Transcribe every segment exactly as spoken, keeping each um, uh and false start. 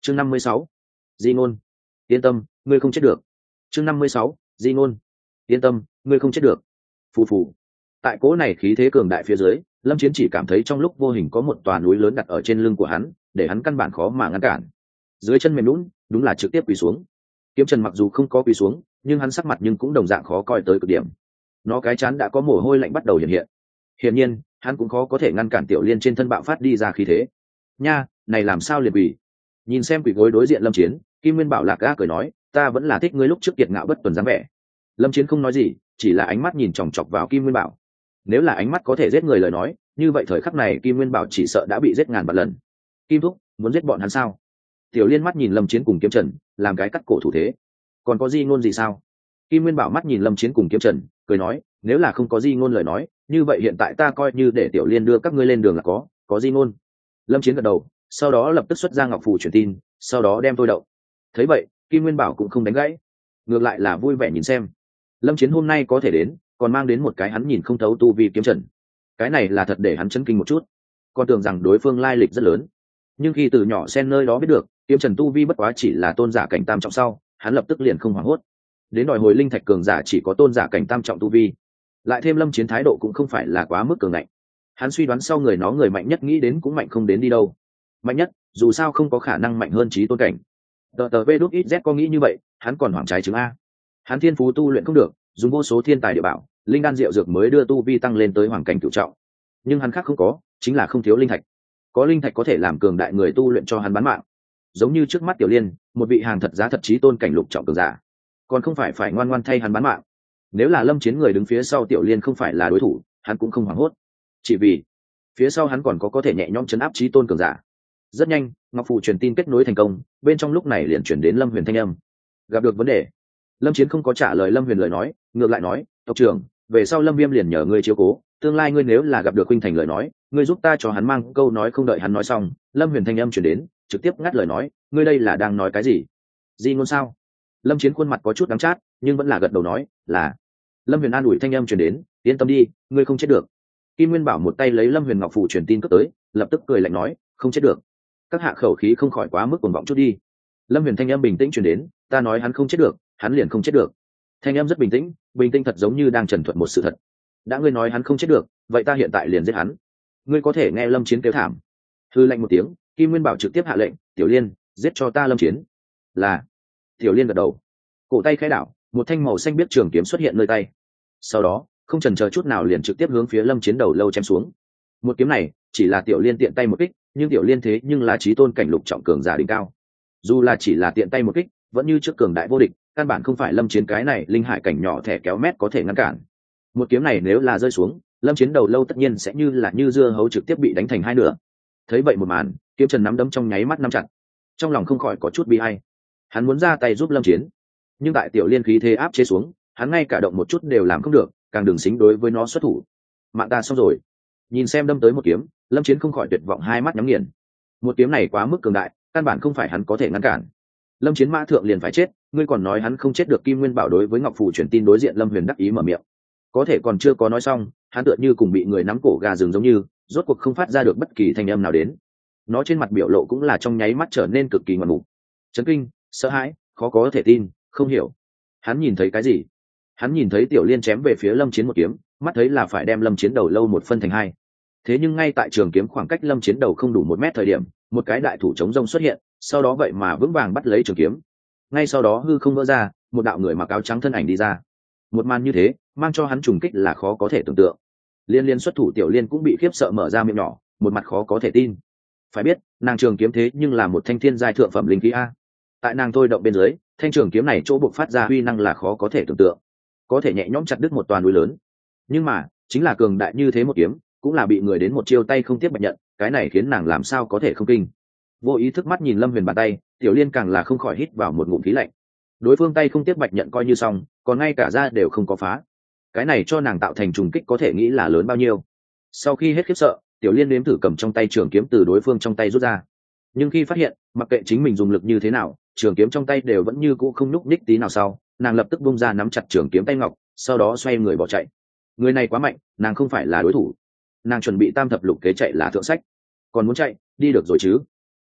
chương năm mươi sáu, di ngôn. Yên tâm, ngươi không chết được. chương năm mươi sáu, di ngôn. Yên tâm, ngươi không chết được. Phù phù. Tại cỗ này khí thế cường đại phía dưới, lâm chiến chỉ cảm thấy trong lúc vô hình có một tòa núi lớn đặt ở trên lưng của hắn, để hắn căn bản khó mà ngăn cản. Dưới chân mềm lún, đúng là trực tiếp quỳ xuống. Kiếm Trần mặc dù không có quỳ xuống, nhưng hắn sắc mặt nhưng cũng đồng dạng khó coi tới cực điểm. Nó cái chán đã có mồ hôi lạnh bắt đầu hiện hiện. Hiển nhiên, hắn cũng khó có thể ngăn cản Tiểu Liên trên thân bạo phát đi ra khí thế. Nha, này làm sao liền quỳ? Nhìn xem quỳ gối đối diện Lâm Chiến, Kim Nguyên Bảo lạc ga cười nói, ta vẫn là thích ngươi lúc trước kiệt ngạo bất tuần dáng vẻ. Lâm Chiến không nói gì, chỉ là ánh mắt nhìn chòng chọc vào Kim Nguyên Bảo. Nếu là ánh mắt có thể giết người lời nói, như vậy thời khắc này Kim Nguyên Bảo chỉ sợ đã bị giết ngàn vạn lần. Kim thúc, muốn giết bọn hắn sao? Tiểu Liên mắt nhìn Lâm Chiến cùng Kiếm Trần, làm cái cắt cổ thủ thế. Còn có di ngôn gì sao? Kim Nguyên Bảo mắt nhìn Lâm Chiến cùng Kiếm Trần, cười nói, nếu là không có di ngôn lời nói, như vậy hiện tại ta coi như để Tiểu Liên đưa các ngươi lên đường là có, có di ngôn. Lâm Chiến gật đầu, sau đó lập tức xuất ra ngọc phù truyền tin, sau đó đem tôi đậu. Thấy vậy, Kim Nguyên Bảo cũng không đánh gãy, ngược lại là vui vẻ nhìn xem. Lâm Chiến hôm nay có thể đến, còn mang đến một cái hắn nhìn không thấu tu vi Kiếm Trần. Cái này là thật để hắn chấn kinh một chút, còn tưởng rằng đối phương lai lịch rất lớn. Nhưng khi từ nhỏ sen nơi đó biết được, Kiếm Trần tu vi bất quá chỉ là tôn giả cảnh tam trọng sau, hắn lập tức liền không hoảng hốt. Đến đòi hồi linh thạch cường giả chỉ có tôn giả cảnh tam trọng tu vi, lại thêm Lâm Chiến thái độ cũng không phải là quá mức cường ngạnh. Hắn suy đoán sau người nó người mạnh nhất nghĩ đến cũng mạnh không đến đi đâu. Mạnh nhất, dù sao không có khả năng mạnh hơn trí tôn cảnh. Tờ tờ vê đút ít z có nghĩ như vậy, hắn còn hoảng trái chứng a. Hắn thiên phú tu luyện không được, dùng vô số thiên tài địa bảo, linh đan diệu dược mới đưa tu vi tăng lên tới hoàng cảnh cửu trọng. Nhưng hắn khác không có, chính là không thiếu linh thạch. Có linh thạch có thể làm cường đại người tu luyện cho hắn bán mạng. Giống như trước mắt Tiểu Liên, một vị hàng thật giá thật chí tôn cảnh lục trọng cường giả, còn không phải phải ngoan ngoan thay hắn bán mạng. Nếu là Lâm Chiến người đứng phía sau Tiểu Liên không phải là đối thủ, hắn cũng không hoảng hốt. Chỉ vì phía sau hắn còn có có thể nhẹ nhõm chấn áp chí tôn cường giả. Rất nhanh, ngọc phù truyền tin kết nối thành công, bên trong lúc này liền chuyển đến Lâm Huyền thanh âm. Gặp được vấn đề. Lâm Chiến không có trả lời Lâm Huyền lời nói, ngược lại nói, tộc trưởng, về sau Lâm Viêm liền nhờ ngươi chiếu cố, tương lai ngươi nếu là gặp được huynh thành lời nói, ngươi giúp ta cho hắn mang câu nói. Không đợi hắn nói xong, Lâm Huyền thanh âm chuyển đến, trực tiếp ngắt lời nói, ngươi đây là đang nói cái gì? Di ngôn sao? Lâm Chiến khuôn mặt có chút đắng chát, nhưng vẫn là gật đầu nói, là. Lâm Huyền an ủi thanh âm chuyển đến, yên tâm đi, ngươi không chết được. Kim Nguyên Bảo một tay lấy Lâm Huyền ngọc phù truyền tin cấp tới, lập tức cười lạnh nói, không chết được. Các hạ khẩu khí không khỏi quá mức cuồng vọng chút đi. Lâm Huyền thanh âm bình tĩnh truyền đến, ta nói hắn không chết được, hắn liền không chết được. Thanh âm rất bình tĩnh, bình tĩnh thật giống như đang trần thuật một sự thật. Đã ngươi nói hắn không chết được, vậy ta hiện tại liền giết hắn. Ngươi có thể nghe Lâm Chiến kêu thảm. Hư lạnh một tiếng, Kim Nguyên Bảo trực tiếp hạ lệnh, Tiểu Liên, giết cho ta Lâm Chiến. Là. Tiểu Liên gật đầu, cổ tay khẽ đảo, một thanh màu xanh biết trường kiếm xuất hiện nơi tay. Sau đó, không chần chờ chút nào liền trực tiếp hướng phía Lâm Chiến đầu lâu chém xuống. Một kiếm này chỉ là Tiểu Liên tiện tay một kích, nhưng Tiểu Liên thế nhưng là chí tôn cảnh lục trọng cường giả đỉnh cao. Dù là chỉ là tiện tay một kích, vẫn như trước cường đại vô địch, căn bản không phải Lâm Chiến cái này linh hải cảnh nhỏ thẻ kéo mét có thể ngăn cản. Một kiếm này nếu là rơi xuống, Lâm Chiến đầu lâu tất nhiên sẽ như là như dưa hấu trực tiếp bị đánh thành hai nửa. Thấy vậy một màn, Kiếm Trần nắm đấm trong nháy mắt nắm chặt, trong lòng không khỏi có chút bi ai. Hắn muốn ra tay giúp Lâm Chiến, nhưng tại Tiểu Liên khí thế áp chế xuống, hắn ngay cả động một chút đều làm không được, càng đừng xính đối với nó xuất thủ. Mạng ta xong rồi. Nhìn xem đâm tới một kiếm, Lâm Chiến không khỏi tuyệt vọng, hai mắt nhắm nghiền. Một kiếm này quá mức cường đại, căn bản không phải hắn có thể ngăn cản. Lâm Chiến mã thượng liền phải chết, ngươi còn nói hắn không chết được. Kim Nguyên Bảo đối với ngọc phù truyền tin đối diện Lâm Huyền đắc ý mở miệng, có thể còn chưa có nói xong, hắn tựa như cùng bị người nắm cổ gà rừng giống như, rốt cuộc không phát ra được bất kỳ thanh âm nào đến. Nó trên mặt biểu lộ cũng là trong nháy mắt trở nên cực kỳ ngoạn mục, chấn kinh, sợ hãi, khó có thể tin, không hiểu. Hắn nhìn thấy cái gì? Hắn nhìn thấy Tiểu Liên chém về phía Lâm Chiến một kiếm, mắt thấy là phải đem Lâm Chiến đầu lâu một phân thành hai. Thế nhưng ngay tại trường kiếm khoảng cách Lâm Chiến đầu không đủ một mét thời điểm, một cái đại thủ chống rông xuất hiện, sau đó vậy mà vững vàng bắt lấy trường kiếm. Ngay sau đó hư không vỡ ra, một đạo người mặc áo trắng thân ảnh đi ra. Một màn như thế, mang cho hắn trùng kích là khó có thể tưởng tượng. Liên liên xuất thủ Tiểu Liên cũng bị khiếp sợ mở ra miệng nhỏ, một mặt khó có thể tin. Phải biết, nàng trường kiếm thế nhưng là một thanh thiên giai thượng phẩm linh khí a. Tại nàng thôi động bên dưới, thanh trường kiếm này chỗ buộc phát ra uy năng là khó có thể tưởng tượng, có thể nhẹ nhõm chặt đứt một toàn núi lớn. Nhưng mà, chính là cường đại như thế một kiếm, cũng là bị người đến một chiêu tay không tiếp bạch nhận, cái này khiến nàng làm sao có thể không kinh. Vô ý thức mắt nhìn Lâm Huyền bàn tay, Tiểu Liên càng là không khỏi hít vào một ngụm khí lạnh. Đối phương tay không tiếp bạch nhận coi như xong, còn ngay cả da đều không có phá. Cái này cho nàng tạo thành trùng kích có thể nghĩ là lớn bao nhiêu. Sau khi hết khiếp sợ, Tiểu Liên nếm thử cầm trong tay trường kiếm từ đối phương trong tay rút ra. Nhưng khi phát hiện, mặc kệ chính mình dùng lực như thế nào, trường kiếm trong tay đều vẫn như cũ không nhúc nhích tí nào sau, nàng lập tức bung ra nắm chặt trường kiếm tay ngọc, sau đó xoay người bỏ chạy. Người này quá mạnh, nàng không phải là đối thủ. Nàng chuẩn bị tam thập lục kế chạy là thượng sách, còn muốn chạy, đi được rồi chứ?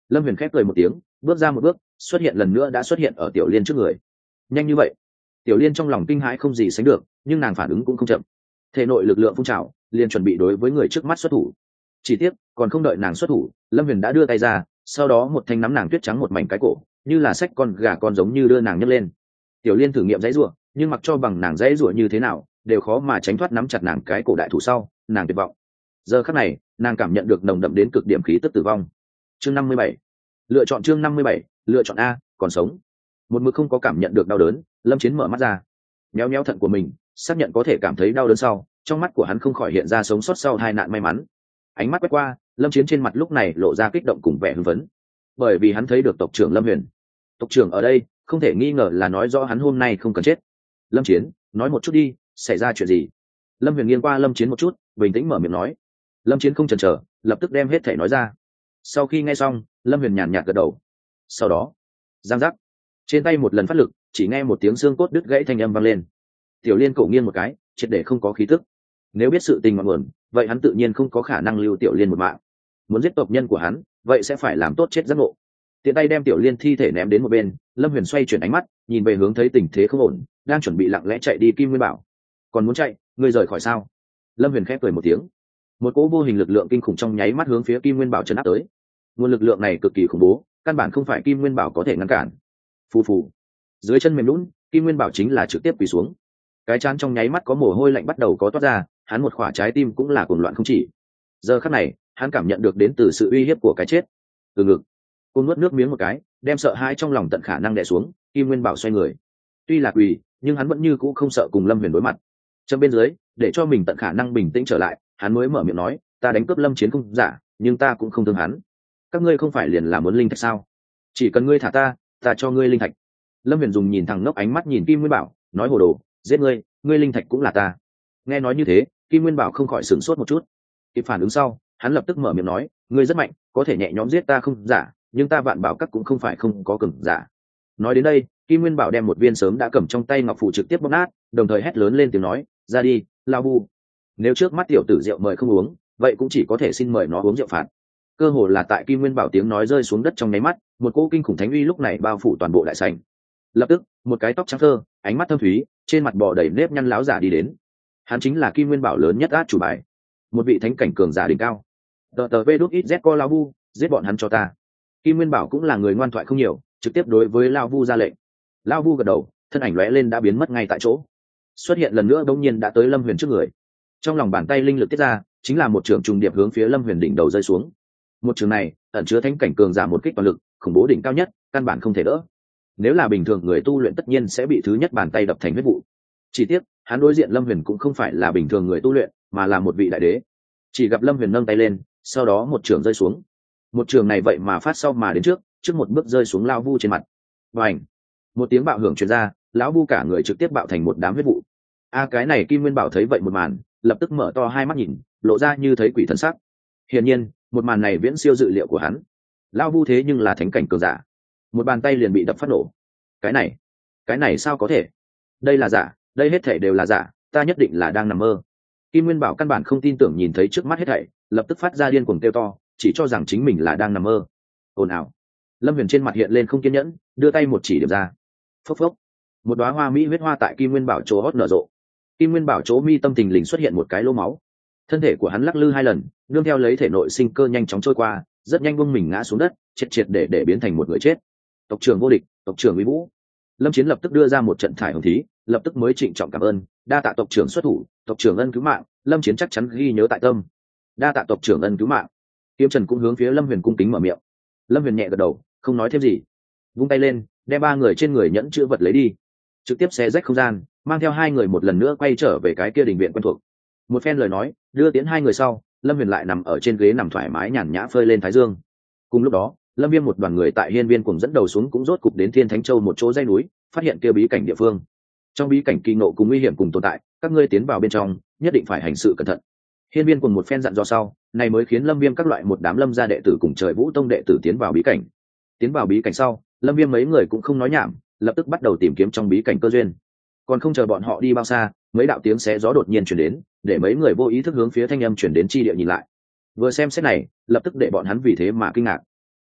Lâm Huyền khép cười một tiếng, bước ra một bước, xuất hiện lần nữa đã xuất hiện ở Tiểu Liên trước người. Nhanh như vậy? Tiểu Liên trong lòng kinh hãi không gì sánh được, nhưng nàng phản ứng cũng không chậm. Thể nội lực lượng phun trào, liền chuẩn bị đối với người trước mắt xuất thủ. Chỉ tiếc, còn không đợi nàng xuất thủ, Lâm Huyền đã đưa tay ra, sau đó một thanh nắm nàng tuyết trắng một mảnh cái cổ, như là xách con gà con giống như đưa nàng nhấc lên. Tiểu Liên thử nghiệm dãy rủa, nhưng mặc cho bằng nàng dãy rủa như thế nào, đều khó mà tránh thoát nắm chặt nàng cái cổ đại thủ sau, nàng tuyệt vọng. Giờ khắc này, nàng cảm nhận được nồng đậm đến cực điểm khí tức tử vong. Chương năm mươi bảy, lựa chọn chương năm mươi bảy, lựa chọn a, còn sống. Một mực không có cảm nhận được đau đớn, Lâm Chiến mở mắt ra, méo méo thận của mình, xác nhận có thể cảm thấy đau đớn sau, trong mắt của hắn không khỏi hiện ra sống sót sau hai nạn may mắn. Ánh mắt quét qua, Lâm Chiến trên mặt lúc này lộ ra kích động cùng vẻ hưng phấn, bởi vì hắn thấy được tộc trưởng Lâm Huyền. Tộc trưởng ở đây, không thể nghi ngờ là nói rõ hắn hôm nay không cần chết. Lâm Chiến, nói một chút đi, xảy ra chuyện gì? Lâm Huyền nghiêng qua Lâm Chiến một chút, bình tĩnh mở miệng nói. Lâm Chiến không chần chờ, lập tức đem hết thể nói ra. Sau khi nghe xong, Lâm Huyền nhàn nhạt gật đầu. Sau đó, giang giác, trên tay một lần phát lực, chỉ nghe một tiếng xương cốt đứt gãy thanh âm vang lên. Tiểu Liên cổ nghiêng một cái, triệt để không có khí tức. Nếu biết sự tình ngọn nguồn, vậy hắn tự nhiên không có khả năng lưu Tiểu Liên một mạng. Muốn giết tộc nhân của hắn, vậy sẽ phải làm tốt chết giác ngộ. Tiện tay đem Tiểu Liên thi thể ném đến một bên, Lâm Huyền xoay chuyển ánh mắt, nhìn về hướng thấy tình thế không ổn, đang chuẩn bị lặng lẽ chạy đi Kim Nguyên Bảo. Còn muốn chạy, ngươi rời khỏi sao? Lâm Huyền khép cười một tiếng. Một cỗ vô hình lực lượng kinh khủng trong nháy mắt hướng phía Kim Nguyên Bảo chấn áp tới. Nguồn lực lượng này cực kỳ khủng bố, căn bản không phải Kim Nguyên Bảo có thể ngăn cản. Phù phù, dưới chân mềm lún, Kim Nguyên Bảo chính là trực tiếp quỳ xuống. Cái trán trong nháy mắt có mồ hôi lạnh bắt đầu có toát ra, hắn một khỏa trái tim cũng là cuồng loạn không chỉ. Giờ khắc này, hắn cảm nhận được đến từ sự uy hiếp của cái chết. Từ ngực, cô nuốt nước miếng một cái, đem sợ hãi trong lòng tận khả năng đè xuống. Kim Nguyên Bảo xoay người, tuy là quỳ, nhưng hắn vẫn như cũ không sợ cùng Lâm Huyền đối mặt. Trong bên dưới, để cho mình tận khả năng bình tĩnh trở lại, hắn mới mở miệng nói, ta đánh cướp Lâm Chiến không giả, nhưng ta cũng không thương hắn. Các ngươi không phải liền là muốn linh thạch sao? Chỉ cần ngươi thả ta, ta cho ngươi linh thạch. Lâm Huyền dùng nhìn thẳng ngốc ánh mắt nhìn Kim Nguyên Bảo, nói hồ đồ, giết ngươi, ngươi linh thạch cũng là ta. Nghe nói như thế, Kim Nguyên Bảo không khỏi sửng sốt một chút. Kịp phản ứng sau, hắn lập tức mở miệng nói, ngươi rất mạnh, có thể nhẹ nhõm giết ta không giả, nhưng ta Vạn Bảo Các cũng không phải không có cường giả. Nói đến đây, Kim Nguyên Bảo đem một viên sớm đã cầm trong tay ngọc phù trực tiếp bóp nát, đồng thời hét lớn lên tiếng nói, ra đi, lao vu. Nếu trước mắt tiểu tử rượu mời không uống, vậy cũng chỉ có thể xin mời nó uống rượu phạt. Cơ hồ là tại Kim Nguyên Bảo tiếng nói rơi xuống đất trong nháy mắt, một cỗ kinh khủng thánh uy lúc này bao phủ toàn bộ đại sảnh. Lập tức, một cái tóc trắng thơ, ánh mắt thâm thúy, trên mặt bò đầy nếp nhăn láo giả đi đến. Hắn chính là Kim Nguyên Bảo lớn nhất át chủ bài, một vị thánh cảnh cường giả đỉnh cao. Tờ tờ vê đút ít z co lao vu, giết bọn hắn cho ta. Kim Nguyên Bảo cũng là người ngoan thoại không nhiều, trực tiếp đối với lao vu ra lệnh. Lao vu gật đầu, thân ảnh lóe lên đã biến mất ngay tại chỗ. Xuất hiện lần nữa bỗng nhiên đã tới Lâm Huyền trước người. Trong lòng bàn tay linh lực tiết ra, chính là một trường trùng điệp hướng phía Lâm Huyền đỉnh đầu rơi xuống. Một trường này ẩn chứa thánh cảnh cường giả một kích toàn lực, khủng bố đỉnh cao nhất, căn bản không thể đỡ. Nếu là bình thường người tu luyện tất nhiên sẽ bị thứ nhất bàn tay đập thành huyết vụ. Chỉ tiếc, hắn đối diện Lâm Huyền cũng không phải là bình thường người tu luyện, mà là một vị đại đế. Chỉ gặp Lâm Huyền nâng tay lên, sau đó một trường rơi xuống. Một trường này vậy mà phát sau mà đến trước, trước một bước rơi xuống lao vu trên mặt. Bành! Một tiếng bạo hưởng truyền ra, lão vu cả người trực tiếp bạo thành một đám huyết vụ. A cái này Kim Nguyên Bảo thấy vậy một màn, lập tức mở to hai mắt nhìn, lộ ra như thấy quỷ thần sắc. Hiển nhiên, một màn này viễn siêu dự liệu của hắn. Lão vu thế nhưng là thánh cảnh cường giả, một bàn tay liền bị đập phát nổ. Cái này, cái này sao có thể? Đây là giả, đây hết thảy đều là giả, ta nhất định là đang nằm mơ. Kim Nguyên Bảo căn bản không tin tưởng nhìn thấy trước mắt hết thảy, lập tức phát ra điên cuồng kêu to, chỉ cho rằng chính mình là đang nằm mơ. Ồn ào. Lâm Huyền trên mặt hiện lên không kiên nhẫn, đưa tay một chỉ điểm ra. Phốc phốc. Một đóa hoa mỹ huyết hoa tại Kim Nguyên Bảo chỗ hót nở rộ. Kim Nguyên Bảo chỗ mi tâm tình lình xuất hiện một cái lỗ máu. Thân thể của hắn lắc lư hai lần, nương theo lấy thể nội sinh cơ nhanh chóng trôi qua, rất nhanh buông mình ngã xuống đất, triệt triệt để để biến thành một người chết. Tộc trưởng vô địch, tộc trưởng uy vũ. Lâm Chiến lập tức đưa ra một trận thải hồng thí, lập tức mới trịnh trọng cảm ơn, đa tạ tộc trưởng xuất thủ, tộc trưởng ân cứu mạng, Lâm Chiến chắc chắn ghi nhớ tại tâm. Đa tạ tộc trưởng ân cứu mạng. Kiếm Trần cũng hướng phía Lâm Huyền cung kính mở miệng. Lâm Huyền nhẹ gật đầu, không nói thêm gì, vung tay lên, đem ba người trên người nhẫn chữ vật lấy đi, trực tiếp xé rách không gian, mang theo hai người một lần nữa quay trở về cái kia đình viện quen thuộc. Một phen lời nói, đưa tiến hai người sau, Lâm Huyền lại nằm ở trên ghế nằm thoải mái nhàn nhã phơi lên thái dương. Cùng lúc đó, Lâm Viêm một đoàn người tại hiên viên cùng dẫn đầu xuống cũng rốt cục đến Thiên Thánh Châu một chỗ dãy núi, phát hiện kia bí cảnh địa phương. Trong bí cảnh kỳ nộ cùng nguy hiểm cùng tồn tại, các ngươi tiến vào bên trong, nhất định phải hành sự cẩn thận. Hiên viên cùng một phen dặn dò sau, này mới khiến Lâm Viêm các loại một đám Lâm gia đệ tử cùng Trời Vũ Tông đệ tử tiến vào bí cảnh. Tiến vào bí cảnh sau, Lâm Viêm mấy người cũng không nói nhảm, lập tức bắt đầu tìm kiếm trong bí cảnh cơ duyên. Còn không chờ bọn họ đi bao xa, mấy đạo tiếng xé gió đột nhiên truyền đến, để mấy người vô ý thức hướng phía thanh âm truyền đến chi địa nhìn lại. Vừa xem xét này, lập tức để bọn hắn vì thế mà kinh ngạc.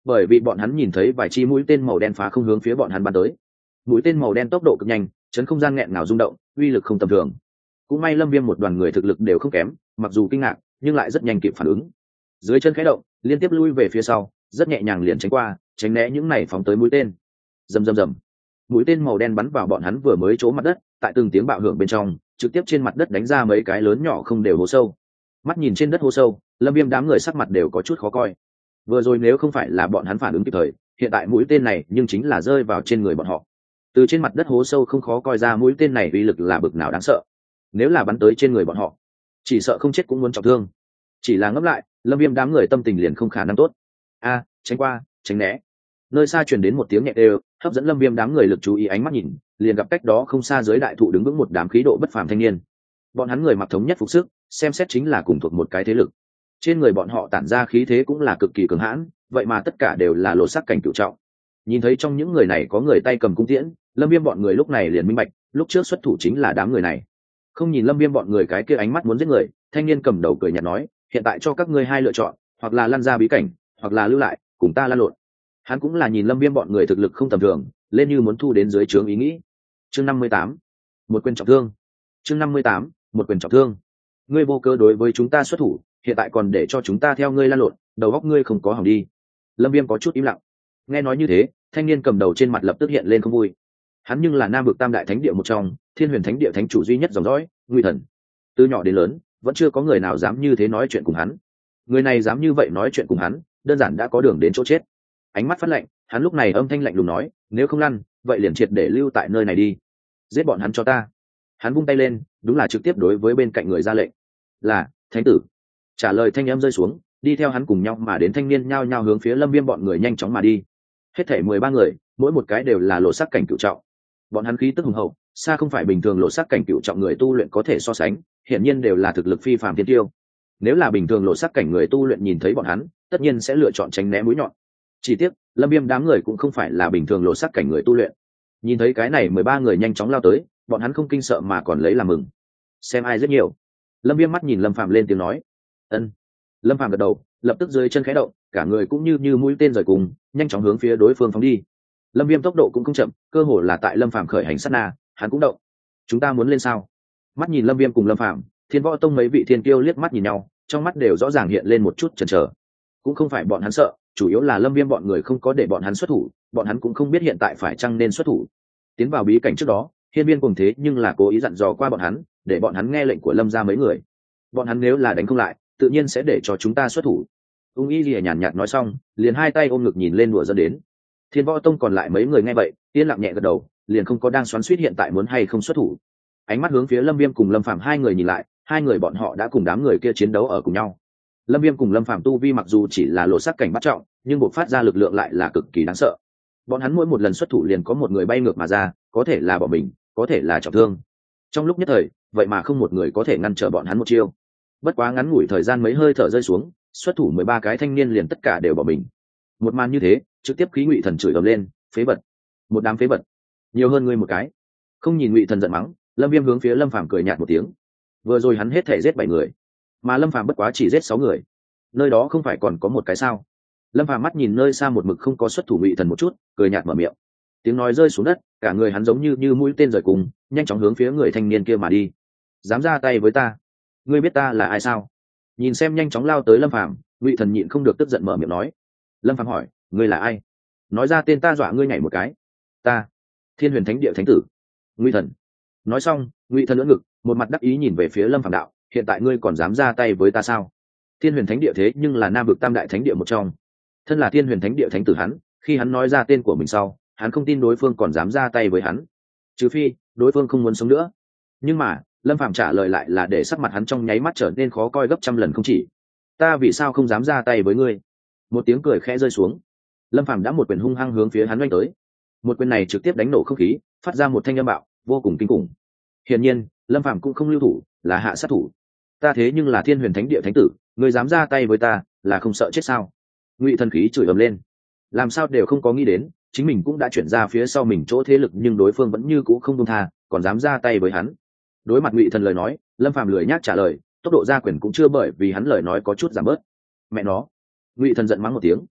bởi vì bọn hắn nhìn thấy vài chi mũi tên màu đen phá không hướng phía bọn hắn bắn tới. Mũi tên màu đen tốc độ cực nhanh, chấn không gian nghẹn ngào rung động, uy lực không tầm thường. Cũng may Lâm Viêm một đoàn người thực lực đều không kém, mặc dù kinh ngạc nhưng lại rất nhanh kịp phản ứng. Dưới chân khẽ động, liên tiếp lui về phía sau, rất nhẹ nhàng liền tránh qua, tránh né những này phóng tới mũi tên. Rầm rầm rầm. Mũi tên màu đen bắn vào bọn hắn vừa mới chỗ mặt đất, tại từng tiếng bạo hưởng bên trong, trực tiếp trên mặt đất đánh ra mấy cái lớn nhỏ không đều hố sâu. Mắt nhìn trên đất hố sâu, Lâm Viêm đám người sắc mặt đều có chút khó coi. Vừa rồi nếu không phải là bọn hắn phản ứng kịp thời, hiện tại mũi tên này nhưng chính là rơi vào trên người bọn họ. Từ trên mặt đất hố sâu không khó coi ra mũi tên này uy lực là bực nào đáng sợ. Nếu là bắn tới trên người bọn họ, chỉ sợ không chết cũng muốn trọng thương. Chỉ là ngẫm lại, Lâm Viêm đám người tâm tình liền không khả năng tốt. A, tránh qua, tránh né. Nơi xa truyền đến một tiếng nhẹ đều, hấp dẫn Lâm Viêm đám người lực chú ý ánh mắt nhìn, liền gặp cách đó không xa dưới đại thụ đứng vững một đám khí độ bất phàm thanh niên. Bọn hắn người mặc thống nhất phục sức, xem xét chính là cùng thuộc một cái thế lực. Trên người bọn họ tản ra khí thế cũng là cực kỳ cường hãn, vậy mà tất cả đều là lột xác cảnh cửu trọng. Nhìn thấy trong những người này có người tay cầm cung tiễn, Lâm Viêm bọn người lúc này liền minh bạch, lúc trước xuất thủ chính là đám người này. Không nhìn Lâm Viêm bọn người cái kia ánh mắt muốn giết người, thanh niên cầm đầu cười nhạt nói, hiện tại cho các ngươi hai lựa chọn, hoặc là lăn ra bí cảnh, hoặc là lưu lại, cùng ta lăn lộn. Hắn cũng là nhìn Lâm Viêm bọn người thực lực không tầm thường, lên như muốn thu đến dưới trướng ý nghĩ. Chương năm mươi tám, một quyền trọng thương. Chương năm mươi tám, một quyền trọng thương. Ngươi vô cơ đối với chúng ta xuất thủ, hiện tại còn để cho chúng ta theo ngươi lăn lộn, đầu óc ngươi không có hỏng đi. Lâm Viêm có chút im lặng. Nghe nói như thế, thanh niên cầm đầu trên mặt lập tức hiện lên không vui. Hắn nhưng là Nam vực Tam đại thánh địa một trong, Thiên Huyền Thánh địa thánh chủ duy nhất dòng dõi, Ngụy Thần. Từ nhỏ đến lớn, vẫn chưa có người nào dám như thế nói chuyện cùng hắn. Người này dám như vậy nói chuyện cùng hắn, đơn giản đã có đường đến chỗ chết. Ánh mắt phát lạnh, hắn lúc này âm thanh lạnh lùng nói, nếu không lăn, vậy liền triệt để lưu tại nơi này đi. Giết bọn hắn cho ta. Hắn vung tay lên, đúng là trực tiếp đối với bên cạnh người ra lệnh. Là, thánh tử. Trả lời thanh âm rơi xuống, đi theo hắn cùng nhau mà đến thanh niên nhao nhao hướng phía Lâm Viêm bọn người nhanh chóng mà đi. Hết thảy mười ba người, mỗi một cái đều là lộ sắc cảnh cửu trọng. Bọn hắn khí tức hùng hậu, xa không phải bình thường lộ sắc cảnh cửu trọng người tu luyện có thể so sánh, hiển nhiên đều là thực lực phi phàm thiên tiêu. Nếu là bình thường lộ sắc cảnh người tu luyện nhìn thấy bọn hắn, tất nhiên sẽ lựa chọn tránh né mũi nhọn. Chỉ tiếc, Lâm Viêm đám người cũng không phải là bình thường lộ sắc cảnh người tu luyện. Nhìn thấy cái này mười ba người nhanh chóng lao tới, bọn hắn không kinh sợ mà còn lấy làm mừng. Xem ai rất nhiều. Lâm Viêm mắt nhìn Lâm Phàm lên tiếng nói. Ân. Lâm Phàm gật đầu, lập tức dưới chân khẽ động, cả người cũng như như mũi tên rời cùng, nhanh chóng hướng phía đối phương phóng đi. Lâm Viêm tốc độ cũng không chậm, cơ hồ là tại Lâm Phàm khởi hành sát na, hắn cũng động. Chúng ta muốn lên sao? Mắt nhìn Lâm Viêm cùng Lâm Phàm, Thiên Võ Tông mấy vị thiên kiêu liếc mắt nhìn nhau, trong mắt đều rõ ràng hiện lên một chút chần chờ. Cũng không phải bọn hắn sợ, chủ yếu là Lâm Viêm bọn người không có để bọn hắn xuất thủ, bọn hắn cũng không biết hiện tại phải chăng nên xuất thủ. Tiến vào bí cảnh trước đó, Hiên Viên cùng thế nhưng là cố ý dặn dò qua bọn hắn, để bọn hắn nghe lệnh của Lâm gia mấy người. Bọn hắn nếu là đánh không lại, tự nhiên sẽ để cho chúng ta xuất thủ. Ung Y Lìa nhàn nhạt nói xong, liền hai tay ôm ngực nhìn lên đùa dẫn đến. Thiên Võ Tông còn lại mấy người nghe vậy, yên lặng nhẹ gật đầu, liền không có đang xoắn xuýt hiện tại muốn hay không xuất thủ. Ánh mắt hướng phía Lâm Viêm cùng Lâm Phàm hai người nhìn lại, hai người bọn họ đã cùng đám người kia chiến đấu ở cùng nhau. Lâm Viêm cùng Lâm Phàm tu vi mặc dù chỉ là lộ sắc cảnh bắt trọng, nhưng bộc phát ra lực lượng lại là cực kỳ đáng sợ. Bọn hắn mỗi một lần xuất thủ liền có một người bay ngược mà ra, có thể là bỏ mình, có thể là trọng thương. Trong lúc nhất thời, vậy mà không một người có thể ngăn trở bọn hắn một chiêu. Bất quá ngắn ngủi thời gian mấy hơi thở rơi xuống, xuất thủ mười ba cái thanh niên liền tất cả đều bỏ mình. Một màn như thế, trực tiếp khí Ngụy Thần chửi ầm lên, phế vật, một đám phế vật, nhiều hơn ngươi một cái. Không nhìn Ngụy Thần giận mắng, Lâm Viêm hướng phía Lâm Phàm cười nhạt một tiếng. Vừa rồi hắn hết thể giết bảy người, mà Lâm Phàm bất quá chỉ giết sáu người. Nơi đó không phải còn có một cái sao? Lâm Phàm mắt nhìn nơi xa một mực không có xuất thủ Ngụy Thần một chút, cười nhạt mở miệng. Tiếng nói rơi xuống đất, cả người hắn giống như như mũi tên rời cùng, nhanh chóng hướng phía người thanh niên kia mà đi. Dám ra tay với ta? Ngươi biết ta là ai sao? Nhìn xem nhanh chóng lao tới Lâm Phàm, Ngụy Thần nhịn không được tức giận mở miệng nói. Lâm Phàm hỏi, ngươi là ai? Nói ra tên ta dọa ngươi nhảy một cái. Ta, Thiên Huyền Thánh địa thánh tử. Ngụy Thần. Nói xong, Ngụy Thần ưỡn ngực, một mặt đắc ý nhìn về phía Lâm Phàm đạo, hiện tại ngươi còn dám ra tay với ta sao? Thiên Huyền Thánh địa thế nhưng là Nam vực Tam đại thánh địa một trong. Thân là Thiên Huyền Thánh địa thánh tử hắn, khi hắn nói ra tên của mình sau, hắn không tin đối phương còn dám ra tay với hắn. Trừ phi, đối phương không muốn sống nữa. Nhưng mà, Lâm Phàm trả lời lại là để sắc mặt hắn trong nháy mắt trở nên khó coi gấp trăm lần không chỉ. Ta vì sao không dám ra tay với ngươi? Một tiếng cười khẽ rơi xuống. Lâm Phàm đã một quyền hung hăng hướng phía hắn oanh tới. Một quyền này trực tiếp đánh nổ không khí, phát ra một thanh âm bạo, vô cùng kinh khủng. Hiển nhiên, Lâm Phàm cũng không lưu thủ, là hạ sát thủ. Ta thế nhưng là Thiên Huyền Thánh địa thánh tử, ngươi dám ra tay với ta, là không sợ chết sao? Ngụy Thần khí chửi ầm lên. Làm sao đều không có nghĩ đến, chính mình cũng đã chuyển ra phía sau mình chỗ thế lực nhưng đối phương vẫn như cũ không buông tha, còn dám ra tay với hắn. Đối mặt Ngụy Thần lời nói, Lâm Phàm lười nhác trả lời, tốc độ ra quyền cũng chưa bởi vì hắn lời nói có chút giảm bớt. Mẹ nó! Ngụy Thần giận mắng một tiếng,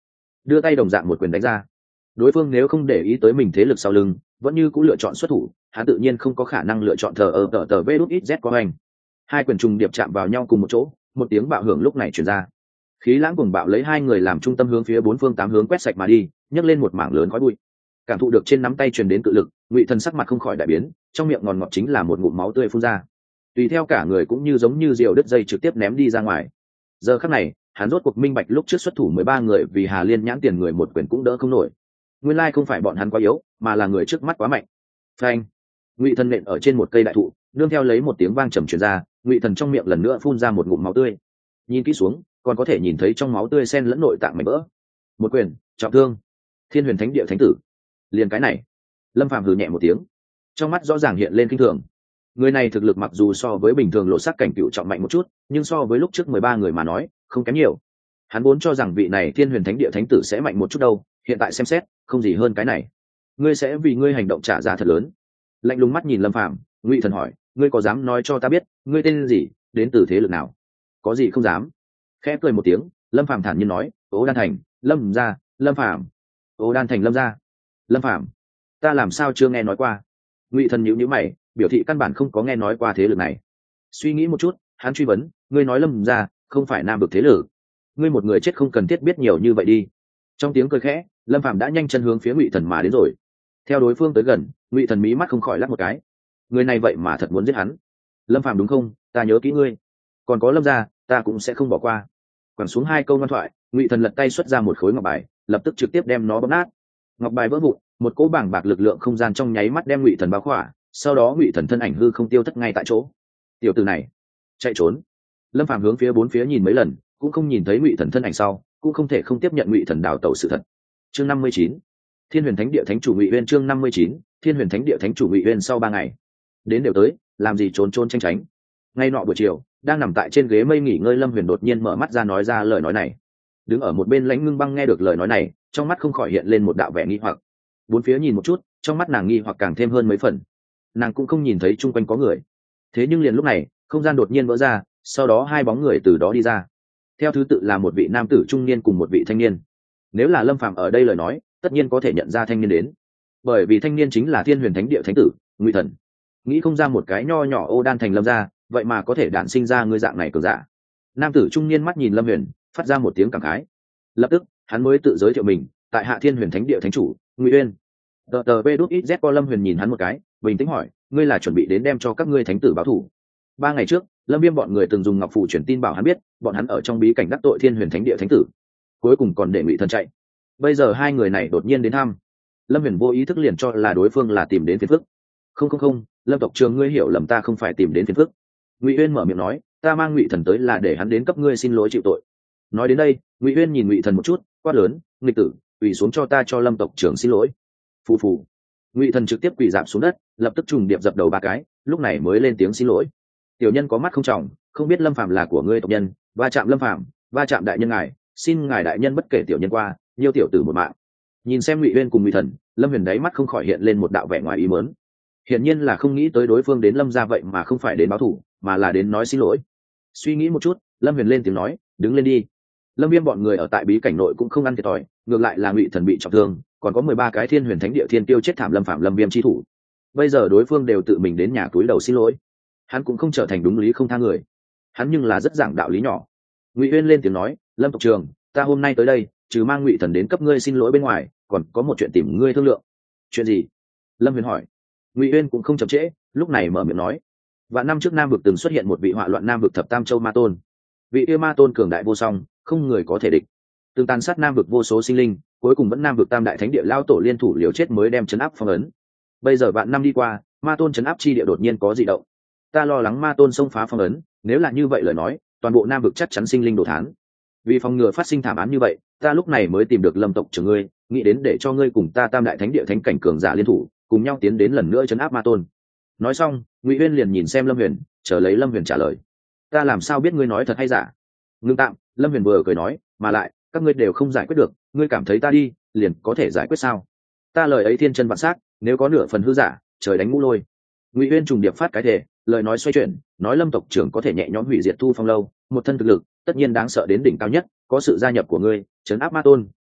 đưa tay đồng dạng một quyền đánh ra. Đối phương nếu không để ý tới mình thế lực sau lưng, vẫn như cũng lựa chọn xuất thủ, hắn tự nhiên không có khả năng lựa chọn thờ ở tờ tờ vê đút ít z có hành. Hai quyền trùng điệp chạm vào nhau cùng một chỗ, một tiếng bạo hưởng lúc này truyền ra. Khí lãng cuồng bạo lấy hai người làm trung tâm hướng phía bốn phương tám hướng quét sạch mà đi, nhấc lên một mảng lớn khói bụi. Cảm thụ được trên nắm tay truyền đến cự lực, Ngụy Thần sắc mặt không khỏi đại biến, trong miệng ngòn ngọt chính là một ngụm máu tươi phun ra. Tùy theo cả người cũng như giống như diều đứt dây trực tiếp ném đi ra ngoài. Giờ khắc này, hắn rốt cuộc minh bạch lúc trước xuất thủ mười ba người vì Hà Liên nhãn tiền người một quyền cũng đỡ không nổi. Nguyên lai không phải bọn hắn quá yếu, mà là người trước mắt quá mạnh. Phanh! Ngụy Thần nện ở trên một cây đại thụ, nương theo lấy một tiếng vang trầm truyền ra, Ngụy Thần trong miệng lần nữa phun ra một ngụm máu tươi. Nhìn kỹ xuống, còn có thể nhìn thấy trong máu tươi xen lẫn nội tạng mảnh vỡ. Một quyền, trọng thương. Thiên Huyền Thánh Địa Thánh tử. Liền cái này. Lâm Phàm hừ nhẹ một tiếng, trong mắt rõ ràng hiện lên kinh thường. Người này thực lực mặc dù so với bình thường lộ sắc cảnh cựu trọng mạnh một chút, nhưng so với lúc trước mười ba người mà nói, không kém nhiều. Hắn vốn cho rằng vị này Thiên Huyền Thánh Địa Thánh tử sẽ mạnh một chút đâu, hiện tại xem xét, không gì hơn cái này. Ngươi sẽ vì ngươi hành động trả giá thật lớn. Lạnh lùng mắt nhìn Lâm Phàm, Ngụy Thần hỏi, ngươi có dám nói cho ta biết, ngươi tên gì, đến từ thế lực nào? Có gì không dám. Khẽ cười một tiếng, Lâm Phàm thản nhiên nói, Ô Đan Thành, Lâm gia, Lâm Phàm. Ô Đan Thành Lâm gia. Lâm Phàm, ta làm sao chưa nghe nói qua? Ngụy Thần nhíu nhíu mày, biểu thị căn bản không có nghe nói qua thế lực này. Suy nghĩ một chút, hắn truy vấn, ngươi nói Lâm gia không phải nam vực thế lực? Ngươi một người chết không cần thiết biết nhiều như vậy đi. Trong tiếng cười khẽ, Lâm Phàm đã nhanh chân hướng phía Ngụy Thần mà đến rồi. Theo đối phương tới gần, Ngụy Thần mí mắt không khỏi lắc một cái. Người này vậy mà thật muốn giết hắn. Lâm Phàm đúng không? Ta nhớ kỹ ngươi. Còn có Lâm gia, ta cũng sẽ không bỏ qua. Quẳng xuống hai câu ngoan thoại, Ngụy Thần lật tay xuất ra một khối ngọc bài, lập tức trực tiếp đem nó bóp nát. Ngọc bài vỡ vụn, một cỗ bảng bạc lực lượng không gian trong nháy mắt đem Ngụy Thần bao khỏa, sau đó Ngụy Thần thân ảnh hư không tiêu thất ngay tại chỗ. Tiểu tử này, chạy trốn. Lâm Phàm hướng phía bốn phía nhìn mấy lần, cũng không nhìn thấy Ngụy Thần thân ảnh sau, cũng không thể không tiếp nhận Ngụy Thần đào tẩu sự thật. Chương năm mươi chín, Thiên Huyền Thánh Địa Thánh chủ Ngụy Uyên. Chương năm mươi chín, Thiên Huyền Thánh Địa Thánh chủ Ngụy Uyên. Sau ba ngày, đến đều tới, làm gì trốn trốn tranh tránh. Ngay nọ buổi chiều, đang nằm tại trên ghế mây nghỉ ngơi Lâm Huyền đột nhiên mở mắt ra nói ra lời nói này. Đứng ở một bên Lãnh Ngưng Băng nghe được lời nói này, trong mắt không khỏi hiện lên một đạo vẻ nghi hoặc. Bốn phía nhìn một chút, trong mắt nàng nghi hoặc càng thêm hơn mấy phần. Nàng cũng không nhìn thấy chung quanh có người. Thế nhưng liền lúc này, không gian đột nhiên vỡ ra, sau đó hai bóng người từ đó đi ra. Theo thứ tự là một vị nam tử trung niên cùng một vị thanh niên. Nếu là Lâm Phàm ở đây lời nói, tất nhiên có thể nhận ra thanh niên đến, bởi vì thanh niên chính là Thiên Huyền Thánh Địa Thánh tử Ngụy Thần. Nghĩ không ra một cái nho nhỏ Ô Đan thành Lâm gia, vậy mà có thể đản sinh ra người dạng này cường giả. Nam tử trung niên mắt nhìn Lâm Huyền, phát ra một tiếng cảm khái. Lập tức, hắn mới tự giới thiệu mình, tại hạ Thiên Huyền Thánh Địa Thánh chủ Ngụy Uyên. Tờ tờ vê đút ít z co Lâm Huyền nhìn hắn một cái, bình tĩnh hỏi, ngươi là chuẩn bị đến đem cho các ngươi thánh tử báo thù? Ba ngày trước, Lâm Viêm bọn người từng dùng ngọc phù truyền tin bảo hắn biết, bọn hắn ở trong bí cảnh đắc tội Thiên Huyền Thánh Địa Thánh tử, cuối cùng còn để Ngụy Thần chạy. Bây giờ hai người này đột nhiên đến thăm, Lâm Huyền vô ý thức liền cho là đối phương là tìm đến phiền phức. Không không không, Lâm tộc trường, ngươi hiểu lầm, ta không phải tìm đến phiền phức. Ngụy Uyên mở miệng nói, ta mang Ngụy Thần tới là để hắn đến cấp ngươi xin lỗi chịu tội. Nói đến đây, Ngụy Uyên nhìn Ngụy Thần một chút, quát lớn, nghịch tử, quỳ xuống cho ta cho Lâm tộc trưởng xin lỗi. Phù phù. Ngụy Thần trực tiếp quỳ rạp xuống đất, lập tức trùng điệp dập đầu ba cái, lúc này mới lên tiếng xin lỗi. Tiểu nhân có mắt không tròng, không biết Lâm Phàm là của ngươi tộc nhân, va chạm Lâm Phàm, va chạm đại nhân ngài, xin ngài đại nhân bất kể tiểu nhân qua, nhiêu tiểu tử một mạng. Nhìn xem Ngụy Uyên cùng Ngụy Thần, Lâm Huyền đáy mắt không khỏi hiện lên một đạo vẻ ngoài ý muốn. Hiển nhiên là không nghĩ tới đối phương đến Lâm gia vậy mà không phải đến báo thù, mà là đến nói xin lỗi. Suy nghĩ một chút, Lâm Huyền lên tiếng nói, đứng lên đi. Lâm Viêm bọn người ở tại bí cảnh nội cũng không ăn thiệt thòi, ngược lại là Ngụy Thần bị trọng thương, còn có mười ba cái Thiên Huyền Thánh Địa thiên tiêu chết thảm Lâm Phạm Lâm Viêm chi thủ. Bây giờ đối phương đều tự mình đến nhà túi đầu xin lỗi, hắn cũng không trở thành đúng lý không tha người. Hắn nhưng là rất giảng đạo lý nhỏ. Ngụy Uyên lên tiếng nói, Lâm tộc trường, ta hôm nay tới đây, trừ mang Ngụy Thần đến cấp ngươi xin lỗi bên ngoài, còn có một chuyện tìm ngươi thương lượng. Chuyện gì? Lâm Huyền hỏi. Ngụy Uyên cũng không chậm trễ, lúc này mở miệng nói, vạn năm trước Nam vực từng xuất hiện một vị họa loạn Nam vực thập tam châu ma tôn. Vị yêu ma tôn cường đại vô song, không người có thể địch, từng tàn sát Nam vực vô số sinh linh, cuối cùng vẫn Nam vực tam đại thánh địa lao tổ liên thủ liều chết mới đem chấn áp phong ấn. Bây giờ vạn năm đi qua, ma tôn chấn áp chi địa đột nhiên có dị động. Ta lo lắng ma tôn xông phá phong ấn, nếu là như vậy lời nói, toàn bộ Nam vực chắc chắn sinh linh đồ thán. Vì phòng ngừa phát sinh thảm án như vậy, ta lúc này mới tìm được Lâm tộc trưởng ngươi, nghĩ đến để cho ngươi cùng ta tam đại thánh địa thánh cảnh cường giả liên thủ, cùng nhau tiến đến lần nữa chấn áp ma tôn. Nói xong, Ngụy Uyên liền nhìn xem Lâm Huyền, chờ lấy Lâm Huyền trả lời. Ta làm sao biết ngươi nói thật hay giả? Ngưng tạm, Lâm Huyền vừa cười nói, mà lại, các ngươi đều không giải quyết được, ngươi cảm thấy ta đi, liền có thể giải quyết sao? Ta lời ấy thiên chân vạn sắc, nếu có nửa phần hư giả, trời đánh ngũ lôi. Ngụy Uyên trùng điệp phát cái thể, lời nói xoay chuyển, nói Lâm tộc trưởng có thể nhẹ nhõm hủy diệt Thu Phong lâu, một thân thực lực, tất nhiên đáng sợ đến đỉnh cao nhất, có sự gia nhập của ngươi, trấn áp ma tôn,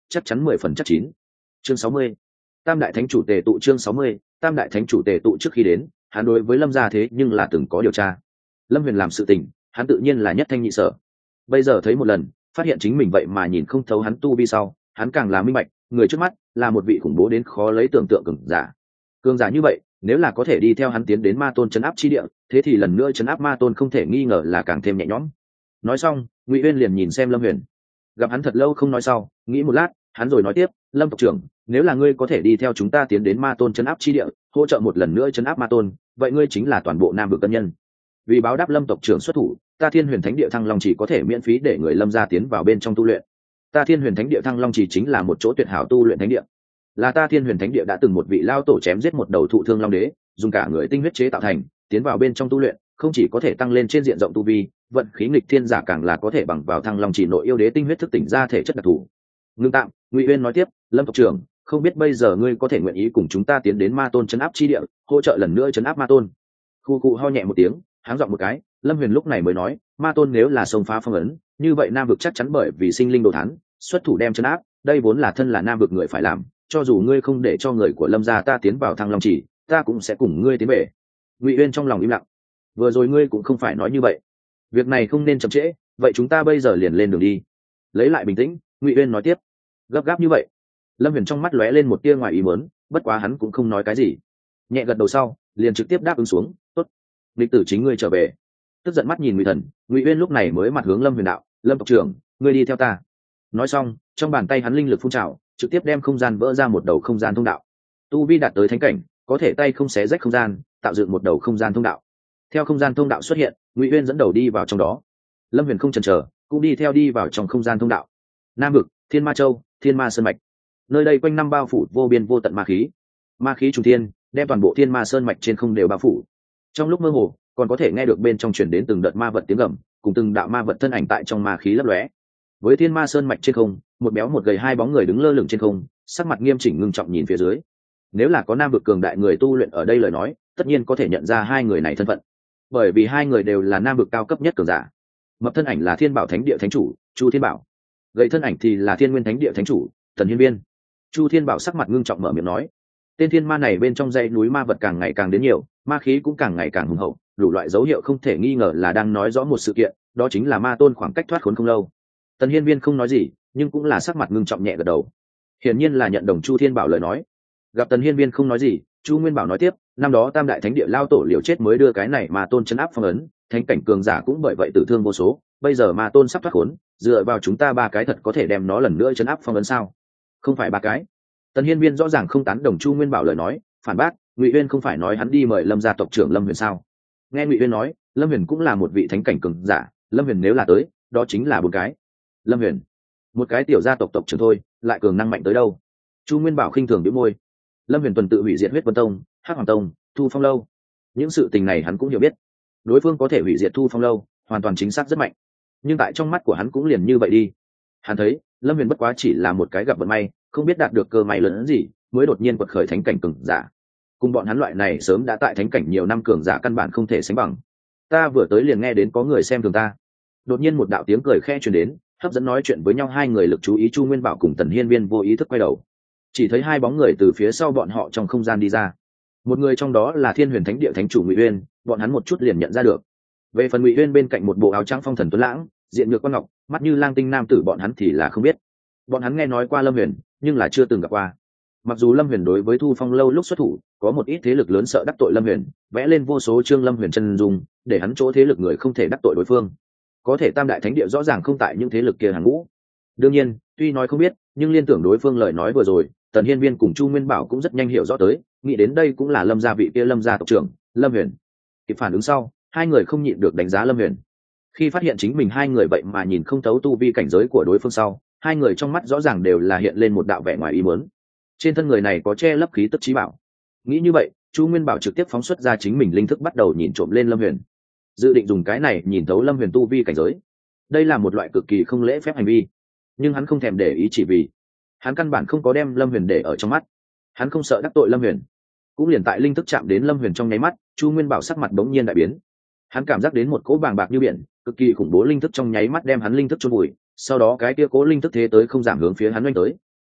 chắc chắn mười phần chắc chín. Chương sáu mươi. Tam đại thánh chủ tề tụ. Chương sáu mươi. Tam đại thánh chủ tề tụ. Trước khi đến, hắn đối với Lâm gia thế nhưng là từng có điều tra. Lâm Huyền làm sự tình, hắn tự nhiên là nhất thanh nhị sở. Bây giờ thấy một lần, phát hiện chính mình vậy mà nhìn không thấu hắn tu vi sau, hắn càng là minh bạch, người trước mắt là một vị khủng bố đến khó lấy tưởng tượng cường giả. Cường giả như vậy, nếu là có thể đi theo hắn tiến đến Ma Tôn trấn áp chi địa, thế thì lần nữa trấn áp Ma Tôn không thể nghi ngờ là càng thêm nhẹ nhõm. Nói xong, Ngụy Uyên liền nhìn xem Lâm Huyền. Gặp hắn thật lâu không nói sau, nghĩ một lát, hắn rồi nói tiếp, Lâm tộc trưởng, nếu là ngươi có thể đi theo chúng ta tiến đến Ma Tôn trấn áp chi địa, hỗ trợ một lần nữa trấn áp Ma Tôn, vậy ngươi chính là toàn bộ Nam vực cân nhân. Vì báo đáp Lâm tộc trưởng xuất thủ, ta Thiên Huyền Thánh Địa Thăng Long chỉ có thể miễn phí để người Lâm gia tiến vào bên trong tu luyện. Ta Thiên Huyền Thánh Địa Thăng Long chỉ chính là một chỗ tuyệt hảo tu luyện thánh địa. Là ta Thiên Huyền Thánh Địa đã từng một vị lao tổ chém giết một đầu thụ thương long đế, dùng cả người tinh huyết chế tạo thành, tiến vào bên trong tu luyện, không chỉ có thể tăng lên trên diện rộng tu vi, vận khí nghịch thiên giả càng là có thể bằng vào Thăng Long chỉ nội yêu đế tinh huyết thức tỉnh ra thể chất đặc thù. Ngưng tạm, Ngụy Uyên nói tiếp, Lâm tộc trưởng, không biết bây giờ ngươi có thể nguyện ý cùng chúng ta tiến đến Ma Tôn trấn áp chi địa, hỗ trợ lần nữa trấn áp Ma Tôn. Khu cụ ho nhẹ một tiếng, háng giọng một cái, Lâm Huyền lúc này mới nói, Ma Tôn nếu là xông phá phong ấn, như vậy Nam vực chắc chắn bởi vì sinh linh đồ thán, xuất thủ đem trấn áp, đây vốn là thân là Nam vực người phải làm, cho dù ngươi không để cho người của Lâm gia ta tiến vào Thăng Long chỉ, ta cũng sẽ cùng ngươi tiến về. Ngụy Uyên trong lòng im lặng, vừa rồi ngươi cũng không phải nói như vậy, việc này không nên chậm trễ, vậy chúng ta bây giờ liền lên đường đi. Lấy lại bình tĩnh, Ngụy Uyên nói tiếp, gấp gáp như vậy? Lâm Huyền trong mắt lóe lên một tia ngoài ý muốn, bất quá hắn cũng không nói cái gì, nhẹ gật đầu sau, liền trực tiếp đáp ứng xuống, tốt, lịch tử chính ngươi trở về. Tức giận mắt nhìn Ngụy Thần, Ngụy Uyên lúc này mới mặt hướng Lâm Huyền đạo, Lâm tộc trưởng, ngươi đi theo ta. Nói xong, trong bàn tay hắn linh lực phun trào, trực tiếp đem không gian vỡ ra một đầu không gian thông đạo. Tu vi đạt tới thánh cảnh, có thể tay không xé rách không gian, tạo dựng một đầu không gian thông đạo. Theo không gian thông đạo xuất hiện, Ngụy Uyên dẫn đầu đi vào trong đó. Lâm Huyền không chần chờ, cũng đi theo đi vào trong không gian thông đạo. Nam vực, Thiên Ma Châu, Thiên Ma Sơn mạch. Nơi đây quanh năm bao phủ vô biên vô tận ma khí. Ma khí trùng thiên, đem toàn bộ Thiên Ma Sơn mạch trên không đều bao phủ. Trong lúc mơ hồ, còn có thể nghe được bên trong truyền đến từng đợt ma vật tiếng gầm, cùng từng đạo ma vật thân ảnh tại trong ma khí lấp lóe. Với Thiên Ma Sơn mạch trên không, một béo một gầy hai bóng người đứng lơ lửng trên không, sắc mặt nghiêm chỉnh ngưng trọng nhìn phía dưới. Nếu là có Nam vực cường đại người tu luyện ở đây lời nói, tất nhiên có thể nhận ra hai người này thân phận, bởi vì hai người đều là Nam vực cao cấp nhất cường giả. Mập thân ảnh là Thiên Bảo Thánh Địa thánh chủ Chu Thiên Bảo, gầy thân ảnh thì là Thiên Nguyên Thánh Địa thánh chủ Tần Hiên Viên. Chu Thiên Bảo sắc mặt ngưng trọng mở miệng nói, tên thiên ma này bên trong dãy núi ma vật càng ngày càng đến nhiều, ma khí cũng càng ngày càng hùng hậu, đủ loại dấu hiệu không thể nghi ngờ là đang nói rõ một sự kiện, đó chính là Ma Tôn khoảng cách thoát khốn không lâu. Tần Hiên Viên không nói gì, nhưng cũng là sắc mặt ngưng trọng nhẹ gật đầu, hiển nhiên là nhận đồng Chu Thiên Bảo lời nói. Gặp Tần Hiên Viên không nói gì, Chu Nguyên Bảo nói tiếp, năm đó Tam đại thánh địa lao tổ liều chết mới đưa cái này Ma Tôn chấn áp phong ấn, thánh cảnh cường giả cũng bởi vậy tử thương vô số, bây giờ Ma Tôn sắp thoát khốn, dựa vào chúng ta ba cái thật có thể đem nó lần nữa chấn áp phong ấn sao? Không phải ba cái. Tần Hiên Viên rõ ràng không tán đồng Chu Nguyên Bảo lời nói, phản bác, Ngụy Uyên không phải nói hắn đi mời Lâm gia tộc trưởng Lâm Huyền sao? Nghe Ngụy Uyên nói, Lâm Huyền cũng là một vị thánh cảnh cường giả, Lâm Huyền nếu là tới, đó chính là bốn cái. Lâm Huyền, một cái tiểu gia tộc tộc trưởng thôi, lại cường năng mạnh tới đâu? Chu Nguyên Bảo khinh thường bĩu môi. Lâm Huyền tuần tự hủy diệt Huyết Vân Tông, Hắc Hoàng Tông, Thu Phong lâu, những sự tình này hắn cũng hiểu biết. Đối phương có thể hủy diệt Thu Phong lâu, hoàn toàn chính xác rất mạnh, nhưng tại trong mắt của hắn cũng liền như vậy đi. Hắn thấy Lâm Huyền bất quá chỉ là một cái gặp vận may, không biết đạt được cơ may lớn hơn gì, mới đột nhiên quật khởi thánh cảnh cường giả. Cùng bọn hắn loại này sớm đã tại thánh cảnh nhiều năm cường giả căn bản không thể sánh bằng. Ta vừa tới liền nghe đến có người xem thường ta. Đột nhiên một đạo tiếng cười khẽ truyền đến, hấp dẫn nói chuyện với nhau hai người lực chú ý. Chu Nguyên Bảo cùng Tần Hiên Viên vô ý thức quay đầu, chỉ thấy hai bóng người từ phía sau bọn họ trong không gian đi ra. Một người trong đó là Thiên Huyền Thánh Địa thánh chủ Ngụy Uyên, bọn hắn một chút liền nhận ra được. Về phần Ngụy Uyên bên cạnh một bộ áo trắng phong thần tuấn lãng, diện nhược quan ngọc, mắt như lang tinh nam tử, bọn hắn thì là không biết. Bọn hắn nghe nói qua Lâm Huyền, nhưng là chưa từng gặp qua. Mặc dù Lâm Huyền đối với Thu Phong lâu lúc xuất thủ, có một ít thế lực lớn sợ đắc tội Lâm Huyền, vẽ lên vô số chương Lâm Huyền chân dung, để hắn chỗ thế lực người không thể đắc tội đối phương. Có thể Tam đại thánh địa rõ ràng không tại những thế lực kia hàng ngũ. Đương nhiên, tuy nói không biết, nhưng liên tưởng đối phương lời nói vừa rồi, Tần Hiên Viên cùng Chu Nguyên Bảo cũng rất nhanh hiểu rõ tới, nghĩ đến đây cũng là Lâm gia vị kia Lâm gia tộc trưởng, Lâm Huyền. Kịp phản ứng sau, hai người không nhịn được đánh giá Lâm Huyền. Khi phát hiện chính mình hai người vậy mà nhìn không thấu tu vi cảnh giới của đối phương sau, hai người trong mắt rõ ràng đều là hiện lên một đạo vẻ ngoài ý muốn. Trên thân người này có che lấp khí tức trí bảo. Nghĩ như vậy, Chu Nguyên Bảo trực tiếp phóng xuất ra chính mình linh thức, bắt đầu nhìn trộm lên Lâm Huyền, dự định dùng cái này nhìn thấu Lâm Huyền tu vi cảnh giới. Đây là một loại cực kỳ không lễ phép hành vi, nhưng hắn không thèm để ý, chỉ vì hắn căn bản không có đem Lâm Huyền để ở trong mắt. Hắn không sợ đắc tội Lâm Huyền. Cũng liền tại linh thức chạm đến Lâm Huyền trong nháy mắt, Chu Nguyên Bảo sắc mặt bỗng nhiên đại biến. Hắn cảm giác đến một cỗ bàng bạc như biển, cực kỳ khủng bố linh thức trong nháy mắt đem hắn linh thức chôn vùi, sau đó cái kia cỗ linh thức thế tới không giảm hướng phía hắn oanh tới.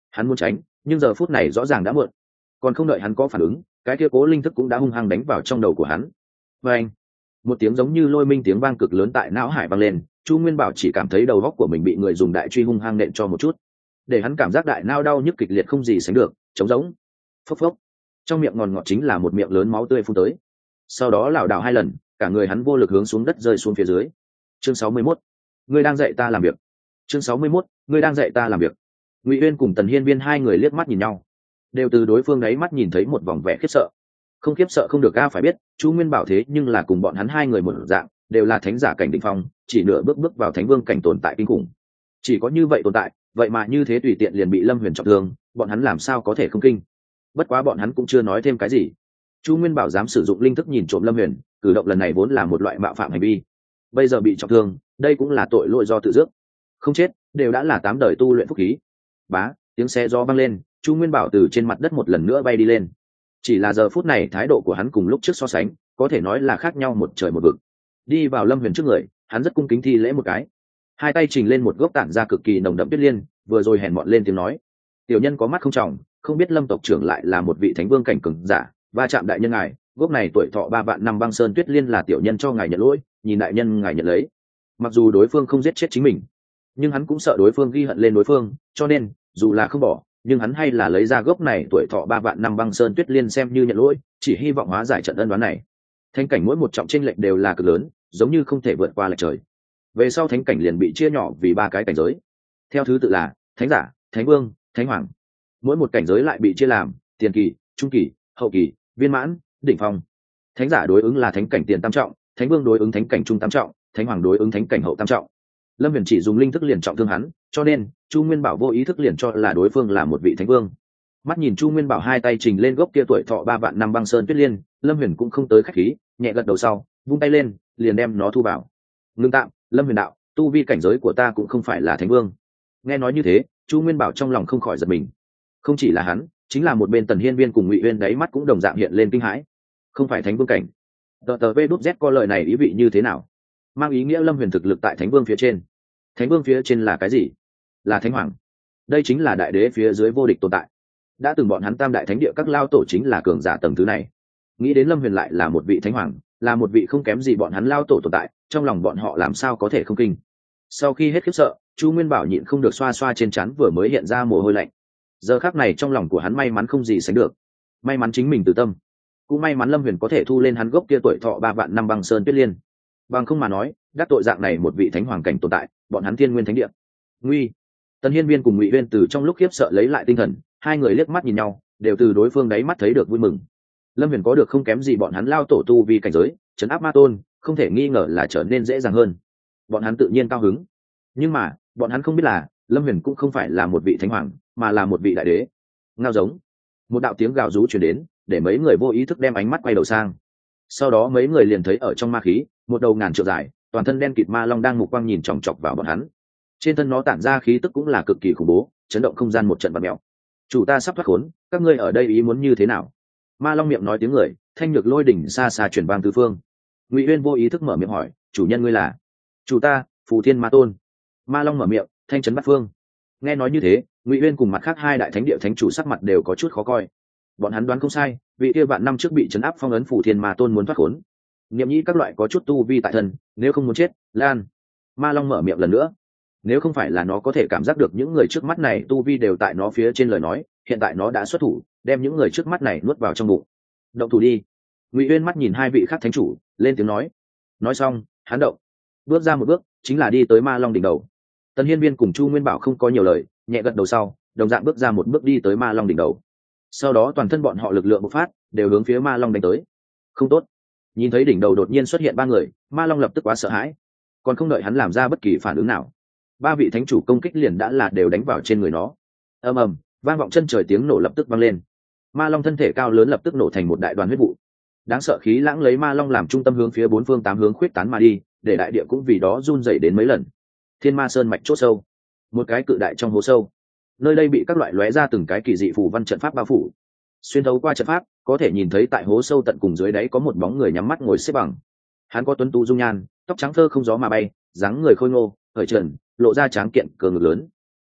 Hắn muốn tránh, nhưng giờ phút này rõ ràng đã muộn. Còn không đợi hắn có phản ứng, cái kia cố linh thức cũng đã hung hăng đánh vào trong đầu của hắn. Và anh, một tiếng giống như lôi minh tiếng vang cực lớn tại não hải vang lên. Chu Nguyên Bảo chỉ cảm thấy đầu góc của mình bị người dùng đại truy hung hăng nện cho một chút, để hắn cảm giác đại nao đau nhức kịch liệt không gì sánh được, trống rỗng. Phốc phốc, trong miệng ngòn ngọt chính là một miệng lớn máu tươi phun tới. Sau đó lảo đảo hai lần, cả người hắn vô lực hướng xuống đất rơi xuống phía dưới. Chương sáu mươi mốt, ngươi đang dạy ta làm việc. Chương sáu mươi mốt, ngươi đang dạy ta làm việc. Ngụy Uyên cùng Tần Hiên Viên hai người liếc mắt nhìn nhau, đều từ đối phương đấy mắt nhìn thấy một vòng vẻ khiếp sợ. Không khiếp sợ không được a, phải biết Chu Nguyên Bảo thế nhưng là cùng bọn hắn hai người một dạng, đều là thánh giả cảnh đỉnh phong, chỉ nửa bước bước vào thánh vương cảnh tồn tại kinh khủng. Chỉ có như vậy tồn tại, vậy mà như thế tùy tiện liền bị Lâm Huyền trọng thương, bọn hắn làm sao có thể không kinh. Bất quá bọn hắn cũng chưa nói thêm cái gì. Chu Nguyên Bảo dám sử dụng linh thức nhìn trộm Lâm Huyền, cử động lần này vốn là một loại mạo phạm hành vi, bây giờ bị trọng thương, đây cũng là tội lỗi do tự dứt. Không chết, đều đã là tám đời tu luyện phúc khí. Bá, tiếng xe gió vang lên, Chu Nguyên Bảo từ trên mặt đất một lần nữa bay đi lên. Chỉ là giờ phút này thái độ của hắn cùng lúc trước so sánh, có thể nói là khác nhau một trời một vực. Đi vào Lâm Huyền trước người, hắn rất cung kính thi lễ một cái, hai tay trình lên một gốc tản ra cực kỳ nồng đậm tuyết liên, vừa rồi hèn mọn lên tiếng nói: tiểu nhân có mắt không tròng, không biết Lâm tộc trưởng lại là một vị thánh vương cảnh cường giả, va chạm đại nhân ngài, gốc này tuổi thọ ba vạn năm băng sơn tuyết liên là tiểu nhân cho ngài nhận lỗi, nhìn đại nhân ngài nhận lấy. Mặc dù đối phương không giết chết chính mình, nhưng hắn cũng sợ đối phương ghi hận lên đối phương, cho nên dù là không bỏ, nhưng hắn hay là lấy ra gốc này tuổi thọ ba vạn năm băng sơn tuyết liên xem như nhận lỗi, chỉ hy vọng hóa giải trận ân đoán này. Thánh cảnh mỗi một trọng chênh lệch đều là cực lớn, giống như không thể vượt qua lệch trời. Về sau thánh cảnh liền bị chia nhỏ vì ba cái cảnh giới, theo thứ tự là thánh giả, thánh vương, thánh hoàng. Mỗi một cảnh giới lại bị chia làm tiền kỳ, trung kỳ, hậu kỳ, viên mãn, đỉnh phong. Thánh giả đối ứng là thánh cảnh tiền tam trọng, thánh vương đối ứng thánh cảnh trung tam trọng, thánh hoàng đối ứng thánh cảnh hậu tam trọng. Lâm Huyền chỉ dùng linh thức liền trọng thương hắn, cho nên Chu Nguyên Bảo vô ý thức liền cho là đối phương là một vị thánh vương. Mắt nhìn Chu Nguyên Bảo hai tay trình lên gốc kia tuổi thọ ba vạn năm băng sơn tuyết liên, Lâm Huyền cũng không tới khách khí, nhẹ gật đầu sau, vung tay lên, liền đem nó thu vào. Ngưng tạm, Lâm Huyền đạo, tu vi cảnh giới của ta cũng không phải là thánh vương. Nghe nói như thế, Chu Nguyên Bảo trong lòng không khỏi giật mình. Không chỉ là hắn, chính là một bên Tần Hiên Viên cùng Ngụy Uyên đáy mắt cũng đồng dạng hiện lên kinh hãi. Không phải thánh vương cảnh. Tờ tờ vê đút z có lời này ý vị như thế nào? Mang ý nghĩa Lâm Huyền thực lực tại thánh vương phía trên. Thánh vương phía trên là cái gì? Là thánh hoàng. Đây chính là đại đế phía dưới vô địch tồn tại. Đã từng bọn hắn tam đại thánh địa các lao tổ chính là cường giả tầng thứ này. Nghĩ đến Lâm Huyền lại là một vị thánh hoàng, là một vị không kém gì bọn hắn lao tổ tồn tại, trong lòng bọn họ làm sao có thể không kinh. Sau khi hết khiếp sợ, Chu Nguyên Bảo nhịn không được xoa xoa trên trán vừa mới hiện ra mồ hôi lạnh. Giờ khắc này trong lòng của hắn may mắn không gì sánh được. May mắn chính mình từ tâm, cũng may mắn Lâm Huyền có thể thu lên hắn gốc kia tuổi thọ ba vạn năm băng sơn tuyết liên. Bằng không mà nói, đắc tội dạng này một vị thánh hoàng cảnh tồn tại, bọn hắn thiên nguyên thánh địa. Nguy. Tần Hiên Viên cùng Ngụy Uyên từ trong lúc khiếp sợ lấy lại tinh thần, hai người liếc mắt nhìn nhau, đều từ đối phương đáy mắt thấy được vui mừng. Lâm Huyền có được không kém gì bọn hắn lao tổ tu vi cảnh giới, trấn áp ma tôn, không thể nghi ngờ là trở nên dễ dàng hơn. Bọn hắn tự nhiên cao hứng. Nhưng mà, bọn hắn không biết là, Lâm Huyền cũng không phải là một vị thánh hoàng, mà là một vị đại đế. Ngao giống. Một đạo tiếng gào rú truyền đến, để mấy người vô ý thức đem ánh mắt quay đầu sang. Sau đó mấy người liền thấy ở trong ma khí, một đầu ngàn trượng dài, toàn thân đen kịt ma long đang mục quang nhìn chòng chọc vào bọn hắn. Trên thân nó tản ra khí tức cũng là cực kỳ khủng bố, chấn động không gian một trận vặn mèo. Chủ ta sắp thoát khốn, các ngươi ở đây ý muốn như thế nào? Ma long miệng nói tiếng người, thanh nhược lôi đỉnh xa xa truyền vang tứ phương. Ngụy Uyên vô ý thức mở miệng hỏi, chủ nhân ngươi là? Chủ ta, Phù Thiên Ma Tôn. Ma long mở miệng, thanh chấn bát phương. Nghe nói như thế, Ngụy Uyên cùng mặt khác hai đại thánh địa thánh chủ sắc mặt đều có chút khó coi. Bọn hắn đoán không sai, vị kia vạn năm trước bị chấn áp phong ấn Phù Thiên Ma Tôn muốn thoát khốn. Niệm nhĩ các loại có chút tu vi tại thân, nếu không muốn chết, lan. Ma long mở miệng lần nữa. Nếu không phải là nó có thể cảm giác được những người trước mắt này tu vi đều tại nó phía trên lời nói, hiện tại nó đã xuất thủ, đem những người trước mắt này nuốt vào trong bụng. Động thủ đi. Ngụy Uyên mắt nhìn hai vị khác thánh chủ, lên tiếng nói. Nói xong, hắn động, bước ra một bước, chính là đi tới ma long đỉnh đầu. Tần Hiên Viên cùng Chu Nguyên Bảo không có nhiều lời, nhẹ gật đầu sau, đồng dạng bước ra một bước đi tới ma long đỉnh đầu. Sau đó toàn thân bọn họ lực lượng bộc phát, đều hướng phía ma long đánh tới. Không tốt. Nhìn thấy đỉnh đầu đột nhiên xuất hiện ba người, ma long lập tức quá sợ hãi, còn không đợi hắn làm ra bất kỳ phản ứng nào, ba vị thánh chủ công kích liền đã là đều đánh vào trên người nó. Ầm ầm, vang vọng chân trời tiếng nổ lập tức vang lên. Ma long thân thể cao lớn lập tức nổ thành một đại đoàn huyết vụ. Đáng sợ khí lãng lấy ma long làm trung tâm hướng phía bốn phương tám hướng khuyết tán mà đi, để đại địa cũng vì đó run rẩy đến mấy lần. Thiên Ma Sơn mạch chốt sâu, một cái cự đại trong hố sâu, nơi đây bị các loại lóe ra từng cái kỳ dị phù văn trận pháp bao phủ. Xuyên thấu qua trận pháp, có thể nhìn thấy tại hố sâu tận cùng dưới đáy có một bóng người nhắm mắt ngồi xếp bằng. Hắn có tuấn tú dung nhan, tóc trắng thơ không gió mà bay, dáng người khôi ngô, khởi trần, lộ ra tráng kiện cờ ngực lớn.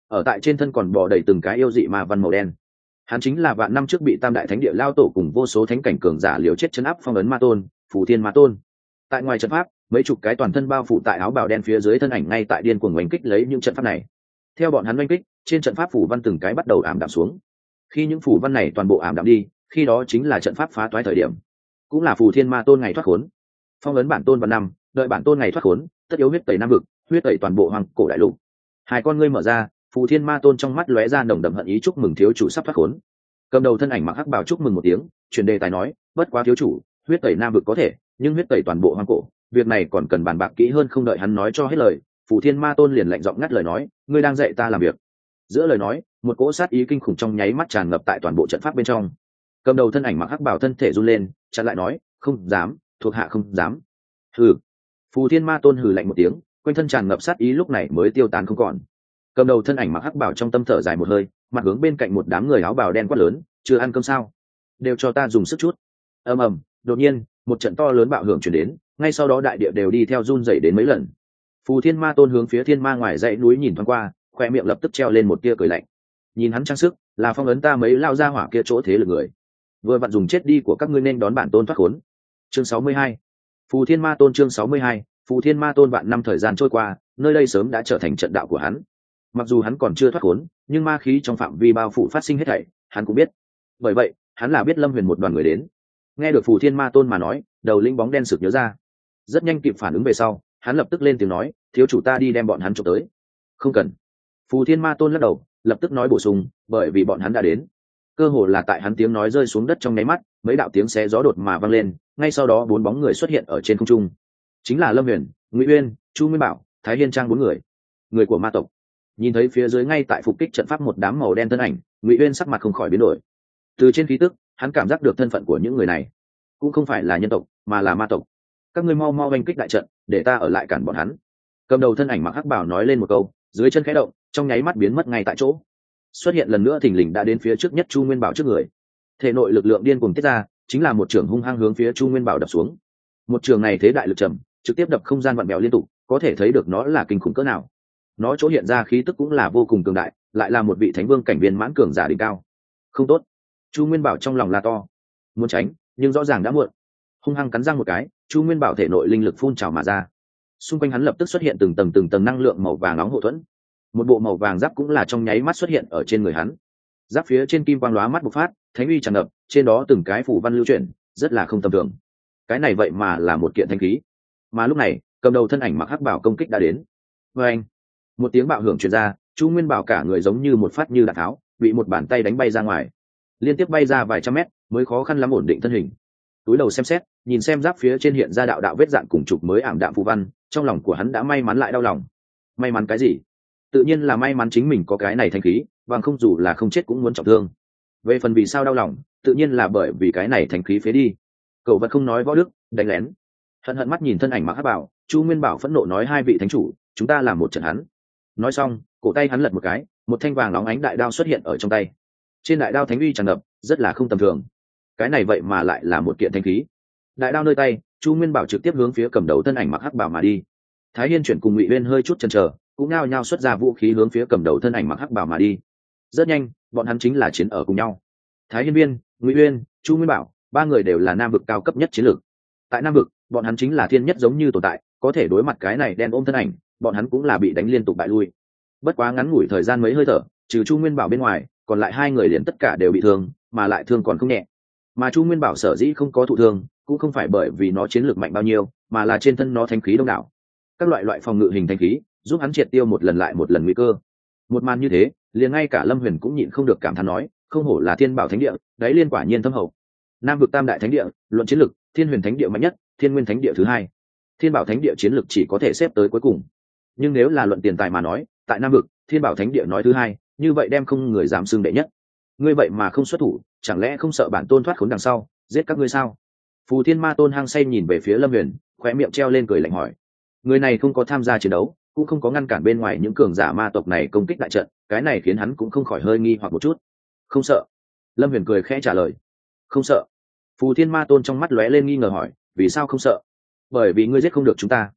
ở tại trên thân còn bò đầy từng cái yêu dị ma văn màu đen. Hắn chính là vạn năm trước bị tam đại thánh địa lao tổ cùng vô số thánh cảnh cường giả liều chết chấn áp phong ấn ma tôn Phù Thiên Ma Tôn. Tại ngoài trận pháp, mấy chục cái toàn thân bao phủ tại áo bào đen phía dưới thân ảnh ngay tại điên cuồng oanh kích lấy những trận pháp này. Theo bọn hắn oanh kích, trên trận pháp phủ văn từng cái bắt đầu ảm đạm xuống. Khi những phủ văn này toàn bộ ảm đạm đi, khi đó chính là trận pháp phá toái thời điểm, cũng là Phù Thiên Ma Tôn ngày thoát khốn. Phong ấn bản tôn vạn năm, đợi bản tôn ngày thoát khốn, tất yếu huyết tẩy nam vực, huyết tẩy toàn bộ hoàng cổ đại lục. Hai con ngươi mở ra, Phù Thiên Ma Tôn trong mắt lóe ra nồng đậm hận ý, chúc mừng thiếu chủ sắp thoát khốn. Cầm đầu thân ảnh mặc hắc bào chúc mừng một tiếng, chuyển đề tài nói, bất quá thiếu chủ, huyết tẩy nam vực có thể, nhưng huyết tẩy toàn bộ hoàng cổ, việc này còn cần bàn bạc kỹ hơn. Không đợi hắn nói cho hết lời, Phù Thiên Ma Tôn liền lạnh giọng ngắt lời nói, ngươi đang dạy ta làm việc. Giữa lời nói, một cỗ sát ý kinh khủng trong nháy mắt tràn ngập tại toàn bộ trận pháp bên trong. Cầm đầu thân ảnh mặc hắc bào thân thể run lên, chặn lại nói, không dám, thuộc hạ không dám. Hừ. Phù Thiên Ma Tôn hừ lạnh một tiếng, quanh thân tràn ngập sát ý lúc này mới tiêu tán không còn. Cầm đầu thân ảnh mặc hắc bào trong tâm thở dài một hơi, mặt hướng bên cạnh một đám người áo bào đen quát lớn, chưa ăn cơm sao? Đều cho ta dùng sức chút. Ầm ầm, đột nhiên, một trận to lớn bạo hưởng truyền đến, ngay sau đó đại địa đều đi theo run rẩy đến mấy lần. Phù Thiên Ma Tôn hướng phía thiên ma ngoài dãy núi nhìn thoáng qua, khoe miệng lập tức treo lên một tia cười lạnh. Nhìn hắn trang sức, là phong ấn ta mấy lao ra hỏa kia chỗ thế lực người. Vừa vặn dùng chết đi của các ngươi nên đón bản tôn thoát khốn. Chương sáu mươi hai. Phù Thiên Ma Tôn chương sáu mươi hai. Phù Thiên Ma Tôn vạn năm thời gian trôi qua, nơi đây sớm đã trở thành trận đạo của hắn. Mặc dù hắn còn chưa thoát khốn, nhưng ma khí trong phạm vi bao phủ phát sinh hết thảy, hắn cũng biết. Bởi vậy, hắn là biết Lâm Huyền một đoàn người đến. Nghe được Phù Thiên Ma Tôn mà nói, đầu linh bóng đen sực nhớ ra. Rất nhanh kịp phản ứng về sau, hắn lập tức lên tiếng nói, thiếu chủ ta đi đem bọn hắn chụp tới. Không cần. Phù Thiên Ma Tôn lắc đầu, lập tức nói bổ sung, bởi vì bọn hắn đã đến. Cơ hồ là tại hắn tiếng nói rơi xuống đất trong nháy mắt, mấy đạo tiếng xé gió đột mà vang lên, ngay sau đó bốn bóng người xuất hiện ở trên không trung. Chính là Lâm Huyền, Ngụy Uyên, Chu Nguyên Bảo, Thái Hiên Trang bốn người, người của ma tộc. Nhìn thấy phía dưới ngay tại phục kích trận pháp một đám màu đen thân ảnh, Ngụy Uyên sắc mặt không khỏi biến đổi. Từ trên khí tức, hắn cảm giác được thân phận của những người này cũng không phải là nhân tộc, mà là ma tộc. Các ngươi mau mau oanh kích đại trận, để ta ở lại cản bọn hắn. Cầm đầu thân ảnh mặc hắc bào nói lên một câu, dưới chân khẽ động, trong nháy mắt biến mất ngay tại chỗ. Xuất hiện lần nữa thình lình đã đến phía trước nhất Chu Nguyên Bảo trước người. Thể nội lực lượng điên cuồng tiết ra, chính là một trường hung hăng hướng phía Chu Nguyên Bảo đập xuống. Một trường này thế đại lực trầm, trực tiếp đập không gian vặn vẹo liên tục, có thể thấy được nó là kinh khủng cỡ nào. Nó chỗ hiện ra khí tức cũng là vô cùng cường đại, lại là một vị thánh vương cảnh viên mãn cường giả đỉnh cao. Không tốt. Chu Nguyên Bảo trong lòng la to, muốn tránh, nhưng rõ ràng đã muộn. Hung hăng cắn răng một cái, Chu Nguyên Bảo thể nội linh lực phun trào mà ra. Xung quanh hắn lập tức xuất hiện từng tầng từng tầng năng lượng màu vàng nóng hộ thuẫn. Một bộ màu vàng giáp cũng là trong nháy mắt xuất hiện ở trên người hắn. Giáp phía trên kim quang lóa mắt bộc phát, thánh uy tràn ngập, trên đó từng cái phủ văn lưu chuyển, rất là không tầm thường. Cái này vậy mà là một kiện thanh khí. Mà lúc này, cầm đầu thân ảnh mặc hắc bảo công kích đã đến. Và anh, một tiếng bạo hưởng truyền ra, Chu Nguyên Bảo cả người giống như một phát như đạn tháo, bị một bàn tay đánh bay ra ngoài, liên tiếp bay ra vài trăm mét, mới khó khăn lắm ổn định thân hình. Túi đầu xem xét, nhìn xem giáp phía trên hiện ra đạo đạo vết dạn cùng trục mới ảm đạm phù văn, trong lòng của hắn đã may mắn lại đau lòng. May mắn cái gì? Tự nhiên là may mắn chính mình có cái này thanh khí, bằng không dù là không chết cũng muốn trọng thương. Về phần vì sao đau lòng, tự nhiên là bởi vì cái này thanh khí phế đi. Cậu vật không nói võ đức, đánh lén. Hận hận mắt nhìn thân ảnh mặc hắc bảo, Chu Nguyên Bảo phẫn nộ nói, hai vị thánh chủ, chúng ta làm một trận hắn. Nói xong, cổ tay hắn lật một cái, một thanh vàng óng ánh đại đao xuất hiện ở trong tay. Trên đại đao thánh uy tràn ngập, rất là không tầm thường. Cái này vậy mà lại là một kiện thanh khí. Đại đao nơi tay, Chu Nguyên Bảo trực tiếp hướng phía cầm đầu thân ảnh mặc hắc bảo mà đi. Thái Hiên chuyển cùng Ngụy Uyên hơi chút chần chờ, cũng nao nhao xuất ra vũ khí hướng phía cầm đầu thân ảnh mặc hắc bảo mà đi. Rất nhanh, bọn hắn chính là chiến ở cùng nhau. Thái Hiên Viên, Ngụy Uyên, Chu Nguyên Bảo, ba người đều là nam vực cao cấp nhất chiến lược. Tại nam vực, bọn hắn chính là thiên nhất giống như tồn tại, có thể đối mặt cái này đen ôm thân ảnh, bọn hắn cũng là bị đánh liên tục bại lui. Bất quá ngắn ngủi thời gian mấy hơi thở, trừ Chu Nguyên Bảo bên ngoài, còn lại hai người liền tất cả đều bị thương, mà lại thương còn không nhẹ. Mà Chu Nguyên Bảo sở dĩ không có thụ thương, cũng không phải bởi vì nó chiến lược mạnh bao nhiêu, mà là trên thân nó thanh khí đông đảo. Các loại loại phòng ngự hình thanh khí, giúp hắn triệt tiêu một lần lại một lần nguy cơ. Một màn như thế, liền ngay cả Lâm Huyền cũng nhịn không được cảm thán nói, không hổ là Thiên Bảo Thánh Địa, đấy liên quả nhiên thâm hậu. Nam vực tam đại thánh địa, luận chiến lực, Thiên Huyền Thánh Địa mạnh nhất, Thiên Nguyên Thánh Địa thứ hai. Thiên Bảo Thánh Địa chiến lực chỉ có thể xếp tới cuối cùng. Nhưng nếu là luận tiền tài mà nói, tại Nam vực, Thiên Bảo Thánh Địa nói thứ hai, như vậy đem không người dám xưng đệ nhất. Ngươi vậy mà không xuất thủ, chẳng lẽ không sợ bản tôn thoát khốn đằng sau, giết các ngươi sao? Phù Thiên Ma Tôn hăng say nhìn về phía Lâm Huyền, khóe miệng treo lên cười lạnh hỏi. Người này không có tham gia chiến đấu, cũng không có ngăn cản bên ngoài những cường giả ma tộc này công kích đại trận, cái này khiến hắn cũng không khỏi hơi nghi hoặc một chút. Không sợ. Lâm Huyền cười khẽ trả lời. Không sợ. Phù Thiên Ma Tôn trong mắt lóe lên nghi ngờ hỏi, vì sao không sợ? Bởi vì ngươi giết không được chúng ta.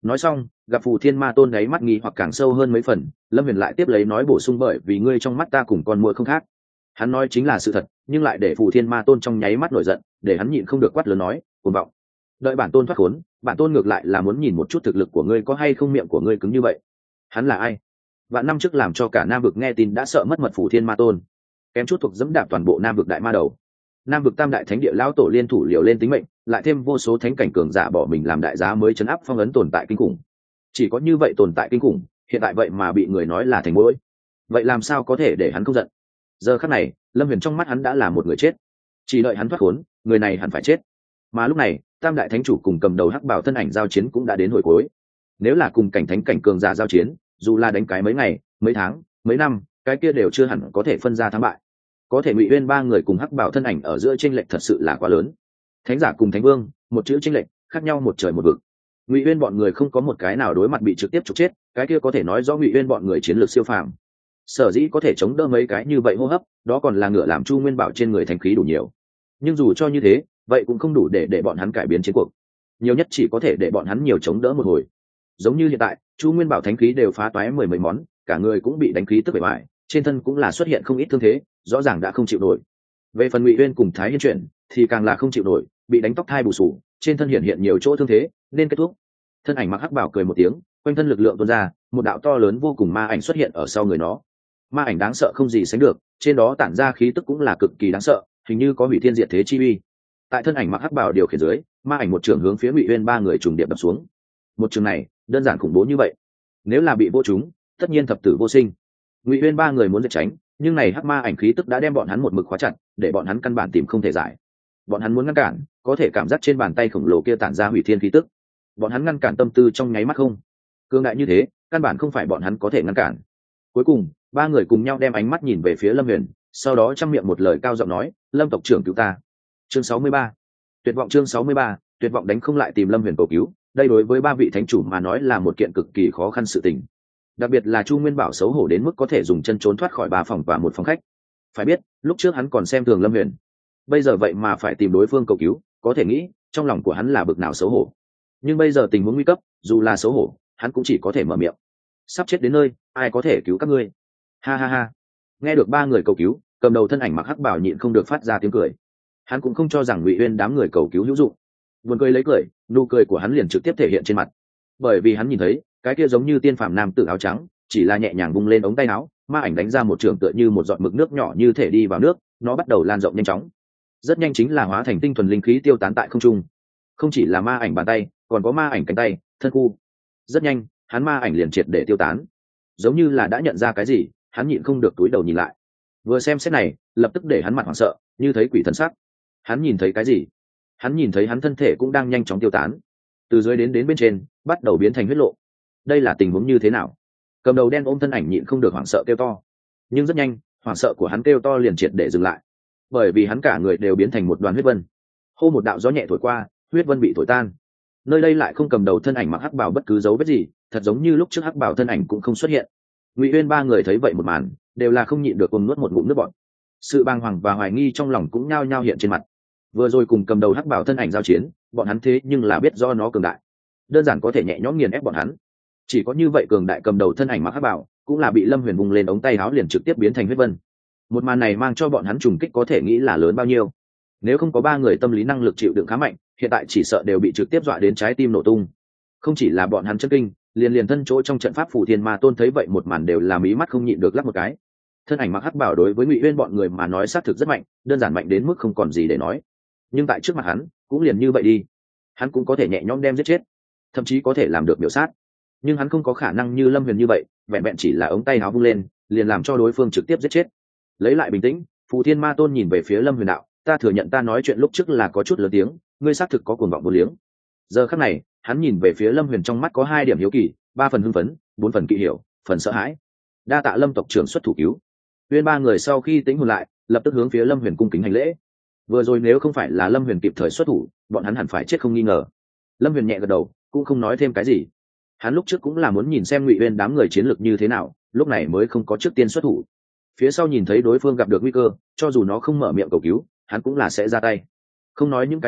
Nói xong, gặp phù thiên ma tôn đáy mắt nghi hoặc càng sâu hơn mấy phần, lâm huyền lại tiếp lấy nói bổ sung bởi vì ngươi trong mắt ta cùng con muỗi không khác. Hắn nói chính là sự thật, nhưng lại để phù thiên ma tôn trong nháy mắt nổi giận, để hắn nhịn không được quát lớn nói cuồng vọng. Đợi bản tôn thoát khốn, bản tôn ngược lại là muốn nhìn một chút thực lực của ngươi có hay không, miệng của ngươi cứng như vậy. Hắn là ai? Vạn năm trước làm cho cả nam vực nghe tin đã sợ mất mật phù thiên ma tôn, kém chút thuộc dẫm đạp toàn bộ nam vực đại ma đầu. Nam vực tam đại thánh địa lão tổ liên thủ liều lên tính mệnh, lại thêm vô số thánh cảnh cường giả bỏ mình làm đại giá mới chấn áp phong ấn tồn tại kinh khủng. Chỉ có như vậy tồn tại kinh khủng, hiện tại vậy mà bị người nói là thành muỗi, vậy làm sao có thể để hắn không giận? Giờ khắc này, lâm huyền trong mắt hắn đã là một người chết, chỉ đợi hắn thoát khốn, người này hẳn phải chết. Mà lúc này, tam đại thánh chủ cùng cầm đầu hắc bảo thân ảnh giao chiến cũng đã đến hồi cuối. Nếu là cùng cảnh thánh cảnh cường giả giao chiến, dù là đánh cái mấy ngày, mấy tháng, mấy năm, cái kia đều chưa hẳn có thể phân ra thắng bại. Có thể Ngụy Uyên ba người cùng hắc bảo thân ảnh ở giữa chênh lệch thật sự là quá lớn. Thánh giả cùng thánh vương, một chữ chênh lệch, khác nhau một trời một vực. Ngụy Uyên bọn người không có một cái nào đối mặt bị trực tiếp trục chết, cái kia có thể nói rõ Ngụy Uyên bọn người chiến lược siêu phàm. Sở dĩ có thể chống đỡ mấy cái như vậy hô hấp, đó còn là ngựa làm Chu Nguyên Bảo trên người thành khí đủ nhiều. Nhưng dù cho như thế, vậy cũng không đủ để để bọn hắn cải biến chiến cuộc. Nhiều nhất chỉ có thể để bọn hắn nhiều chống đỡ một hồi. Giống như hiện tại, Chu Nguyên Bảo thánh khí đều phá toái mười mấy món, cả người cũng bị đánh khí tức bề ngoài, trên thân cũng là xuất hiện không ít thương thế, rõ ràng đã không chịu nổi. Về phần Ngụy Uyên cùng Thái Hiên chuyển, thì càng là không chịu nổi, bị đánh tóc thai bù sù, trên thân hiện hiện nhiều chỗ thương thế, nên kết thúc. Thân ảnh mặc hắc bảo cười một tiếng, quanh thân lực lượng tuôn ra, một đạo to lớn vô cùng ma ảnh xuất hiện ở sau người nó. Ma ảnh đáng sợ không gì sánh được, trên đó tản ra khí tức cũng là cực kỳ đáng sợ, hình như có hủy thiên diệt thế chi uy. Tại thân ảnh mặc hắc bảo điều khiển dưới, ma ảnh một trường hướng phía Ngụy Uyên ba người trùng điệp đập xuống. Một trường này, đơn giản khủng bố như vậy, nếu là bị vô chúng, tất nhiên thập tử vô sinh. Ngụy Uyên ba người muốn giết tránh, nhưng này hắc ma ảnh khí tức đã đem bọn hắn một mực khóa chặt, để bọn hắn căn bản tìm không thể giải. Bọn hắn muốn ngăn cản, có thể cảm giác trên bàn tay khổng lồ kia tản ra hủy thiên khí tức. Bọn hắn ngăn cản tâm tư trong nháy mắt không. Cương đại như thế, căn bản không phải bọn hắn có thể ngăn cản. Cuối cùng, ba người cùng nhau đem ánh mắt nhìn về phía Lâm Huyền, sau đó trong miệng một lời cao giọng nói, "Lâm tộc trưởng cứu ta." Chương sáu mươi ba. Tuyệt vọng chương sáu mươi ba, tuyệt vọng đánh không lại tìm Lâm Huyền cầu cứu, đây đối với ba vị thánh chủ mà nói là một kiện cực kỳ khó khăn sự tình. Đặc biệt là Chu Nguyên Bảo xấu hổ đến mức có thể dùng chân trốn thoát khỏi ba phòng và một phòng khách. Phải biết, lúc trước hắn còn xem thường Lâm Huyền, bây giờ vậy mà phải tìm đối phương cầu cứu, có thể nghĩ, trong lòng của hắn là bực nào xấu hổ. Nhưng bây giờ tình huống nguy cấp, dù là xấu hổ, hắn cũng chỉ có thể mở miệng. Sắp chết đến nơi, ai có thể cứu các ngươi? Ha ha ha. Nghe được ba người cầu cứu, cầm đầu thân ảnh mặc hắc bảo nhịn không được phát ra tiếng cười. Hắn cũng không cho rằng Ngụy Uyên đám người cầu cứu hữu dụng. Buồn cười lấy cười, nụ cười của hắn liền trực tiếp thể hiện trên mặt. Bởi vì hắn nhìn thấy, cái kia giống như tiên phàm nam tử áo trắng, chỉ là nhẹ nhàng vung lên ống tay áo, ma ảnh đánh ra một trường tựa như một giọt mực nước nhỏ như thể đi vào nước, nó bắt đầu lan rộng nhanh chóng. Rất nhanh chính là hóa thành tinh thuần linh khí tiêu tán tại không trung. Không chỉ là ma ảnh bàn tay, còn có ma ảnh cánh tay, thân khu. Rất nhanh, hắn ma ảnh liền triệt để tiêu tán. Giống như là đã nhận ra cái gì, hắn nhịn không được túi đầu nhìn lại. Vừa xem xét này, lập tức để hắn mặt hoảng sợ, như thấy quỷ thần sắc. Hắn nhìn thấy cái gì? Hắn nhìn thấy hắn thân thể cũng đang nhanh chóng tiêu tán, từ dưới đến đến bên trên, bắt đầu biến thành huyết lộ. Đây là tình huống như thế nào? Cầm đầu đen ôm thân ảnh nhịn không được hoảng sợ kêu to. Nhưng rất nhanh, hoảng sợ của hắn kêu to liền triệt để dừng lại, bởi vì hắn cả người đều biến thành một đoàn huyết vân. Hô một đạo gió nhẹ thổi qua, huyết vân bị thổi tan. Nơi đây lại không cầm đầu thân ảnh mặc hắc bào bất cứ dấu vết gì, thật giống như lúc trước hắc bào thân ảnh cũng không xuất hiện. Ngụy Uyên ba người thấy vậy một màn, đều là không nhịn được ôm nuốt một ngụm nước bọt. Sự bàng hoàng và hoài nghi trong lòng cũng nhao nhao hiện trên mặt. Vừa rồi cùng cầm đầu hắc bảo thân ảnh giao chiến, bọn hắn thế nhưng là biết do nó cường đại, đơn giản có thể nhẹ nhõm nghiền ép bọn hắn. Chỉ có như vậy cường đại cầm đầu thân ảnh mặc hắc bảo, cũng là bị Lâm Huyền vùng lên ống tay áo liền trực tiếp biến thành huyết vân. Một màn này mang cho bọn hắn trùng kích có thể nghĩ là lớn bao nhiêu. Nếu không có ba người tâm lý năng lực chịu đựng khá mạnh, hiện tại chỉ sợ đều bị trực tiếp dọa đến trái tim nổ tung. Không chỉ là bọn hắn chân kinh, liền liền thân chỗ trong trận pháp phủ thiên ma tôn thấy vậy một màn đều là mí mắt không nhịn được lắc một cái. Thân ảnh mặc hắc bảo đối với Ngụy Uyên bọn người mà nói xác thực rất mạnh, đơn giản mạnh đến mức không còn gì để nói. Nhưng tại trước mặt hắn, cũng liền như vậy đi, hắn cũng có thể nhẹ nhõm đem giết chết, thậm chí có thể làm được biểu sát. Nhưng hắn không có khả năng như Lâm Huyền như vậy, vẹn vẹn chỉ là ống tay áo vung lên, liền làm cho đối phương trực tiếp giết chết. Lấy lại bình tĩnh, Phù Thiên Ma Tôn nhìn về phía Lâm Huyền đạo, ta thừa nhận ta nói chuyện lúc trước là có chút lớn tiếng, ngươi xác thực có cuồng vọng vô liếng. Giờ khắc này, hắn nhìn về phía Lâm Huyền trong mắt có hai điểm hiếu kỳ, ba phần hưng phấn, bốn phần kỵ hiểu, phần sợ hãi. Đa tạ Lâm tộc trưởng xuất thủ cứu. Uyên ba người sau khi tĩnh hồn lại, lập tức hướng phía Lâm Huyền cung kính hành lễ. Vừa rồi nếu không phải là Lâm Huyền kịp thời xuất thủ, bọn hắn hẳn phải chết không nghi ngờ. Lâm Huyền nhẹ gật đầu, cũng không nói thêm cái gì. Hắn lúc trước cũng là muốn nhìn xem Ngụy Uyên đám người chiến lược như thế nào, lúc này mới không có trước tiên xuất thủ. Phía sau nhìn thấy đối phương gặp được nguy cơ, cho dù nó không mở miệng cầu cứu, hắn cũng là sẽ ra tay. Không nói những cái khác,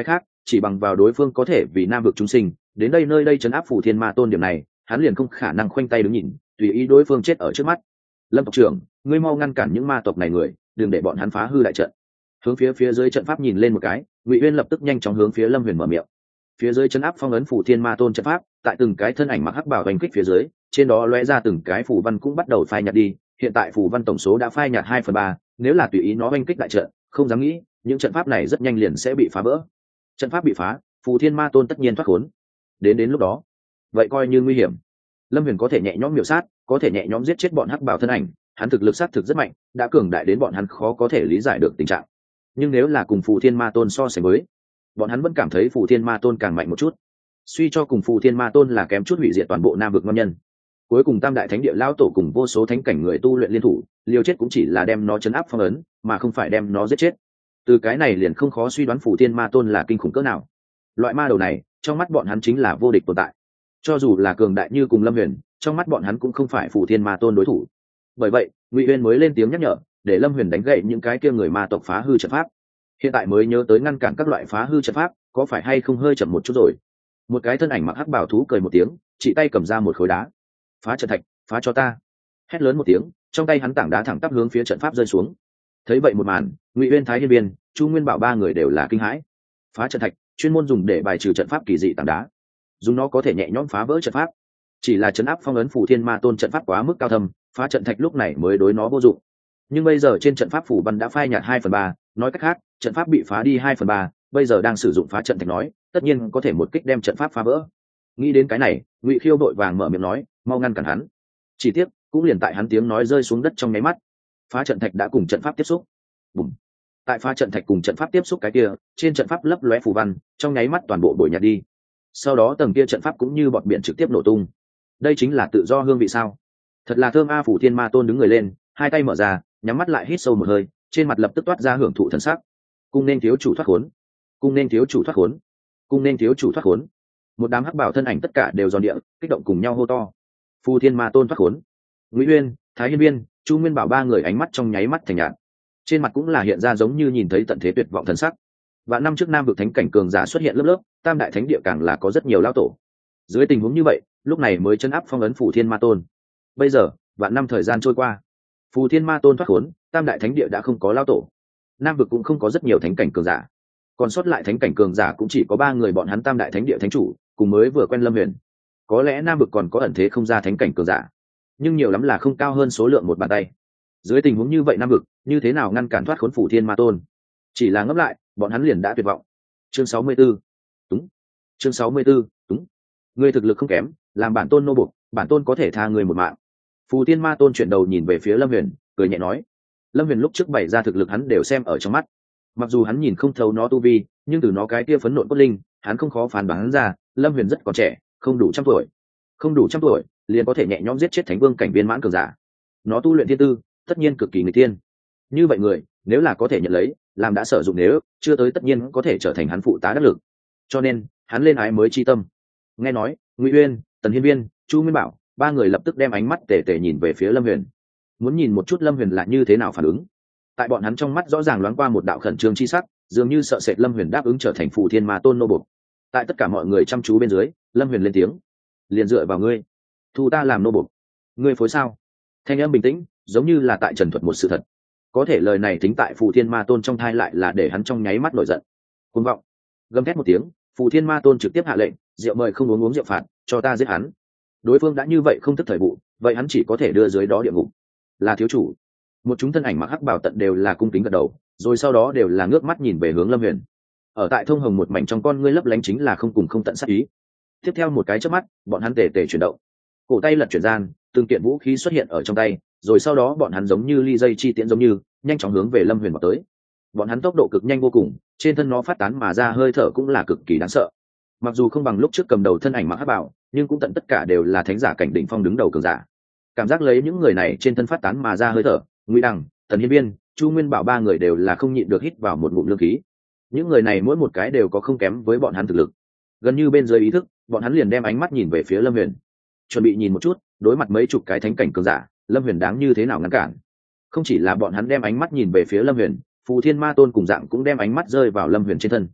chỉ bằng vào đối phương có thể vì nam vực chúng sinh đến đây nơi đây chấn áp Phù Thiên Ma Tôn điểm này, hắn liền không khả năng khoanh tay đứng nhìn tùy ý đối phương chết ở trước mắt. Lâm tộc trưởng, ngươi mau ngăn cản những ma tộc này người, đừng để bọn hắn phá hư đại trận. Hướng phía phía dưới trận pháp nhìn lên một cái, Ngụy Uyên lập tức nhanh chóng hướng phía Lâm Huyền mở miệng. Phía dưới chấn áp phong ấn Phù Thiên Ma Tôn trận pháp, tại từng cái thân ảnh mặc hắc bào đánh kích phía dưới, trên đó lóe ra từng cái phù văn cũng bắt đầu phai nhạt đi. Hiện tại phù văn tổng số đã phai nhạt hai phần ba, nếu là tùy ý nó đánh kích đại trận, không dám nghĩ, những trận pháp này rất nhanh liền sẽ bị phá vỡ. Trận pháp bị phá, Phù Thiên Ma Tôn tất nhiên thoát khốn. Đến đến lúc đó, vậy coi như nguy hiểm. Lâm Huyền có thể nhẹ nhõm miểu sát, có thể nhẹ nhõm giết chết bọn hắc bào thân ảnh, hắn thực lực sát thực rất mạnh, đã cường đại đến bọn hắn khó có thể lý giải được tình trạng. Nhưng nếu là cùng Phù Thiên Ma Tôn so sánh với, bọn hắn vẫn cảm thấy Phù Thiên Ma Tôn càng mạnh một chút. Suy cho cùng Phù Thiên Ma Tôn là kém chút hủy diệt toàn bộ Nam vực ngon nhân. Cuối cùng Tam đại thánh địa lão tổ cùng vô số thánh cảnh người tu luyện liên thủ, liều chết cũng chỉ là đem nó chấn áp phong ấn, mà không phải đem nó giết chết. Từ cái này liền không khó suy đoán Phù Thiên Ma Tôn là kinh khủng cỡ nào. Loại ma đầu này, trong mắt bọn hắn chính là vô địch tồn tại. Cho dù là cường đại như cùng Lâm Huyền, trong mắt bọn hắn cũng không phải Phù Thiên Ma Tôn đối thủ. Bởi vậy, Ngụy Uyên mới lên tiếng nhắc nhở, để Lâm Huyền đánh gậy những cái kia người ma tộc phá hư trận pháp. Hiện tại mới nhớ tới ngăn cản các loại phá hư trận pháp, có phải hay không hơi chậm một chút rồi? Một cái thân ảnh mặc hắc bảo thú cười một tiếng, chỉ tay cầm ra một khối đá. Phá trận thạch, phá cho ta! Hét lớn một tiếng, trong tay hắn tảng đá thẳng tắp hướng phía trận pháp rơi xuống. Thấy vậy một màn, Ngụy Uyên, Thái Hiên Biên, Chu Nguyên Bảo ba người đều là kinh hãi. Phá trận thạch, chuyên môn dùng để bài trừ trận pháp kỳ dị tảng đá, dùng nó có thể nhẹ nhõm phá vỡ trận pháp. Chỉ là chấn áp phong ấn Phù Thiên Ma Tôn trận pháp quá mức cao thâm, phá trận thạch lúc này mới đối nó vô dụng. Nhưng bây giờ trên trận pháp phủ văn đã phai nhạt hai phần ba, nói cách khác, trận pháp bị phá đi hai phần ba, bây giờ đang sử dụng phá trận thạch nói, tất nhiên có thể một kích đem trận pháp phá vỡ. Nghĩ đến cái này, Ngụy Khiêu đội vàng mở miệng nói, mau ngăn cản hắn. Chỉ tiếc, cũng liền tại hắn tiếng nói rơi xuống đất trong nháy mắt, phá trận thạch đã cùng trận pháp tiếp xúc. Bùm. Tại phá trận thạch cùng trận pháp tiếp xúc cái kia, trên trận pháp lấp lóe phù văn, trong nháy mắt toàn bộ bội nhạt đi. Sau đó tầng kia trận pháp cũng như bọt biển trực tiếp nổ tung. Đây chính là tự do hương vị sao? Thật là thơm a. Phù Thiên Ma Tôn đứng người lên, hai tay mở ra, nhắm mắt lại hít sâu một hơi, trên mặt lập tức toát ra hưởng thụ thần sắc. Cung nên thiếu chủ thoát khốn, cung nên thiếu chủ thoát khốn, cung nên thiếu chủ thoát khốn. Một đám hắc bảo thân ảnh tất cả đều giòn địa, kích động cùng nhau hô to. Phù Thiên Ma Tôn thoát khốn. Ngụy Uyên, Thái Hiên Biên, Chu Nguyên Bảo ba người ánh mắt trong nháy mắt thành nhạt, trên mặt cũng là hiện ra giống như nhìn thấy tận thế tuyệt vọng thần sắc. Và năm trước Nam vực thánh cảnh cường giả xuất hiện lớp lớp, Tam đại thánh địa càng là có rất nhiều lão tổ. Dưới tình huống như vậy, lúc này mới chân áp phong ấn Phù Thiên Ma Tôn. Bây giờ, vạn năm thời gian trôi qua, Phù Thiên Ma Tôn thoát khốn, Tam đại thánh địa đã không có lão tổ, Nam vực cũng không có rất nhiều thánh cảnh cường giả, còn sót lại thánh cảnh cường giả cũng chỉ có ba người bọn hắn Tam đại thánh địa thánh chủ, cùng mới vừa quen Lâm Huyền. Có lẽ Nam vực còn có ẩn thế không ra thánh cảnh cường giả, nhưng nhiều lắm là không cao hơn số lượng một bàn tay. Dưới tình huống như vậy Nam vực như thế nào ngăn cản thoát khốn Phù Thiên Ma Tôn? Chỉ là ngấp lại, bọn hắn liền đã tuyệt vọng. Chương sáu mươi 'ứ. Túng. Chương sáu mươi 'ứ. Túng. Ngươi thực lực không kém, làm bản tôn nô buộc, bản tôn có thể tha ngươi một mạng. Phù Thiên Ma Tôn chuyển đầu nhìn về phía Lâm Huyền, cười nhẹ nói. Lâm Huyền lúc trước bày ra thực lực hắn đều xem ở trong mắt. Mặc dù hắn nhìn không thấu nó tu vi, nhưng từ nó cái kia phấn nộn cốt linh, hắn không khó phán đoán ra, Lâm Huyền rất còn trẻ, không đủ trăm tuổi. Không đủ trăm tuổi, liền có thể nhẹ nhõm giết chết thánh vương cảnh viên mãn cường giả. Nó tu luyện thiên tư, tất nhiên cực kỳ người tiên. Như vậy người, nếu là có thể nhận lấy, làm đã sử dụng nếu, chưa tới tất nhiên có thể trở thành hắn phụ tá đắc lực. Cho nên, hắn lên ái mới chi tâm. Nghe nói, Ngụy Uyên, Tần Hiên Viên, Chu Nguyên Bảo, ba người lập tức đem ánh mắt tề tề nhìn về phía Lâm Huyền, muốn nhìn một chút Lâm Huyền là như thế nào phản ứng. Tại bọn hắn trong mắt rõ ràng loáng qua một đạo khẩn trương chi sắc, dường như sợ sệt Lâm Huyền đáp ứng trở thành Phù Thiên Ma Tôn nô bộc. Tại tất cả mọi người chăm chú bên dưới, Lâm Huyền lên tiếng, liền dựa vào ngươi, thu ta làm nô bộc, ngươi phối sao? Thanh âm bình tĩnh, giống như là tại trần thuật một sự thật. Có thể lời này tính tại Phù Thiên Ma Tôn trong thai lại là để hắn trong nháy mắt nổi giận. Cuồng vọng! Gầm thét một tiếng, Phù Thiên Ma Tôn trực tiếp hạ lệnh, rượu mời không uống uống rượu phạt, cho ta giết hắn. Đối phương đã như vậy không thức thời vụ, vậy hắn chỉ có thể đưa dưới đó địa ngục. Là thiếu chủ. Một chúng thân ảnh mặc hắc bảo tận đều là cung kính gật đầu, rồi sau đó đều là ngước mắt nhìn về hướng Lâm Huyền. Ở tại thông hồng một mảnh trong con ngươi lấp lánh chính là không cùng không tận sát ý. Tiếp theo một cái chớp mắt, bọn hắn tề tề chuyển động, cổ tay lật chuyển gian, từng kiện vũ khí xuất hiện ở trong tay, rồi sau đó bọn hắn giống như ly dây chi tiễn giống như nhanh chóng hướng về Lâm Huyền vào tới. Bọn hắn tốc độ cực nhanh vô cùng, trên thân nó phát tán mà ra hơi thở cũng là cực kỳ đáng sợ. Mặc dù không bằng lúc trước cầm đầu thân ảnh mặc hắc bảo, nhưng cũng tận tất cả đều là thánh giả cảnh đỉnh phong đứng đầu cường giả. Cảm giác lấy những người này trên thân phát tán mà ra hơi thở, Ngụy Đằng, Tần Hiên Viên, Chu Nguyên Bảo ba người đều là không nhịn được hít vào một ngụm lương khí. Những người này mỗi một cái đều có không kém với bọn hắn thực lực. Gần như bên dưới ý thức, bọn hắn liền đem ánh mắt nhìn về phía Lâm Huyền, chuẩn bị nhìn một chút, đối mặt mấy chục cái thánh cảnh cường giả, Lâm Huyền đáng như thế nào ngăn cản. Không chỉ là bọn hắn đem ánh mắt nhìn về phía Lâm Huyền, Phù Thiên Ma Tôn cùng dạng cũng đem ánh mắt rơi vào Lâm Huyền trên thân.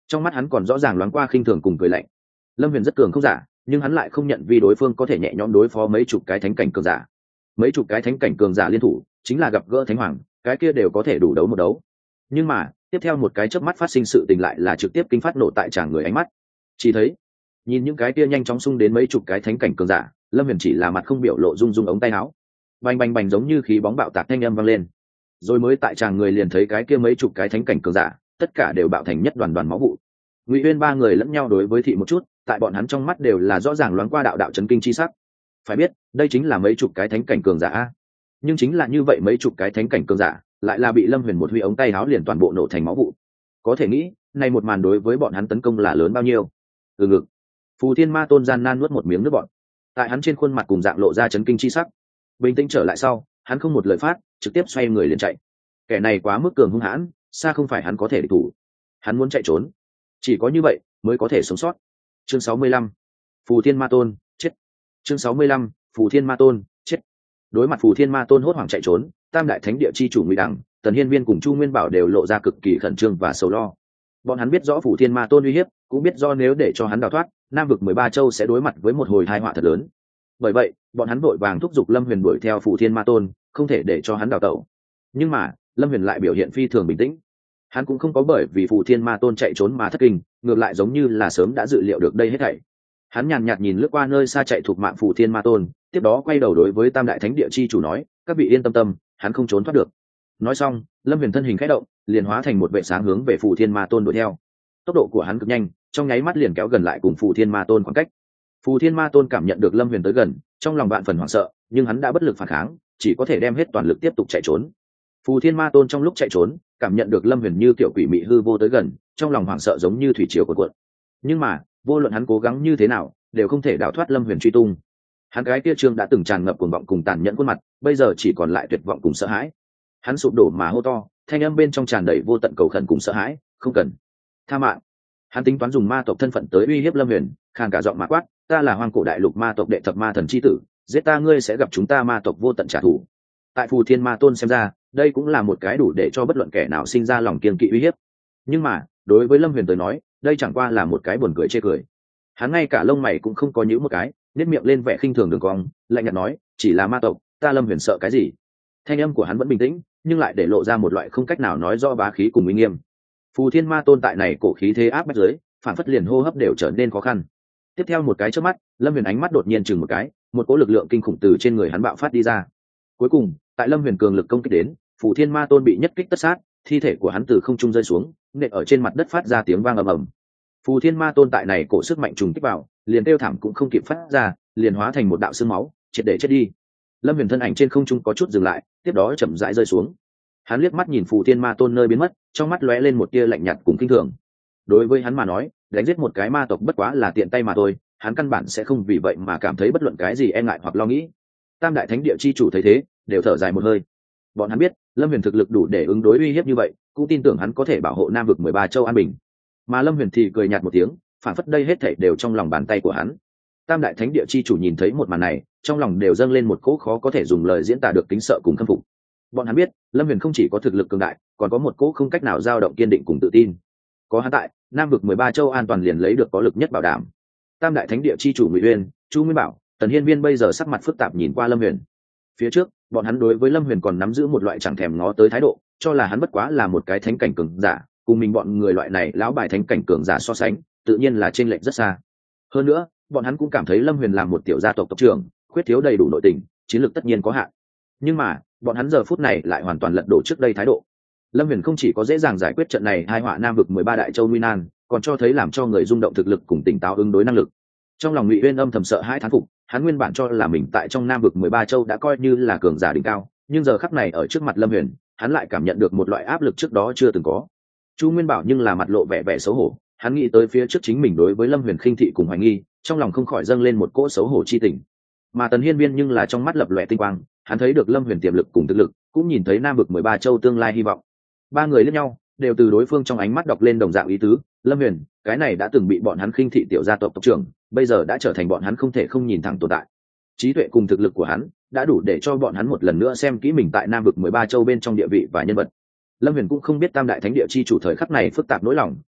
trong mắt hắn còn rõ ràng loáng qua khinh thường cùng cười lạnh. Lâm Huyền rất cường không giả, nhưng hắn lại không nhận vì đối phương có thể nhẹ nhõm đối phó mấy chục cái thánh cảnh cường giả. Mấy chục cái thánh cảnh cường giả liên thủ, chính là gặp gỡ thánh hoàng, cái kia đều có thể đủ đấu một đấu. Nhưng mà, tiếp theo một cái chớp mắt phát sinh sự tình lại là trực tiếp kinh phát nổ tại tràng người ánh mắt. Chỉ thấy, nhìn những cái kia nhanh chóng xung đến mấy chục cái thánh cảnh cường giả, Lâm Huyền chỉ là mặt không biểu lộ rung rung ống tay áo. Bành bành bành giống như khí bóng bạo tạc thanh âm vang lên. Rồi mới tại tràng người liền thấy cái kia mấy chục cái thánh cảnh cường giả, tất cả đều bạo thành nhất đoàn đoàn máu vụ. Ngụy Uyên ba người lẫn nhau đối với thị một chút, tại bọn hắn trong mắt đều là rõ ràng loáng qua đạo đạo chấn kinh chi sắc. Phải biết, đây chính là mấy chục cái thánh cảnh cường giả a. Nhưng chính là như vậy mấy chục cái thánh cảnh cường giả, lại là bị Lâm Huyền một huy ống tay áo liền toàn bộ nổ thành máu vụ. Có thể nghĩ, này một màn đối với bọn hắn tấn công là lớn bao nhiêu. Từ ngực, Phù Thiên Ma Tôn gian nan nuốt một miếng nước bọt. Tại hắn trên khuôn mặt cùng dạng lộ ra chấn kinh chi sắc. Bình tĩnh trở lại sau, hắn không một lời phát, trực tiếp xoay người liền chạy. Kẻ này quá mức cường hung hãn, xa không phải hắn có thể địch thủ. Hắn muốn chạy trốn, chỉ có như vậy mới có thể sống sót. Chương sáu mươi lăm, Phù Thiên Ma Tôn chết. Chương sáu mươi lăm, Phù Thiên Ma Tôn chết. Đối mặt Phù Thiên Ma Tôn hốt hoảng chạy trốn, Tam đại thánh địa chi chủ Ngụy Đằng, Tần Hiên Viên cùng Chu Nguyên Bảo đều lộ ra cực kỳ khẩn trương và sầu lo. Bọn hắn biết rõ Phù Thiên Ma Tôn uy hiếp, cũng biết do nếu để cho hắn đào thoát, Nam vực mười ba châu sẽ đối mặt với một hồi tai họa thật lớn. Bởi vậy, bọn hắn vội vàng thúc giục Lâm Huyền đuổi theo Phù Thiên Ma Tôn, không thể để cho hắn đào tẩu. Nhưng mà, Lâm Huyền lại biểu hiện phi thường bình tĩnh. Hắn cũng không có bởi vì Phù Thiên Ma Tôn chạy trốn mà thất kinh, ngược lại giống như là sớm đã dự liệu được đây hết thảy. Hắn nhàn nhạt nhìn lướt qua nơi xa chạy thuộc mạng Phù Thiên Ma Tôn, tiếp đó quay đầu đối với Tam đại thánh địa chi chủ nói, các vị yên tâm tâm, hắn không trốn thoát được. Nói xong, Lâm Huyền thân hình khẽ động, liền hóa thành một vệ sáng hướng về Phù Thiên Ma Tôn đuổi theo. Tốc độ của hắn cực nhanh, trong nháy mắt liền kéo gần lại cùng Phù Thiên Ma Tôn khoảng cách. Phù Thiên Ma Tôn cảm nhận được Lâm Huyền tới gần, trong lòng vạn phần hoảng sợ, nhưng hắn đã bất lực phản kháng, chỉ có thể đem hết toàn lực tiếp tục chạy trốn. Phù Thiên Ma Tôn trong lúc chạy trốn, cảm nhận được Lâm Huyền như kiểu quỷ mị hư vô tới gần, trong lòng hoảng sợ giống như thủy triều cuộn cuộn. Nhưng mà, vô luận hắn cố gắng như thế nào, đều không thể đào thoát Lâm Huyền truy tung. Hắn cái kia trương đã từng tràn ngập cuồng vọng cùng tàn nhẫn khuôn mặt, bây giờ chỉ còn lại tuyệt vọng cùng sợ hãi. Hắn sụp đổ mà hô to, thanh âm bên trong tràn đầy vô tận cầu khẩn cùng sợ hãi, không cần, tha mạng. Hắn tính toán dùng ma tộc thân phận tới uy hiếp Lâm Huyền, khàn cả giọng mà quát, ta là hoang cổ đại lục ma tộc đệ thập ma thần chi tử, giết ta ngươi sẽ gặp chúng ta ma tộc vô tận trả thù. Tại Phù Thiên Ma Tôn xem ra, đây cũng là một cái đủ để cho bất luận kẻ nào sinh ra lòng kiên kỵ uy hiếp. Nhưng mà, đối với Lâm Huyền tới nói, đây chẳng qua là một cái buồn cười chê cười. Hắn ngay cả lông mày cũng không có nhíu một cái, nét miệng lên vẻ khinh thường đường cong, lạnh nhạt nói, chỉ là ma tộc, ta Lâm Huyền sợ cái gì? Thanh âm của hắn vẫn bình tĩnh, nhưng lại để lộ ra một loại không cách nào nói rõ bá khí cùng uy nghiêm. Phù Thiên Ma Tôn tại này cổ khí thế áp bách dưới, phản phất liền hô hấp đều trở nên khó khăn. Tiếp theo một cái chớp mắt, Lâm Huyền ánh mắt đột nhiên chừng một cái, một cỗ lực lượng kinh khủng từ trên người hắn bạo phát đi ra. Cuối cùng, tại Lâm Huyền cường lực công kích đến, Phù Thiên Ma Tôn bị nhất kích tất sát, thi thể của hắn từ không trung rơi xuống, nện ở trên mặt đất phát ra tiếng vang ầm ầm. Phù Thiên Ma Tôn tại này cổ sức mạnh trùng kích vào, liền kêu thảm cũng không kịp phát ra, liền hóa thành một đạo xương máu, triệt để chết đi. Lâm Huyền thân ảnh trên không trung có chút dừng lại, tiếp đó chậm rãi rơi xuống. Hắn liếc mắt nhìn Phù Thiên Ma Tôn nơi biến mất, trong mắt lóe lên một tia lạnh nhạt cùng kinh thường. Đối với hắn mà nói, đánh giết một cái ma tộc bất quá là tiện tay mà thôi, hắn căn bản sẽ không vì vậy mà cảm thấy bất luận cái gì e ngại hoặc lo nghĩ. Tam đại thánh địa chi chủ thấy thế, đều thở dài một hơi. Bọn hắn biết, Lâm Huyền thực lực đủ để ứng đối uy hiếp như vậy, cũng tin tưởng hắn có thể bảo hộ Nam vực mười ba châu an bình. Mà Lâm Huyền thì cười nhạt một tiếng, phản phất đây hết thảy đều trong lòng bàn tay của hắn. Tam đại thánh địa chi chủ nhìn thấy một màn này, trong lòng đều dâng lên một cỗ khó có thể dùng lời diễn tả được kính sợ cùng khâm phục. Bọn hắn biết, Lâm Huyền không chỉ có thực lực cường đại, còn có một cỗ không cách nào dao động kiên định cùng tự tin. Có hắn tại, Nam vực mười ba châu an toàn liền lấy được có lực nhất bảo đảm. Tam đại thánh địa chi chủ Ngụy Uyên, Chu Nguyên Bảo, Tần Hiên Viên bây giờ sắc mặt phức tạp nhìn qua Lâm Huyền. Phía trước, bọn hắn đối với Lâm Huyền còn nắm giữ một loại chẳng thèm ngó tới thái độ, cho là hắn bất quá là một cái thánh cảnh cường giả, cùng mình bọn người loại này lão bài thánh cảnh cường giả so sánh, tự nhiên là chênh lệch rất xa. Hơn nữa, bọn hắn cũng cảm thấy Lâm Huyền là một tiểu gia tộc tộc trưởng, khuyết thiếu đầy đủ nội tình, chiến lược tất nhiên có hạn. Nhưng mà, bọn hắn giờ phút này lại hoàn toàn lật đổ trước đây thái độ. Lâm Huyền không chỉ có dễ dàng giải quyết trận này hai họa Nam vực mười ba đại châu nguy nan, còn cho thấy làm cho người rung động thực lực cùng tỉnh táo ứng đối năng lực. Trong lòng Ngụy Uyên âm thầm sợ hãi thán phục, hắn nguyên bản cho là mình tại trong Nam vực mười ba châu đã coi như là cường giả đỉnh cao, nhưng giờ khắc này ở trước mặt Lâm Huyền, hắn lại cảm nhận được một loại áp lực trước đó chưa từng có. Chu Nguyên Bảo nhưng là mặt lộ vẻ vẻ xấu hổ, hắn nghĩ tới phía trước chính mình đối với Lâm Huyền khinh thị cùng hoài nghi, trong lòng không khỏi dâng lên một cỗ xấu hổ chi tình. Mà Tần Hiên Viên nhưng là trong mắt lập lòe tinh quang, hắn thấy được Lâm Huyền tiềm lực cùng thực lực, cũng nhìn thấy Nam vực mười ba châu tương lai hy vọng. Ba người liếc nhau, đều từ đối phương trong ánh mắt đọc lên đồng dạng ý tứ. Lâm Huyền, cái này đã từng bị bọn hắn khinh thị tiểu gia tộc tộc trưởng, bây giờ đã trở thành bọn hắn không thể không nhìn thẳng tồn tại. Trí tuệ cùng thực lực của hắn đã đủ để cho bọn hắn một lần nữa xem kỹ mình tại Nam vực mười ba châu bên trong địa vị và nhân vật. Lâm Huyền cũng không biết Tam đại thánh địa chi chủ thời khắc này phức tạp nỗi lòng,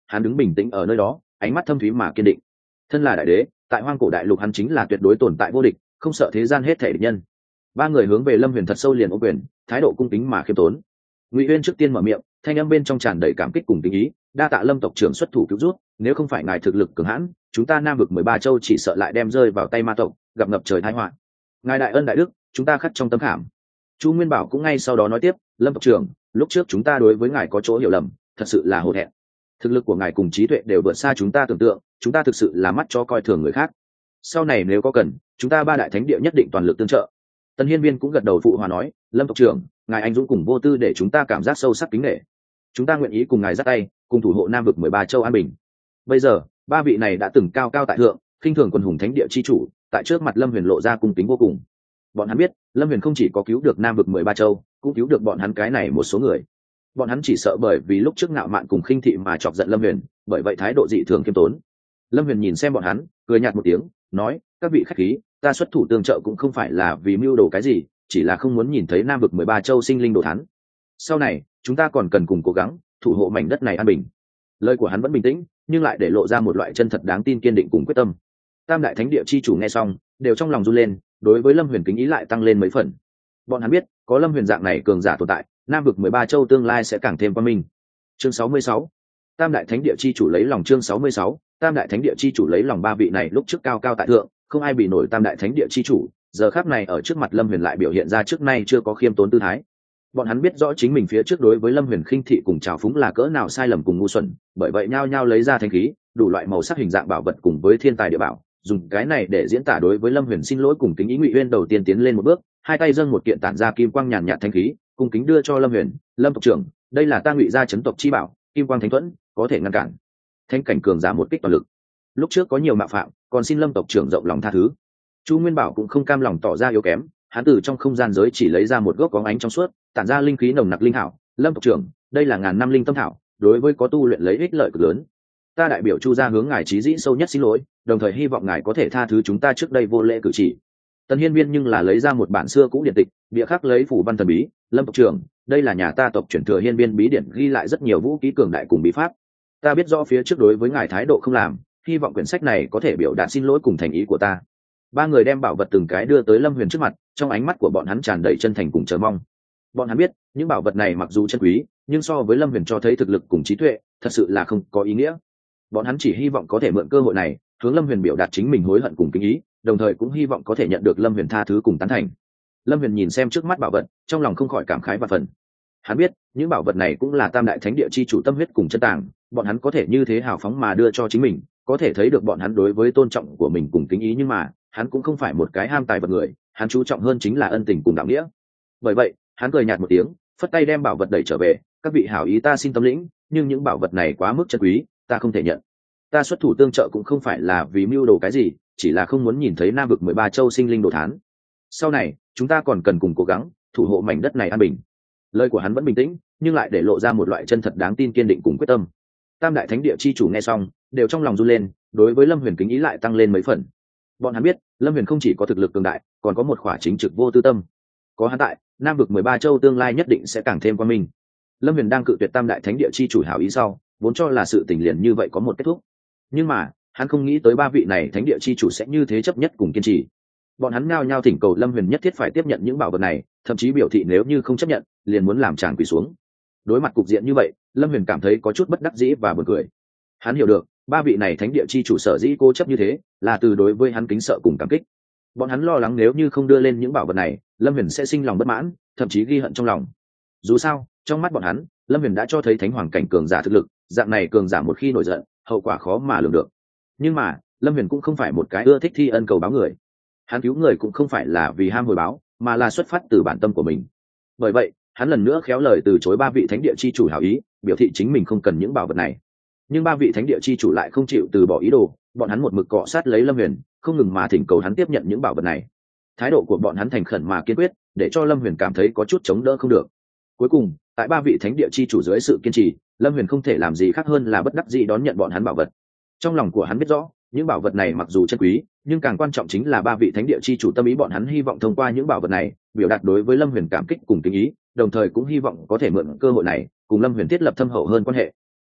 hắn đứng bình tĩnh ở nơi đó, ánh mắt thâm thúy mà kiên định. Thân là đại đế, tại hoang cổ đại lục hắn chính là tuyệt đối tồn tại vô địch, không sợ thế gian hết thể địch nhân. Ba người hướng về Lâm Huyền thật sâu liền ôm quyền, thái độ cung kính mà khiêm tốn. Ngụy Uyên trước tiên mở miệng, thanh âm bên trong tràn đầy cảm kích cùng tình ý, đa tạ Lâm tộc trưởng xuất thủ cứu rút, nếu không phải ngài thực lực cường hãn, chúng ta Nam vực mười ba châu chỉ sợ lại đem rơi vào tay ma tộc, gặp ngập trời tai họa. Ngài đại ân đại đức, chúng ta khắc trong tâm khảm. Chu Nguyên Bảo cũng ngay sau đó nói tiếp, Lâm tộc trưởng, lúc trước chúng ta đối với ngài có chỗ hiểu lầm, thật sự là hổ thẹn. Thực lực của ngài cùng trí tuệ đều vượt xa chúng ta tưởng tượng, chúng ta thực sự là mắt cho coi thường người khác. Sau này nếu có cần, chúng ta ba đại thánh địa nhất định toàn lực tương trợ. Tần Hiên Viên cũng gật đầu phụ hòa nói, Lâm tộc trưởng, ngài anh dũng cùng vô tư để chúng ta cảm giác sâu sắc kính nể. Chúng ta nguyện ý cùng ngài dắt tay, cùng thủ hộ Nam vực mười ba châu an bình. Bây giờ, ba vị này đã từng cao cao tại thượng, khinh thường quần hùng thánh địa chi chủ, tại trước mặt Lâm Huyền lộ ra cung kính vô cùng. Bọn hắn biết, Lâm Huyền không chỉ có cứu được Nam vực mười ba châu, cũng cứu được bọn hắn cái này một số người. Bọn hắn chỉ sợ bởi vì lúc trước ngạo mạn cùng khinh thị mà chọc giận Lâm Huyền, bởi vậy thái độ dị thường khiêm tốn. Lâm Huyền nhìn xem bọn hắn, cười nhạt một tiếng, nói, các vị khách khí, ta xuất thủ tương trợ cũng không phải là vì mưu đồ cái gì, chỉ là không muốn nhìn thấy Nam vực mười ba châu sinh linh đồ thán. Sau này, chúng ta còn cần cùng cố gắng thủ hộ mảnh đất này an bình. Lời của hắn vẫn bình tĩnh, nhưng lại để lộ ra một loại chân thật đáng tin kiên định cùng quyết tâm. Tam đại thánh địa chi chủ nghe xong, đều trong lòng run lên, đối với Lâm Huyền kính ý lại tăng lên mấy phần. Bọn hắn biết, có Lâm Huyền dạng này cường giả tồn tại, Nam vực mười ba châu tương lai sẽ càng thêm quang minh. Chương sáu mươi sáu, Tam đại thánh địa chi chủ lấy lòng. Chương sáu mươi sáu, Tam đại thánh địa chi chủ lấy lòng. Ba vị này lúc trước cao cao tại thượng, không ai bị nổi Tam đại thánh địa chi chủ, giờ khắc này ở trước mặt Lâm Huyền lại biểu hiện ra trước nay chưa có khiêm tốn tư thái. Bọn hắn biết rõ chính mình phía trước đối với Lâm Huyền khinh thị cùng trào phúng là cỡ nào sai lầm cùng ngu xuẩn, bởi vậy nhao nhao lấy ra thanh khí, đủ loại màu sắc hình dạng bảo vật cùng với thiên tài địa bảo, dùng cái này để diễn tả đối với Lâm Huyền xin lỗi cùng kính ý. Ngụy Uyên đầu tiên tiến lên một bước, hai tay dâng một kiện tản ra kim quang nhàn nhạt thanh khí, cung kính đưa cho Lâm Huyền, Lâm tộc trưởng, đây là ta Ngụy gia chấn tộc chi bảo, kim quang thánh thuẫn, có thể ngăn cản thánh cảnh cường giả một kích toàn lực. Lúc trước có nhiều mạo phạm, còn xin Lâm tộc trưởng rộng lòng tha thứ. Chu Nguyên Bảo cũng không cam lòng tỏ ra yếu kém, hắn từ trong không gian giới chỉ lấy ra một gốc có ánh trong suốt, tản ra linh khí nồng nặc linh hảo. Lâm tộc trưởng, đây là ngàn năm linh tâm thảo, đối với có tu luyện lấy ích lợi cực lớn. Ta đại biểu Chu gia hướng ngài chí dĩ sâu nhất xin lỗi, đồng thời hy vọng ngài có thể tha thứ chúng ta trước đây vô lễ cử chỉ. Tần Hiên Viên nhưng là lấy ra một bản xưa cũ điện tịch, bìa khắc lấy phủ văn thần bí. Lâm tộc trưởng, đây là nhà ta tộc truyền thừa Hiên Viên bí điển, ghi lại rất nhiều vũ khí cường đại cùng bí pháp. Ta biết rõ phía trước đối với ngài thái độ không làm, hy vọng quyển sách này có thể biểu đạt xin lỗi cùng thành ý của ta. Ba người đem bảo vật từng cái đưa tới Lâm Huyền trước mặt, trong ánh mắt của bọn hắn tràn đầy chân thành cùng chờ mong. Bọn hắn biết, những bảo vật này mặc dù chân quý, nhưng so với Lâm Huyền cho thấy thực lực cùng trí tuệ, thật sự là không có ý nghĩa. Bọn hắn chỉ hy vọng có thể mượn cơ hội này, hướng Lâm Huyền biểu đạt chính mình hối hận cùng kính ý, đồng thời cũng hy vọng có thể nhận được Lâm Huyền tha thứ cùng tán thành. Lâm Huyền nhìn xem trước mắt bảo vật, trong lòng không khỏi cảm khái và phần. Hắn biết, những bảo vật này cũng là Tam đại thánh địa chi chủ tâm huyết cùng chân tàng, bọn hắn có thể như thế hào phóng mà đưa cho chính mình, có thể thấy được bọn hắn đối với tôn trọng của mình cùng kính ý, nhưng mà, hắn cũng không phải một cái ham tài vật người, hắn chú trọng hơn chính là ân tình cùng đạo nghĩa. Bởi vậy, hắn cười nhạt một tiếng, phất tay đem bảo vật đẩy trở về, các vị hảo ý ta xin tâm lĩnh, nhưng những bảo vật này quá mức chân quý, ta không thể nhận. Ta xuất thủ tương trợ cũng không phải là vì mưu đồ cái gì, chỉ là không muốn nhìn thấy Nam vực mười ba châu sinh linh đồ thán. Sau này, chúng ta còn cần cùng cố gắng thủ hộ mảnh đất này an bình. Lời của hắn vẫn bình tĩnh, nhưng lại để lộ ra một loại chân thật đáng tin kiên định cùng quyết tâm. Tam đại thánh địa chi chủ nghe xong, đều trong lòng run lên, đối với Lâm Huyền kính ý lại tăng lên mấy phần. Bọn hắn biết, Lâm Huyền không chỉ có thực lực cường đại, còn có một khỏa chính trực vô tư tâm. Có hắn tại, Nam vực mười ba châu tương lai nhất định sẽ càng thêm quang minh. Lâm Huyền đang cự tuyệt Tam đại thánh địa chi chủ hảo ý sau, vốn cho là sự tình liền như vậy có một kết thúc. Nhưng mà, hắn không nghĩ tới ba vị này thánh địa chi chủ sẽ như thế chấp nhất cùng kiên trì. Bọn hắn nhao nhao thỉnh cầu Lâm Huyền nhất thiết phải tiếp nhận những bảo vật này, thậm chí biểu thị nếu như không chấp nhận, liền muốn làm tràng quỳ xuống. Đối mặt cục diện như vậy, Lâm Huyền cảm thấy có chút bất đắc dĩ và buồn cười. Hắn hiểu được, ba vị này thánh địa chi chủ sở dĩ cố chấp như thế, là từ đối với hắn kính sợ cùng cảm kích. Bọn hắn lo lắng nếu như không đưa lên những bảo vật này, Lâm Huyền sẽ sinh lòng bất mãn, thậm chí ghi hận trong lòng. Dù sao, trong mắt bọn hắn, Lâm Huyền đã cho thấy thánh hoàng cảnh cường giả thực lực, dạng này cường giả một khi nổi giận, hậu quả khó mà lường được. Nhưng mà, Lâm Huyền cũng không phải một cái ưa thích thi ân cầu báo người. Hắn cứu người cũng không phải là vì ham hồi báo, mà là xuất phát từ bản tâm của mình. Bởi vậy, hắn lần nữa khéo lời từ chối ba vị thánh địa chi chủ hảo ý, biểu thị chính mình không cần những bảo vật này. Nhưng ba vị thánh địa chi chủ lại không chịu từ bỏ ý đồ, bọn hắn một mực cọ sát lấy Lâm Huyền, không ngừng mà thỉnh cầu hắn tiếp nhận những bảo vật này. Thái độ của bọn hắn thành khẩn mà kiên quyết, để cho Lâm Huyền cảm thấy có chút chống đỡ không được. Cuối cùng, tại ba vị thánh địa chi chủ dưới sự kiên trì, Lâm Huyền không thể làm gì khác hơn là bất đắc dĩ đón nhận bọn hắn bảo vật. Trong lòng của hắn biết rõ, những bảo vật này mặc dù chân quý, nhưng càng quan trọng chính là ba vị thánh địa chi chủ tâm ý, bọn hắn hy vọng thông qua những bảo vật này biểu đạt đối với Lâm Huyền cảm kích cùng kính ý, đồng thời cũng hy vọng có thể mượn cơ hội này cùng Lâm Huyền thiết lập thâm hậu hơn quan hệ.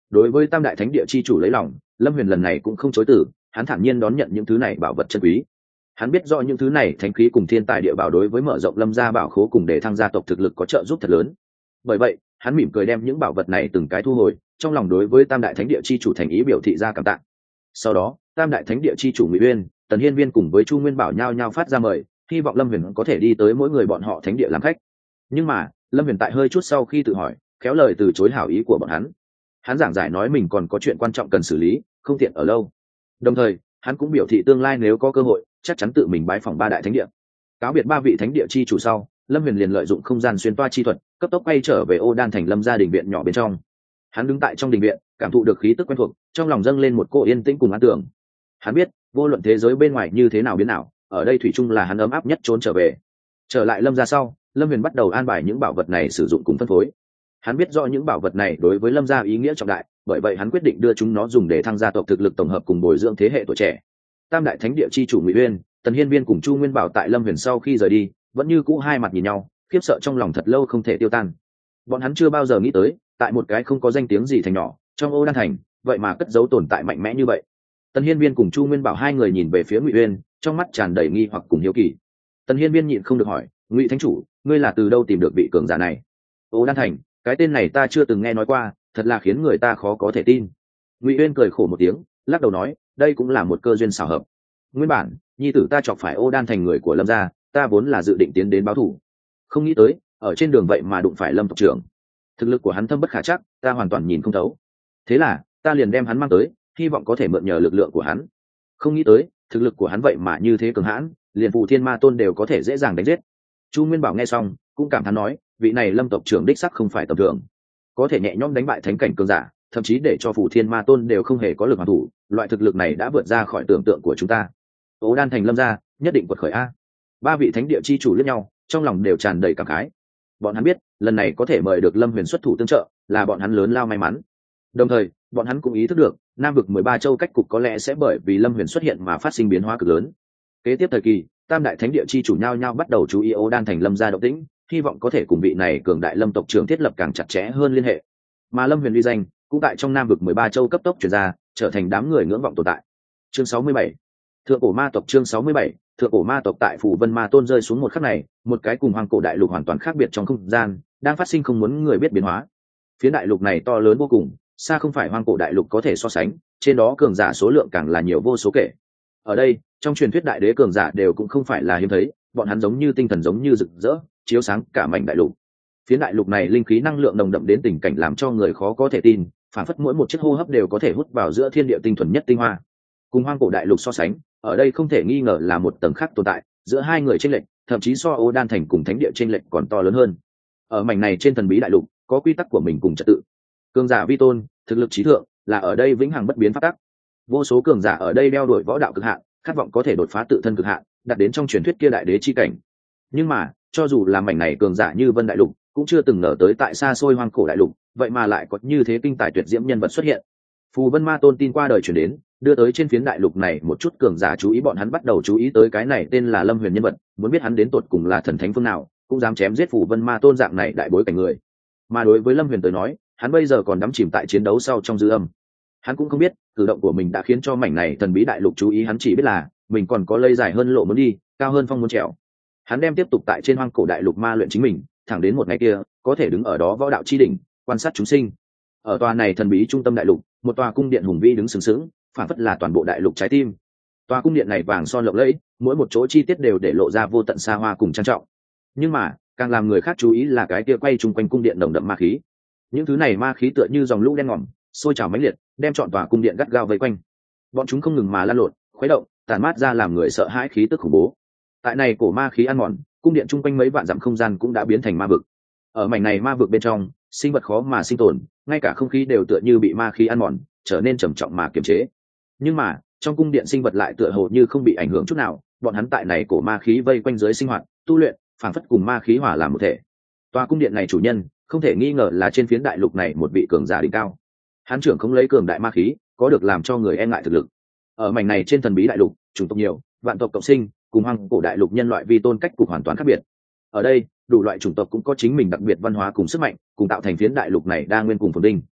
Đối với tam đại thánh địa chi chủ lấy lòng, Lâm Huyền lần này cũng không chối từ, hắn thản nhiên đón nhận những thứ này bảo vật chân quý. Hắn biết rõ những thứ này thánh khí cùng thiên tài địa bảo đối với mở rộng Lâm gia bảo khố cùng để thăng gia tộc thực lực có trợ giúp thật lớn. Bởi vậy, hắn mỉm cười đem những bảo vật này từng cái thu hồi, trong lòng đối với tam đại thánh địa chi chủ thành ý biểu thị ra cảm tạ. Sau đó, tam đại thánh địa chi chủ Ngụy Uyên, Tần Hiên Viên cùng với Chu Nguyên Bảo nhao nhao phát ra mời, hy vọng Lâm Huyền có thể đi tới mỗi người bọn họ thánh địa làm khách. Nhưng mà, Lâm Huyền tại hơi chút sau khi tự hỏi, khéo lời từ chối hảo ý của bọn hắn. Hắn giảng giải nói mình còn có chuyện quan trọng cần xử lý, không tiện ở lâu. Đồng thời, hắn cũng biểu thị tương lai nếu có cơ hội, chắc chắn tự mình bái phỏng ba đại thánh địa. Cáo biệt ba vị thánh địa chi chủ sau, Lâm Huyền liền lợi dụng không gian xuyên toa chi thuật, cấp tốc quay trở về Ô Đan thành Lâm gia đình viện nhỏ bên trong. Hắn đứng tại trong đình viện, cảm thụ được khí tức quen thuộc, trong lòng dâng lên một cỗ yên tĩnh cùng an tưởng. Hắn biết, vô luận thế giới bên ngoài như thế nào biến nào, ở đây thủy chung là hắn ấm áp nhất trốn trở về. Trở lại Lâm gia sau, Lâm Huyền bắt đầu an bài những bảo vật này sử dụng cùng phân phối. Hắn biết rõ những bảo vật này đối với Lâm gia ý nghĩa trọng đại, bởi vậy hắn quyết định đưa chúng nó dùng để thăng gia tộc thực lực tổng hợp cùng bồi dưỡng thế hệ tuổi trẻ. Tam đại thánh địa chi chủ Ngụy Uyên, Tần Hiên Viên cùng Chu Nguyên Bảo tại Lâm Huyền sau khi rời đi, vẫn như cũ hai mặt nhìn nhau, khiếp sợ trong lòng thật lâu không thể tiêu tan. Bọn hắn chưa bao giờ nghĩ tới, tại một cái không có danh tiếng gì thành nhỏ, trong Ô Đan thành, vậy mà cất giấu tồn tại mạnh mẽ như vậy. Tần Hiên Viên cùng Chu Nguyên Bảo hai người nhìn về phía Ngụy Uyên, trong mắt tràn đầy nghi hoặc cùng hiếu kỳ. Tần Hiên Viên nhịn không được hỏi, Ngụy thánh chủ, ngươi là từ đâu tìm được vị cường giả này? Ô Đan thành, cái tên này ta chưa từng nghe nói qua, thật là khiến người ta khó có thể tin. Ngụy Uyên cười khổ một tiếng, lắc đầu nói, đây cũng là một cơ duyên xảo hợp. Nguyên bản, nhi tử ta chọc phải Ô Đan thành người của Lâm gia, ta vốn là dự định tiến đến báo thù, không nghĩ tới, ở trên đường vậy mà đụng phải Lâm tộc trưởng. Thực lực của hắn thâm bất khả trắc, ta hoàn toàn nhìn không thấu. Thế là, ta liền đem hắn mang tới, hy vọng có thể mượn nhờ lực lượng của hắn. Không nghĩ tới, thực lực của hắn vậy mà như thế cường hãn, liền Phù Thiên Ma Tôn đều có thể dễ dàng đánh giết. Chu Nguyên Bảo nghe xong, cũng cảm thán nói, vị này Lâm tộc trưởng đích sắc không phải tầm thường, có thể nhẹ nhõm đánh bại thánh cảnh cường giả, thậm chí để cho Phù Thiên Ma Tôn đều không hề có lực hoàn thủ, loại thực lực này đã vượt ra khỏi tưởng tượng của chúng ta. Ô Đan thành Lâm gia, nhất định quật khởi a. Ba vị thánh địa chi chủ liếc nhau, trong lòng đều tràn đầy cảm khái. Bọn hắn biết, lần này có thể mời được Lâm Huyền xuất thủ tương trợ, là bọn hắn lớn lao may mắn. Đồng thời, bọn hắn cũng ý thức được, Nam vực mười ba châu cách cục có lẽ sẽ bởi vì Lâm Huyền xuất hiện mà phát sinh biến hóa cực lớn. Kế tiếp thời kỳ, tam đại thánh địa chi chủ nhau nhau bắt đầu chú ý Ô Đan thành Lâm gia động tĩnh, hy vọng có thể cùng vị này cường đại Lâm tộc trưởng thiết lập càng chặt chẽ hơn liên hệ. Mà Lâm Huyền uy danh cũng tại trong Nam vực mười ba châu cấp tốc truyền ra, trở thành đám người ngưỡng vọng tồn tại. Chương sáu mươi bảy, Thượng cổ ma tộc. Chương sáu mươi bảy, Thượng cổ ma tộc. Tại Phù Vân Ma Tôn rơi xuống một khắc này, một cái cùng hoang cổ đại lục hoàn toàn khác biệt trong không gian đang phát sinh không muốn người biết biến hóa. Phía đại lục này to lớn vô cùng, xa không phải hoang cổ đại lục có thể so sánh, trên đó cường giả số lượng càng là nhiều vô số kể. Ở đây, trong truyền thuyết đại đế cường giả đều cũng không phải là hiếm thấy, bọn hắn giống như tinh thần giống như rực rỡ, chiếu sáng cả mảnh đại lục. Phía đại lục này linh khí năng lượng nồng đậm đến tình cảnh làm cho người khó có thể tin, phản phất mỗi một chiếc hô hấp đều có thể hút vào giữa thiên địa tinh thuần nhất tinh hoa. Cùng hoang cổ đại lục so sánh, ở đây không thể nghi ngờ là một tầng khác tồn tại, giữa hai người chênh lệch, thậm chí so Ô Đan thành cùng thánh địa chênh lệch còn to lớn hơn. Ở mảnh này trên thần bí đại lục, có quy tắc của mình cùng trật tự. Cường giả vi tôn, thực lực trí thượng, là ở đây vĩnh hằng bất biến pháp tắc. Vô số cường giả ở đây đeo đuổi võ đạo cực hạn, khát vọng có thể đột phá tự thân cực hạn, đạt đến trong truyền thuyết kia đại đế chi cảnh. Nhưng mà, cho dù là mảnh này cường giả như Vân đại lục, cũng chưa từng ngờ tới tại xa xôi hoang cổ đại lục, vậy mà lại có như thế kinh tài tuyệt diễm nhân vật xuất hiện. Phù Vân Ma Tôn tin qua đời truyền đến, đưa tới trên phiến đại lục này một chút cường giả chú ý, bọn hắn bắt đầu chú ý tới cái này tên là Lâm Huyền nhân vật, muốn biết hắn đến tột cùng là thần thánh phương nào, cũng dám chém giết Phù Vân Ma Tôn dạng này đại bối cảnh người. Mà đối với Lâm Huyền tới nói, hắn bây giờ còn đắm chìm tại chiến đấu sau trong dư âm. Hắn cũng không biết, cử động của mình đã khiến cho mảnh này thần bí đại lục chú ý, hắn chỉ biết là mình còn có lây dài hơn lộ muốn đi, cao hơn phong muốn trèo. Hắn đem tiếp tục tại trên hoang cổ đại lục ma luyện chính mình, thẳng đến một ngày kia, có thể đứng ở đó võ đạo chi đỉnh, quan sát chúng sinh. Ở tòa này thần bí trung tâm đại lục, một tòa cung điện hùng vĩ đứng sừng sững, phản phất là toàn bộ đại lục trái tim. Tòa cung điện này vàng son lộng lẫy, mỗi một chỗ chi tiết đều để lộ ra vô tận xa hoa cùng trang trọng. Nhưng mà, càng làm người khác chú ý là cái kia quay chung quanh cung điện nồng đậm ma khí. Những thứ này ma khí tựa như dòng lũ đen ngòm, sôi trào mãnh liệt, đem trọn tòa cung điện gắt gao vây quanh. Bọn chúng không ngừng mà lan lộn, khuấy động, tản mát ra làm người sợ hãi khí tức khủng bố. Tại này cổ ma khí ăn mòn, cung điện chung quanh mấy vạn dặm không gian cũng đã biến thành ma vực. Ở mảnh này ma vực bên trong, sinh vật khó mà sinh tồn, ngay cả không khí đều tựa như bị ma khí ăn mòn, trở nên trầm trọng mà kiềm chế. Nhưng mà, trong cung điện sinh vật lại tựa hồ như không bị ảnh hưởng chút nào, bọn hắn tại này cổ ma khí vây quanh dưới sinh hoạt, tu luyện, phảng phất cùng ma khí hòa làm một thể. Tòa cung điện này chủ nhân, không thể nghi ngờ là trên phiến đại lục này một vị cường giả đỉnh cao. Hắn trưởng không lấy cường đại ma khí, có được làm cho người e ngại thực lực. Ở mảnh này trên thần bí đại lục, chủng tộc nhiều, vạn tộc cộng sinh, cùng hoang cổ đại lục nhân loại vi tôn cách cục hoàn toàn khác biệt. Ở đây, đủ loại chủng tộc cũng có chính mình đặc biệt văn hóa cùng sức mạnh, cùng tạo thành phiến đại lục này đa nguyên cùng phồn vinh.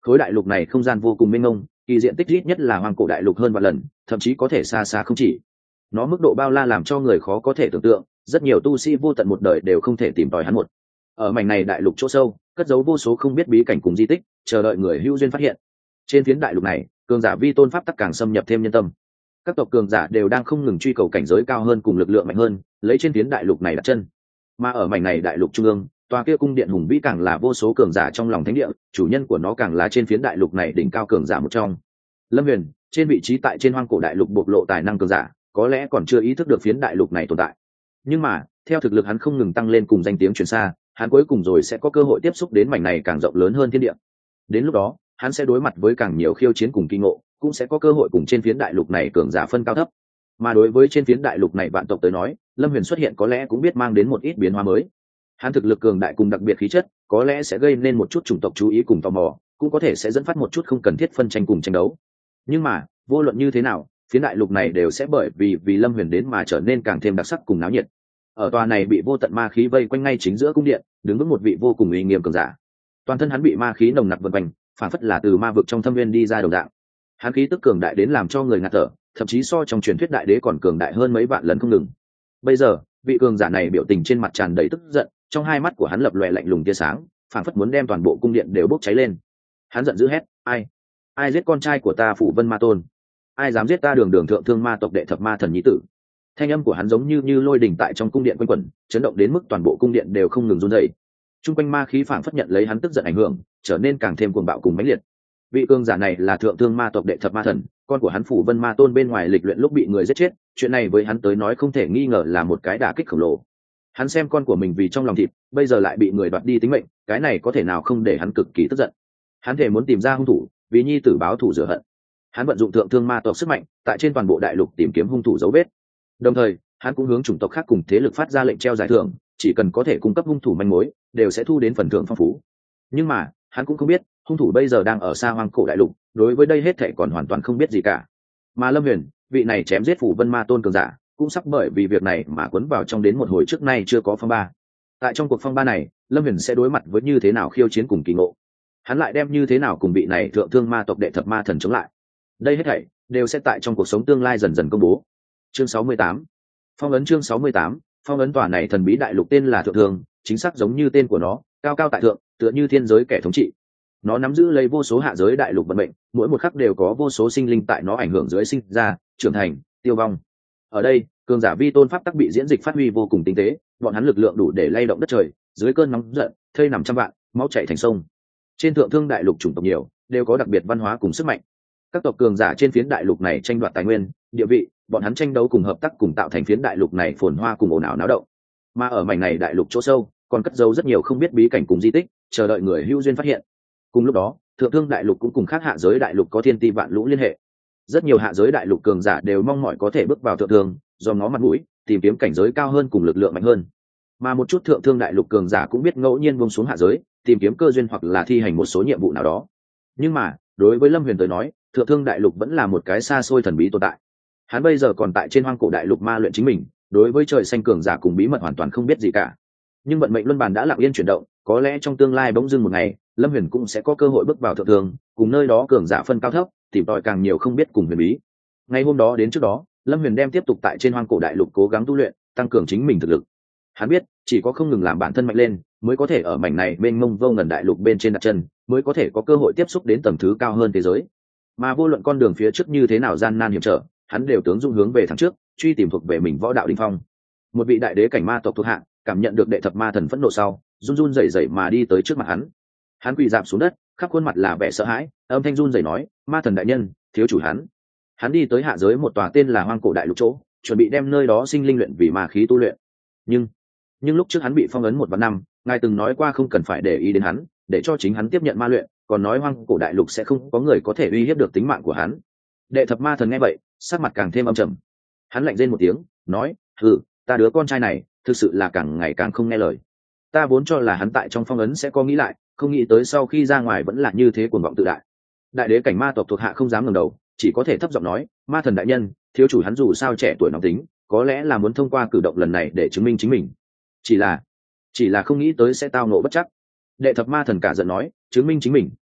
khối đại lục này không gian vô cùng mênh mông, kỳ diện tích ít nhất là hoang cổ đại lục hơn vạn lần, thậm chí có thể xa xa không chỉ. Nó mức độ bao la làm cho người khó có thể tưởng tượng, rất nhiều tu sĩ vô tận một đời đều không thể tìm tòi hắn một. Ở mảnh này đại lục chỗ sâu, cất giấu vô số không biết bí cảnh cùng di tích, chờ đợi người hữu duyên phát hiện. Trên phiến đại lục này, cường giả vi tôn pháp tắc càng xâm nhập thêm nhân tâm. Các tộc cường giả đều đang không ngừng truy cầu cảnh giới cao hơn cùng lực lượng mạnh hơn, lấy trên phiến đại lục này đặt chân. Mà ở mảnh này đại lục trung ương, tòa kia cung điện hùng vĩ càng là vô số cường giả trong lòng thánh địa, chủ nhân của nó càng là trên phiến đại lục này đỉnh cao cường giả một trong. Lâm Huyền, trên vị trí tại trên hoang cổ đại lục bộc lộ tài năng cường giả, có lẽ còn chưa ý thức được phiến đại lục này tồn tại. Nhưng mà, theo thực lực hắn không ngừng tăng lên cùng danh tiếng truyền xa, hắn cuối cùng rồi sẽ có cơ hội tiếp xúc đến mảnh này càng rộng lớn hơn thiên địa. Đến lúc đó, hắn sẽ đối mặt với càng nhiều khiêu chiến cùng kỳ ngộ, cũng sẽ có cơ hội cùng trên phiến đại lục này cường giả phân cao thấp. Mà đối với trên phiến đại lục này vạn tộc tới nói, Lâm Huyền xuất hiện có lẽ cũng biết mang đến một ít biến hóa mới. Hắn thực lực cường đại cùng đặc biệt khí chất, có lẽ sẽ gây nên một chút chủng tộc chú ý cùng tò mò, cũng có thể sẽ dẫn phát một chút không cần thiết phân tranh cùng tranh đấu. Nhưng mà, vô luận như thế nào, phiến đại lục này đều sẽ bởi vì vì Lâm Huyền đến mà trở nên càng thêm đặc sắc cùng náo nhiệt. Ở tòa này bị vô tận ma khí vây quanh ngay chính giữa cung điện, đứng vững một vị vô cùng uy nghiêm cường giả. Toàn thân hắn bị ma khí nồng nặc vần quanh, phản phất là từ ma vực trong thâm viên đi ra đồng dạng. Hắn khí tức cường đại đến làm cho người ngạt thở, thậm chí so trong truyền thuyết đại đế còn cường đại hơn mấy vạn lần không ngừng. Bây giờ, vị cường giả này biểu tình trên mặt tràn đầy tức giận, trong hai mắt của hắn lập lòe lạnh lùng tia sáng, phản phất muốn đem toàn bộ cung điện đều bốc cháy lên. Hắn giận dữ hét: "Ai? Ai giết con trai của ta Phủ Vân Ma Tôn? Ai dám giết ta Đường Đường thượng thương ma tộc đệ thập ma thần nhi tử?" Thanh âm của hắn giống như như lôi đình tại trong cung điện quanh quẩn, chấn động đến mức toàn bộ cung điện đều không ngừng run rẩy. Trung quanh ma khí phản phất nhận lấy hắn tức giận ảnh hưởng, trở nên càng thêm cuồng bạo cùng mãnh liệt. Vị cường giả này là thượng thương ma tộc đệ thập ma thần, con của hắn Phủ Vân Ma Tôn bên ngoài lịch luyện lúc bị người giết chết, chuyện này với hắn tới nói không thể nghi ngờ là một cái đả kích khổng lồ. Hắn xem con của mình vì trong lòng thịt, bây giờ lại bị người đoạt đi tính mệnh, cái này có thể nào không để hắn cực kỳ tức giận. Hắn thể muốn tìm ra hung thủ, vì nhi tử báo thù rửa hận. Hắn vận dụng thượng thương ma tộc sức mạnh, tại trên toàn bộ đại lục tìm kiếm hung thủ dấu vết. Đồng thời, hắn cũng hướng chủng tộc khác cùng thế lực phát ra lệnh treo giải thưởng, chỉ cần có thể cung cấp hung thủ manh mối, đều sẽ thu đến phần thưởng phong phú. Nhưng mà, hắn cũng không biết, hung thủ bây giờ đang ở xa hoang cổ đại lục, đối với đây hết thảy còn hoàn toàn không biết gì cả. Mà Lâm Huyền, vị này chém giết Phủ Vân Ma Tôn cường giả, cũng sắp bởi vì việc này mà cuốn vào trong đến một hồi trước nay chưa có phong ba. Tại trong cuộc phong ba này, Lâm Huyền sẽ đối mặt với như thế nào khiêu chiến cùng kỳ ngộ, hắn lại đem như thế nào cùng vị này thượng thương ma tộc đệ thập ma thần chống lại. Đây hết thảy đều sẽ tại trong cuộc sống tương lai dần dần công bố. Chương sáu mươi tám, phong ấn. Chương sáu mươi tám, phong ấn. Tòa này thần bí đại lục tên là Thượng Thương, chính xác giống như tên của nó, cao cao tại thượng, tựa như thiên giới kẻ thống trị. Nó nắm giữ lấy vô số hạ giới đại lục vận mệnh, mỗi một khắc đều có vô số sinh linh tại nó ảnh hưởng dưới sinh ra, trưởng thành, tiêu vong. Ở đây, cường giả vi tôn pháp tắc bị diễn dịch phát huy vô cùng tinh tế, bọn hắn lực lượng đủ để lay động đất trời, dưới cơn nóng giận, thây nằm trăm vạn, máu chảy thành sông. Trên Thượng Thương đại lục chủng tộc nhiều, đều có đặc biệt văn hóa cùng sức mạnh. Các tộc cường giả trên phiến đại lục này tranh đoạt tài nguyên, địa vị, bọn hắn tranh đấu cùng hợp tác cùng tạo thành phiến đại lục này phồn hoa cùng ồn ào náo động. Mà ở mảnh này đại lục chỗ sâu, còn cất giấu rất nhiều không biết bí cảnh cùng di tích, chờ đợi người hữu duyên phát hiện. Cùng lúc đó, Thượng Thương đại lục cũng cùng khác hạ giới đại lục có thiên ti vạn lũ liên hệ. Rất nhiều hạ giới đại lục cường giả đều mong mỏi có thể bước vào Thượng Thương, do nó mặt mũi, tìm kiếm cảnh giới cao hơn cùng lực lượng mạnh hơn. Mà một chút Thượng Thương đại lục cường giả cũng biết ngẫu nhiên buông xuống hạ giới, tìm kiếm cơ duyên hoặc là thi hành một số nhiệm vụ nào đó. Nhưng mà, đối với Lâm Huyền tới nói, Thượng Thương đại lục vẫn là một cái xa xôi thần bí tồn tại. Hắn bây giờ còn tại trên hoang cổ đại lục ma luyện chính mình, đối với trời xanh cường giả cùng bí mật hoàn toàn không biết gì cả. Nhưng vận mệnh luân bàn đã lặng yên chuyển động, có lẽ trong tương lai bỗng dưng một ngày, Lâm Huyền cũng sẽ có cơ hội bước vào Thượng Thương, cùng nơi đó cường giả phân cao thấp, tìm tòi càng nhiều không biết cùng huyền bí. Ngày hôm đó đến trước đó, Lâm Huyền đem tiếp tục tại trên hoang cổ đại lục cố gắng tu luyện, tăng cường chính mình thực lực. Hắn biết, chỉ có không ngừng làm bản thân mạnh lên, mới có thể ở mảnh này mênh mông vô ngần đại lục bên trên đặt chân, mới có thể có cơ hội tiếp xúc đến tầng thứ cao hơn thế giới. Mà vô luận con đường phía trước như thế nào gian nan hiểm trở, hắn đều tướng dung hướng về thẳng trước, truy tìm thuộc về mình võ đạo đỉnh phong. Một vị đại đế cảnh ma tộc thuộc hạ, cảm nhận được đệ thập ma thần phẫn nộ sau, run run rẩy rẩy mà đi tới trước mặt hắn. Hắn quỳ rạp xuống đất, khắp khuôn mặt là vẻ sợ hãi, âm thanh run rẩy nói: "Ma thần đại nhân, thiếu chủ hắn." Hắn đi tới hạ giới một tòa tên là Hoang cổ đại lục chỗ, chuẩn bị đem nơi đó sinh linh luyện vì ma khí tu luyện. Nhưng, nhưng lúc trước hắn bị phong ấn một vạn năm, ngài từng nói qua không cần phải để ý đến hắn, để cho chính hắn tiếp nhận ma luyện, còn nói Hoang cổ đại lục sẽ không có người có thể uy hiếp được tính mạng của hắn. Đệ thập ma thần nghe vậy, sắc mặt càng thêm âm trầm. Hắn lạnh rên một tiếng, nói: "Hừ, ta đứa con trai này, thực sự là càng ngày càng không nghe lời. Ta vốn cho là hắn tại trong phong ấn sẽ có nghĩ lại, không nghĩ tới sau khi ra ngoài vẫn là như thế cuồng vọng tự đại." Đại đế cảnh ma tộc thuộc hạ không dám ngẩng đầu, chỉ có thể thấp giọng nói: "Ma thần đại nhân, thiếu chủ hắn dù sao trẻ tuổi nóng tính, có lẽ là muốn thông qua cử động lần này để chứng minh chính mình. Chỉ là, chỉ là không nghĩ tới sẽ tao ngộ bất chắc." Đệ thập ma thần cả giận nói: "Chứng minh chính mình?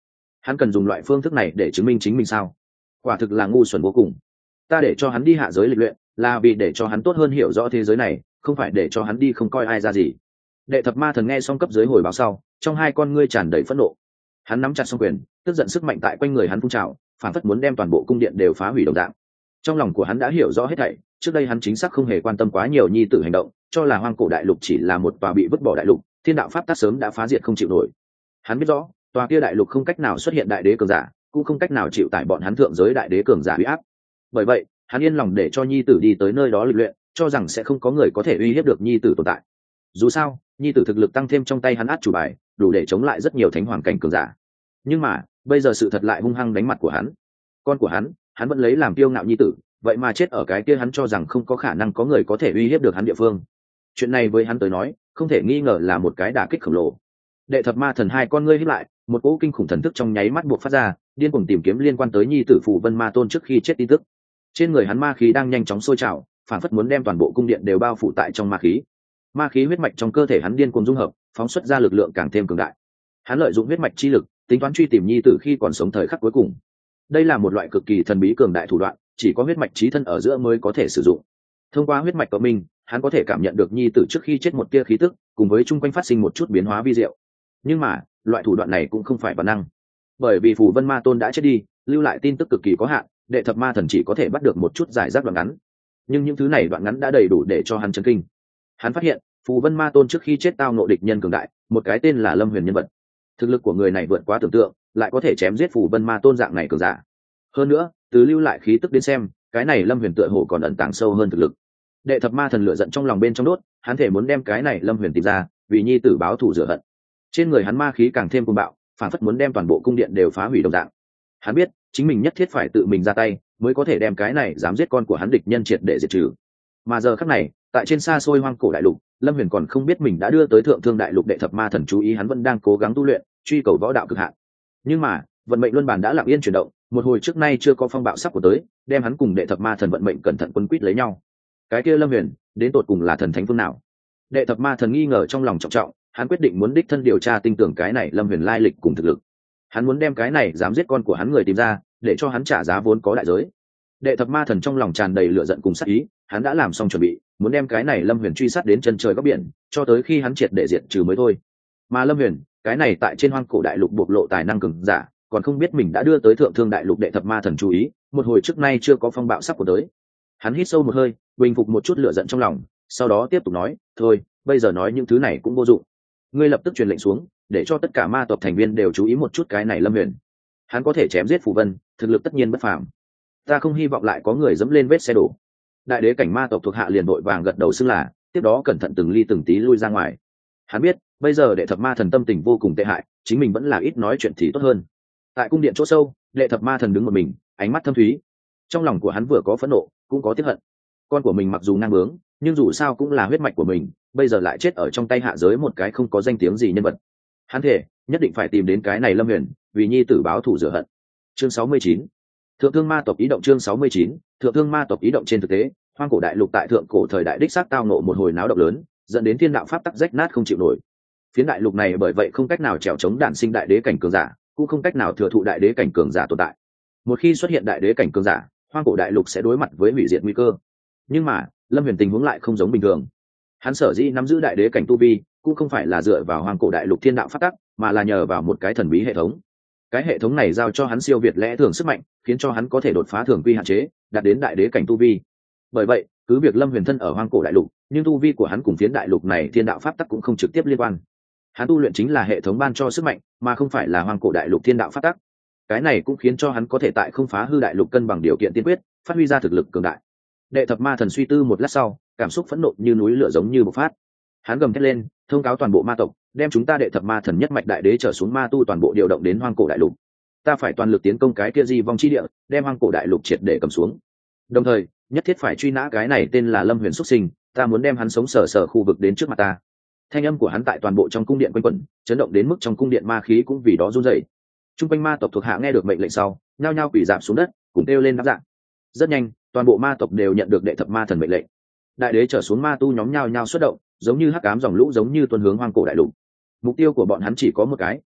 Hắn cần dùng loại phương thức này để chứng minh chính mình sao? Quả thực là ngu xuẩn vô cùng. Ta để cho hắn đi hạ giới lịch luyện là vì để cho hắn tốt hơn hiểu rõ thế giới này, không phải để cho hắn đi không coi ai ra gì. Đệ thập ma thần nghe xong cấp dưới hồi báo sau, trong hai con ngươi tràn đầy phẫn nộ. Hắn nắm chặt song quyền, tức giận sức mạnh tại quanh người hắn phun trào, phản phất muốn đem toàn bộ cung điện đều phá hủy đồng dạng. Trong lòng của hắn đã hiểu rõ hết thảy, trước đây hắn chính xác không hề quan tâm quá nhiều nhi tử hành động, cho là hoang cổ đại lục chỉ là một tòa bị vứt bỏ đại lục, thiên đạo pháp tắc sớm đã phá diệt không chịu nổi. Hắn biết rõ, tòa kia đại lục không cách nào xuất hiện đại đế cường giả, cũng không cách nào chịu tải bọn hắn thượng giới đại đế cường giả uy áp. Bởi vậy, hắn yên lòng để cho nhi tử đi tới nơi đó lịch luyện, cho rằng sẽ không có người có thể uy hiếp được nhi tử tồn tại. Dù sao, nhi tử thực lực tăng thêm trong tay hắn át chủ bài, đủ để chống lại rất nhiều thánh hoàng cảnh cường giả. Nhưng mà, bây giờ sự thật lại hung hăng đánh mặt của hắn. Con của hắn, hắn vẫn lấy làm kiêu ngạo nhi tử, vậy mà chết ở cái kia hắn cho rằng không có khả năng có người có thể uy hiếp được hắn địa phương. Chuyện này với hắn tới nói, không thể nghi ngờ là một cái đả kích khổng lồ. Đệ thập ma thần hai con ngươi híp lại, một cỗ kinh khủng thần thức trong nháy mắt buộc phát ra, điên cuồng tìm kiếm liên quan tới nhi tử Phù Vân Ma Tôn trước khi chết tin tức. Trên người hắn ma khí đang nhanh chóng sôi trào, phản phất muốn đem toàn bộ cung điện đều bao phủ tại trong ma khí. Ma khí huyết mạch trong cơ thể hắn điên cuồng dung hợp, phóng xuất ra lực lượng càng thêm cường đại. Hắn lợi dụng huyết mạch chi lực, tính toán truy tìm nhi tử khi còn sống thời khắc cuối cùng. Đây là một loại cực kỳ thần bí cường đại thủ đoạn, chỉ có huyết mạch chí thân ở giữa mới có thể sử dụng. Thông qua huyết mạch của mình, hắn có thể cảm nhận được nhi tử trước khi chết một tia khí tức, cùng với chung quanh phát sinh một chút biến hóa vi diệu. Nhưng mà, loại thủ đoạn này cũng không phải bản năng, bởi vì Phù Vân Ma Tôn đã chết đi, lưu lại tin tức cực kỳ có hạn, đệ thập ma thần chỉ có thể bắt được một chút giải rác đoạn ngắn. Nhưng những thứ này đoạn ngắn đã đầy đủ để cho hắn chấn kinh. Hắn phát hiện, Phù Vân Ma Tôn trước khi chết tao ngộ địch nhân cường đại, một cái tên là Lâm Huyền nhân vật. Thực lực của người này vượt quá tưởng tượng, lại có thể chém giết Phù Vân Ma Tôn dạng này cường giả. Hơn nữa, từ lưu lại khí tức đến xem, cái này Lâm Huyền tựa hồ còn ẩn tàng sâu hơn thực lực. Đệ thập ma thần lửa giận trong lòng bên trong đốt, hắn thể muốn đem cái này Lâm Huyền tìm ra, vì nhi tử báo thù rửa hận. Trên người hắn ma khí càng thêm cuồng bạo, phản phất muốn đem toàn bộ cung điện đều phá hủy đồng dạng. Hắn biết, chính mình nhất thiết phải tự mình ra tay, mới có thể đem cái này dám giết con của hắn địch nhân triệt để diệt trừ. Mà giờ khắc này, tại trên xa xôi hoang cổ đại lục, Lâm Huyền còn không biết mình đã đưa tới thượng thương đại lục đệ thập ma thần chú ý hắn vẫn đang cố gắng tu luyện, truy cầu võ đạo cực hạn. Nhưng mà, vận mệnh luân bản đã lặng yên chuyển động, một hồi trước nay chưa có phong bạo sắp của tới, đem hắn cùng đệ thập ma thần vận mệnh cẩn thận quấn quýt lấy nhau. Cái kia Lâm Huyền, đến tột cùng là thần thánh phương nào? Đệ thập ma thần nghi ngờ trong lòng trọng trọng, hắn quyết định muốn đích thân điều tra tinh tưởng cái này Lâm Huyền lai lịch cùng thực lực. Hắn muốn đem cái này dám giết con của hắn người tìm ra, để cho hắn trả giá vốn có đại giới. Đệ thập ma thần trong lòng tràn đầy lửa giận cùng sát ý, hắn đã làm xong chuẩn bị, muốn đem cái này Lâm Huyền truy sát đến chân trời góc biển, cho tới khi hắn triệt để diệt trừ mới thôi. Mà Lâm Huyền, cái này tại trên hoang cổ đại lục bộc lộ tài năng cường giả, còn không biết mình đã đưa tới thượng thương đại lục đệ thập ma thần chú ý, một hồi trước nay chưa có phong bạo sắp của tới. Hắn hít sâu một hơi, bình phục một chút lửa giận trong lòng, sau đó tiếp tục nói, thôi, bây giờ nói những thứ này cũng vô dụng. Ngươi lập tức truyền lệnh xuống, để cho tất cả ma tộc thành viên đều chú ý một chút cái này Lâm Huyền. Hắn có thể chém giết Phù Vân, thực lực tất nhiên bất phàm. Ta không hy vọng lại có người dẫm lên vết xe đổ. Đại đế cảnh ma tộc thuộc hạ liền vội vàng gật đầu xưng là, tiếp đó cẩn thận từng ly từng tí lui ra ngoài. Hắn biết, bây giờ đệ thập ma thần tâm tình vô cùng tệ hại, chính mình vẫn là ít nói chuyện thì tốt hơn. Tại cung điện chỗ sâu, đệ thập ma thần đứng một mình, ánh mắt thâm thúy. Trong lòng của hắn vừa có phẫn nộ, cũng có tiếc hận. Con của mình mặc dù ngang bướng, nhưng dù sao cũng là huyết mạch của mình, bây giờ lại chết ở trong tay hạ giới một cái không có danh tiếng gì nhân vật. Hắn thể nhất định phải tìm đến cái này Lâm Huyền, vì nhi tử báo thù rửa hận. Chương sáu mươi chín, thượng thương ma tộc ý động. Chương sáu mươi chín, thượng thương ma tộc ý động. Trên thực tế, hoang cổ đại lục tại thượng cổ thời đại đích xác tao nộ một hồi náo động lớn, dẫn đến thiên đạo pháp tắc rách nát không chịu nổi. Phiến đại lục này bởi vậy không cách nào trèo chống đản sinh đại đế cảnh cường giả, cũng không cách nào thừa thụ đại đế cảnh cường giả tồn tại. Một khi xuất hiện đại đế cảnh cường giả, hoang cổ đại lục sẽ đối mặt với hủy diệt nguy cơ. Nhưng mà, Lâm Huyền tình huống lại không giống bình thường. Hắn sở dĩ nắm giữ đại đế cảnh tu vi, cũng không phải là dựa vào hoang cổ đại lục thiên đạo pháp tắc, mà là nhờ vào một cái thần bí hệ thống. Cái hệ thống này giao cho hắn siêu việt lẽ thường sức mạnh, khiến cho hắn có thể đột phá thường quy hạn chế, đạt đến đại đế cảnh tu vi. Bởi vậy, cứ việc Lâm Huyền thân ở hoang cổ đại lục, nhưng tu vi của hắn cùng phiến đại lục này thiên đạo pháp tắc cũng không trực tiếp liên quan. Hắn tu luyện chính là hệ thống ban cho sức mạnh, mà không phải là hoang cổ đại lục thiên đạo pháp tắc. Cái này cũng khiến cho hắn có thể tại không phá hư đại lục cân bằng điều kiện tiên quyết, phát huy ra thực lực cường đại. Đệ thập ma thần suy tư một lát sau, cảm xúc phẫn nộ như núi lửa giống như bộc phát. Hắn gầm thét lên, thông cáo toàn bộ ma tộc, đem chúng ta đệ thập ma thần nhất mạch đại đế trở xuống ma tu toàn bộ điều động đến hoang cổ đại lục. Ta phải toàn lực tiến công cái kia di vong chi địa, đem hoang cổ đại lục triệt để cầm xuống. Đồng thời, nhất thiết phải truy nã cái này tên là Lâm Huyền xuất sinh, ta muốn đem hắn sống sờ sờ khu vực đến trước mặt ta. Thanh âm của hắn tại toàn bộ trong cung điện quanh quẩn, chấn động đến mức trong cung điện ma khí cũng vì đó run rẩy. Trung quanh ma tộc thuộc hạ nghe được mệnh lệnh sau, nhao nhao quỳ rạp xuống đất, cùng kêu lên đáp dạng. Rất nhanh, toàn bộ ma tộc đều nhận được đệ thập ma thần mệnh lệnh. Đại đế trở xuống ma tu nhóm nhao nhao xuất động, giống như hắc ám dòng lũ giống như tuôn hướng hoang cổ đại lục. Mục tiêu của bọn hắn chỉ có một cái,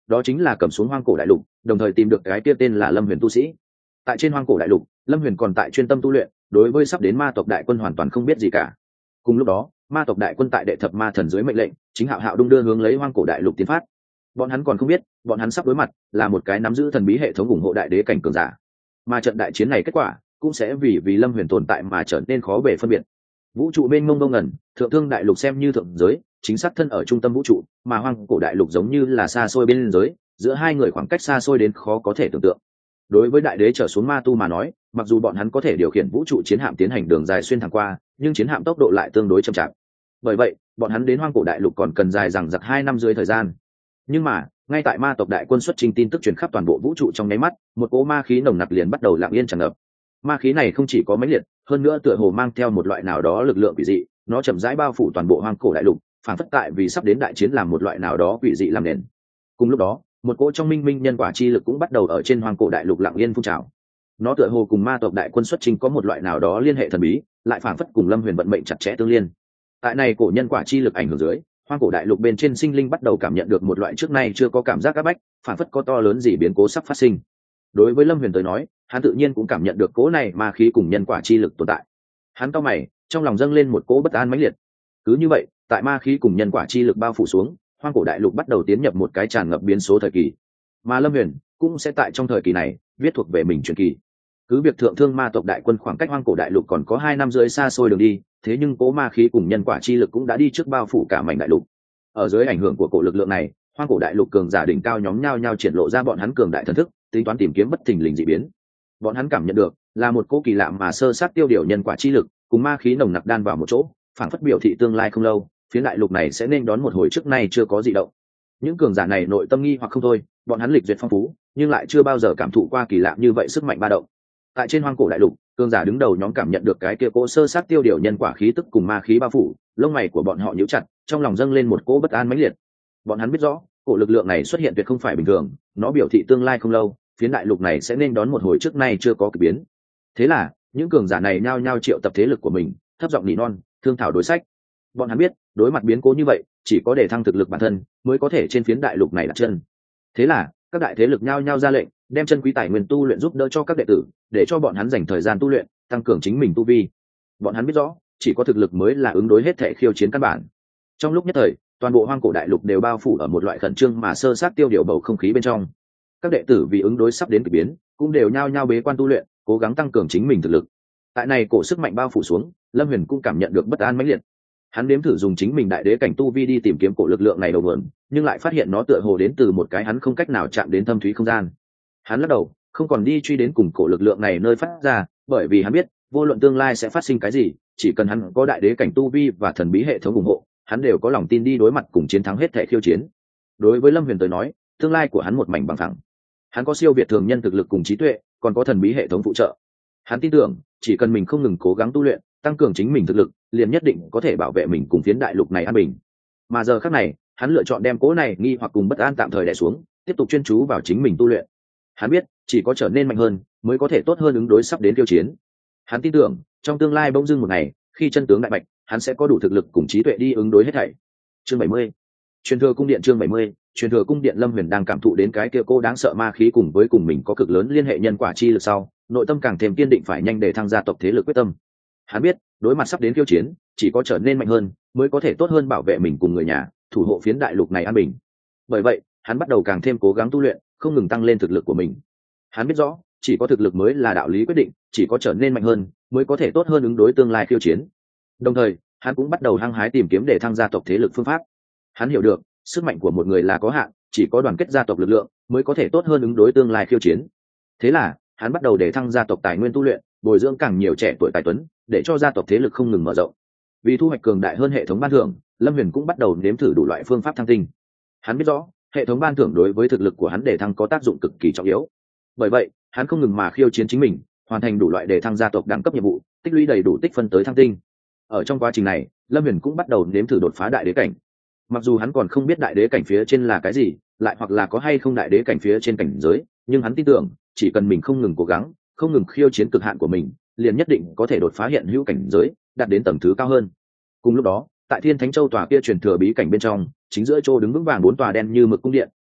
đó chính là cầm xuống hoang cổ đại lục, đồng thời tìm được cái kia tên là Lâm Huyền tu sĩ. Tại trên hoang cổ đại lục, Lâm Huyền còn tại chuyên tâm tu luyện, đối với sắp đến ma tộc đại quân hoàn toàn không biết gì cả. Cùng lúc đó, ma tộc đại quân tại đệ thập ma thần dưới mệnh lệnh, chính hạo hạo đung đưa hướng lấy hoang cổ đại lục tiến phát. Bọn hắn còn không biết, bọn hắn sắp đối mặt là một cái nắm giữ thần bí hệ thống ủng hộ đại đế cảnh cường giả. Mà trận đại chiến này kết quả cũng sẽ vì vì Lâm Huyền tồn tại mà trở nên khó bề phân biệt. Vũ trụ mênh mông ngông ngẩn, thượng thương đại lục xem như thượng giới, chính xác thân ở trung tâm vũ trụ, mà hoang cổ đại lục giống như là xa xôi bên giới, giữa hai người khoảng cách xa xôi đến khó có thể tưởng tượng. Đối với đại đế trở xuống ma tu mà nói, mặc dù bọn hắn có thể điều khiển vũ trụ chiến hạm tiến hành đường dài xuyên thẳng qua, nhưng chiến hạm tốc độ lại tương đối chậm chạp. Bởi vậy, bọn hắn đến hoang cổ đại lục còn cần dài dằng dặc hai năm dưới thời gian. Nhưng mà, ngay tại ma tộc đại quân xuất trình tin tức truyền khắp toàn bộ vũ trụ trong nháy mắt, một cỗ ma khí nồng nặc liền bắt đầu lặng yên tràn ngập. Ma khí này không chỉ có mãnh liệt, hơn nữa tựa hồ mang theo một loại nào đó lực lượng quỷ dị, nó chậm rãi bao phủ toàn bộ hoang cổ đại lục, phản phất tại vì sắp đến đại chiến làm một loại nào đó quỷ dị làm nền. Cùng lúc đó, một cỗ trong minh minh nhân quả chi lực cũng bắt đầu ở trên hoang cổ đại lục lặng yên phun trào. Nó tựa hồ cùng ma tộc đại quân xuất trình có một loại nào đó liên hệ thần bí, lại phản phất cùng Lâm Huyền vận mệnh chặt chẽ tương liên. Tại này cổ nhân quả chi lực ảnh hưởng dưới, hoang cổ đại lục bên trên sinh linh bắt đầu cảm nhận được một loại trước nay chưa có cảm giác áp bách, phản phất có to lớn gì biến cố sắp phát sinh. Đối với Lâm Huyền tới nói, hắn tự nhiên cũng cảm nhận được cỗ này ma khí cùng nhân quả chi lực tồn tại. Hắn cau mày, trong lòng dâng lên một cỗ bất an mãnh liệt. Cứ như vậy, tại ma khí cùng nhân quả chi lực bao phủ xuống, hoang cổ đại lục bắt đầu tiến nhập một cái tràn ngập biến số thời kỳ. Mà Lâm Huyền cũng sẽ tại trong thời kỳ này viết thuộc về mình truyền kỳ. Cứ việc thượng thương ma tộc đại quân khoảng cách hoang cổ đại lục còn có hai năm rưỡi xa xôi đường đi, thế nhưng cỗ ma khí cùng nhân quả chi lực cũng đã đi trước bao phủ cả mảnh đại lục. Ở dưới ảnh hưởng của cổ lực lượng này, hoang cổ đại lục cường giả đỉnh cao nhóm nhau nhau triển lộ ra bọn hắn cường đại thần thức, tính toán tìm kiếm bất thình lình dị biến. Bọn hắn cảm nhận được là một cỗ kỳ lạ mà sơ sát tiêu điều nhân quả chi lực cùng ma khí nồng nặc đan vào một chỗ, phảng phất biểu thị tương lai không lâu, phía đại lục này sẽ nên đón một hồi trước nay chưa có dị động. Những cường giả này nội tâm nghi hoặc không thôi, bọn hắn lịch duyệt phong phú, nhưng lại chưa bao giờ cảm thụ qua kỳ lạ như vậy sức mạnh ba động. Tại trên hoang cổ đại lục, cường giả đứng đầu nhóm cảm nhận được cái kia cỗ sơ sát tiêu điều nhân quả khí tức cùng ma khí bao phủ, lông mày của bọn họ nhíu chặt, trong lòng dâng lên một cỗ bất an mãnh liệt. Bọn hắn biết rõ, cổ lực lượng này xuất hiện tuyệt không phải bình thường, nó biểu thị tương lai không lâu, phiến đại lục này sẽ nên đón một hồi trước nay chưa có kỳ biến. Thế là, những cường giả này nhao nhao triệu tập thế lực của mình, thấp giọng nỉ non, thương thảo đối sách. Bọn hắn biết, đối mặt biến cố như vậy, chỉ có để thăng thực lực bản thân, mới có thể trên phiến đại lục này đặt chân. Thế là, các đại thế lực nhao nhao ra lệnh, đem chân quý tài nguyên tu luyện giúp đỡ cho các đệ tử, để cho bọn hắn dành thời gian tu luyện, tăng cường chính mình tu vi. Bọn hắn biết rõ, chỉ có thực lực mới là ứng đối hết thể khiêu chiến căn bản. Trong lúc nhất thời, toàn bộ hoang cổ đại lục đều bao phủ ở một loại khẩn trương mà sơ sát tiêu điều bầu không khí bên trong. Các đệ tử vì ứng đối sắp đến kỳ biến, cũng đều nhao nhao bế quan tu luyện, cố gắng tăng cường chính mình thực lực. Tại này cổ sức mạnh bao phủ xuống, Lâm Huyền cũng cảm nhận được bất an mãnh liệt. Hắn nếm thử dùng chính mình đại đế cảnh tu vi đi tìm kiếm cổ lực lượng này đầu nguồn, nhưng lại phát hiện nó tựa hồ đến từ một cái hắn không cách nào chạm đến thâm thúy không gian. Hắn lắc đầu, không còn đi truy đến cùng cổ lực lượng này nơi phát ra, bởi vì hắn biết, vô luận tương lai sẽ phát sinh cái gì, chỉ cần hắn có đại đế cảnh tu vi và thần bí hệ thống ủng hộ, hắn đều có lòng tin đi đối mặt cùng chiến thắng hết thảy khiêu chiến. Đối với Lâm Huyền tới nói, tương lai của hắn một mảnh bằng phẳng. Hắn có siêu việt thường nhân thực lực cùng trí tuệ, còn có thần bí hệ thống phụ trợ. Hắn tin tưởng, chỉ cần mình không ngừng cố gắng tu luyện, tăng cường chính mình thực lực, liền nhất định có thể bảo vệ mình cùng phiến đại lục này an bình. Mà giờ khắc này, hắn lựa chọn đem cố này nghi hoặc cùng bất an tạm thời đè xuống, tiếp tục chuyên chú vào chính mình tu luyện. Hắn biết, chỉ có trở nên mạnh hơn, mới có thể tốt hơn ứng đối sắp đến khiêu chiến. Hắn tin tưởng, trong tương lai bỗng dưng một ngày, khi chân tướng đại bạch, hắn sẽ có đủ thực lực cùng trí tuệ đi ứng đối hết thảy. Chương bảy mươi. Truyền thừa cung điện chương bảy mươi. Truyền thừa cung điện. Lâm Huyền đang cảm thụ đến cái kia cô đáng sợ ma khí cùng với cùng mình có cực lớn liên hệ nhân quả chi lực sau, nội tâm càng thêm kiên định phải nhanh để thăng gia tộc thế lực quyết tâm. Hắn biết, đối mặt sắp đến khiêu chiến, chỉ có trở nên mạnh hơn, mới có thể tốt hơn bảo vệ mình cùng người nhà, thủ hộ phiến đại lục này an bình. Bởi vậy, hắn bắt đầu càng thêm cố gắng tu luyện, không ngừng tăng lên thực lực của mình. Hắn biết rõ, chỉ có thực lực mới là đạo lý quyết định, chỉ có trở nên mạnh hơn, mới có thể tốt hơn ứng đối tương lai khiêu chiến. Đồng thời, hắn cũng bắt đầu hăng hái tìm kiếm để thăng gia tộc thế lực phương pháp. Hắn hiểu được, sức mạnh của một người là có hạn, chỉ có đoàn kết gia tộc lực lượng mới có thể tốt hơn ứng đối tương lai khiêu chiến. Thế là, hắn bắt đầu để thăng gia tộc tài nguyên tu luyện, bồi dưỡng càng nhiều trẻ tuổi tài tuấn, để cho gia tộc thế lực không ngừng mở rộng. Vì thu hoạch cường đại hơn hệ thống ban thưởng, Lâm Huyền cũng bắt đầu nếm thử đủ loại phương pháp thăng tinh. Hắn biết rõ, hệ thống ban thưởng đối với thực lực của hắn để thăng có tác dụng cực kỳ trọng yếu. Bởi vậy, hắn không ngừng mà khiêu chiến chính mình, hoàn thành đủ loại để thăng gia tộc đẳng cấp nhiệm vụ, tích lũy đầy đủ tích phân tới thăng tinh. Ở trong quá trình này, Lâm Huyền cũng bắt đầu nếm thử đột phá đại đế cảnh. Mặc dù hắn còn không biết đại đế cảnh phía trên là cái gì, lại hoặc là có hay không đại đế cảnh phía trên cảnh giới, nhưng hắn tin tưởng, chỉ cần mình không ngừng cố gắng, không ngừng khiêu chiến cực hạn của mình, liền nhất định có thể đột phá hiện hữu cảnh giới, đạt đến tầng thứ cao hơn. Cùng lúc đó, tại Thiên Thánh Châu tòa kia truyền thừa bí cảnh bên trong, chính giữa chỗ đứng vững vàng bốn tòa đen như mực cung điện,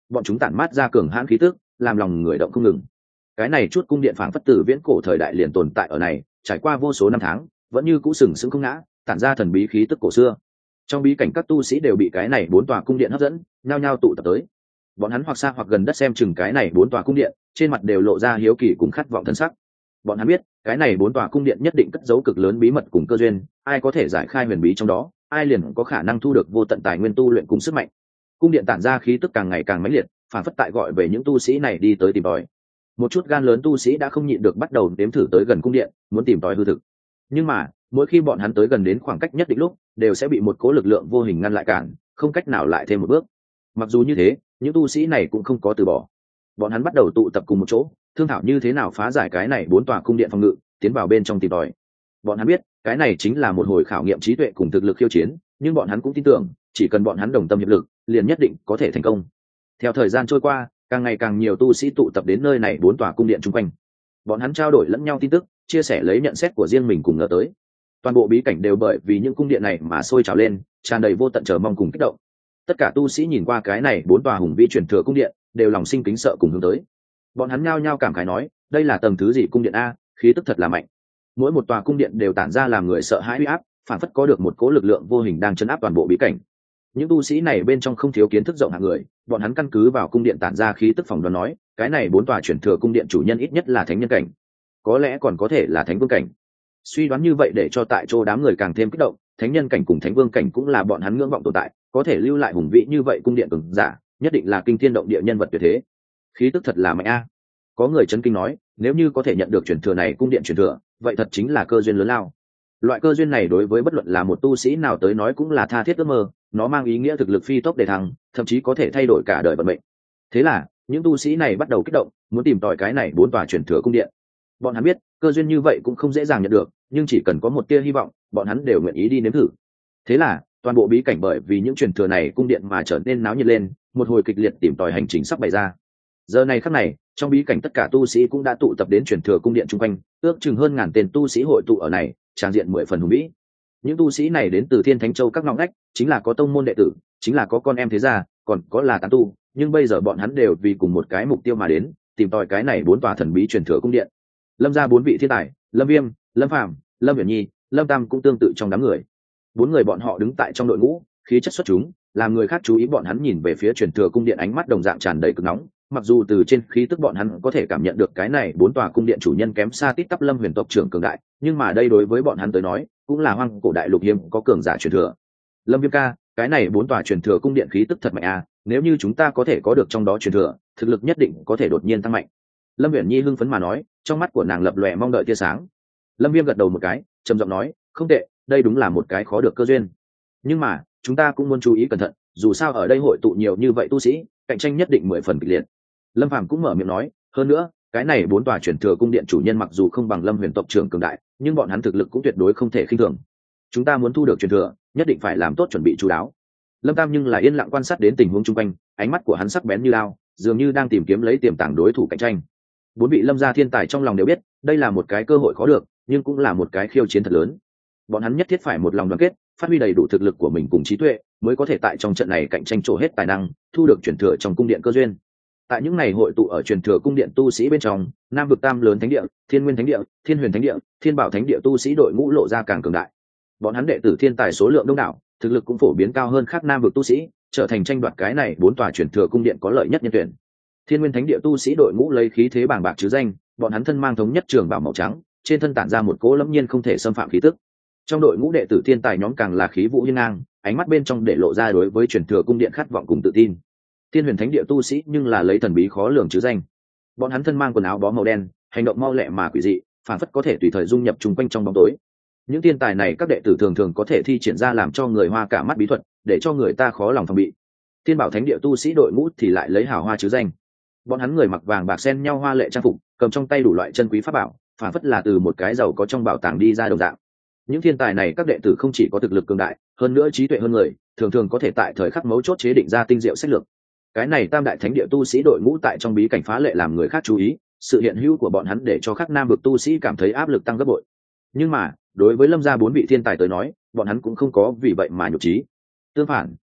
bọn chúng tản mát ra cường hãn khí tức, làm lòng người động không ngừng. Cái này chút cung điện phảng phất từ viễn cổ thời đại liền tồn tại ở này, trải qua vô số năm tháng, vẫn như cũ sừng sững không ngã, tản ra thần bí khí tức cổ xưa. Trong bí cảnh các tu sĩ đều bị cái này bốn tòa cung điện hấp dẫn, nhao nhao tụ tập tới. Bọn hắn hoặc xa hoặc gần đất xem chừng cái này bốn tòa cung điện, trên mặt đều lộ ra hiếu kỳ cùng khát vọng thân sắc. Bọn hắn biết, cái này bốn tòa cung điện nhất định cất giấu cực lớn bí mật cùng cơ duyên, ai có thể giải khai huyền bí trong đó, ai liền có khả năng thu được vô tận tài nguyên tu luyện cùng sức mạnh. Cung điện tản ra khí tức càng ngày càng mãnh liệt, phản phất tại gọi về những tu sĩ này đi tới tìm tòi. Một chút gan lớn tu sĩ đã không nhịn được bắt đầu đếm thử tới gần cung điện, muốn tìm tòi hư thực. Nhưng mà, mỗi khi bọn hắn tới gần đến khoảng cách nhất định lúc, đều sẽ bị một cố lực lượng vô hình ngăn lại cản, không cách nào lại thêm một bước. Mặc dù như thế, những tu sĩ này cũng không có từ bỏ. Bọn hắn bắt đầu tụ tập cùng một chỗ, thương thảo như thế nào phá giải cái này bốn tòa cung điện phòng ngự, tiến vào bên trong tìm tòi. Bọn hắn biết, cái này chính là một hồi khảo nghiệm trí tuệ cùng thực lực khiêu chiến, nhưng bọn hắn cũng tin tưởng, chỉ cần bọn hắn đồng tâm hiệp lực, liền nhất định có thể thành công. Theo thời gian trôi qua, càng ngày càng nhiều tu sĩ tụ tập đến nơi này bốn tòa cung điện chung quanh. Bọn hắn trao đổi lẫn nhau tin tức, chia sẻ lấy nhận xét của riêng mình cùng ngờ tới. Toàn bộ bí cảnh đều bởi vì những cung điện này mà sôi trào lên, tràn đầy vô tận chờ mong cùng kích động. Tất cả tu sĩ nhìn qua cái này bốn tòa hùng vĩ truyền thừa cung điện, đều lòng sinh kính sợ cùng hướng tới. Bọn hắn nhao nhao cảm khái nói, đây là tầng thứ gì cung điện a, khí tức thật là mạnh. Mỗi một tòa cung điện đều tản ra làm người sợ hãi uy áp, phản phất có được một cỗ lực lượng vô hình đang chấn áp toàn bộ bí cảnh. Những tu sĩ này bên trong không thiếu kiến thức rộng hạng người, bọn hắn căn cứ vào cung điện tản ra khí tức phỏng đoán nói, cái này bốn tòa truyền thừa cung điện chủ nhân ít nhất là thánh nhân cảnh, có lẽ còn có thể là thánh vương cảnh. Suy đoán như vậy để cho tại chỗ đám người càng thêm kích động, thánh nhân cảnh cùng thánh vương cảnh cũng là bọn hắn ngưỡng vọng tồn tại, có thể lưu lại hùng vĩ như vậy cung điện cường giả, nhất định là kinh thiên động địa nhân vật tuyệt thế. Khí tức thật là mạnh a. Có người chấn kinh nói, nếu như có thể nhận được truyền thừa này cung điện truyền thừa, vậy thật chính là cơ duyên lớn lao. Loại cơ duyên này đối với bất luận là một tu sĩ nào tới nói cũng là tha thiết ước mơ, nó mang ý nghĩa thực lực phi tốc để thăng, thậm chí có thể thay đổi cả đời vận mệnh. Thế là, những tu sĩ này bắt đầu kích động, muốn tìm tòi cái này bốn tòa truyền thừa cung điện. Bọn hắn biết, cơ duyên như vậy cũng không dễ dàng nhận được, nhưng chỉ cần có một tia hy vọng, bọn hắn đều nguyện ý đi nếm thử. Thế là, toàn bộ bí cảnh bởi vì những truyền thừa này cung điện mà trở nên náo nhiệt lên, một hồi kịch liệt tìm tòi hành trình sắp bày ra. Giờ này khắc này, trong bí cảnh tất cả tu sĩ cũng đã tụ tập đến truyền thừa cung điện chung quanh, ước chừng hơn ngàn tên tu sĩ hội tụ ở này, tràng diện mười phần hùng vĩ. Những tu sĩ này đến từ Thiên Thánh Châu các ngõ ngách, chính là có tông môn đệ tử, chính là có con em thế gia, còn có là tán tu, nhưng bây giờ bọn hắn đều vì cùng một cái mục tiêu mà đến, tìm tòi cái này bốn tòa thần bí truyền thừa cung điện. Lâm gia bốn vị thiên tài, Lâm Viêm, Lâm Phàm, Lâm Viễn Nhi, Lâm Tam cũng tương tự trong đám người. Bốn người bọn họ đứng tại trong đội ngũ, khí chất xuất chúng, làm người khác chú ý. Bọn hắn nhìn về phía truyền thừa cung điện ánh mắt đồng dạng tràn đầy cực nóng, mặc dù từ trên khí tức bọn hắn có thể cảm nhận được cái này bốn tòa cung điện chủ nhân kém xa tít tắp Lâm huyền tộc trưởng cường đại, nhưng mà đây đối với bọn hắn tới nói cũng là hoang cổ đại lục hiếm có cường giả truyền thừa. Lâm Viêm ca, cái này bốn tòa truyền thừa cung điện khí tức thật mạnh à, nếu như chúng ta có thể có được trong đó truyền thừa, thực lực nhất định có thể đột nhiên tăng mạnh. Lâm Viễn Nhi hưng phấn mà nói, trong mắt của nàng lập lòe mong đợi tia sáng. Lâm Viêm gật đầu một cái, trầm giọng nói, không tệ, đây đúng là một cái khó được cơ duyên. Nhưng mà, chúng ta cũng muốn chú ý cẩn thận, dù sao ở đây hội tụ nhiều như vậy tu sĩ, cạnh tranh nhất định mười phần kịch liệt. Lâm Phàm cũng mở miệng nói, hơn nữa, cái này bốn tòa truyền thừa cung điện chủ nhân mặc dù không bằng Lâm huyền tộc trưởng cường đại, nhưng bọn hắn thực lực cũng tuyệt đối không thể khinh thường. Chúng ta muốn thu được truyền thừa, nhất định phải làm tốt chuẩn bị chú đáo. Lâm Tam nhưng là yên lặng quan sát đến tình huống chung quanh, ánh mắt của hắn sắc bén như lao, dường như đang tìm kiếm lấy tiềm tàng đối thủ cạnh tranh. Bốn vị Lâm gia thiên tài trong lòng đều biết, đây là một cái cơ hội khó được, nhưng cũng là một cái khiêu chiến thật lớn. Bọn hắn nhất thiết phải một lòng đoàn kết, phát huy đầy đủ thực lực của mình cùng trí tuệ, mới có thể tại trong trận này cạnh tranh trổ hết tài năng, thu được truyền thừa trong cung điện cơ duyên. Tại những ngày hội tụ ở truyền thừa cung điện tu sĩ bên trong, Nam vực tam lớn thánh địa, Thiên Nguyên thánh địa, Thiên Huyền thánh địa, Thiên Bảo thánh địa tu sĩ đội ngũ lộ ra càng cường đại. Bọn hắn đệ tử thiên tài số lượng đông đảo, thực lực cũng phổ biến cao hơn khác Nam vực tu sĩ, trở thành tranh đoạt cái này bốn tòa truyền thừa cung điện có lợi nhất nhân tuyển. Thiên Nguyên thánh địa tu sĩ đội ngũ lấy khí thế bàng bạc chứ danh, bọn hắn thân mang thống nhất trường bào màu trắng, trên thân tản ra một cỗ lâm nhiên không thể xâm phạm khí tức. Trong đội ngũ đệ tử thiên tài nhóm càng là khí vũ hiên ngang, ánh mắt bên trong để lộ ra đối với truyền thừa cung điện khát vọng cùng tự tin. Thiên Huyền thánh địa tu sĩ nhưng là lấy thần bí khó lường chứ danh. Bọn hắn thân mang quần áo bó màu đen, hành động mau lẹ mà quỷ dị, phản phất có thể tùy thời dung nhập trùng quanh trong bóng tối. Những thiên tài này các đệ tử thường thường có thể thi triển ra làm cho người hoa cả mắt bí thuật, để cho người ta khó lòng phòng bị. Thiên Bảo thánh địa tu sĩ đội ngũ thì lại lấy hào hoa chứ danh. Bọn hắn người mặc vàng bạc xen nhau hoa lệ trang phục, cầm trong tay đủ loại chân quý pháp bảo, phản phất là từ một cái giàu có trong bảo tàng đi ra đồng dạng. Những thiên tài này các đệ tử không chỉ có thực lực cường đại, hơn nữa trí tuệ hơn người, thường thường có thể tại thời khắc mấu chốt chế định ra tinh diệu sách lược. Cái này tam đại thánh địa tu sĩ đội ngũ tại trong bí cảnh phá lệ làm người khác chú ý, sự hiện hữu của bọn hắn để cho các nam vực tu sĩ cảm thấy áp lực tăng gấp bội. Nhưng mà đối với Lâm gia bốn vị thiên tài tới nói, bọn hắn cũng không có vì vậy mà nhục trí. Tương phản,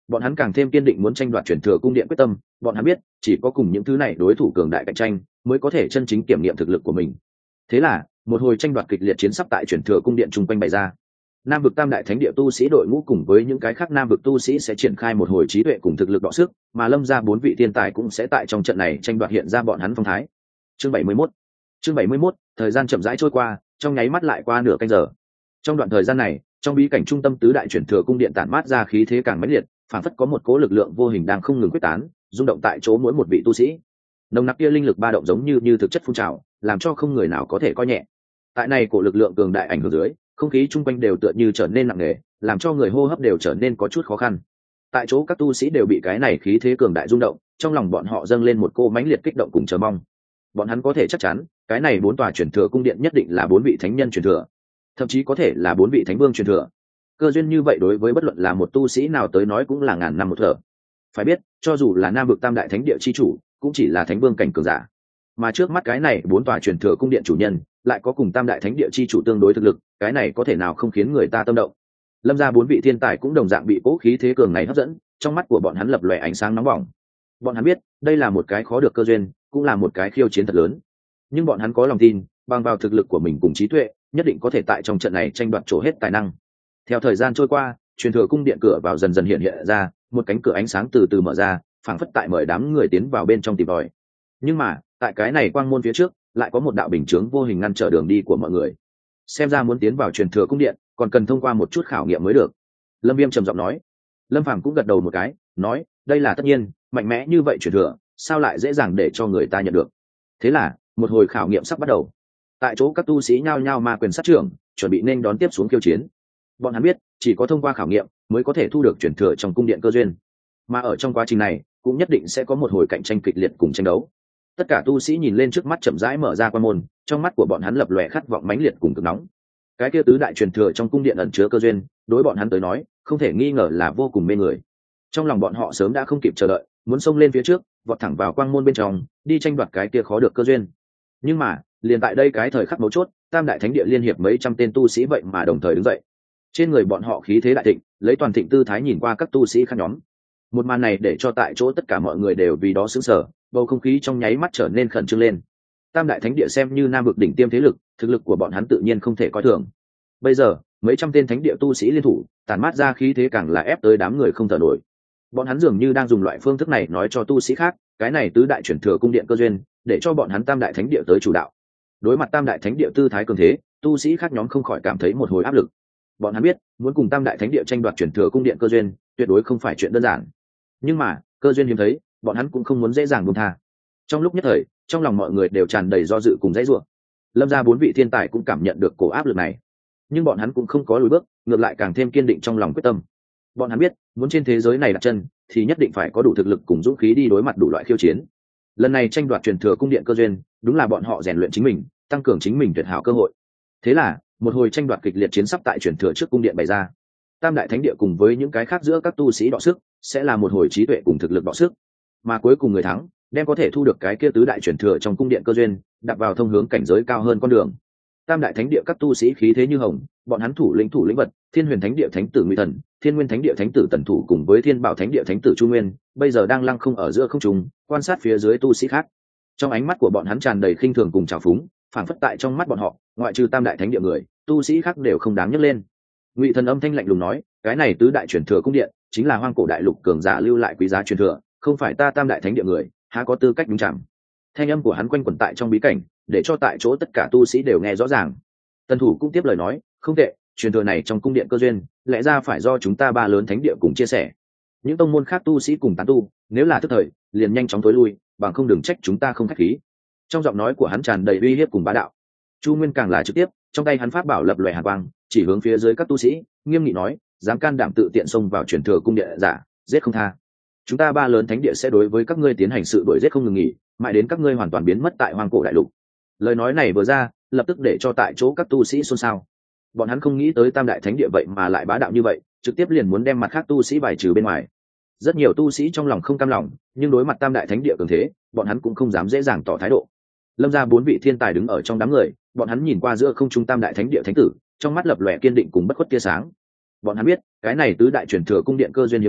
bọn hắn càng thêm kiên định muốn tranh đoạt truyền thừa cung điện quyết tâm. Bọn hắn biết chỉ có cùng những thứ này đối thủ cường đại cạnh tranh mới có thể chân chính kiểm nghiệm thực lực của mình. Thế là một hồi tranh đoạt kịch liệt chiến sắp tại truyền thừa cung điện chung quanh bày ra. Nam vực tam đại thánh địa tu sĩ đội ngũ cùng với những cái khác nam vực tu sĩ sẽ triển khai một hồi trí tuệ cùng thực lực đọ sức, mà Lâm gia bốn vị thiên tài cũng sẽ tại trong trận này tranh đoạt hiện ra bọn hắn phong thái. Chương bảy mươi mốt. Chương bảy mươi mốt, thời gian chậm rãi trôi qua, trong nháy mắt lại qua nửa canh giờ. Trong đoạn thời gian này, trong bí cảnh trung tâm tứ đại truyền thừa cung điện tản mát ra khí thế càng mãnh liệt, phản phất có một cỗ lực lượng vô hình đang không ngừng quyết tán, rung động tại chỗ mỗi một vị tu sĩ. Nồng nặc kia linh lực ba động giống như như thực chất phun trào, làm cho không người nào có thể coi nhẹ. Tại này cổ lực lượng cường đại ảnh hưởng dưới, không khí chung quanh đều tựa như trở nên nặng nề, làm cho người hô hấp đều trở nên có chút khó khăn. Tại chỗ các tu sĩ đều bị cái này khí thế cường đại rung động, trong lòng bọn họ dâng lên một cô mãnh liệt kích động cùng chờ mong. Bọn hắn có thể chắc chắn, cái này bốn tòa truyền thừa cung điện nhất định là bốn vị thánh nhân truyền thừa, thậm chí có thể là bốn vị thánh vương truyền thừa. Cơ duyên như vậy đối với bất luận là một tu sĩ nào tới nói cũng là ngàn năm một thở. Phải biết, cho dù là Nam vực tam đại thánh địa chi chủ, cũng chỉ là thánh vương cảnh cường giả. Mà trước mắt cái này bốn tòa truyền thừa cung điện chủ nhân, lại có cùng tam đại thánh địa chi chủ tương đối thực lực, cái này có thể nào không khiến người ta tâm động. Lâm gia bốn vị thiên tài cũng đồng dạng bị cố khí thế cường này hấp dẫn, trong mắt của bọn hắn lập lòe ánh sáng nóng bỏng. Bọn hắn biết, đây là một cái khó được cơ duyên, cũng là một cái khiêu chiến thật lớn. Nhưng bọn hắn có lòng tin, bằng vào thực lực của mình cùng trí tuệ, nhất định có thể tại trong trận này tranh đoạt chỗ hết tài năng. Theo thời gian trôi qua, truyền thừa cung điện cửa vào dần dần hiện hiện ra, một cánh cửa ánh sáng từ từ mở ra, phảng phất tại mời đám người tiến vào bên trong tìm tòi. Nhưng mà, tại cái này quang môn phía trước, lại có một đạo bình chướng vô hình ngăn trở đường đi của mọi người. Xem ra muốn tiến vào truyền thừa cung điện, còn cần thông qua một chút khảo nghiệm mới được. Lâm Viêm trầm giọng nói. Lâm Phàm cũng gật đầu một cái, nói, đây là tất nhiên, mạnh mẽ như vậy truyền thừa, sao lại dễ dàng để cho người ta nhận được. Thế là, một hồi khảo nghiệm sắp bắt đầu. Tại chỗ các tu sĩ nhao nhao ma quyền sát trưởng, chuẩn bị nên đón tiếp xuống khiêu chiến. Bọn hắn biết, chỉ có thông qua khảo nghiệm mới có thể thu được truyền thừa trong cung điện cơ duyên. Mà ở trong quá trình này, cũng nhất định sẽ có một hồi cạnh tranh kịch liệt cùng tranh đấu. Tất cả tu sĩ nhìn lên trước mắt chậm rãi mở ra quan môn, trong mắt của bọn hắn lập lòe khát vọng mãnh liệt cùng cực nóng. Cái kia tứ đại truyền thừa trong cung điện ẩn chứa cơ duyên, đối bọn hắn tới nói, không thể nghi ngờ là vô cùng mê người. Trong lòng bọn họ sớm đã không kịp chờ đợi, muốn xông lên phía trước, vọt thẳng vào quang môn bên trong, đi tranh đoạt cái kia khó được cơ duyên. Nhưng mà, liền tại đây cái thời khắc mấu chốt, tam đại thánh địa liên hiệp mấy trăm tên tu sĩ vậy mà đồng thời đứng dậy. Trên người bọn họ khí thế đại thịnh, lấy toàn thịnh tư thái nhìn qua các tu sĩ khác nhóm. Một màn này để cho tại chỗ tất cả mọi người đều vì đó sững sờ, bầu không khí trong nháy mắt trở nên khẩn trương lên. Tam đại thánh địa xem như nam vực đỉnh tiêm thế lực, thực lực của bọn hắn tự nhiên không thể coi thường. Bây giờ, mấy trăm tên thánh địa tu sĩ liên thủ, tản mát ra khí thế càng là ép tới đám người không thở nổi. Bọn hắn dường như đang dùng loại phương thức này nói cho tu sĩ khác, cái này tứ đại chuyển thừa cung điện cơ duyên, để cho bọn hắn tam đại thánh địa tới chủ đạo. Đối mặt tam đại thánh địa tư thái cường thế, tu sĩ khác nhóm không khỏi cảm thấy một hồi áp lực. Bọn hắn biết, muốn cùng tam đại thánh địa tranh đoạt chuyển thừa cung điện cơ duyên, tuyệt đối không phải chuyện đơn giản. Nhưng mà, cơ duyên hiếm thấy, bọn hắn cũng không muốn dễ dàng buông tha. Trong lúc nhất thời, trong lòng mọi người đều tràn đầy do dự cùng dãy rủa. Lâm gia bốn vị thiên tài cũng cảm nhận được cổ áp lực này, nhưng bọn hắn cũng không có lùi bước, ngược lại càng thêm kiên định trong lòng quyết tâm. Bọn hắn biết, muốn trên thế giới này đặt chân, thì nhất định phải có đủ thực lực cùng dũng khí đi đối mặt đủ loại khiêu chiến. Lần này tranh đoạt truyền thừa cung điện cơ duyên, đúng là bọn họ rèn luyện chính mình, tăng cường chính mình tuyệt hảo cơ hội. Thế là, một hồi tranh đoạt kịch liệt chiến sắp tại truyền thừa trước cung điện bày ra. Tam đại thánh địa cùng với những cái khác giữa các tu sĩ đọ sức, sẽ là một hồi trí tuệ cùng thực lực đọ sức. Mà cuối cùng người thắng, đem có thể thu được cái kia tứ đại truyền thừa trong cung điện cơ duyên, đặt vào thông hướng cảnh giới cao hơn con đường. Tam đại thánh địa các tu sĩ khí thế như hồng, bọn hắn thủ lĩnh thủ lĩnh vật, Thiên Huyền Thánh địa thánh tử Ngụy Thần, Thiên Nguyên Thánh địa thánh tử Tần Thủ cùng với Thiên Bảo Thánh địa thánh tử Chu Nguyên, bây giờ đang lăng không ở giữa không trung, quan sát phía dưới tu sĩ khác. Trong ánh mắt của bọn hắn tràn đầy khinh thường cùng trào phúng, phảng phất tại trong mắt bọn họ, ngoại trừ Tam đại thánh địa người, tu sĩ khác đều không đáng nhắc lên. Ngụy Thần âm thanh lạnh lùng nói, cái này tứ đại truyền thừa cung điện, chính là hoang cổ đại lục cường giả lưu lại quý giá truyền thừa, không phải ta Tam đại thánh địa người, há có tư cách đúng chạm. Thanh âm của hắn quanh quẩn tại trong bí cảnh, để cho tại chỗ tất cả tu sĩ đều nghe rõ ràng. Tần Thủ cũng tiếp lời nói, không tệ, truyền thừa này trong cung điện cơ duyên, lẽ ra phải do chúng ta ba lớn thánh địa cùng chia sẻ. Những tông môn khác tu sĩ cùng tán tu, nếu là tức thời, liền nhanh chóng tối lui, bằng không đừng trách chúng ta không khách khí. Trong giọng nói của hắn tràn đầy uy hiếp cùng bá đạo. Chu Nguyên càng là trực tiếp, trong tay hắn pháp bảo lập lòe hàn quang, chỉ hướng phía dưới các tu sĩ, nghiêm nghị nói, dám can đảm tự tiện xông vào truyền thừa cung điện giả, giết không tha. Chúng ta ba lớn thánh địa sẽ đối với các ngươi tiến hành sự đuổi giết không ngừng nghỉ, mãi đến các ngươi hoàn toàn biến mất tại hoang cổ đại lục. Lời nói này vừa ra, lập tức để cho tại chỗ các tu sĩ xôn xao. Bọn hắn không nghĩ tới Tam đại thánh địa vậy mà lại bá đạo như vậy, trực tiếp liền muốn đem mặt khác tu sĩ bài trừ bên ngoài. Rất nhiều tu sĩ trong lòng không cam lòng, nhưng đối mặt Tam đại thánh địa cường thế, bọn hắn cũng không dám dễ dàng tỏ thái độ. Lâm gia bốn vị thiên tài đứng ở trong đám người, bọn hắn nhìn qua giữa không trung Tam đại thánh địa thánh tử, trong mắt lập lòe kiên định cùng bất khuất tia sáng. Bọn hắn biết, cái này tứ đại truyền thừa cung điện cơ duyên hiếm thấy,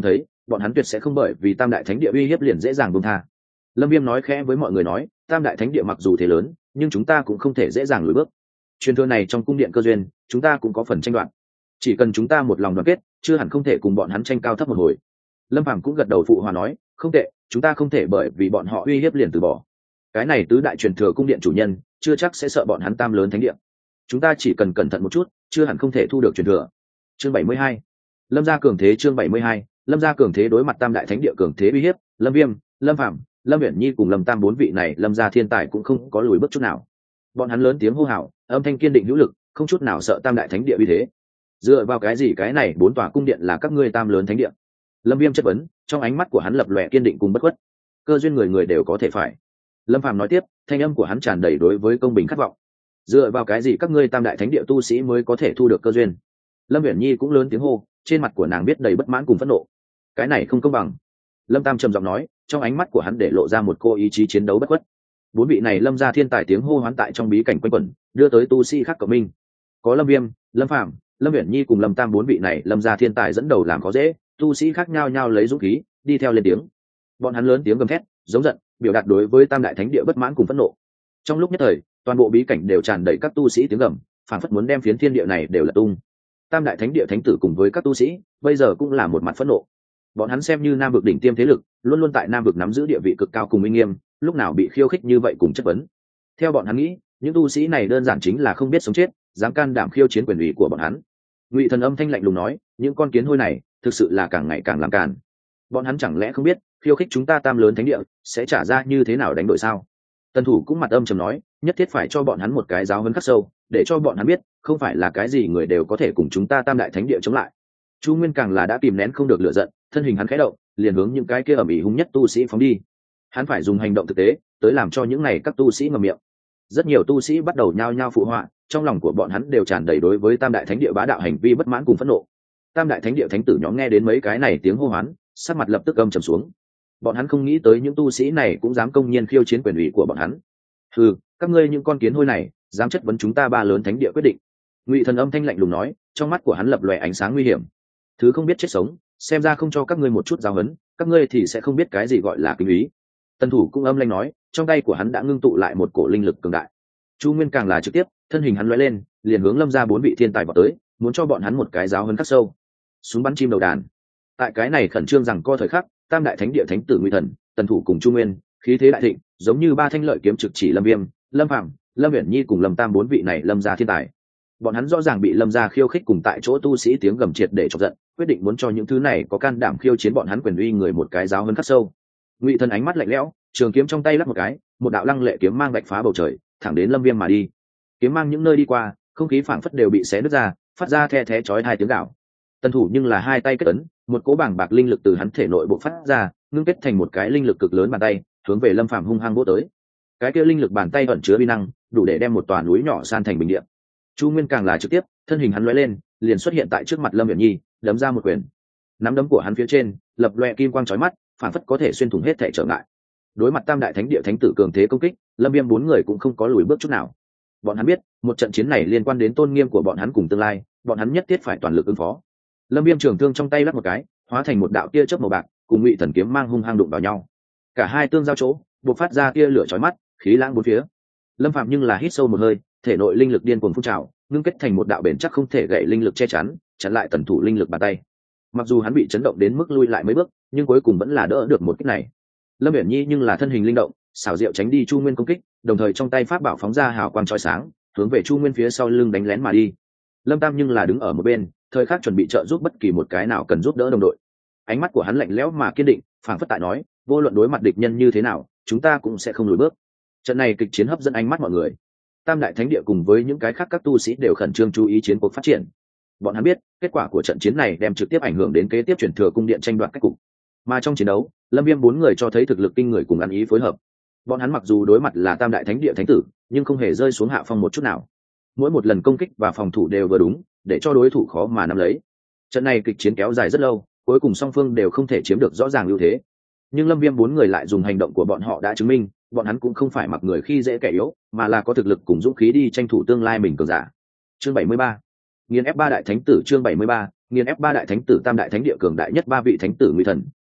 bọn hắn tuyệt sẽ không bởi vì tam đại thánh địa uy hiếp liền dễ dàng buông tha. Lâm Viêm nói khẽ với mọi người nói, tam đại thánh địa mặc dù thế lớn, nhưng chúng ta cũng không thể dễ dàng lùi bước. Truyền thừa này trong cung điện cơ duyên, chúng ta cũng có phần tranh đoạt. Chỉ cần chúng ta một lòng đoàn kết, chưa hẳn không thể cùng bọn hắn tranh cao thấp một hồi. Lâm Phàm cũng gật đầu phụ hòa nói, không tệ, chúng ta không thể bởi vì bọn họ uy hiếp liền từ bỏ. Cái này tứ đại truyền thừa cung điện chủ nhân, chưa chắc sẽ sợ bọn hắn tam lớn thánh địa. Chúng ta chỉ cần cẩn thận một chút, chưa hẳn không thể thu được truyền thừa. Chương bảy mươi hai, Lâm gia cường thế. Chương bảy mươi hai, Lâm gia cường thế. Đối mặt tam đại thánh địa cường thế uy hiếp, Lâm Viêm, Lâm Phàm, Lâm Uyển Nhi cùng Lâm Tam bốn vị này Lâm gia thiên tài cũng không có lùi bước chút nào. Bọn hắn lớn tiếng hô hào, âm thanh kiên định hữu lực, không chút nào sợ tam đại thánh địa uy thế. Dựa vào cái gì cái này bốn tòa cung điện là các ngươi tam lớn thánh địa? Lâm Viêm chất vấn, trong ánh mắt của hắn lập lòe kiên định cùng bất khuất. Cơ duyên người người đều có thể phải. Lâm Phàm nói tiếp, thanh âm của hắn tràn đầy đối với công bình khát vọng. Dựa vào cái gì các ngươi tam đại thánh địa tu sĩ mới có thể thu được cơ duyên? Lâm Uyển Nhi cũng lớn tiếng hô, trên mặt của nàng biết đầy bất mãn cùng phẫn nộ. Cái này không công bằng. Lâm Tam trầm giọng nói, trong ánh mắt của hắn để lộ ra một cô ý chí chiến đấu bất khuất. Bốn vị này Lâm gia thiên tài tiếng hô hoán tại trong bí cảnh quanh quẩn, đưa tới tu sĩ khác cộng minh. Có Lâm Viêm, Lâm Phàm, Lâm Uyển Nhi cùng Lâm Tam bốn vị này Lâm gia thiên tài dẫn đầu làm khó dễ, tu sĩ khác nhau nhau lấy dũng khí, đi theo lên tiếng. Bọn hắn lớn tiếng gầm thét, giống giận, biểu đạt đối với tam đại thánh địa bất mãn cùng phẫn nộ. Trong lúc nhất thời, toàn bộ bí cảnh đều tràn đầy các tu sĩ tiếng gầm, phảng phất muốn đem phiến thiên địa này đều lật tung. Tam đại thánh địa thánh tử cùng với các tu sĩ, bây giờ cũng là một mặt phẫn nộ. Bọn hắn xem như Nam vực đỉnh tiêm thế lực, luôn luôn tại Nam vực nắm giữ địa vị cực cao cùng uy nghiêm, lúc nào bị khiêu khích như vậy cùng chất vấn. Theo bọn hắn nghĩ, những tu sĩ này đơn giản chính là không biết sống chết, dám can đảm khiêu chiến quyền ủy của bọn hắn. Ngụy Thần âm thanh lạnh lùng nói, những con kiến hôi này, thực sự là càng ngày càng làm càn. Bọn hắn chẳng lẽ không biết, khiêu khích chúng ta tam lớn thánh địa, sẽ trả ra như thế nào đánh đổi sao? Tần Thủ cũng mặt âm trầm nói, nhất thiết phải cho bọn hắn một cái giáo huấn khắc sâu, để cho bọn hắn biết, không phải là cái gì người đều có thể cùng chúng ta tam đại thánh địa chống lại. Chu Nguyên càng là đã kìm nén không được lửa giận, thân hình hắn khẽ động, liền hướng những cái kia ầm ĩ hung nhất tu sĩ phóng đi. Hắn phải dùng hành động thực tế, tới làm cho những này các tu sĩ ngậm miệng. Rất nhiều tu sĩ bắt đầu nhao nhao phụ họa, trong lòng của bọn hắn đều tràn đầy đối với tam đại thánh địa bá đạo hành vi bất mãn cùng phẫn nộ. Tam đại thánh địa thánh tử nhóm nghe đến mấy cái này tiếng hô hoán, sắc mặt lập tức âm trầm xuống. Bọn hắn không nghĩ tới những tu sĩ này cũng dám công nhiên khiêu chiến quyền ủy của bọn hắn. Hừ, các ngươi những con kiến hôi này, dám chất vấn chúng ta ba lớn thánh địa quyết định. Ngụy Thần âm thanh lạnh lùng nói, trong mắt của hắn lập lòe ánh sáng nguy hiểm. Thứ không biết chết sống, xem ra không cho các ngươi một chút giáo huấn, các ngươi thì sẽ không biết cái gì gọi là kính ý. Tần Thủ cũng âm lanh nói, trong tay của hắn đã ngưng tụ lại một cổ linh lực cường đại. Chu Nguyên càng là trực tiếp, thân hình hắn lóe lên, liền hướng Lâm gia bốn vị thiên tài vào tới, muốn cho bọn hắn một cái giáo huấn khắc sâu. Súng bắn chim đầu đàn. Tại cái này khẩn trương rằng co thời khắc, tam đại thánh địa thánh tử Ngụy Thần, Tần Thủ cùng Chu Nguyên, khí thế đại thịnh, giống như ba thanh lợi kiếm trực chỉ Lâm Viêm, Lâm Phàm, Lâm Uyển Nhi cùng Lâm Tam bốn vị này Lâm gia thiên tài. Bọn hắn rõ ràng bị Lâm gia khiêu khích cùng tại chỗ tu sĩ tiếng gầm triệt để chọc giận, quyết định muốn cho những thứ này có can đảm khiêu chiến bọn hắn quyền uy người một cái giáo huấn khắc sâu. Ngụy Thần ánh mắt lạnh lẽo, trường kiếm trong tay lắc một cái, một đạo lăng lệ kiếm mang vạch phá bầu trời, thẳng đến Lâm Viêm mà đi. Kiếm mang những nơi đi qua, không khí phảng phất đều bị xé nứt ra, phát ra the thé chói tai tiếng gào. Tần Thủ nhưng là hai tay kết ấn, một cỗ bảng bạc linh lực từ hắn thể nội bộc phát ra, ngưng kết thành một cái linh lực cực lớn bàn tay, hướng về Lâm Phàm hung hăng vỗ tới. Cái kia linh lực bàn tay ẩn chứa uy năng, đủ để đem một tòa núi nhỏ san thành bình địa. Chu Nguyên càng là trực tiếp, thân hình hắn lóe lên, liền xuất hiện tại trước mặt Lâm Uyển Nhi, đấm ra một quyền. Nắm đấm của hắn phía trên, lập loè kim quang chói mắt, phản phất có thể xuyên thủng hết thể trở ngại. Đối mặt tam đại thánh địa thánh tử cường thế công kích, Lâm Viêm bốn người cũng không có lùi bước chút nào. Bọn hắn biết, một trận chiến này liên quan đến tôn nghiêm của bọn hắn cùng tương lai, bọn hắn nhất thiết phải toàn lực ứng phó. Lâm Viêm trường thương trong tay lắc một cái, hóa thành một đạo tia chớp màu bạc, cùng Ngụy Thần kiếm mang hung hăng đụng vào nhau. Cả hai tương giao chỗ, bộc phát ra tia lửa chói mắt, khí lãng bốn phía. Lâm Phàm nhưng là hít sâu một hơi, thể nội linh lực điên cuồng phun trào, ngưng kết thành một đạo bền chắc không thể gãy linh lực che chắn, chặn lại Tần Thủ linh lực bàn tay. Mặc dù hắn bị chấn động đến mức lui lại mấy bước, nhưng cuối cùng vẫn là đỡ được một kích này. Lâm Uyển Nhi nhưng là thân hình linh động, xảo diệu tránh đi Chu Nguyên công kích, đồng thời trong tay pháp bảo phóng ra hào quang chói sáng, hướng về Chu Nguyên phía sau lưng đánh lén mà đi. Lâm Tam nhưng là đứng ở một bên, thời khắc chuẩn bị trợ giúp bất kỳ một cái nào cần giúp đỡ đồng đội. Ánh mắt của hắn lạnh lẽo mà kiên định, phảng phất tại nói, vô luận đối mặt địch nhân như thế nào, chúng ta cũng sẽ không lùi bước. Trận này kịch chiến hấp dẫn ánh mắt mọi người. Tam đại thánh địa cùng với những cái khác các tu sĩ đều khẩn trương chú ý chiến cuộc phát triển. Bọn hắn biết, kết quả của trận chiến này đem trực tiếp ảnh hưởng đến kế tiếp chuyển thừa cung điện tranh đoạt cách cục. Mà trong chiến đấu, Lâm Viêm bốn người cho thấy thực lực kinh người cùng ăn ý phối hợp. Bọn hắn mặc dù đối mặt là tam đại thánh địa thánh tử, nhưng không hề rơi xuống hạ phong một chút nào. Mỗi một lần công kích và phòng thủ đều vừa đúng, để cho đối thủ khó mà nắm lấy. Trận này kịch chiến kéo dài rất lâu, cuối cùng song phương đều không thể chiếm được rõ ràng ưu thế. Nhưng Lâm Viêm bốn người lại dùng hành động của bọn họ đã chứng minh, bọn hắn cũng không phải mặc người khi dễ kẻ yếu, mà là có thực lực cùng dũng khí đi tranh thủ tương lai mình cường giả. Chương bảy mươi ba. Nghiền ép ba đại thánh tử. Chương bảy mươi ba. Nghiền ép ba đại thánh tử. Tam đại thánh địa cường đại nhất ba vị thánh tử Ngụy Thần,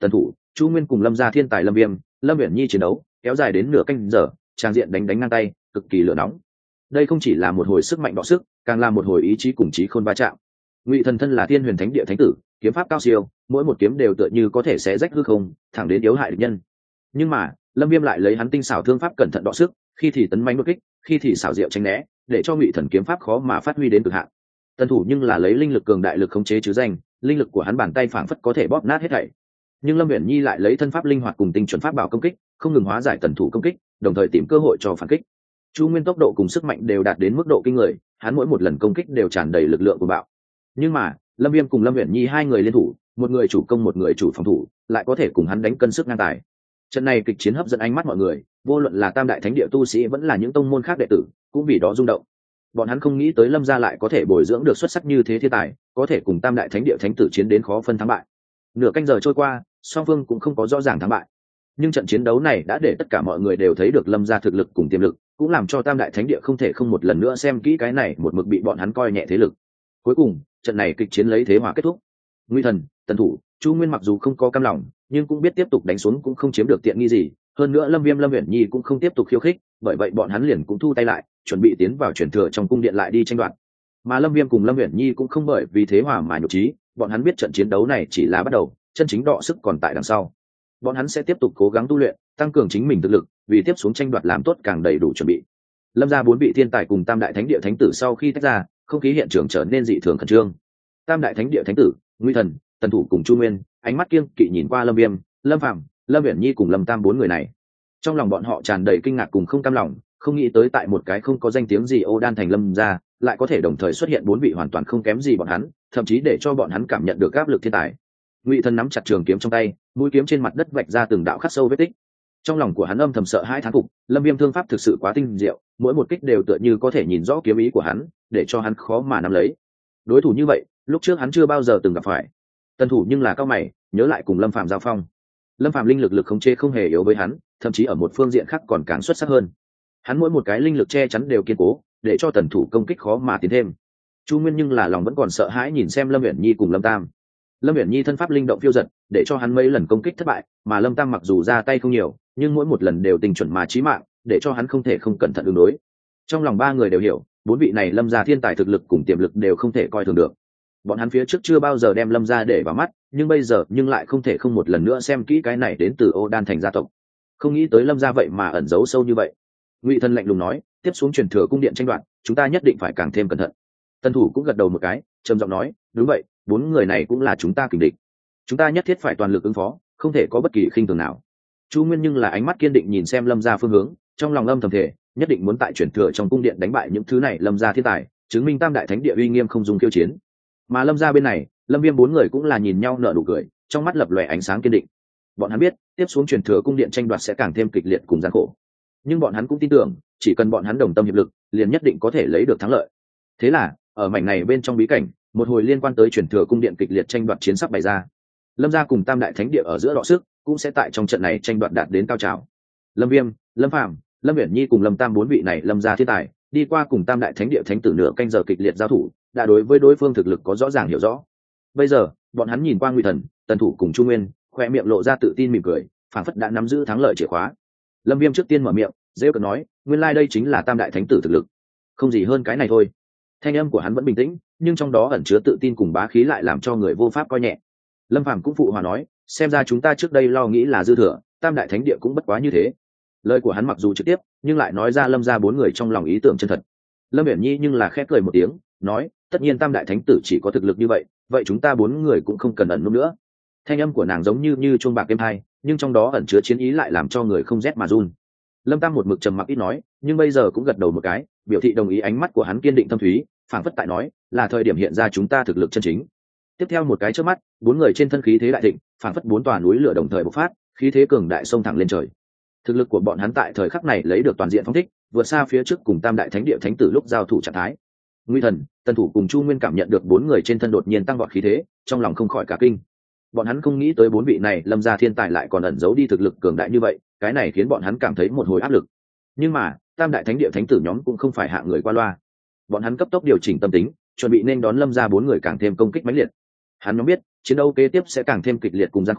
Tần Thủ, Chu Nguyên cùng Lâm gia thiên tài Lâm Viêm, Lâm Uyển Nhi chiến đấu kéo dài đến nửa canh giờ, trang diện đánh đánh ngang tay, cực kỳ lửa nóng. Đây không chỉ là một hồi sức mạnh đọ sức, càng là một hồi ý chí cùng chí khôn va chạm. Ngụy Thần thân là Thiên Huyền Thánh Địa thánh tử, kiếm pháp cao siêu, mỗi một kiếm đều tựa như có thể xé rách hư không, thẳng đến yếu hại địch nhân. Nhưng mà, Lâm Viêm lại lấy hắn tinh xảo thương pháp cẩn thận đọ sức, khi thì tấn mãnh đột kích, khi thì xảo diệu tránh né, để cho Ngụy Thần kiếm pháp khó mà phát huy đến cực hạn. Tần Thủ nhưng là lấy linh lực cường đại lực khống chế chứ danh, linh lực của hắn bàn tay phảng phất có thể bóp nát hết thảy. Nhưng Lâm Uyển Nhi lại lấy thân pháp linh hoạt cùng tinh chuẩn pháp bảo công kích, không ngừng hóa giải Tần Thủ công kích, đồng thời tìm cơ hội cho phản kích. Chu Nguyên tốc độ cùng sức mạnh đều đạt đến mức độ kinh người, hắn mỗi một lần công kích đều tràn đầy lực lượng của bạo. Nhưng mà, Lâm Viêm cùng Lâm Uyển Nhi hai người liên thủ, một người chủ công một người chủ phòng thủ, lại có thể cùng hắn đánh cân sức ngang tài. Trận này kịch chiến hấp dẫn ánh mắt mọi người, vô luận là Tam đại thánh địa tu sĩ vẫn là những tông môn khác đệ tử, cũng vì đó rung động. Bọn hắn không nghĩ tới Lâm gia lại có thể bồi dưỡng được xuất sắc như thế thiên tài, có thể cùng Tam đại thánh địa thánh tử chiến đến khó phân thắng bại. Nửa canh giờ trôi qua, song phương cũng không có rõ ràng thắng bại. Nhưng trận chiến đấu này đã để tất cả mọi người đều thấy được Lâm gia thực lực cùng tiềm lực, cũng làm cho Tam đại thánh địa không thể không một lần nữa xem kỹ cái này một mực bị bọn hắn coi nhẹ thế lực. Cuối cùng, trận này kịch chiến lấy thế hòa kết thúc. Ngụy Thần, Tần Thủ, Chu Nguyên mặc dù không có cam lòng, nhưng cũng biết tiếp tục đánh xuống cũng không chiếm được tiện nghi gì, hơn nữa Lâm Viêm Lâm Uyển Nhi cũng không tiếp tục khiêu khích, bởi vậy bọn hắn liền cũng thu tay lại, chuẩn bị tiến vào chuyển thừa trong cung điện lại đi tranh đoạt. Mà Lâm Viêm cùng Lâm Uyển Nhi cũng không bởi vì thế hòa mà nhục trí, bọn hắn biết trận chiến đấu này chỉ là bắt đầu, chân chính đọ sức còn tại đằng sau. Bọn hắn sẽ tiếp tục cố gắng tu luyện, tăng cường chính mình thực lực, vì tiếp xuống tranh đoạt làm tốt càng đầy đủ chuẩn bị. Lâm gia bốn vị thiên tài cùng Tam đại thánh địa thánh tử sau khi tách ra, không khí hiện trường trở nên dị thường khẩn trương. Tam đại thánh địa thánh tử, Ngụy Thần, Tần Thủ cùng Chu Nguyên, ánh mắt kiêng kỵ nhìn qua Lâm Viêm, Lâm Phàm, Lâm Uyển Nhi cùng Lâm Tam bốn người này. Trong lòng bọn họ tràn đầy kinh ngạc cùng không cam lòng, không nghĩ tới tại một cái không có danh tiếng gì Ô Đan thành Lâm gia, lại có thể đồng thời xuất hiện bốn vị hoàn toàn không kém gì bọn hắn, thậm chí để cho bọn hắn cảm nhận được áp lực thiên tài. Ngụy Thần nắm chặt trường kiếm trong tay, mũi kiếm trên mặt đất vạch ra từng đạo khắc sâu vết tích. Trong lòng của hắn âm thầm sợ hãi thán phục, Lâm Viêm thương pháp thực sự quá tinh diệu, mỗi một kích đều tựa như có thể nhìn rõ kiếm ý của hắn, để cho hắn khó mà nắm lấy. Đối thủ như vậy, lúc trước hắn chưa bao giờ từng gặp phải. Tần Thủ nhưng là cao mày, nhớ lại cùng Lâm Phàm giao phong. Lâm Phàm linh lực lực khống chế không hề yếu với hắn, thậm chí ở một phương diện khác còn càng xuất sắc hơn. Hắn mỗi một cái linh lực che chắn đều kiên cố, để cho Tần Thủ công kích khó mà tiến thêm. Chu Nguyên nhưng là lòng vẫn còn sợ hãi nhìn xem Lâm Uyển Nhi cùng Lâm Tam. Lâm Uyển Nhi thân pháp linh động phiêu dật, để cho hắn mấy lần công kích thất bại, mà Lâm Tam mặc dù ra tay không nhiều, nhưng mỗi một lần đều tình chuẩn mà chí mạng, để cho hắn không thể không cẩn thận ứng đối. Trong lòng ba người đều hiểu, bốn vị này Lâm gia thiên tài thực lực cùng tiềm lực đều không thể coi thường được. Bọn hắn phía trước chưa bao giờ đem Lâm gia để vào mắt, nhưng bây giờ nhưng lại không thể không một lần nữa xem kỹ cái này đến từ Ô Đan thành gia tộc. Không nghĩ tới Lâm gia vậy mà ẩn giấu sâu như vậy. Ngụy Thần lạnh lùng nói, tiếp xuống truyền thừa cung điện tranh đoạt, chúng ta nhất định phải càng thêm cẩn thận. Tần Thủ cũng gật đầu một cái, trầm giọng nói, đúng vậy, bốn người này cũng là chúng ta kình địch. Chúng ta nhất thiết phải toàn lực ứng phó, không thể có bất kỳ khinh thường nào. Chu Nguyên nhưng là ánh mắt kiên định nhìn xem Lâm gia phương hướng, trong lòng âm thầm thể, nhất định muốn tại truyền thừa trong cung điện đánh bại những thứ này Lâm gia thiên tài, chứng minh Tam đại thánh địa uy nghiêm không dùng khiêu chiến. Mà Lâm gia bên này, Lâm Viêm bốn người cũng là nhìn nhau nở nụ cười, trong mắt lập lòe ánh sáng kiên định. Bọn hắn biết, tiếp xuống truyền thừa cung điện tranh đoạt sẽ càng thêm kịch liệt cùng gian khổ. Nhưng bọn hắn cũng tin tưởng, chỉ cần bọn hắn đồng tâm hiệp lực, liền nhất định có thể lấy được thắng lợi. Thế là, ở mảnh này bên trong bí cảnh, một hồi liên quan tới truyền thừa cung điện kịch liệt tranh đoạt chiến sắp bày ra. Lâm gia cùng Tam đại thánh địa ở giữa đọ sức, cũng sẽ tại trong trận này tranh đoạt đạt đến cao trào. Lâm Viêm, Lâm Phàm, Lâm Uyển Nhi cùng Lâm Tam bốn vị này Lâm gia thiên tài, đi qua cùng Tam đại thánh địa thánh tử nửa canh giờ kịch liệt giao thủ, đã đối với đối phương thực lực có rõ ràng hiểu rõ. Bây giờ, bọn hắn nhìn qua Ngụy Thần, Tần Thủ cùng Chu Nguyên, khoe miệng lộ ra tự tin mỉm cười, phảng phất đã nắm giữ thắng lợi chìa khóa. Lâm Viêm trước tiên mở miệng, rêu cợt nói, nguyên lai like đây chính là Tam đại thánh tử thực lực. Không gì hơn cái này thôi. Thanh âm của hắn vẫn bình tĩnh, nhưng trong đó ẩn chứa tự tin cùng bá khí lại làm cho người vô pháp coi nhẹ. Lâm Phàm cũng phụ hòa nói, xem ra chúng ta trước đây lo nghĩ là dư thừa, Tam đại thánh địa cũng bất quá như thế. Lời của hắn mặc dù trực tiếp, nhưng lại nói ra Lâm gia bốn người trong lòng ý tưởng chân thật. Lâm Uyển Nhi nhưng là khẽ cười một tiếng, nói, tất nhiên Tam đại thánh tử chỉ có thực lực như vậy, vậy chúng ta bốn người cũng không cần ẩn núp nữa. Thanh âm của nàng giống như như chuông bạc êm tai, nhưng trong đó ẩn chứa chiến ý lại làm cho người không rét mà run. Lâm Tam một mực trầm mặc ít nói, nhưng bây giờ cũng gật đầu một cái, biểu thị đồng ý, ánh mắt của hắn kiên định thâm thúy, phảng phất tại nói, là thời điểm hiện ra chúng ta thực lực chân chính. Tiếp theo một cái chớp mắt, bốn người trên thân khí thế đại thịnh, phảng phất bốn tòa núi lửa đồng thời bộc phát, khí thế cường đại xông thẳng lên trời. Thực lực của bọn hắn tại thời khắc này lấy được toàn diện phóng thích, vượt xa phía trước cùng Tam đại thánh địa thánh tử lúc giao thủ trạng thái. Ngụy Thần, Tần Thủ cùng Chu Nguyên cảm nhận được bốn người trên thân đột nhiên tăng vọt khí thế, trong lòng không khỏi cả kinh. Bọn hắn không nghĩ tới bốn vị này Lâm gia thiên tài lại còn ẩn giấu đi thực lực cường đại như vậy, cái này khiến bọn hắn cảm thấy một hồi áp lực. Nhưng mà, Tam đại thánh địa thánh tử nhóm cũng không phải hạ người qua loa. Bọn hắn cấp tốc điều chỉnh tâm tính, chuẩn bị nên đón Lâm gia bốn người càng thêm công kích mãnh liệt. Hắn nhóm biết, chiến đấu kế tiếp sẽ càng thêm kịch liệt cùng gian khổ,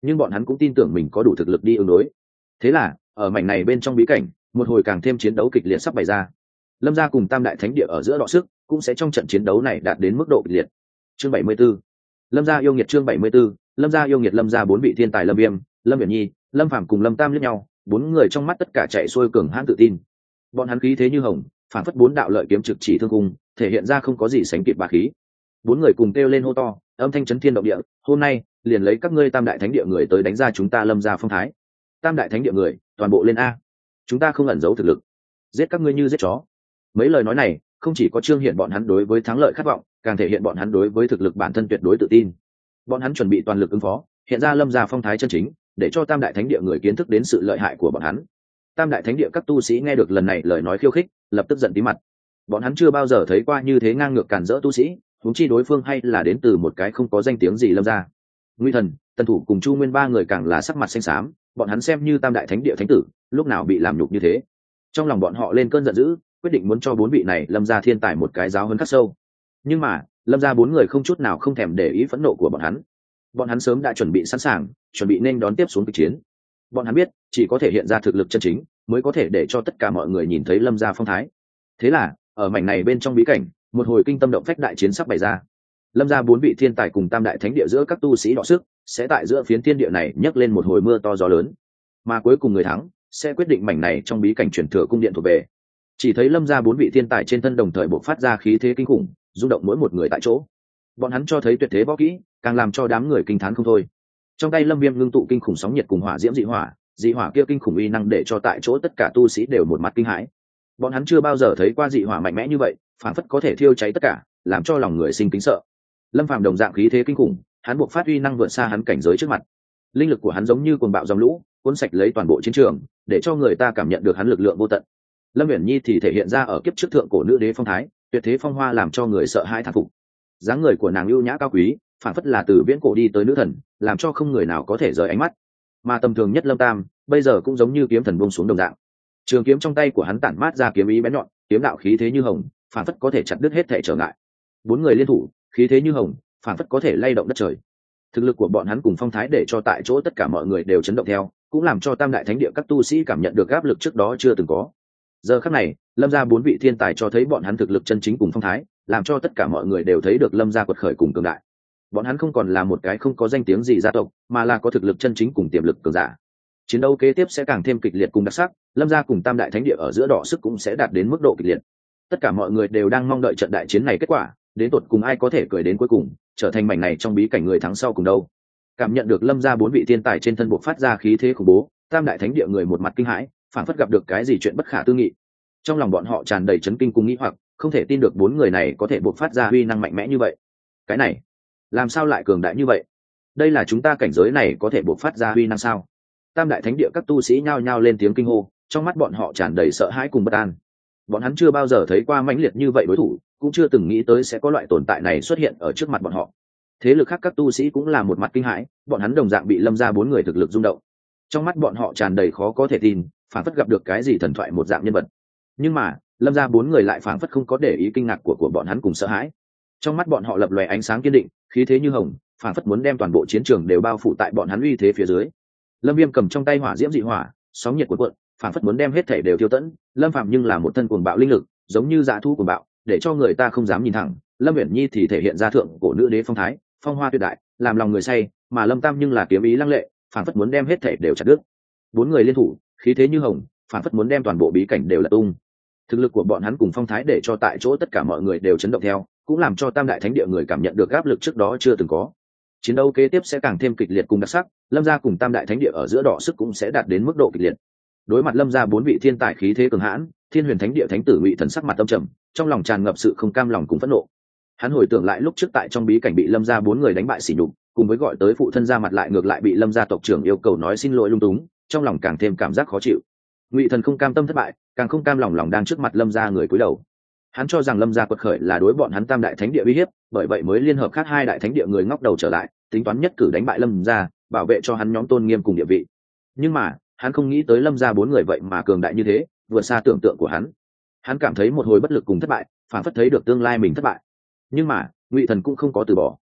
nhưng bọn hắn cũng tin tưởng mình có đủ thực lực đi ứng đối. Thế là ở mảnh này bên trong bí cảnh, một hồi càng thêm chiến đấu kịch liệt sắp bày ra. Lâm gia cùng Tam đại thánh địa ở giữa đọ sức cũng sẽ trong trận chiến đấu này đạt đến mức độ kịch liệt. Chương bảy mươi 74. Lâm gia yêu nghiệt. Chương bảy mươi 74. Lâm gia yêu nghiệt. Lâm gia bốn vị thiên tài Lâm Viêm, Lâm Viễn Nhi, Lâm Phàm cùng Lâm Tam liếc nhau, bốn người trong mắt tất cả chạy xuôi cường hãn tự tin. Bọn hắn khí thế như hồng, phản phất bốn đạo lợi kiếm trực chỉ thương cung, thể hiện ra không có gì sánh kịp bá khí. Bốn người cùng kêu lên hô to, âm thanh chấn thiên động địa, hôm nay liền lấy các ngươi Tam đại thánh địa người tới đánh ra chúng ta Lâm gia phong thái. Tam đại thánh địa người, toàn bộ lên a. Chúng ta không ẩn giấu thực lực, giết các ngươi như giết chó. Mấy lời nói này không chỉ có trương hiện bọn hắn đối với thắng lợi khát vọng, càng thể hiện bọn hắn đối với thực lực bản thân tuyệt đối tự tin. Bọn hắn chuẩn bị toàn lực ứng phó, hiện ra Lâm gia phong thái chân chính, để cho Tam đại thánh địa người kiến thức đến sự lợi hại của bọn hắn. Tam đại thánh địa các tu sĩ nghe được lần này lời nói khiêu khích, lập tức giận tí mặt. Bọn hắn chưa bao giờ thấy qua như thế ngang ngược cản rỡ tu sĩ, huống chi đối phương hay là đến từ một cái không có danh tiếng gì Lâm gia. Nguy Thần, Tần Thủ cùng Chu Nguyên ba người càng là sắc mặt xanh xám, bọn hắn xem như Tam đại thánh địa thánh tử, lúc nào bị làm nhục như thế. Trong lòng bọn họ lên cơn giận dữ, quyết định muốn cho bốn vị này Lâm gia thiên tài một cái giáo huấn khắc sâu. Nhưng mà Lâm gia bốn người không chút nào không thèm để ý phẫn nộ của bọn hắn. Bọn hắn sớm đã chuẩn bị sẵn sàng, chuẩn bị nên đón tiếp xuống cuộc chiến. Bọn hắn biết chỉ có thể hiện ra thực lực chân chính mới có thể để cho tất cả mọi người nhìn thấy Lâm gia phong thái. Thế là ở mảnh này bên trong bí cảnh, một hồi kinh tâm động phách đại chiến sắp bày ra. Lâm gia bốn vị thiên tài cùng Tam đại thánh địa giữa các tu sĩ đọ sức, sẽ tại giữa phiến thiên địa này nhấc lên một hồi mưa to gió lớn, mà cuối cùng người thắng sẽ quyết định mảnh này trong bí cảnh truyền thừa cung điện thuộc về. Chỉ thấy Lâm gia bốn vị thiên tài trên thân đồng thời bộc phát ra khí thế kinh khủng, rung động mỗi một người tại chỗ. Bọn hắn cho thấy tuyệt thế võ kỹ, càng làm cho đám người kinh thán không thôi. Trong tay Lâm Viêm ngưng tụ kinh khủng sóng nhiệt cùng hỏa diễm dị hỏa, dị hỏa kia kinh khủng uy năng để cho tại chỗ tất cả tu sĩ đều một mặt kinh hãi. Bọn hắn chưa bao giờ thấy qua dị hỏa mạnh mẽ như vậy, phản phất có thể thiêu cháy tất cả, làm cho lòng người sinh kính sợ. Lâm Phàm đồng dạng khí thế kinh khủng, hắn buộc phát uy năng vượt xa hắn cảnh giới trước mặt. Linh lực của hắn giống như cuồng bạo dòng lũ, cuốn sạch lấy toàn bộ chiến trường, để cho người ta cảm nhận được hắn lực lượng vô tận. Lâm Viễn Nhi thì thể hiện ra ở kiếp trước thượng cổ nữ đế phong thái, tuyệt thế phong hoa làm cho người sợ hãi thán phục. Dáng người của nàng ưu nhã cao quý, phản phất là từ viễn cổ đi tới nữ thần, làm cho không người nào có thể rời ánh mắt. Mà tầm thường nhất Lâm Tam, bây giờ cũng giống như kiếm thần buông xuống đồng dạng. Trường kiếm trong tay của hắn tản mát ra kiếm ý bén nhọn, kiếm đạo khí thế như hồng, phản phất có thể chặt đứt hết thể trở ngại. Bốn người liên thủ, khí thế như hồng, phản phất có thể lay động đất trời. Thực lực của bọn hắn cùng phong thái để cho tại chỗ tất cả mọi người đều chấn động theo, cũng làm cho Tam đại thánh địa các tu sĩ cảm nhận được áp lực trước đó chưa từng có. Giờ khắc này, Lâm gia bốn vị thiên tài cho thấy bọn hắn thực lực chân chính cùng phong thái, làm cho tất cả mọi người đều thấy được Lâm gia quật khởi cùng cường đại. Bọn hắn không còn là một cái không có danh tiếng gì gia tộc, mà là có thực lực chân chính cùng tiềm lực cường giả. Chiến đấu kế tiếp sẽ càng thêm kịch liệt cùng đặc sắc, Lâm gia cùng Tam đại thánh địa ở giữa đỏ sức cũng sẽ đạt đến mức độ kịch liệt. Tất cả mọi người đều đang mong đợi trận đại chiến này kết quả, đến tột cùng ai có thể cười đến cuối cùng, trở thành mảnh này trong bí cảnh người thắng sau cùng đâu. Cảm nhận được Lâm gia bốn vị thiên tài trên thân bộc phát ra khí thế khủng bố, Tam đại thánh địa người một mặt kinh hãi, phảng phất gặp được cái gì chuyện bất khả tư nghị. Trong lòng bọn họ tràn đầy chấn kinh cùng nghĩ hoặc, không thể tin được bốn người này có thể bộc phát ra uy năng mạnh mẽ như vậy. Cái này, làm sao lại cường đại như vậy? Đây là chúng ta cảnh giới này có thể bộc phát ra uy năng sao? Tam đại thánh địa các tu sĩ nhao nhao lên tiếng kinh hô, trong mắt bọn họ tràn đầy sợ hãi cùng bất an. Bọn hắn chưa bao giờ thấy qua mãnh liệt như vậy đối thủ, cũng chưa từng nghĩ tới sẽ có loại tồn tại này xuất hiện ở trước mặt bọn họ. Thế lực khác các tu sĩ cũng là một mặt kinh hãi, bọn hắn đồng dạng bị Lâm gia bốn người thực lực rung động. Trong mắt bọn họ tràn đầy khó có thể tin, phảng phất gặp được cái gì thần thoại một dạng nhân vật. Nhưng mà Lâm gia bốn người lại phảng phất không có để ý kinh ngạc của của bọn hắn cùng sợ hãi. Trong mắt bọn họ lập lòe ánh sáng kiên định, khí thế như hồng, phảng phất muốn đem toàn bộ chiến trường đều bao phủ tại bọn hắn uy thế phía dưới. Lâm Viêm cầm trong tay hỏa diễm dị hỏa, sóng nhiệt cuộn cuộn, phảng phất muốn đem hết thể đều tiêu tận. Lâm Phàm nhưng là một thân cuồng bạo linh lực, giống như dã thú cuồng bạo, để cho người ta không dám nhìn thẳng. Lâm Viễn Nhi thì thể hiện ra thượng cổ nữ đế phong thái, phong hoa tuyệt đại, làm lòng người say, mà Lâm Tam nhưng là kiếm ý lăng lệ, phảng phất muốn đem hết thể đều chặt đứt. Bốn người liên thủ, khí thế như hồng, phảng phất muốn đem toàn bộ bí cảnh đều lật tung. Thực lực của bọn hắn cùng phong thái để cho tại chỗ tất cả mọi người đều chấn động theo, cũng làm cho Tam đại thánh địa người cảm nhận được áp lực trước đó chưa từng có. Chiến đấu kế tiếp sẽ càng thêm kịch liệt cùng đặc sắc, Lâm gia cùng Tam đại thánh địa ở giữa đỏ sức cũng sẽ đạt đến mức độ kịch liệt. Đối mặt Lâm gia bốn vị thiên tài khí thế cường hãn, Thiên Huyền Thánh địa thánh tử Ngụy Thần sắc mặt âm trầm, trong lòng tràn ngập sự không cam lòng cùng phẫn nộ. Hắn hồi tưởng lại lúc trước tại trong bí cảnh bị Lâm gia bốn người đánh bại sỉ nhục, cùng với gọi tới phụ thân ra mặt lại ngược lại bị Lâm gia tộc trưởng yêu cầu nói xin lỗi lung túng, trong lòng càng thêm cảm giác khó chịu. Ngụy Thần không cam tâm thất bại, càng không cam lòng lòng đang trước mặt Lâm gia người cúi đầu. Hắn cho rằng Lâm gia quật khởi là đối bọn hắn Tam đại thánh địa uy hiếp, bởi vậy mới liên hợp khác hai đại thánh địa người ngóc đầu trở lại, tính toán nhất cử đánh bại Lâm gia, bảo vệ cho hắn nhóm tôn nghiêm cùng địa vị. Nhưng mà hắn không nghĩ tới Lâm gia bốn người vậy mà cường đại như thế, vượt xa tưởng tượng của hắn. Hắn cảm thấy một hồi bất lực cùng thất bại, phản phất thấy được tương lai mình thất bại. Nhưng mà Ngụy Thần cũng không có từ bỏ.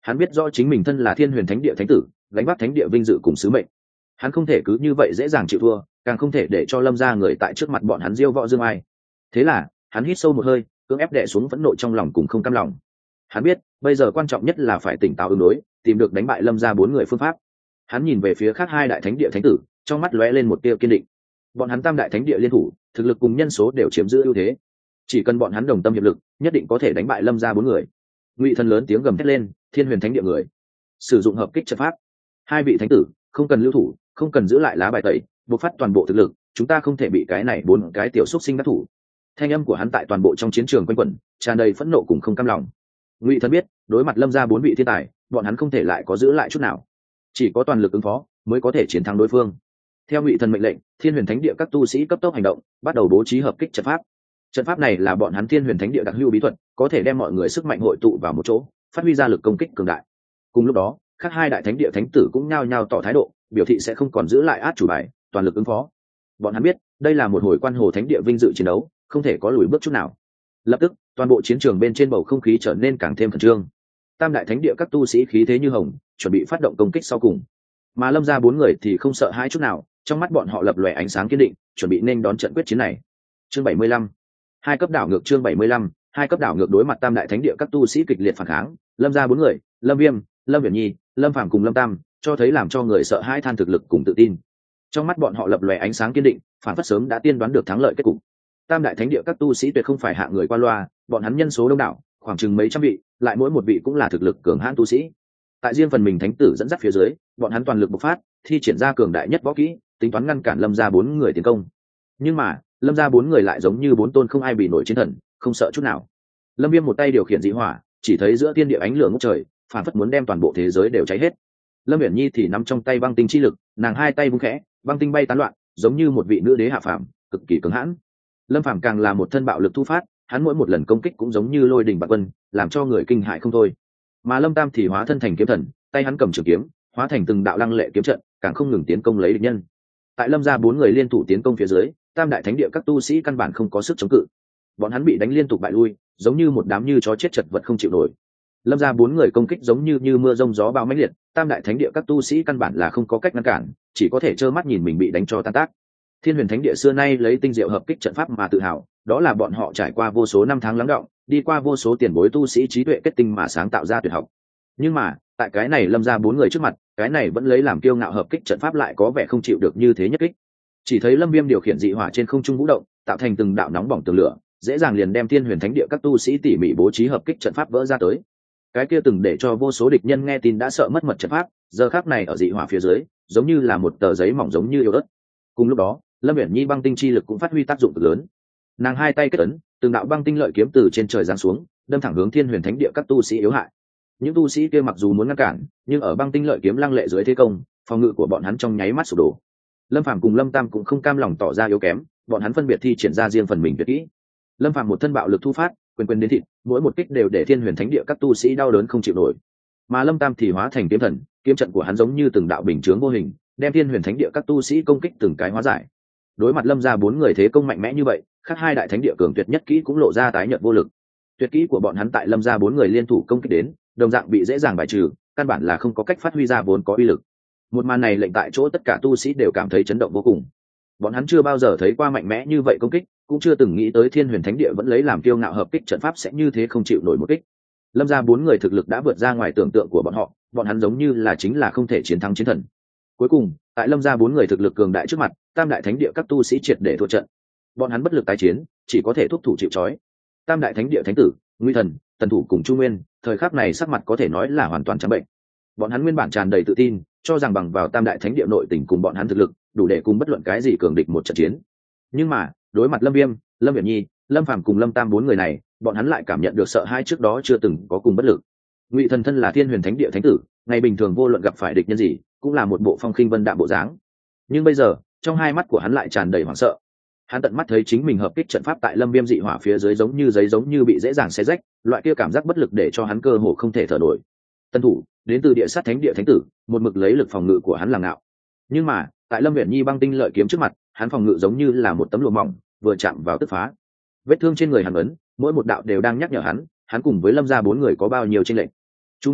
Hắn biết rõ chính mình thân là Thiên Huyền Thánh Địa thánh tử, gánh vác thánh địa vinh dự cùng sứ mệnh. Hắn không thể cứ như vậy dễ dàng chịu thua, càng không thể để cho Lâm gia người tại trước mặt bọn hắn diêu võ dương ai. Thế là hắn hít sâu một hơi, cưỡng ép đè xuống phẫn nộ trong lòng cùng không cam lòng. Hắn biết bây giờ quan trọng nhất là phải tỉnh táo ứng đối, tìm được đánh bại Lâm gia bốn người phương pháp. Hắn nhìn về phía khác hai đại thánh địa thánh tử, trong mắt lóe lên một tia kiên định. Bọn hắn tam đại thánh địa liên thủ, thực lực cùng nhân số đều chiếm giữ ưu thế, chỉ cần bọn hắn đồng tâm hiệp lực, nhất định có thể đánh bại Lâm gia bốn người. Ngụy Thần lớn tiếng gầm thét lên, Thiên Huyền Thánh Địa người, sử dụng hợp kích trận pháp. Hai vị thánh tử, không cần lưu thủ, không cần giữ lại lá bài tẩy, bộc phát toàn bộ thực lực, chúng ta không thể bị cái này bốn cái tiểu xúc sinh đắc thủ. Thanh âm của hắn tại toàn bộ trong chiến trường quanh quẩn, tràn đầy phẫn nộ cùng không cam lòng. Ngụy Thần biết, đối mặt Lâm gia bốn vị thiên tài, bọn hắn không thể lại có giữ lại chút nào, chỉ có toàn lực ứng phó mới có thể chiến thắng đối phương. Theo Ngụy Thần mệnh lệnh, Thiên Huyền Thánh Địa các tu sĩ cấp tốc hành động, bắt đầu bố trí hợp kích trận pháp. Trận pháp này là bọn hắn Thiên Huyền Thánh Địa đặc hữu bí thuật, có thể đem mọi người sức mạnh hội tụ vào một chỗ, phát huy ra lực công kích cường đại. Cùng lúc đó, khác hai đại thánh địa thánh tử cũng nhao nhao tỏ thái độ, biểu thị sẽ không còn giữ lại át chủ bài, toàn lực ứng phó. Bọn hắn biết, đây là một hồi quan hồ thánh địa vinh dự chiến đấu, không thể có lùi bước chút nào. Lập tức, toàn bộ chiến trường bên trên bầu không khí trở nên càng thêm khẩn trương. Tam đại thánh địa các tu sĩ khí thế như hồng, chuẩn bị phát động công kích sau cùng. Mà Lâm gia bốn người thì không sợ hãi chút nào, trong mắt bọn họ lập lòe ánh sáng kiên định, chuẩn bị nên đón trận quyết chiến này. Chương bảy mươi lăm, hai cấp đảo ngược. Chương bảy mươi lăm, hai cấp đảo ngược. Đối mặt tam đại thánh địa các tu sĩ kịch liệt phản kháng, Lâm gia bốn người, Lâm Viêm, Lâm Viễn Nhi, Lâm Phàm cùng Lâm Tam, cho thấy làm cho người sợ hãi than thực lực cùng tự tin. Trong mắt bọn họ lập lòe ánh sáng kiên định, phản phất sớm đã tiên đoán được thắng lợi kết cục. Tam đại thánh địa các tu sĩ tuyệt không phải hạng người qua loa, bọn hắn nhân số đông đảo, khoảng chừng mấy trăm vị, lại mỗi một vị cũng là thực lực cường hãn tu sĩ. Tại riêng phần mình thánh tử dẫn dắt phía dưới, bọn hắn toàn lực bộc phát, thi triển ra cường đại nhất võ kỹ, tính toán ngăn cản Lâm gia bốn người tiến công. Nhưng mà, Lâm gia bốn người lại giống như bốn tôn không ai bị nổi chiến thần, không sợ chút nào. Lâm Viêm một tay điều khiển dị hỏa, chỉ thấy giữa thiên địa ánh lửa ngút trời, phản phất muốn đem toàn bộ thế giới đều cháy hết. Lâm Viễn Nhi thì nắm trong tay băng tinh chi lực, nàng hai tay vung khẽ, băng tinh bay tán loạn, giống như một vị nữ đế hạ phàm, cực kỳ cứng hãn. Lâm Phàm càng là một thân bạo lực thu phát, hắn mỗi một lần công kích cũng giống như lôi đình bạt vân, làm cho người kinh hãi không thôi. Mà Lâm Tam thì hóa thân thành kiếm thần, tay hắn cầm trường kiếm, hóa thành từng đạo lăng lệ kiếm trận, càng không ngừng tiến công lấy địch nhân. Tại Lâm gia bốn người liên thủ tiến công phía dưới, tam đại thánh địa các tu sĩ căn bản không có sức chống cự. Bọn hắn bị đánh liên tục bại lui, giống như một đám như chó chết chật vật không chịu nổi. Lâm gia bốn người công kích giống như như mưa rông gió bão mãnh liệt, tam đại thánh địa các tu sĩ căn bản là không có cách ngăn cản, chỉ có thể trơ mắt nhìn mình bị đánh cho tan tác. Thiên Huyền Thánh Địa xưa nay lấy tinh diệu hợp kích trận pháp mà tự hào, đó là bọn họ trải qua vô số năm tháng lắng đọng, đi qua vô số tiền bối tu sĩ trí tuệ kết tinh mà sáng tạo ra tuyệt học. Nhưng mà, tại cái này Lâm gia bốn người trước mặt, cái này vẫn lấy làm kiêu ngạo hợp kích trận pháp lại có vẻ không chịu được như thế nhất kích. Chỉ thấy Lâm Viêm điều khiển dị hỏa trên không trung vũ động, tạo thành từng đạo nóng bỏng tường lửa, dễ dàng liền đem Thiên Huyền Thánh Địa các tu sĩ tỉ mỉ bố trí hợp kích trận pháp vỡ ra tới. Cái kia từng để cho vô số địch nhân nghe tin đã sợ mất mật trận pháp, giờ khắc này ở dị hỏa phía dưới, giống như là một tờ giấy mỏng giống như yếu ớt. Cùng lúc đó, Lâm Viễn Nhi băng tinh chi lực cũng phát huy tác dụng cực lớn. Nàng hai tay kết ấn, từng đạo băng tinh lợi kiếm từ trên trời giáng xuống, đâm thẳng hướng Thiên Huyền Thánh Địa các tu sĩ yếu hại. Những tu sĩ kia mặc dù muốn ngăn cản, nhưng ở băng tinh lợi kiếm lăng lệ dưới thế công, phòng ngự của bọn hắn trong nháy mắt sụp đổ. Lâm Phàm cùng Lâm Tam cũng không cam lòng tỏ ra yếu kém, bọn hắn phân biệt thi triển ra riêng phần mình tuyệt kỹ. Lâm Phàm một thân bạo lực thu phát, quyền quyền đến thịt, mỗi một kích đều để Thiên Huyền Thánh Địa các tu sĩ đau đớn không chịu nổi. Mà Lâm Tam thì hóa thành kiếm thần, kiếm trận của hắn giống như từng đạo bình chướng vô hình, đem Thiên Huyền Thánh Địa các tu sĩ công kích từng cái hóa giải. Đối mặt Lâm gia bốn người thế công mạnh mẽ như vậy, khác hai đại thánh địa cường tuyệt nhất kỹ cũng lộ ra tái nhợt vô lực. Tuyệt kỹ của bọn hắn tại Lâm gia bốn người liên thủ công kích đến, đồng dạng bị dễ dàng bài trừ, căn bản là không có cách phát huy ra vốn có uy lực. Một màn này lệnh tại chỗ tất cả tu sĩ đều cảm thấy chấn động vô cùng. Bọn hắn chưa bao giờ thấy qua mạnh mẽ như vậy công kích, cũng chưa từng nghĩ tới Thiên Huyền Thánh Địa vẫn lấy làm kiêu ngạo hợp kích trận pháp sẽ như thế không chịu nổi một kích. Lâm gia bốn người thực lực đã vượt ra ngoài tưởng tượng của bọn họ, bọn hắn giống như là chính là không thể chiến thắng chiến thần. Cuối cùng, tại Lâm gia bốn người thực lực cường đại trước mặt, tam đại thánh địa các tu sĩ triệt để thua trận. Bọn hắn bất lực tái chiến, chỉ có thể thúc thủ chịu trói. Tam đại thánh địa thánh tử, Nguy Thần, Tần Thủ cùng Chu Nguyên, thời khắc này sắc mặt có thể nói là hoàn toàn trắng bệnh. Bọn hắn nguyên bản tràn đầy tự tin, cho rằng bằng vào tam đại thánh địa nội tình cùng bọn hắn thực lực, đủ để cùng bất luận cái gì cường địch một trận chiến. Nhưng mà, đối mặt Lâm Viêm, Lâm Viễn Nhi, Lâm Phàm cùng Lâm Tam bốn người này, bọn hắn lại cảm nhận được sợ hãi trước đó chưa từng có cùng bất lực. Ngụy Thần thân là Thiên Huyền Thánh Địa thánh tử, ngày bình thường vô luận gặp phải địch nhân gì, cũng là một bộ phong khinh vân đạm bộ dáng. Nhưng bây giờ, trong hai mắt của hắn lại tràn đầy hoảng sợ. Hắn tận mắt thấy chính mình hợp kích trận pháp tại Lâm Viêm dị hỏa phía dưới giống như giấy giống như bị dễ dàng xé rách, loại kia cảm giác bất lực để cho hắn cơ hồ không thể thở nổi. Tân Thủ, đến từ Địa Sát Thánh Địa thánh tử, một mực lấy lực phòng ngự của hắn làm ngạo. Nhưng mà, tại Lâm Viễn Nhi băng tinh lợi kiếm trước mặt, hắn phòng ngự giống như là một tấm lụa mỏng, vừa chạm vào tức phá. Vết thương trên người hắn ấn, mỗi một đạo đều đang nhắc nhở hắn, hắn cùng với Lâm gia bốn người có bao nhiêu chênh lệch. Chu Nguyên,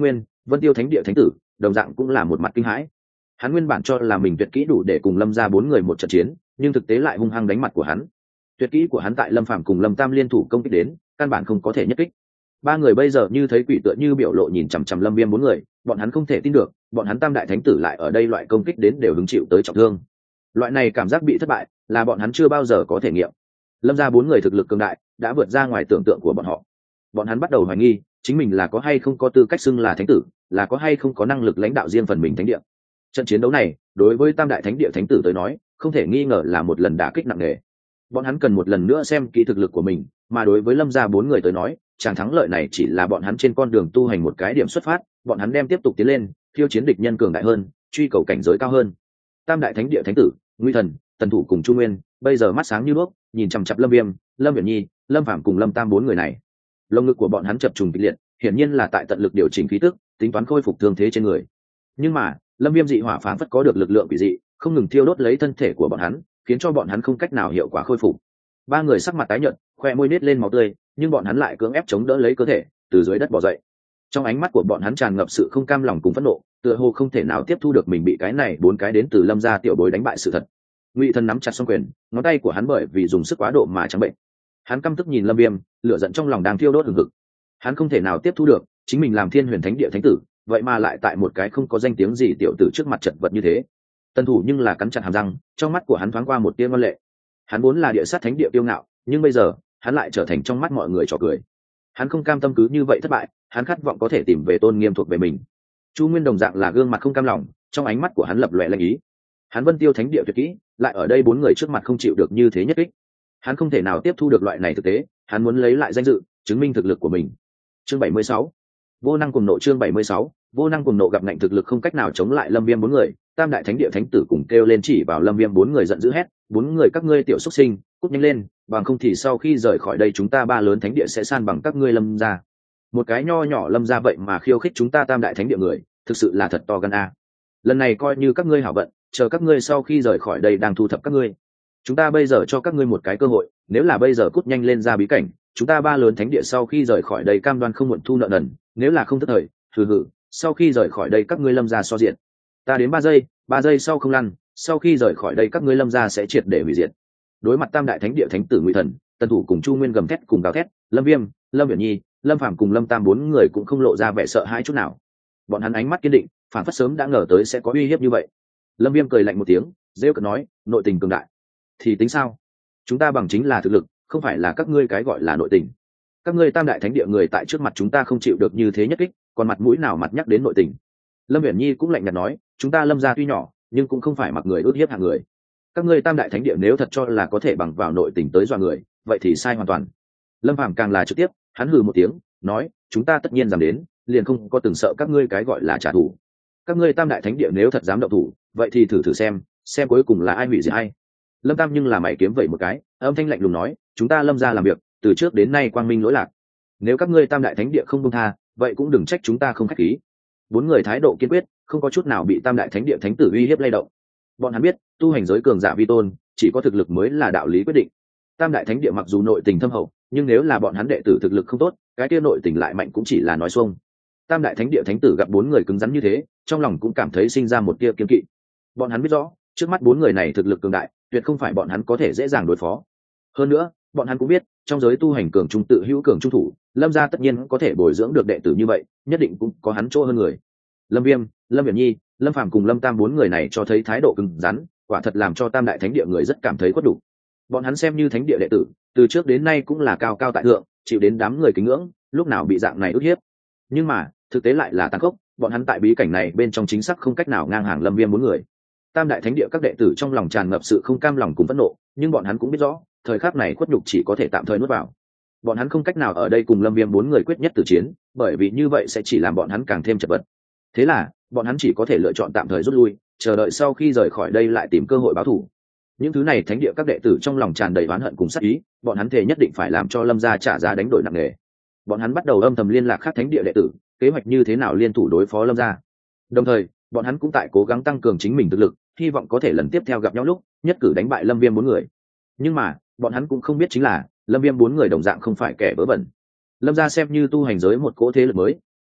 Vân Tiêu Thánh Địa thánh tử đồng dạng cũng là một mặt kinh hãi. Hắn nguyên bản cho là mình tuyệt kỹ đủ để cùng Lâm gia bốn người một trận chiến, nhưng thực tế lại hung hăng đánh mặt của hắn. Tuyệt kỹ của hắn tại Lâm Phàm cùng Lâm Tam liên thủ công kích đến, căn bản không có thể nhất kích. Ba người bây giờ như thấy quỷ tựa như biểu lộ nhìn chằm chằm Lâm Viêm bốn người, bọn hắn không thể tin được, bọn hắn Tam đại thánh tử lại ở đây loại công kích đến đều hứng chịu tới trọng thương. Loại này cảm giác bị thất bại, là bọn hắn chưa bao giờ có thể nghiệm. Lâm gia bốn người thực lực cường đại, đã vượt ra ngoài tưởng tượng của bọn họ. Bọn hắn bắt đầu hoài nghi, chính mình là có hay không có tư cách xưng là thánh tử, là có hay không có năng lực lãnh đạo riêng phần mình thánh địa. Trận chiến đấu này, đối với Tam đại thánh địa thánh tử tới nói, không thể nghi ngờ là một lần đả kích nặng nề. Bọn hắn cần một lần nữa xem kỹ thực lực của mình, mà đối với Lâm gia bốn người tới nói, chàng thắng lợi này chỉ là bọn hắn trên con đường tu hành một cái điểm xuất phát, bọn hắn đem tiếp tục tiến lên, khiêu chiến địch nhân cường đại hơn, truy cầu cảnh giới cao hơn. Tam đại thánh địa thánh tử, Nguy Thần, Tần Thủ cùng Chu Nguyên, bây giờ mắt sáng như đuốc, nhìn chằm chằm Lâm Viêm, Lâm Viễn Nhi, Lâm Phàm cùng Lâm Tam bốn người này. Lồng ngực của bọn hắn chập trùng kịch liệt, hiển nhiên là tại tận lực điều chỉnh khí tức, tính toán khôi phục thương thế trên người. Nhưng mà, Lâm Viêm dị hỏa phảng phất có được lực lượng quỷ dị, không ngừng thiêu đốt lấy thân thể của bọn hắn, khiến cho bọn hắn không cách nào hiệu quả khôi phục. Ba người sắc mặt tái nhợt, khoe môi nết lên máu tươi, nhưng bọn hắn lại cưỡng ép chống đỡ lấy cơ thể, từ dưới đất bò dậy. Trong ánh mắt của bọn hắn tràn ngập sự không cam lòng cùng phẫn nộ, tựa hồ không thể nào tiếp thu được mình bị cái này bốn cái đến từ Lâm gia tiểu bối đánh bại sự thật. Ngụy Thần nắm chặt song quyền, ngón tay của hắn bởi vì dùng sức quá độ mà trắng bệnh. Hắn căm tức nhìn Lâm Viêm, lửa giận trong lòng đang thiêu đốt hừng hực. Hắn không thể nào tiếp thu được, chính mình làm Thiên Huyền Thánh Địa thánh tử, vậy mà lại tại một cái không có danh tiếng gì tiểu tử trước mặt chật vật như thế. Tần Thủ nhưng là cắn chặt hàm răng, trong mắt của hắn thoáng qua một tia ngoan lệ. Hắn vốn là địa sát thánh địa tiêu ngạo, nhưng bây giờ, hắn lại trở thành trong mắt mọi người trò cười. Hắn không cam tâm cứ như vậy thất bại, hắn khát vọng có thể tìm về tôn nghiêm thuộc về mình. Chu Nguyên đồng dạng là gương mặt không cam lòng, trong ánh mắt của hắn lập lòe lanh ý. Hắn Vân Tiêu Thánh Địa tuyệt kỹ, lại ở đây bốn người trước mặt không chịu được như thế nhất kích. Hắn không thể nào tiếp thu được loại này thực tế, hắn muốn lấy lại danh dự, chứng minh thực lực của mình. Chương bảy mươi sáu, vô năng cùng nộ. Chương bảy mươi sáu, vô năng cùng nộ. Gặp ngạnh thực lực không cách nào chống lại Lâm Viêm bốn người, Tam đại thánh địa thánh tử cùng kêu lên chỉ vào Lâm Viêm bốn người giận dữ hét, bốn người các ngươi tiểu xuất sinh, cút nhanh lên, bằng không thì sau khi rời khỏi đây chúng ta ba lớn thánh địa sẽ san bằng các ngươi Lâm gia. Một cái nho nhỏ Lâm gia vậy mà khiêu khích chúng ta Tam đại thánh địa người, thực sự là thật to gan a. Lần này coi như các ngươi hảo vận, chờ các ngươi sau khi rời khỏi đây đang thu thập các ngươi. Chúng ta bây giờ cho các ngươi một cái cơ hội, nếu là bây giờ cút nhanh lên ra bí cảnh, chúng ta ba lớn thánh địa sau khi rời khỏi đây cam đoan không muộn thu nợ nần, nếu là không tức thời, hừ hừ, sau khi rời khỏi đây các ngươi Lâm gia so diện. Ta đến ba giây, ba giây sau không lăn, sau khi rời khỏi đây các ngươi Lâm gia sẽ triệt để hủy diệt. Đối mặt Tam đại thánh địa thánh tử Ngụy Thần, Tần Thủ cùng Chu Nguyên gầm thét cùng gào thét, Lâm Viêm, Lâm Viễn Nhi, Lâm Phàm cùng Lâm Tam bốn người cũng không lộ ra vẻ sợ hãi chút nào. Bọn hắn ánh mắt kiên định, phản phất sớm đã ngờ tới sẽ có uy hiếp như vậy. Lâm Viêm cười lạnh một tiếng, rêu cợt nói, nội tình cường đại thì tính sao? Chúng ta bằng chính là thực lực, không phải là các ngươi cái gọi là nội tình. Các ngươi Tam đại thánh địa người tại trước mặt chúng ta không chịu được như thế nhất kích, còn mặt mũi nào mặt nhắc đến nội tình. Lâm Viễn Nhi cũng lạnh nhạt nói, chúng ta Lâm gia tuy nhỏ, nhưng cũng không phải mặc người ước hiếp hạng người. Các ngươi Tam đại thánh địa nếu thật cho là có thể bằng vào nội tình tới dọa người, vậy thì sai hoàn toàn. Lâm Phàm càng là trực tiếp, hắn hừ một tiếng, nói, chúng ta tất nhiên dám đến, liền không có từng sợ các ngươi cái gọi là trả thù. Các ngươi Tam đại thánh địa nếu thật dám động thủ, vậy thì thử thử xem, xem cuối cùng là ai hủy diệt ai. Lâm Tam nhưng là mày kiếm vậy một cái, âm thanh lạnh lùng nói, chúng ta Lâm gia làm việc, từ trước đến nay quang minh lỗi lạc. Nếu các ngươi Tam đại thánh địa không buông tha, vậy cũng đừng trách chúng ta không khách khí. Bốn người thái độ kiên quyết, không có chút nào bị Tam đại thánh địa thánh tử uy hiếp lay động. Bọn hắn biết, tu hành giới cường giả vi tôn, chỉ có thực lực mới là đạo lý quyết định. Tam đại thánh địa mặc dù nội tình thâm hậu, nhưng nếu là bọn hắn đệ tử thực lực không tốt, cái kia nội tình lại mạnh cũng chỉ là nói xuông. Tam đại thánh địa thánh tử gặp bốn người cứng rắn như thế, trong lòng cũng cảm thấy sinh ra một tia kiêng kỵ. Bọn hắn biết rõ, trước mắt bốn người này thực lực cường đại, tuyệt không phải bọn hắn có thể dễ dàng đối phó. Hơn nữa, bọn hắn cũng biết, trong giới tu hành cường trung tự hữu cường trung thủ, Lâm gia tất nhiên có thể bồi dưỡng được đệ tử như vậy, nhất định cũng có hắn chỗ hơn người. Lâm Viêm, Lâm Viễn Nhi, Lâm Phàm cùng Lâm Tam bốn người này cho thấy thái độ cứng rắn, quả thật làm cho Tam đại thánh địa người rất cảm thấy khuất đủ. Bọn hắn xem như thánh địa đệ tử, từ trước đến nay cũng là cao cao tại thượng, chịu đến đám người kính ngưỡng, lúc nào bị dạng này ức hiếp. Nhưng mà, thực tế lại là tàn khốc, bọn hắn tại bí cảnh này bên trong chính xác không cách nào ngang hàng Lâm Viêm bốn người. Tam đại thánh địa các đệ tử trong lòng tràn ngập sự không cam lòng cùng phẫn nộ, nhưng bọn hắn cũng biết rõ, thời khắc này khuất nhục chỉ có thể tạm thời nuốt vào. Bọn hắn không cách nào ở đây cùng Lâm Viêm bốn người quyết nhất tử chiến, bởi vì như vậy sẽ chỉ làm bọn hắn càng thêm chật vật. Thế là, bọn hắn chỉ có thể lựa chọn tạm thời rút lui, chờ đợi sau khi rời khỏi đây lại tìm cơ hội báo thù. Những thứ này thánh địa các đệ tử trong lòng tràn đầy oán hận cùng sát ý, bọn hắn thề nhất định phải làm cho Lâm gia trả giá đánh đổi nặng nề. Bọn hắn bắt đầu âm thầm liên lạc các thánh địa đệ tử, kế hoạch như thế nào liên thủ đối phó Lâm gia. Đồng thời, bọn hắn cũng tại cố gắng tăng cường chính mình thực lực, hy vọng có thể lần tiếp theo gặp nhau lúc nhất cử đánh bại Lâm Viêm bốn người. Nhưng mà, bọn hắn cũng không biết chính là Lâm Viêm bốn người đồng dạng không phải kẻ vớ vẩn. Lâm gia xem như tu hành giới một cỗ thế lực mới,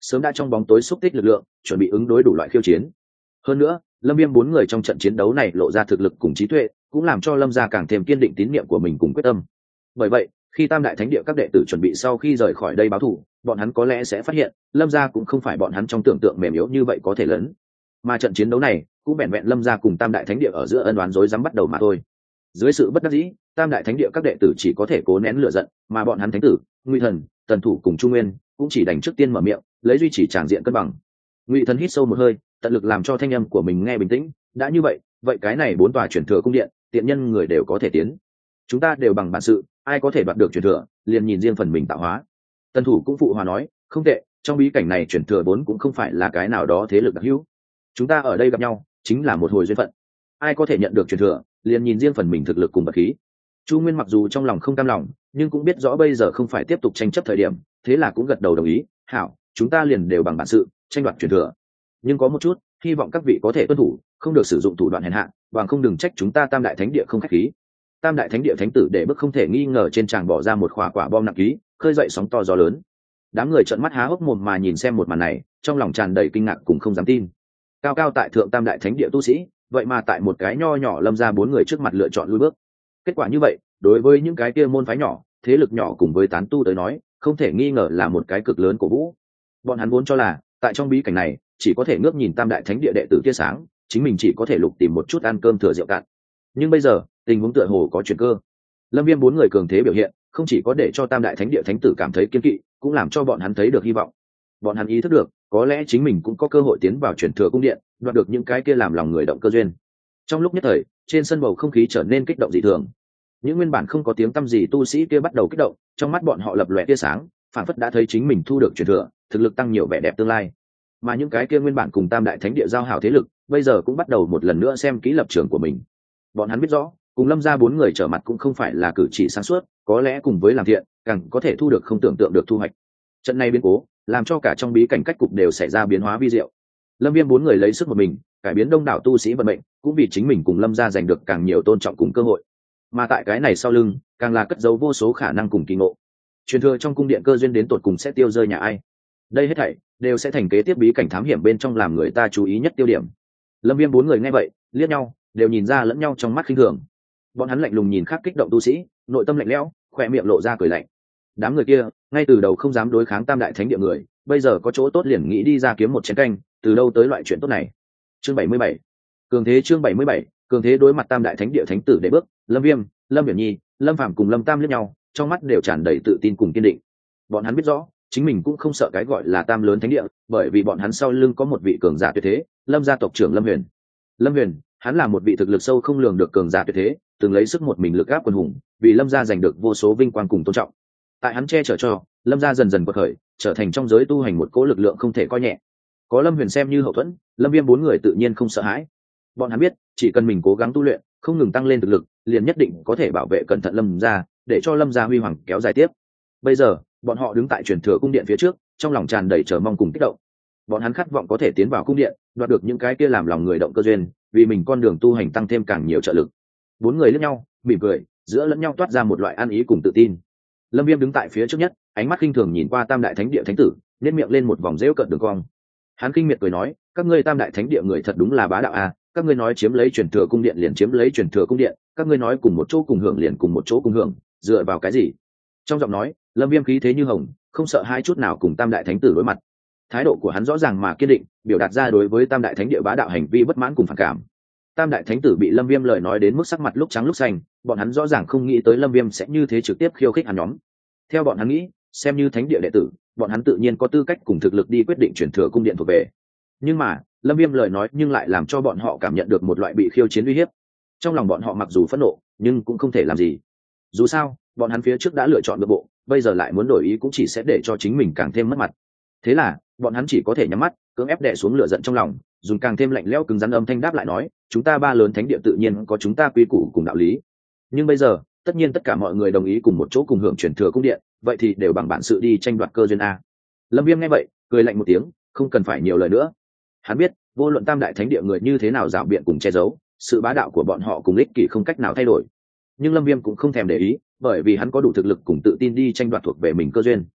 sớm đã trong bóng tối xúc tích lực lượng, chuẩn bị ứng đối đủ loại khiêu chiến. Hơn nữa, Lâm Viêm bốn người trong trận chiến đấu này lộ ra thực lực cùng trí tuệ, cũng làm cho Lâm gia càng thêm kiên định tín niệm của mình cùng quyết tâm. Bởi vậy, khi Tam Đại Thánh Địa các đệ tử chuẩn bị sau khi rời khỏi đây báo thù, bọn hắn có lẽ sẽ phát hiện, Lâm gia cũng không phải bọn hắn trong tưởng tượng mềm yếu như vậy có thể lớn. Mà trận chiến đấu này, cũng vẹn vẹn Lâm gia cùng Tam Đại Thánh Địa ở giữa ân oán rối rắm bắt đầu mà thôi. Dưới sự bất đắc dĩ, Tam Đại Thánh Địa các đệ tử chỉ có thể cố nén lửa giận, mà bọn hắn thánh tử, Ngụy Thần, Tần Thủ cùng Trung Nguyên, cũng chỉ đành trước tiên mở miệng, lấy duy trì tràng diện cân bằng. Ngụy Thần hít sâu một hơi, tận lực làm cho thanh âm của mình nghe bình tĩnh, đã như vậy, vậy cái này bốn tòa truyền thừa cung điện, tiện nhân người đều có thể tiến. Chúng ta đều bằng bản sự, ai có thể đoạt được truyền thừa, liền nhìn riêng phần mình tạo hóa. Tần Thủ cũng phụ hòa nói, không tệ, trong bí cảnh này truyền thừa vốn cũng không phải là cái nào đó thế lực đặc hữu. Chúng ta ở đây gặp nhau, chính là một hồi duyên phận. Ai có thể nhận được truyền thừa, liền nhìn riêng phần mình thực lực cùng vật khí. Chu Nguyên mặc dù trong lòng không cam lòng, nhưng cũng biết rõ bây giờ không phải tiếp tục tranh chấp thời điểm, thế là cũng gật đầu đồng ý, hảo, chúng ta liền đều bằng bản sự, tranh đoạt truyền thừa. Nhưng có một chút, hy vọng các vị có thể tuân thủ, không được sử dụng thủ đoạn hèn hạ, bằng không đừng trách chúng ta Tam Đại Thánh Địa không khách khí. Tam Đại Thánh Địa thánh tử để bức không thể nghi ngờ trên tràng bỏ ra một khỏa quả bom nặng ký, khơi dậy sóng to gió lớn. Đám người trợn mắt há hốc mồm mà nhìn xem một màn này, trong lòng tràn đầy kinh ngạc cùng không dám tin. Cao cao tại thượng Tam Đại Thánh Địa tu sĩ, vậy mà tại một cái nho nhỏ Lâm gia bốn người trước mặt lựa chọn lùi bước. Kết quả như vậy, đối với những cái kia môn phái nhỏ, thế lực nhỏ cùng với tán tu tới nói, không thể nghi ngờ là một cái cực lớn cổ vũ. Bọn hắn vốn cho là, tại trong bí cảnh này, chỉ có thể ngước nhìn Tam Đại Thánh Địa đệ tử tia sáng, chính mình chỉ có thể lục tìm một chút ăn cơm thừa rượu cạn. Nhưng bây giờ, tình huống tựa hồ có chuyển cơ. Lâm Viêm bốn người cường thế biểu hiện, không chỉ có để cho Tam Đại Thánh Địa thánh tử cảm thấy kiên kỵ, cũng làm cho bọn hắn thấy được hy vọng. Bọn hắn ý thức được, có lẽ chính mình cũng có cơ hội tiến vào truyền thừa cung điện, đoạt được những cái kia làm lòng người động cơ duyên. Trong lúc nhất thời, trên sân bầu không khí trở nên kích động dị thường. Những nguyên bản không có tiếng tăm gì tu sĩ kia bắt đầu kích động, trong mắt bọn họ lập lòe tia sáng, phản phất đã thấy chính mình thu được truyền thừa, thực lực tăng nhiều vẻ đẹp tương lai. Mà những cái kia nguyên bản cùng Tam Đại Thánh Địa giao hảo thế lực, bây giờ cũng bắt đầu một lần nữa xem kỹ lập trường của mình. Bọn hắn biết rõ, cùng Lâm gia bốn người trở mặt cũng không phải là cử chỉ sáng suốt, có lẽ cùng với làm thiện, càng có thể thu được không tưởng tượng được thu hoạch. Trận này biến cố, làm cho cả trong bí cảnh cách cục đều xảy ra biến hóa vi diệu. Lâm Viêm bốn người lấy sức một mình, cải biến đông đảo tu sĩ vận mệnh, cũng vì chính mình cùng Lâm gia giành được càng nhiều tôn trọng cùng cơ hội. Mà tại cái này sau lưng, càng là cất giấu vô số khả năng cùng kỳ ngộ. Truyền thừa trong cung điện cơ duyên đến tột cùng sẽ tiêu rơi nhà ai? Đây hết thảy đều sẽ thành kế tiếp bí cảnh thám hiểm bên trong làm người ta chú ý nhất tiêu điểm. Lâm Viêm bốn người nghe vậy, liếc nhau, đều nhìn ra lẫn nhau trong mắt khinh thường. Bọn hắn lạnh lùng nhìn khác kích động tu sĩ, nội tâm lạnh lẽo, khóe miệng lộ ra cười lạnh. Đám người kia, ngay từ đầu không dám đối kháng Tam Đại Thánh Địa người, bây giờ có chỗ tốt liền nghĩ đi ra kiếm một chén canh, từ đâu tới loại chuyện tốt này. Chương bảy mươi bảy. Cường thế chương bảy mươi bảy, cường thế đối mặt Tam Đại Thánh Địa thánh tử để bước, Lâm Viêm, Lâm Viễn Nhi, Lâm Phàm cùng Lâm Tam liếc nhau, trong mắt đều tràn đầy tự tin cùng kiên định. Bọn hắn biết rõ, chính mình cũng không sợ cái gọi là Tam lớn thánh địa, bởi vì bọn hắn sau lưng có một vị cường giả tuyệt thế, Lâm gia tộc trưởng Lâm Huyền. Lâm Huyền, hắn là một vị thực lực sâu không lường được cường giả tuyệt thế, từng lấy sức một mình lực áp quần hùng, vì Lâm gia giành được vô số vinh quang cùng tôn trọng. Tại hắn che chở cho, Lâm gia dần dần quật khởi, trở thành trong giới tu hành một cỗ lực lượng không thể coi nhẹ. Có Lâm Huyền xem như hậu thuẫn, Lâm Viêm bốn người tự nhiên không sợ hãi. Bọn hắn biết, chỉ cần mình cố gắng tu luyện, không ngừng tăng lên thực lực, liền nhất định có thể bảo vệ cẩn thận Lâm gia, để cho Lâm gia huy hoàng kéo dài tiếp. Bây giờ, bọn họ đứng tại truyền thừa cung điện phía trước, trong lòng tràn đầy chờ mong cùng kích động. Bọn hắn khát vọng có thể tiến vào cung điện, đoạt được những cái kia làm lòng người động cơ duyên, vì mình con đường tu hành tăng thêm càng nhiều trợ lực. Bốn người liếc nhau, mỉm cười, giữa lẫn nhau toát ra một loại an ý cùng tự tin. Lâm Viêm đứng tại phía trước nhất, ánh mắt khinh thường nhìn qua Tam Đại Thánh Địa thánh tử, nhếch miệng lên một vòng rêu cợt đường cong. Hắn khinh miệt cười nói, các ngươi Tam Đại Thánh Địa người thật đúng là bá đạo à, các ngươi nói chiếm lấy truyền thừa cung điện liền chiếm lấy truyền thừa cung điện, các ngươi nói cùng một chỗ cùng hưởng liền cùng một chỗ cùng hưởng, dựa vào cái gì? Trong giọng nói, Lâm Viêm khí thế như hồng, không sợ hai chút nào cùng Tam Đại Thánh tử đối mặt. Thái độ của hắn rõ ràng mà kiên định, biểu đạt ra đối với Tam Đại Thánh Địa bá đạo hành vi bất mãn cùng phản cảm. Tam Đại Thánh tử bị Lâm Viêm lời nói đến mức sắc mặt lúc trắng lúc xanh, bọn hắn rõ ràng không nghĩ tới Lâm Viêm sẽ như thế trực tiếp khiêu khích hắn nhóm. Theo bọn hắn nghĩ, xem như Thánh Địa đệ tử, bọn hắn tự nhiên có tư cách cùng thực lực đi quyết định chuyển thừa cung điện thuộc về. Nhưng mà, Lâm Viêm lời nói nhưng lại làm cho bọn họ cảm nhận được một loại bị khiêu chiến uy hiếp. Trong lòng bọn họ mặc dù phẫn nộ, nhưng cũng không thể làm gì. Dù sao, bọn hắn phía trước đã lựa chọn được bộ, bây giờ lại muốn đổi ý cũng chỉ sẽ để cho chính mình càng thêm mất mặt. Thế là, bọn hắn chỉ có thể nhắm mắt, cưỡng ép đè xuống lửa giận trong lòng, dùng càng thêm lạnh lẽo cứng rắn âm thanh đáp lại nói, chúng ta ba lớn thánh địa tự nhiên có chúng ta quy củ cùng đạo lý. Nhưng bây giờ, tất nhiên tất cả mọi người đồng ý cùng một chỗ cùng hưởng truyền thừa cung điện, vậy thì đều bằng bản sự đi tranh đoạt cơ duyên a. Lâm Viêm nghe vậy, cười lạnh một tiếng, không cần phải nhiều lời nữa. Hắn biết, vô luận Tam Đại Thánh Địa người như thế nào dạo biện cùng che giấu, sự bá đạo của bọn họ cùng ích kỷ không cách nào thay đổi. Nhưng Lâm Viêm cũng không thèm để ý, bởi vì hắn có đủ thực lực cùng tự tin đi tranh đoạt thuộc về mình cơ duyên.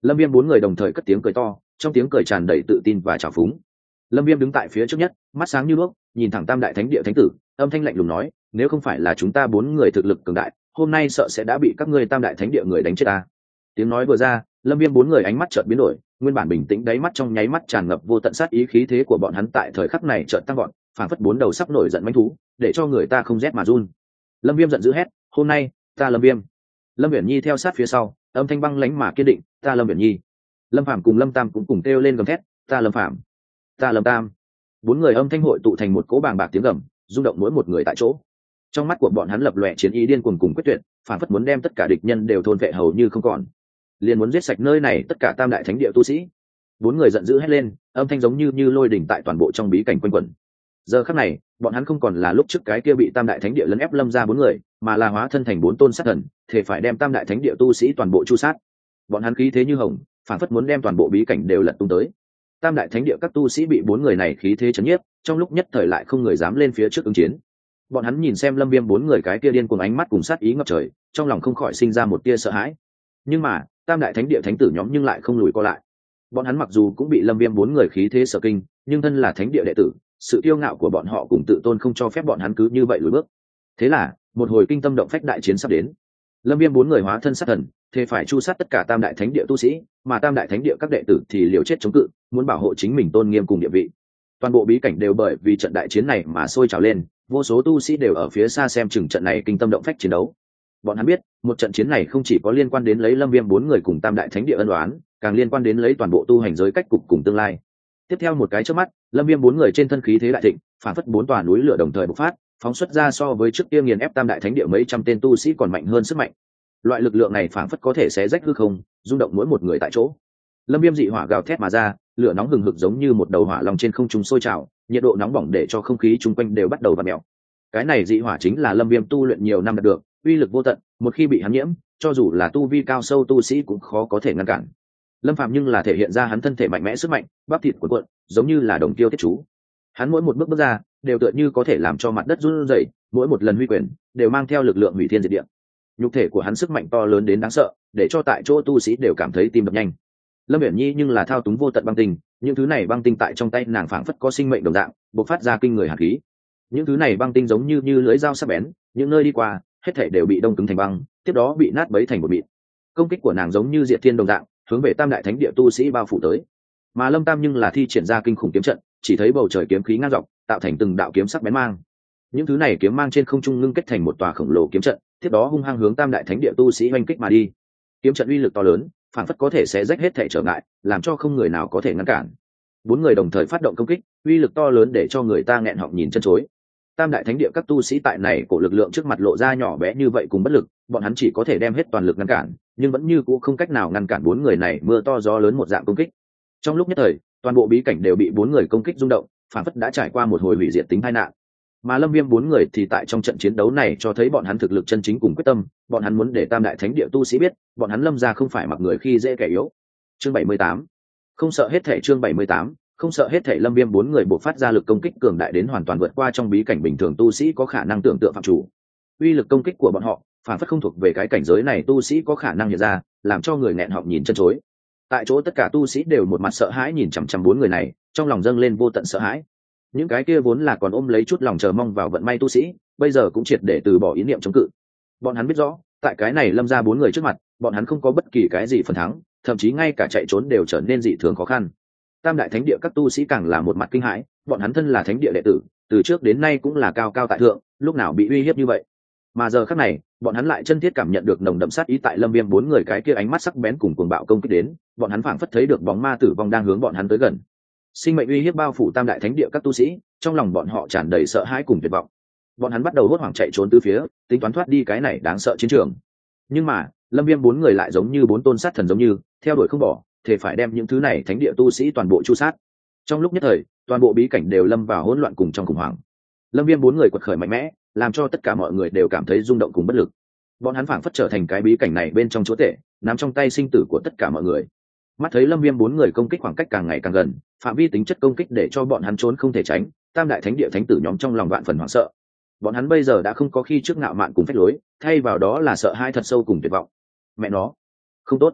Lâm Viêm bốn người đồng thời cất tiếng cười to, trong tiếng cười tràn đầy tự tin và trào phúng. Lâm Viêm đứng tại phía trước nhất, mắt sáng như đuốc, nhìn thẳng Tam Đại Thánh Địa Thánh tử, âm thanh lạnh lùng nói, nếu không phải là chúng ta bốn người thực lực cường đại, hôm nay sợ sẽ đã bị các ngươi Tam Đại Thánh Địa người đánh chết ta. Tiếng nói vừa ra, Lâm Viêm bốn người ánh mắt chợt biến đổi, nguyên bản bình tĩnh đáy mắt trong nháy mắt tràn ngập vô tận sát ý, khí thế của bọn hắn tại thời khắc này chợt tăng vọt, phảng phất bốn đầu sắp nổi giận mãnh thú, để cho người ta không rét mà run. Lâm Viêm giận dữ hét, hôm nay ta Lâm Viêm. Lâm Viễn Nhi theo sát phía sau, âm thanh băng lãnh mà kiên định, ta Lâm Viễn Nhi. Lâm Phàm cùng Lâm Tam cũng cùng kêu lên gầm thét, ta Lâm Phàm, ta Lâm Tam. Bốn người âm thanh hội tụ thành một cỗ bàng bạc tiếng gầm, rung động mỗi một người tại chỗ. Trong mắt của bọn hắn lập lòe chiến ý điên cuồng cùng quyết tuyệt, phản phất muốn đem tất cả địch nhân đều thôn vệ hầu như không còn, liền muốn giết sạch nơi này tất cả Tam Đại Thánh Địa tu sĩ. Bốn người giận dữ hét lên, âm thanh giống như như lôi đỉnh tại toàn bộ trong bí cảnh quanh quẩn. Giờ khắc này, bọn hắn không còn là lúc trước cái kia bị Tam Đại Thánh Địa lấn ép Lâm ra bốn người, mà là hóa thân thành bốn tôn sát thần, thể phải đem Tam Đại Thánh Địa tu sĩ toàn bộ chu sát. Bọn hắn khí thế như hồng, phản phất muốn đem toàn bộ bí cảnh đều lật tung tới. Tam Đại Thánh Địa các tu sĩ bị bốn người này khí thế chấn nhiếp, trong lúc nhất thời lại không người dám lên phía trước ứng chiến. Bọn hắn nhìn xem Lâm Viêm bốn người cái kia điên cuồng ánh mắt cùng sát ý ngập trời, trong lòng không khỏi sinh ra một tia sợ hãi. Nhưng mà, Tam Đại Thánh Địa thánh tử nhóm nhưng lại không lùi co lại. Bọn hắn mặc dù cũng bị Lâm Viêm bốn người khí thế sợ kinh, nhưng thân là thánh địa đệ tử, sự kiêu ngạo của bọn họ cùng tự tôn không cho phép bọn hắn cứ như vậy lùi bước. Thế là, một hồi kinh tâm động phách đại chiến sắp đến. Lâm Viêm bốn người hóa thân sát thần, thế phải chu sát tất cả Tam Đại Thánh Địa tu sĩ, mà Tam Đại Thánh Địa các đệ tử thì liều chết chống cự, muốn bảo hộ chính mình tôn nghiêm cùng địa vị. Toàn bộ bí cảnh đều bởi vì trận đại chiến này mà sôi trào lên, vô số tu sĩ đều ở phía xa xem chừng trận này kinh tâm động phách chiến đấu. Bọn hắn biết, một trận chiến này không chỉ có liên quan đến lấy Lâm Viêm bốn người cùng Tam Đại Thánh Địa ân oán, càng liên quan đến lấy toàn bộ tu hành giới cách cục cùng tương lai. Tiếp theo một cái chớp mắt, Lâm Viêm bốn người trên thân khí thế đại thịnh, phản phất bốn tòa núi lửa đồng thời bộc phát, phóng xuất ra so với trước kia nghiền ép Tam Đại Thánh Địa mấy trăm tên tu sĩ còn mạnh hơn sức mạnh. Loại lực lượng này phản phất có thể xé rách hư không, rung động mỗi một người tại chỗ. Lâm Viêm dị hỏa gào thét mà ra, lửa nóng hừng hực giống như một đầu hỏa long trên không trung sôi trào, nhiệt độ nóng bỏng để cho không khí chung quanh đều bắt đầu vặn mèo. Cái này dị hỏa chính là Lâm Viêm tu luyện nhiều năm đạt được, uy lực vô tận, một khi bị hắn nhiễm, cho dù là tu vi cao sâu tu sĩ cũng khó có thể ngăn cản. Lâm Phàm nhưng là thể hiện ra hắn thân thể mạnh mẽ sức mạnh, bắp thịt cuộn cuộn, giống như là đồng tiêu thiết chú. Hắn mỗi một bước bước ra, đều tựa như có thể làm cho mặt đất run rẩy, mỗi một lần huy quyền, đều mang theo lực lượng hủy thiên diệt địa. Nhục thể của hắn sức mạnh to lớn đến đáng sợ, để cho tại chỗ tu sĩ đều cảm thấy tim đập nhanh. Lâm Viễn Nhi nhưng là thao túng vô tận băng tinh, những thứ này băng tinh tại trong tay nàng phảng phất có sinh mệnh đồng dạng, bộc phát ra kinh người hàn khí. Những thứ này băng tinh giống như như lưỡi dao sắc bén, những nơi đi qua, hết thảy đều bị đông cứng thành băng, tiếp đó bị nát bấy thành một mịn. Công kích của nàng giống như diệt thiên đồng dạng, hướng về Tam Đại Thánh Địa tu sĩ bao phủ tới. Mà Lâm Tam nhưng là thi triển ra kinh khủng kiếm trận, chỉ thấy bầu trời kiếm khí ngang dọc, tạo thành từng đạo kiếm sắc bén mang. Những thứ này kiếm mang trên không trung ngưng kết thành một tòa khổng lồ kiếm trận, tiếp đó hung hăng hướng Tam Đại Thánh Địa tu sĩ oanh kích mà đi. Kiếm trận uy lực to lớn, phản phất có thể xé rách hết thảy trở ngại, làm cho không người nào có thể ngăn cản. Bốn người đồng thời phát động công kích, uy lực to lớn để cho người ta nghẹn họng nhìn chân chối. Tam Đại Thánh Địa các tu sĩ tại này cổ lực lượng trước mặt lộ ra nhỏ bé như vậy cùng bất lực, bọn hắn chỉ có thể đem hết toàn lực ngăn cản, nhưng vẫn như cũ không cách nào ngăn cản bốn người này mưa to gió lớn một dạng công kích. Trong lúc nhất thời, toàn bộ bí cảnh đều bị bốn người công kích rung động, phản phất đã trải qua một hồi hủy diệt tính tai nạn. Mà Lâm Viêm bốn người thì tại trong trận chiến đấu này cho thấy bọn hắn thực lực chân chính cùng quyết tâm, bọn hắn muốn để Tam Đại Thánh Địa tu sĩ biết, bọn hắn Lâm gia không phải mặc người khi dễ kẻ yếu. Chương bảy mươi tám. Không sợ hết thể. Chương bảy mươi tám. Không sợ hết thể. Lâm Viêm bốn người bộc phát ra lực công kích cường đại đến hoàn toàn vượt qua trong bí cảnh bình thường tu sĩ có khả năng tưởng tượng phạm chủ. Uy lực công kích của bọn họ, phản phất không thuộc về cái cảnh giới này tu sĩ có khả năng hiện ra, làm cho người nghẹn họng nhìn chân chối. Tại chỗ tất cả tu sĩ đều một mặt sợ hãi nhìn chằm chằm bốn người này, trong lòng dâng lên vô tận sợ hãi. Những cái kia vốn là còn ôm lấy chút lòng chờ mong vào vận may tu sĩ, bây giờ cũng triệt để từ bỏ ý niệm chống cự. Bọn hắn biết rõ, tại cái này Lâm ra bốn người trước mặt, bọn hắn không có bất kỳ cái gì phần thắng, thậm chí ngay cả chạy trốn đều trở nên dị thường khó khăn. Tam Đại Thánh Địa các tu sĩ càng là một mặt kinh hãi, bọn hắn thân là thánh địa đệ tử, từ trước đến nay cũng là cao cao tại thượng, lúc nào bị uy hiếp như vậy. Mà giờ khắc này, bọn hắn lại chân thiết cảm nhận được nồng đậm sát ý tại Lâm Viêm bốn người cái kia ánh mắt sắc bén cùng cuồng bạo công kích đến, bọn hắn phảng phất thấy được bóng ma tử vong đang hướng bọn hắn tới gần. Sinh mệnh uy hiếp bao phủ Tam Đại Thánh Địa các tu sĩ, trong lòng bọn họ tràn đầy sợ hãi cùng tuyệt vọng. Bọn hắn bắt đầu hốt hoảng chạy trốn tứ phía, tính toán thoát đi cái này đáng sợ chiến trường. Nhưng mà, Lâm Viêm bốn người lại giống như bốn tôn sát thần giống như, theo đuổi không bỏ, thể phải đem những thứ này thánh địa tu sĩ toàn bộ chu sát. Trong lúc nhất thời, toàn bộ bí cảnh đều lâm vào hỗn loạn cùng trong khủng hoảng. Lâm Viêm bốn người quật khởi mạnh mẽ, làm cho tất cả mọi người đều cảm thấy rung động cùng bất lực. Bọn hắn phảng phất trở thành cái bí cảnh này bên trong chúa tể, nắm trong tay sinh tử của tất cả mọi người. Mắt thấy Lâm Viêm bốn người công kích khoảng cách càng ngày càng gần, phạm vi tính chất công kích để cho bọn hắn trốn không thể tránh, Tam Đại Thánh Địa thánh tử nhóm trong lòng vạn phần hoảng sợ. Bọn hắn bây giờ đã không có khi trước ngạo mạn cùng phách lối, thay vào đó là sợ hãi thật sâu cùng tuyệt vọng. Mẹ nó, không tốt.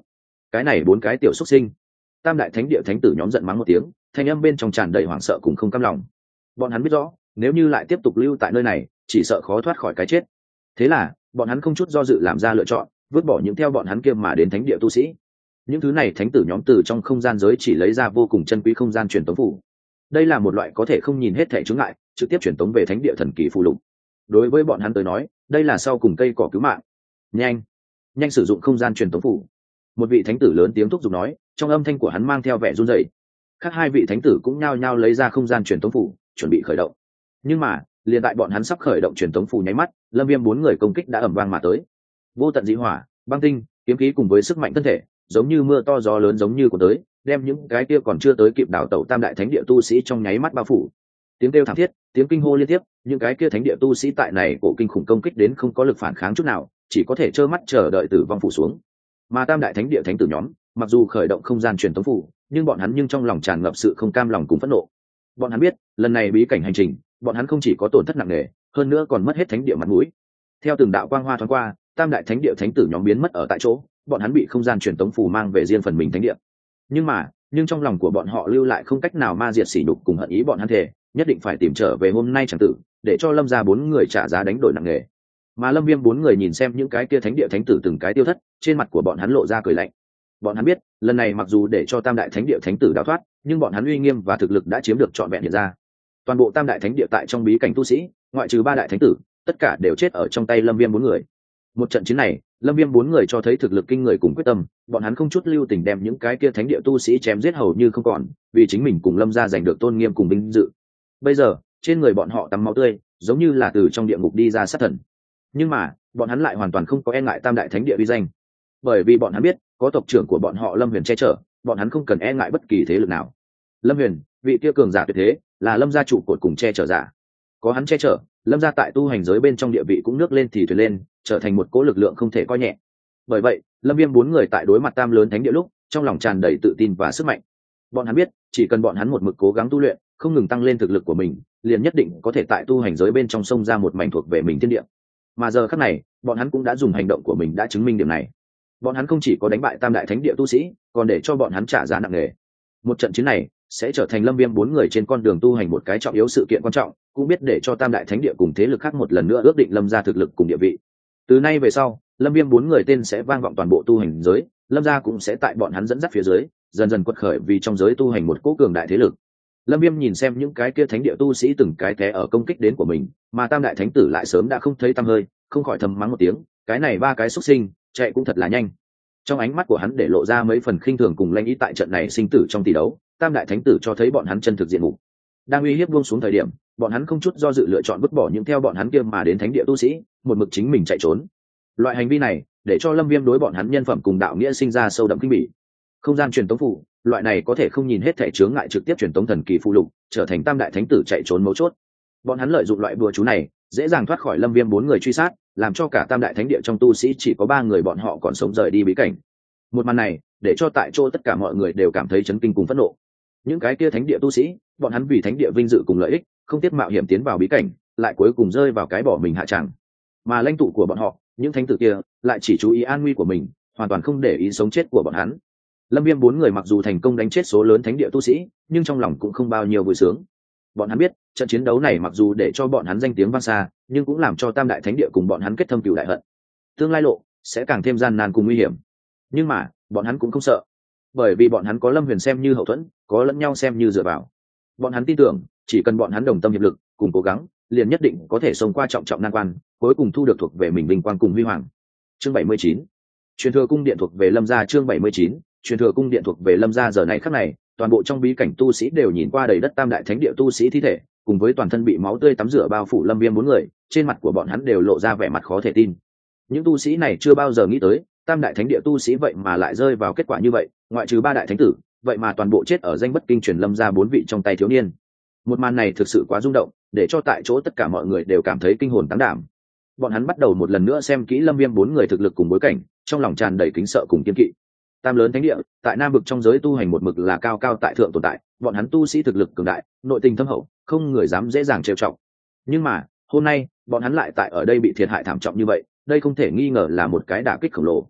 cái này bốn cái tiểu xuất sinh. Tam đại thánh địa thánh tử nhóm giận mắng một tiếng, thanh âm bên trong tràn đầy hoảng sợ cùng không cam lòng. Bọn hắn biết rõ, nếu như lại tiếp tục lưu tại nơi này, chỉ sợ khó thoát khỏi cái chết. Thế là, bọn hắn không chút do dự làm ra lựa chọn, vứt bỏ những theo bọn hắn kia mà đến thánh địa tu sĩ. Những thứ này thánh tử nhóm từ trong không gian giới chỉ lấy ra vô cùng chân quý không gian truyền tống phủ. Đây là một loại có thể không nhìn hết thảy chướng ngại, trực tiếp truyền tống về thánh địa thần kỳ phù lục. Đối với bọn hắn tới nói, đây là sau cùng cây cỏ cứu mạng. Nhanh, nhanh sử dụng không gian truyền tống phủ. Một vị thánh tử lớn tiếng thúc giục nói, trong âm thanh của hắn mang theo vẻ run rẩy. Khác hai vị thánh tử cũng nhao nhao lấy ra không gian truyền tống phủ, chuẩn bị khởi động. Nhưng mà, liền tại bọn hắn sắp khởi động truyền tống phủ nháy mắt, Lâm Viêm bốn người công kích đã ầm vang mà tới. Vô tận dị hỏa, băng tinh, kiếm khí cùng với sức mạnh thân thể, giống như mưa to gió lớn giống như của tới, đem những cái kia còn chưa tới kịp đảo tẩu tam đại thánh địa tu sĩ trong nháy mắt bao phủ. Tiếng kêu thảm thiết, tiếng kinh hô liên tiếp, những cái kia thánh địa tu sĩ tại này cổ kinh khủng công kích đến không có lực phản kháng chút nào, chỉ có thể trơ mắt chờ đợi tử vong phủ xuống. Mà tam đại thánh địa thánh tử nhóm, mặc dù khởi động không gian truyền tống phủ, nhưng bọn hắn nhưng trong lòng tràn ngập sự không cam lòng cùng phẫn nộ. Bọn hắn biết, lần này bí cảnh hành trình, bọn hắn không chỉ có tổn thất nặng nề, hơn nữa còn mất hết thánh địa mặt mũi. Theo từng đạo quang hoa thoáng qua, tam đại thánh địa thánh tử nhóm biến mất ở tại chỗ, bọn hắn bị không gian truyền tống phủ mang về riêng phần mình thánh địa. Nhưng mà, nhưng trong lòng của bọn họ lưu lại không cách nào ma diệt sỉ nhục cùng hận ý bọn hắn thề, nhất định phải tìm trở về hôm nay chẳng tử, để cho Lâm gia bốn người trả giá đánh đổi nặng nề. Mà Lâm Viêm bốn người nhìn xem những cái kia thánh địa thánh tử từng cái tiêu thất, trên mặt của bọn hắn lộ ra cười lạnh. Bọn hắn biết, lần này mặc dù để cho tam đại thánh địa thánh tử đào thoát, nhưng bọn hắn uy nghiêm và thực lực đã chiếm được trọn vẹn hiện ra. Toàn bộ tam đại thánh địa tại trong bí cảnh tu sĩ, ngoại trừ ba đại thánh tử, tất cả đều chết ở trong tay Lâm Viêm bốn người. Một trận chiến này, Lâm Viêm bốn người cho thấy thực lực kinh người cùng quyết tâm, bọn hắn không chút lưu tình đem những cái kia thánh địa tu sĩ chém giết hầu như không còn, vì chính mình cùng Lâm gia giành được tôn nghiêm cùng vinh dự. Bây giờ, trên người bọn họ tắm máu tươi, giống như là từ trong địa ngục đi ra sát thần. Nhưng mà, bọn hắn lại hoàn toàn không có e ngại tam đại thánh địa uy danh. Bởi vì bọn hắn biết, có tộc trưởng của bọn họ Lâm Huyền che chở, bọn hắn không cần e ngại bất kỳ thế lực nào. Lâm Huyền, vị kia cường giả tuyệt thế, là Lâm gia trụ cột cùng che chở giả. Có hắn che chở, Lâm gia tại tu hành giới bên trong địa vị cũng nước lên thì thuyền lên, trở thành một cỗ lực lượng không thể coi nhẹ. Bởi vậy, Lâm Viêm bốn người tại đối mặt tam lớn thánh địa lúc, trong lòng tràn đầy tự tin và sức mạnh. Bọn hắn biết, chỉ cần bọn hắn một mực cố gắng tu luyện, không ngừng tăng lên thực lực của mình, liền nhất định có thể tại tu hành giới bên trong sông ra một mảnh thuộc về mình thiên địa. Mà giờ khắc này, bọn hắn cũng đã dùng hành động của mình đã chứng minh điểm này. Bọn hắn không chỉ có đánh bại tam đại thánh địa tu sĩ, còn để cho bọn hắn trả giá nặng nề. Một trận chiến này sẽ trở thành Lâm Viêm bốn người trên con đường tu hành một cái trọng yếu sự kiện quan trọng, cũng biết để cho tam đại thánh địa cùng thế lực khác một lần nữa ước định Lâm gia thực lực cùng địa vị. Từ nay về sau, Lâm Viêm bốn người tên sẽ vang vọng toàn bộ tu hành giới, Lâm gia cũng sẽ tại bọn hắn dẫn dắt phía dưới, dần dần quật khởi vì trong giới tu hành một cỗ cường đại thế lực. Lâm Viêm nhìn xem những cái kia thánh địa tu sĩ từng cái té ở công kích đến của mình, mà tam đại thánh tử lại sớm đã không thấy tăm hơi, không khỏi thầm mắng một tiếng, cái này ba cái xuất sinh, chạy cũng thật là nhanh. Trong ánh mắt của hắn để lộ ra mấy phần khinh thường cùng lanh ý tại trận này sinh tử trong tỷ đấu, tam đại thánh tử cho thấy bọn hắn chân thực diện mục. Đang uy hiếp buông xuống thời điểm, bọn hắn không chút do dự lựa chọn vứt bỏ những theo bọn hắn kia mà đến thánh địa tu sĩ, một mực chính mình chạy trốn. Loại hành vi này, để cho Lâm Viêm đối bọn hắn nhân phẩm cùng đạo nghĩa sinh ra sâu đậm kinh bỉ. Không gian truyền tống phù, loại này có thể không nhìn hết thể chướng ngại trực tiếp truyền tống thần kỳ phù lục, trở thành tam đại thánh tử chạy trốn mấu chốt. Bọn hắn lợi dụng loại bùa chú này, dễ dàng thoát khỏi Lâm Viêm bốn người truy sát, làm cho cả tam đại thánh địa trong tu sĩ chỉ có ba người bọn họ còn sống rời đi bí cảnh. Một màn này, để cho tại chỗ tất cả mọi người đều cảm thấy chấn kinh cùng phẫn nộ. Những cái kia thánh địa tu sĩ, bọn hắn vì thánh địa vinh dự cùng lợi ích, không tiếc mạo hiểm tiến vào bí cảnh, lại cuối cùng rơi vào cái bỏ mình hạ tràng. Mà lãnh tụ của bọn họ, những thánh tử kia, lại chỉ chú ý an nguy của mình, hoàn toàn không để ý sống chết của bọn hắn. Lâm Viêm bốn người mặc dù thành công đánh chết số lớn thánh địa tu sĩ, nhưng trong lòng cũng không bao nhiêu vui sướng. Bọn hắn biết, trận chiến đấu này mặc dù để cho bọn hắn danh tiếng vang xa, nhưng cũng làm cho tam đại thánh địa cùng bọn hắn kết thâm cừu đại hận. Tương lai lộ sẽ càng thêm gian nan cùng nguy hiểm. Nhưng mà, bọn hắn cũng không sợ, bởi vì bọn hắn có Lâm Huyền xem như hậu thuẫn, có lẫn nhau xem như dựa vào. Bọn hắn tin tưởng, chỉ cần bọn hắn đồng tâm hiệp lực, cùng cố gắng, liền nhất định có thể xông qua trọng trọng nan quan, cuối cùng thu được thuộc về mình vinh quang cùng huy hoàng. Chương bảy mươi chín. Truyền thừa cung điện thuộc về Lâm gia. Chương bảy mươi chín. Truyền thừa cung điện thuộc về Lâm gia. Giờ này khắc này, toàn bộ trong bí cảnh tu sĩ đều nhìn qua đầy đất tam đại thánh địa tu sĩ thi thể, cùng với toàn thân bị máu tươi tắm rửa bao phủ Lâm Viêm bốn người, trên mặt của bọn hắn đều lộ ra vẻ mặt khó thể tin. Những tu sĩ này chưa bao giờ nghĩ tới, tam đại thánh địa tu sĩ vậy mà lại rơi vào kết quả như vậy, ngoại trừ ba đại thánh tử, vậy mà toàn bộ chết ở danh bất kinh truyền Lâm gia bốn vị trong tay thiếu niên. Một màn này thực sự quá rung động, để cho tại chỗ tất cả mọi người đều cảm thấy kinh hồn táng đảm. Bọn hắn bắt đầu một lần nữa xem kỹ Lâm Viêm bốn người thực lực cùng bối cảnh, trong lòng tràn đầy kính sợ cùng kiêng kỵ. Tam lớn thánh địa, tại Nam vực trong giới tu hành một mực là cao cao tại thượng tồn tại, bọn hắn tu sĩ thực lực cường đại, nội tình thâm hậu, không người dám dễ dàng trêu chọc. Nhưng mà, hôm nay, bọn hắn lại tại ở đây bị thiệt hại thảm trọng như vậy, đây không thể nghi ngờ là một cái đả kích khổng lồ.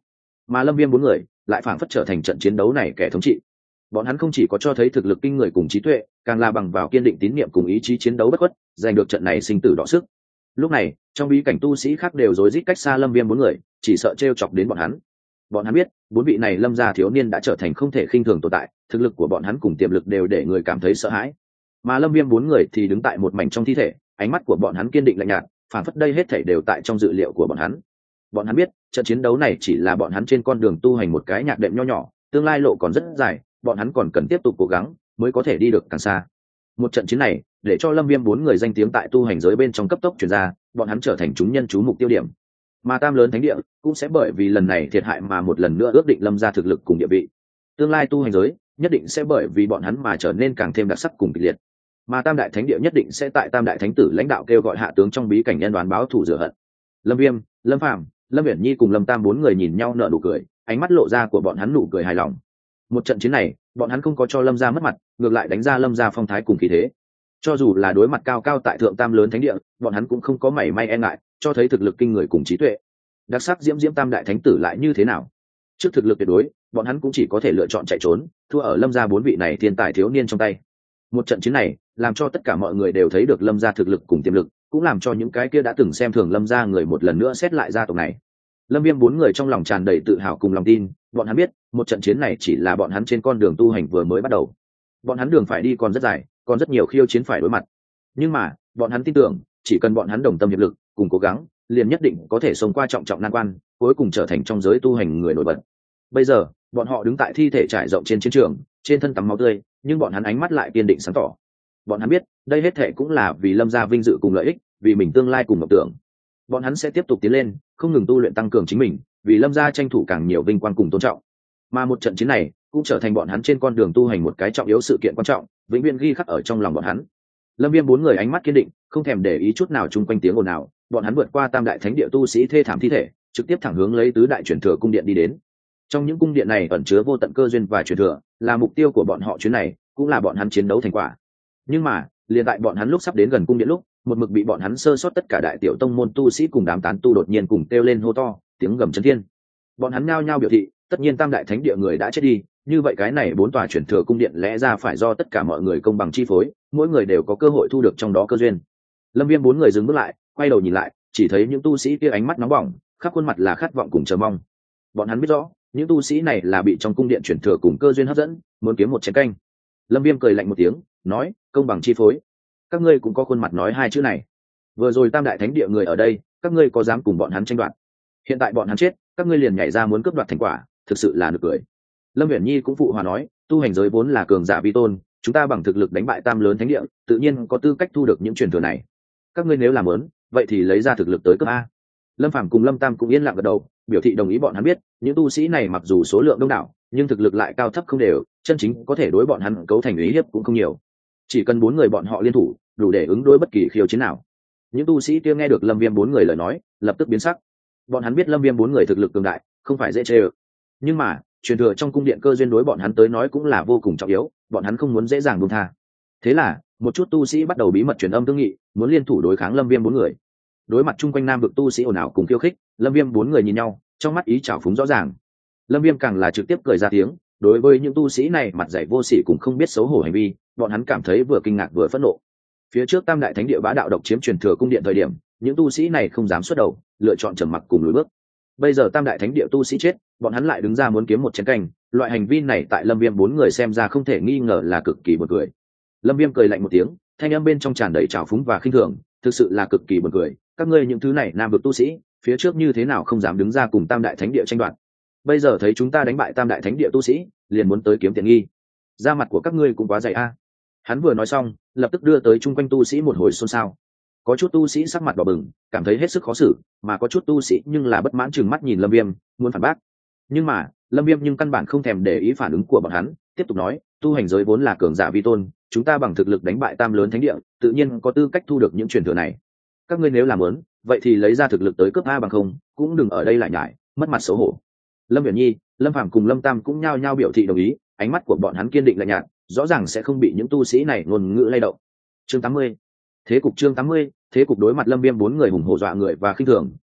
mà lâm viêm bốn người lại phảng phất trở thành trận chiến đấu này kẻ thống trị. Bọn hắn không chỉ có cho thấy thực lực kinh người cùng trí tuệ, càng là bằng vào kiên định tín niệm cùng ý chí chiến đấu bất khuất, giành được trận này sinh tử đọ sức. Lúc này, trong bí cảnh tu sĩ khác đều rối rít cách xa lâm viêm bốn người, chỉ sợ trêu chọc đến bọn hắn. Bọn hắn biết, bốn vị này lâm gia thiếu niên đã trở thành không thể khinh thường tồn tại, thực lực của bọn hắn cùng tiềm lực đều để người cảm thấy sợ hãi. Mà lâm viêm bốn người thì đứng tại một mảnh trong thi thể, ánh mắt của bọn hắn kiên định lạnh nhạt, phản phất đây hết thảy đều tại trong dự liệu của bọn hắn. Bọn hắn biết, trận chiến đấu này chỉ là bọn hắn trên con đường tu hành một cái nhạc đệm nho nhỏ, tương lai lộ còn rất dài, bọn hắn còn cần tiếp tục cố gắng mới có thể đi được càng xa. Một trận chiến này để cho lâm viêm bốn người danh tiếng tại tu hành giới bên trong cấp tốc truyền ra, bọn hắn trở thành chúng nhân chú mục tiêu điểm. Mà tam lớn thánh địa cũng sẽ bởi vì lần này thiệt hại mà một lần nữa ước định lâm gia thực lực cùng địa vị. Tương lai tu hành giới nhất định sẽ bởi vì bọn hắn mà trở nên càng thêm đặc sắc cùng kịch liệt. Mà tam đại thánh địa nhất định sẽ tại tam đại thánh tử lãnh đạo kêu gọi hạ tướng trong bí cảnh nhân đoán báo thù rửa hận. Lâm Viêm, Lâm Phàm, Lâm Uyển Nhi cùng Lâm Tam bốn người nhìn nhau nở nụ cười, ánh mắt lộ ra của bọn hắn nụ cười hài lòng. Một trận chiến này, bọn hắn không có cho lâm gia mất mặt, ngược lại đánh ra lâm gia phong thái cùng khí thế. Cho dù là đối mặt cao cao tại thượng tam lớn thánh địa, bọn hắn cũng không có mảy may e ngại, cho thấy thực lực kinh người cùng trí tuệ. Đặc sắc diễm diễm tam đại thánh tử lại như thế nào? Trước thực lực tuyệt đối, bọn hắn cũng chỉ có thể lựa chọn chạy trốn, thua ở lâm gia bốn vị này thiên tài thiếu niên trong tay. Một trận chiến này, làm cho tất cả mọi người đều thấy được lâm gia thực lực cùng tiềm lực, cũng làm cho những cái kia đã từng xem thường lâm gia người một lần nữa xét lại gia tộc này. Lâm Viêm bốn người trong lòng tràn đầy tự hào cùng lòng tin, bọn hắn biết, một trận chiến này chỉ là bọn hắn trên con đường tu hành vừa mới bắt đầu. Bọn hắn đường phải đi còn rất dài, còn rất nhiều khiêu chiến phải đối mặt. Nhưng mà, bọn hắn tin tưởng, chỉ cần bọn hắn đồng tâm hiệp lực, cùng cố gắng, liền nhất định có thể sống qua trọng trọng nan quan, cuối cùng trở thành trong giới tu hành người nổi bật. Bây giờ, bọn họ đứng tại thi thể trải rộng trên chiến trường, trên thân tắm máu tươi, nhưng bọn hắn ánh mắt lại kiên định sáng tỏ. Bọn hắn biết, đây hết thảy cũng là vì Lâm gia vinh dự cùng lợi ích, vì mình tương lai cùng mộng tưởng. Bọn hắn sẽ tiếp tục tiến lên, không ngừng tu luyện tăng cường chính mình, vì lâm gia tranh thủ càng nhiều vinh quang cùng tôn trọng. Mà một trận chiến này cũng trở thành bọn hắn trên con đường tu hành một cái trọng yếu sự kiện quan trọng, vĩnh viễn ghi khắc ở trong lòng bọn hắn. Lâm Viêm bốn người ánh mắt kiên định, không thèm để ý chút nào chung quanh tiếng ồn nào, bọn hắn vượt qua tam đại thánh địa tu sĩ thê thảm thi thể, trực tiếp thẳng hướng lấy tứ đại truyền thừa cung điện đi đến. Trong những cung điện này ẩn chứa vô tận cơ duyên và truyền thừa, là mục tiêu của bọn họ chuyến này, cũng là bọn hắn chiến đấu thành quả. Nhưng mà, liền tại bọn hắn lúc sắp đến gần cung điện lúc, một mực bị bọn hắn sơ sót tất cả đại tiểu tông môn tu sĩ cùng đám tán tu đột nhiên cùng kêu lên hô to, tiếng gầm chấn thiên. Bọn hắn nhao nhao biểu thị, tất nhiên tam đại thánh địa người đã chết đi, như vậy cái này bốn tòa truyền thừa cung điện lẽ ra phải do tất cả mọi người công bằng chi phối, mỗi người đều có cơ hội thu được trong đó cơ duyên. Lâm Viêm bốn người dừng bước lại, quay đầu nhìn lại, chỉ thấy những tu sĩ kia ánh mắt nóng bỏng, khắp khuôn mặt là khát vọng cùng chờ mong. Bọn hắn biết rõ, những tu sĩ này là bị trong cung điện truyền thừa cùng cơ duyên hấp dẫn, muốn kiếm một chén canh. Lâm Viêm cười lạnh một tiếng, nói, công bằng chi phối. Các ngươi cũng có khuôn mặt nói hai chữ này. Vừa rồi tam đại thánh địa người ở đây, các ngươi có dám cùng bọn hắn tranh đoạt? Hiện tại bọn hắn chết, các ngươi liền nhảy ra muốn cướp đoạt thành quả, thực sự là nực cười. Lâm Uyển Nhi cũng phụ hòa nói, tu hành giới vốn là cường giả vi tôn, chúng ta bằng thực lực đánh bại tam lớn thánh địa, tự nhiên có tư cách thu được những truyền thừa này. Các ngươi nếu làm muốn, vậy thì lấy ra thực lực tới cấp a. Lâm Phàm cùng Lâm Tam cũng yên lặng gật đầu, biểu thị đồng ý. Bọn hắn biết, những tu sĩ này mặc dù số lượng đông đảo, nhưng thực lực lại cao thấp không đều, chân chính có thể đối bọn hắn cấu thành uy hiếp cũng không nhiều. Chỉ cần bốn người bọn họ liên thủ, đủ để ứng đối bất kỳ khiêu chiến nào. Những tu sĩ kia nghe được Lâm Viêm bốn người lời nói, lập tức biến sắc. Bọn hắn biết Lâm Viêm bốn người thực lực cường đại, không phải dễ chơi. Nhưng mà, truyền thừa trong cung điện cơ duyên đối bọn hắn tới nói cũng là vô cùng trọng yếu, bọn hắn không muốn dễ dàng buông tha. Thế là, một chút tu sĩ bắt đầu bí mật truyền âm thương nghị, muốn liên thủ đối kháng Lâm Viêm bốn người. Đối mặt chung quanh nam vực tu sĩ ồn ào cùng khiêu khích, Lâm Viêm bốn người nhìn nhau, trong mắt ý trào phúng rõ ràng. Lâm Viêm càng là trực tiếp cười ra tiếng, đối với những tu sĩ này mặt dày vô sỉ cùng không biết xấu hổ hành vi, bọn hắn cảm thấy vừa kinh ngạc vừa phẫn nộ. Phía trước tam đại thánh địa bá đạo độc chiếm truyền thừa cung điện thời điểm, những tu sĩ này không dám xuất đầu, lựa chọn trầm mặc cùng lùi bước. Bây giờ tam đại thánh địa tu sĩ chết, bọn hắn lại đứng ra muốn kiếm một chén canh, loại hành vi này tại Lâm Viêm bốn người xem ra không thể nghi ngờ là cực kỳ buồn cười. Lâm Viêm cười lạnh một tiếng, thanh âm bên trong tràn đầy trào phúng và khinh thường, thực sự là cực kỳ buồn cười, các ngươi những thứ này nam vực tu sĩ, phía trước như thế nào không dám đứng ra cùng tam đại thánh địa tranh đoạt. Bây giờ thấy chúng ta đánh bại tam đại thánh địa tu sĩ, liền muốn tới kiếm tiện nghi. Da mặt của các ngươi cũng quá dày a. Hắn vừa nói xong, lập tức đưa tới chung quanh tu sĩ một hồi xôn xao. Có chút tu sĩ sắc mặt đỏ bừng, cảm thấy hết sức khó xử, mà có chút tu sĩ nhưng là bất mãn trừng mắt nhìn Lâm Viêm, muốn phản bác. Nhưng mà, Lâm Viêm nhưng căn bản không thèm để ý phản ứng của bọn hắn, tiếp tục nói, tu hành giới vốn là cường giả vi tôn, chúng ta bằng thực lực đánh bại tam lớn thánh địa, tự nhiên có tư cách thu được những truyền thừa này. Các ngươi nếu làm muốn, vậy thì lấy ra thực lực tới cướp a, bằng không, cũng đừng ở đây lại nhải, mất mặt xấu hổ. Lâm Uyển Nhi, Lâm Phàm cùng Lâm Tam cũng nhao nhao biểu thị đồng ý, ánh mắt của bọn hắn kiên định lạnh nhạt, rõ ràng sẽ không bị những tu sĩ này ngôn ngữ lay động. Chương tám mươi. Thế cục chương tám mươi, thế cục đối mặt Lâm Viêm bốn người hùng hổ dọa người và khinh thường,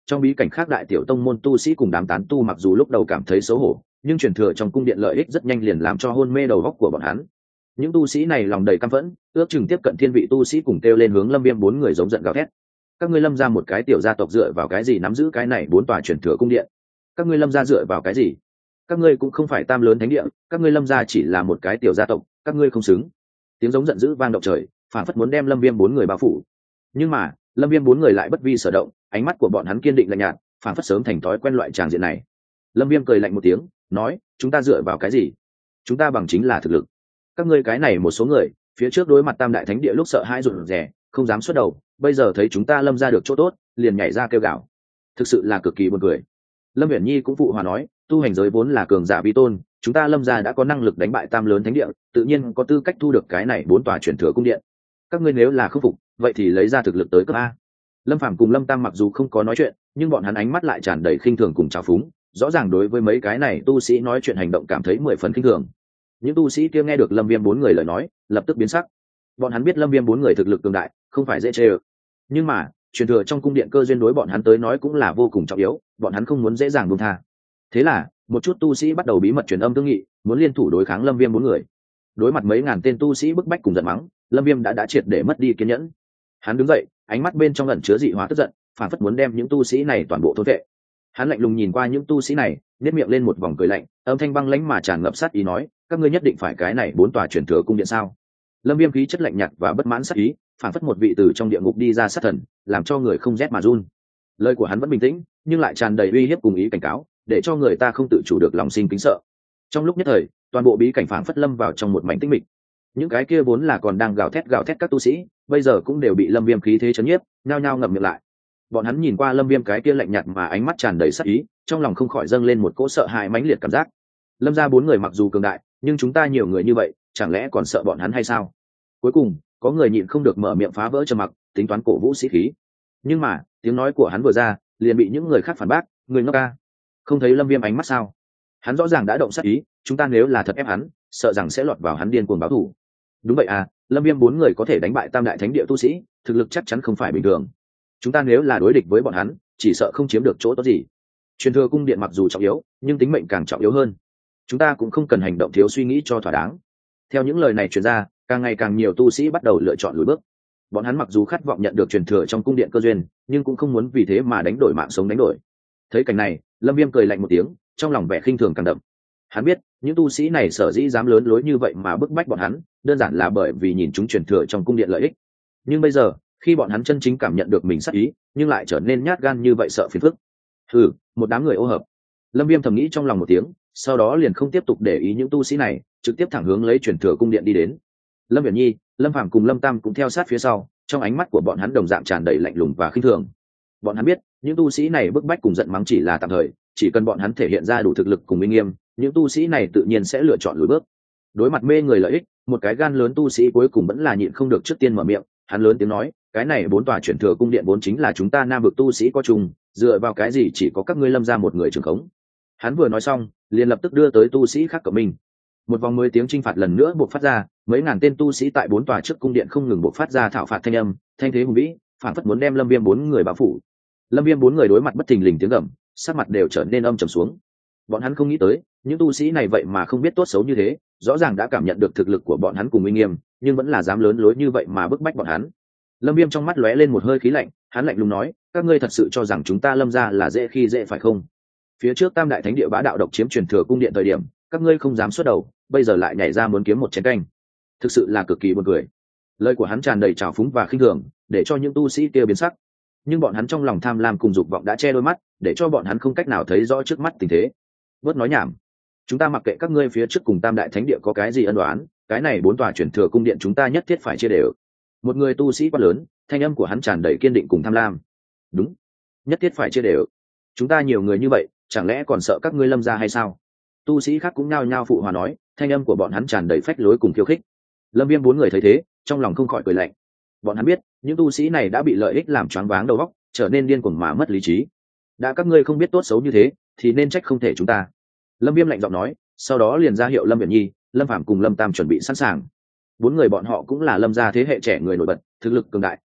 trong bí cảnh khác đại tiểu tông môn tu sĩ cùng đám tán tu mặc dù lúc đầu cảm thấy xấu hổ, nhưng truyền thừa trong cung điện lợi ích rất nhanh liền làm cho hôn mê đầu góc của bọn hắn. Những tu sĩ này lòng đầy căm phẫn, ước chừng tiếp cận thiên vị tu sĩ cùng kêu lên hướng Lâm Viêm bốn người giống giận gào thét. Các ngươi Lâm ra một cái tiểu gia tộc dựa vào cái gì nắm giữ cái này bốn tòa truyền thừa cung điện? Các ngươi Lâm ra dựa vào cái gì? Các ngươi cũng không phải tam lớn thánh địa, các ngươi Lâm ra chỉ là một cái tiểu gia tộc, các ngươi không xứng. Tiếng giống giận dữ vang động trời, phản phất muốn đem Lâm Viêm bốn người bao phủ. Nhưng mà, Lâm Viêm bốn người lại bất vi sở động, ánh mắt của bọn hắn kiên định lạnh nhạt, phản phất sớm thành thói quen loại tràng diện này. Lâm Viêm cười lạnh một tiếng, nói, chúng ta dựa vào cái gì? Chúng ta bằng chính là thực lực. Các ngươi cái này một số người, phía trước đối mặt tam đại thánh địa lúc sợ hãi rụt rè, không dám xuất đầu, bây giờ thấy chúng ta Lâm ra được chỗ tốt, liền nhảy ra kêu gào. Thực sự là cực kỳ buồn cười. Lâm Uyển Nhi cũng phụ hòa nói, tu hành giới vốn là cường giả vi tôn, chúng ta Lâm gia đã có năng lực đánh bại tam lớn thánh địa, tự nhiên có tư cách thu được cái này bốn tòa truyền thừa cung điện. Các ngươi nếu là không phục, vậy thì lấy ra thực lực tới cấp a. Lâm Phàm cùng Lâm Tam mặc dù không có nói chuyện, nhưng bọn hắn ánh mắt lại tràn đầy khinh thường cùng trào phúng, rõ ràng đối với mấy cái này tu sĩ nói chuyện hành động cảm thấy mười phần khinh thường. Những tu sĩ kia nghe được Lâm Viêm bốn người lời nói, lập tức biến sắc. Bọn hắn biết Lâm Viêm bốn người thực lực cường đại, không phải dễ chơi. Nhưng mà, truyền thừa trong cung điện cơ duyên đối bọn hắn tới nói cũng là vô cùng trọng yếu, bọn hắn không muốn dễ dàng buông tha. Thế là, một chút tu sĩ bắt đầu bí mật truyền âm thương nghị, muốn liên thủ đối kháng Lâm Viêm bốn người. Đối mặt mấy ngàn tên tu sĩ bức bách cùng giận mắng, Lâm Viêm đã đã triệt để mất đi kiên nhẫn. Hắn đứng dậy, ánh mắt bên trong ẩn chứa dị hóa tức giận, phản phất muốn đem những tu sĩ này toàn bộ thôn vệ. Hắn lạnh lùng nhìn qua những tu sĩ này, nhếch miệng lên một vòng cười lạnh, âm thanh băng lãnh mà tràn ngập sát ý nói, các ngươi nhất định phải cái này bốn tòa truyền thừa cung điện sao? Lâm Viêm khí chất lạnh nhạt và bất mãn sát ý, phản phất một vị từ trong địa ngục đi ra sát thần, làm cho người không rét mà run. Lời của hắn vẫn bình tĩnh, nhưng lại tràn đầy uy hiếp cùng ý cảnh cáo, để cho người ta không tự chủ được lòng sinh kính sợ. Trong lúc nhất thời, toàn bộ bí cảnh phảng phất lâm vào trong một mảnh tĩnh mịch. Những cái kia vốn là còn đang gào thét gào thét các tu sĩ, bây giờ cũng đều bị Lâm Viêm khí thế chấn nhiếp, nhao nhao ngậm miệng lại. Bọn hắn nhìn qua Lâm Viêm cái kia lạnh nhạt mà ánh mắt tràn đầy sát ý, trong lòng không khỏi dâng lên một cỗ sợ hãi mãnh liệt cảm giác. Lâm gia bốn người mặc dù cường đại, nhưng chúng ta nhiều người như vậy, chẳng lẽ còn sợ bọn hắn hay sao? Cuối cùng, có người nhịn không được mở miệng phá vỡ trầm mặc, tính toán cổ vũ sĩ khí. Nhưng mà, tiếng nói của hắn vừa ra, liền bị những người khác phản bác, người ngốc ca. Không thấy Lâm Viêm ánh mắt sao? Hắn rõ ràng đã động sát ý, chúng ta nếu là thật ép hắn, sợ rằng sẽ lọt vào hắn điên cuồng báo thù. Đúng vậy à, Lâm Viêm bốn người có thể đánh bại tam đại thánh địa tu sĩ, thực lực chắc chắn không phải bình thường. Chúng ta nếu là đối địch với bọn hắn, chỉ sợ không chiếm được chỗ tốt gì. Truyền thừa cung điện mặc dù trọng yếu, nhưng tính mệnh càng trọng yếu hơn. Chúng ta cũng không cần hành động thiếu suy nghĩ cho thỏa đáng. Theo những lời này truyền ra, càng ngày càng nhiều tu sĩ bắt đầu lựa chọn lùi bước. Bọn hắn mặc dù khát vọng nhận được truyền thừa trong cung điện cơ duyên, nhưng cũng không muốn vì thế mà đánh đổi mạng sống đánh đổi. Thấy cảnh này, Lâm Viêm cười lạnh một tiếng, trong lòng vẻ khinh thường càng đậm. Hắn biết, những tu sĩ này sở dĩ dám lớn lối như vậy mà bức bách bọn hắn, đơn giản là bởi vì nhìn chúng truyền thừa trong cung điện lợi ích. Nhưng bây giờ, khi bọn hắn chân chính cảm nhận được mình sát ý, nhưng lại trở nên nhát gan như vậy sợ phiền phức. Hừ, một đám người ô hợp. Lâm Viêm thầm nghĩ trong lòng một tiếng, sau đó liền không tiếp tục để ý những tu sĩ này, trực tiếp thẳng hướng lấy truyền thừa cung điện đi đến. Lâm Uyển Nhi, Lâm Phàm cùng Lâm Tam cũng theo sát phía sau, trong ánh mắt của bọn hắn đồng dạng tràn đầy lạnh lùng và khinh thường. Bọn hắn biết, những tu sĩ này bức bách cùng giận mắng chỉ là tạm thời, chỉ cần bọn hắn thể hiện ra đủ thực lực cùng uy nghiêm, những tu sĩ này tự nhiên sẽ lựa chọn lùi bước. Đối mặt mê người lợi ích, một cái gan lớn tu sĩ cuối cùng vẫn là nhịn không được trước tiên mở miệng, hắn lớn tiếng nói, cái này bốn tòa chuyển thừa cung điện vốn chính là chúng ta Nam vực tu sĩ có chung, dựa vào cái gì chỉ có các ngươi Lâm ra một người trưởng khống. Hắn vừa nói xong, liền lập tức đưa tới tu sĩ khác của mình. Một vòng mười tiếng chinh phạt lần nữa buộc phát ra, mấy ngàn tên tu sĩ tại bốn tòa trước cung điện không ngừng buộc phát ra thảo phạt thanh âm, thanh thế hùng vĩ, phản phất muốn đem Lâm Viêm bốn người bao phủ. Lâm Viêm bốn người đối mặt bất thình lình tiếng gầm, sắc mặt đều trở nên âm trầm xuống. Bọn hắn không nghĩ tới, những tu sĩ này vậy mà không biết tốt xấu như thế, rõ ràng đã cảm nhận được thực lực của bọn hắn cùng uy nghiêm, nhưng vẫn là dám lớn lối như vậy mà bức bách bọn hắn. Lâm Viêm trong mắt lóe lên một hơi khí lạnh, hắn lạnh lùng nói, các ngươi thật sự cho rằng chúng ta Lâm gia là dễ khi dễ phải không? Phía trước Tam đại thánh địa bá đạo độc chiếm truyền thừa cung điện thời điểm, các ngươi không dám xuất đầu, bây giờ lại nhảy ra muốn kiếm một chén canh. Thực sự là cực kỳ buồn cười. Lời của hắn tràn đầy trào phúng và khinh thường, để cho những tu sĩ kia biến sắc. Nhưng bọn hắn trong lòng tham lam cùng dục vọng đã che đôi mắt, để cho bọn hắn không cách nào thấy rõ trước mắt tình thế. Bớt nói nhảm, chúng ta mặc kệ các ngươi phía trước cùng Tam đại thánh địa có cái gì ân oán, cái này bốn tòa truyền thừa cung điện chúng ta nhất thiết phải chia đều. Một người tu sĩ quá lớn, thanh âm của hắn tràn đầy kiên định cùng tham lam. Đúng, nhất thiết phải chia đều. Chúng ta nhiều người như vậy, chẳng lẽ còn sợ các ngươi Lâm gia hay sao? Tu sĩ khác cũng nhao nhao phụ hòa nói, thanh âm của bọn hắn tràn đầy phách lối cùng khiêu khích. Lâm Viêm bốn người thấy thế, trong lòng không khỏi cười lạnh. Bọn hắn biết, những tu sĩ này đã bị lợi ích làm choáng váng đầu óc, trở nên điên cuồng mà mất lý trí. Đã các ngươi không biết tốt xấu như thế, thì nên trách không thể chúng ta. Lâm Viêm lạnh giọng nói, sau đó liền ra hiệu Lâm Uyển Nhi, Lâm Phàm cùng Lâm Tam chuẩn bị sẵn sàng. Bốn người bọn họ cũng là Lâm gia thế hệ trẻ người nổi bật, thực lực cường đại,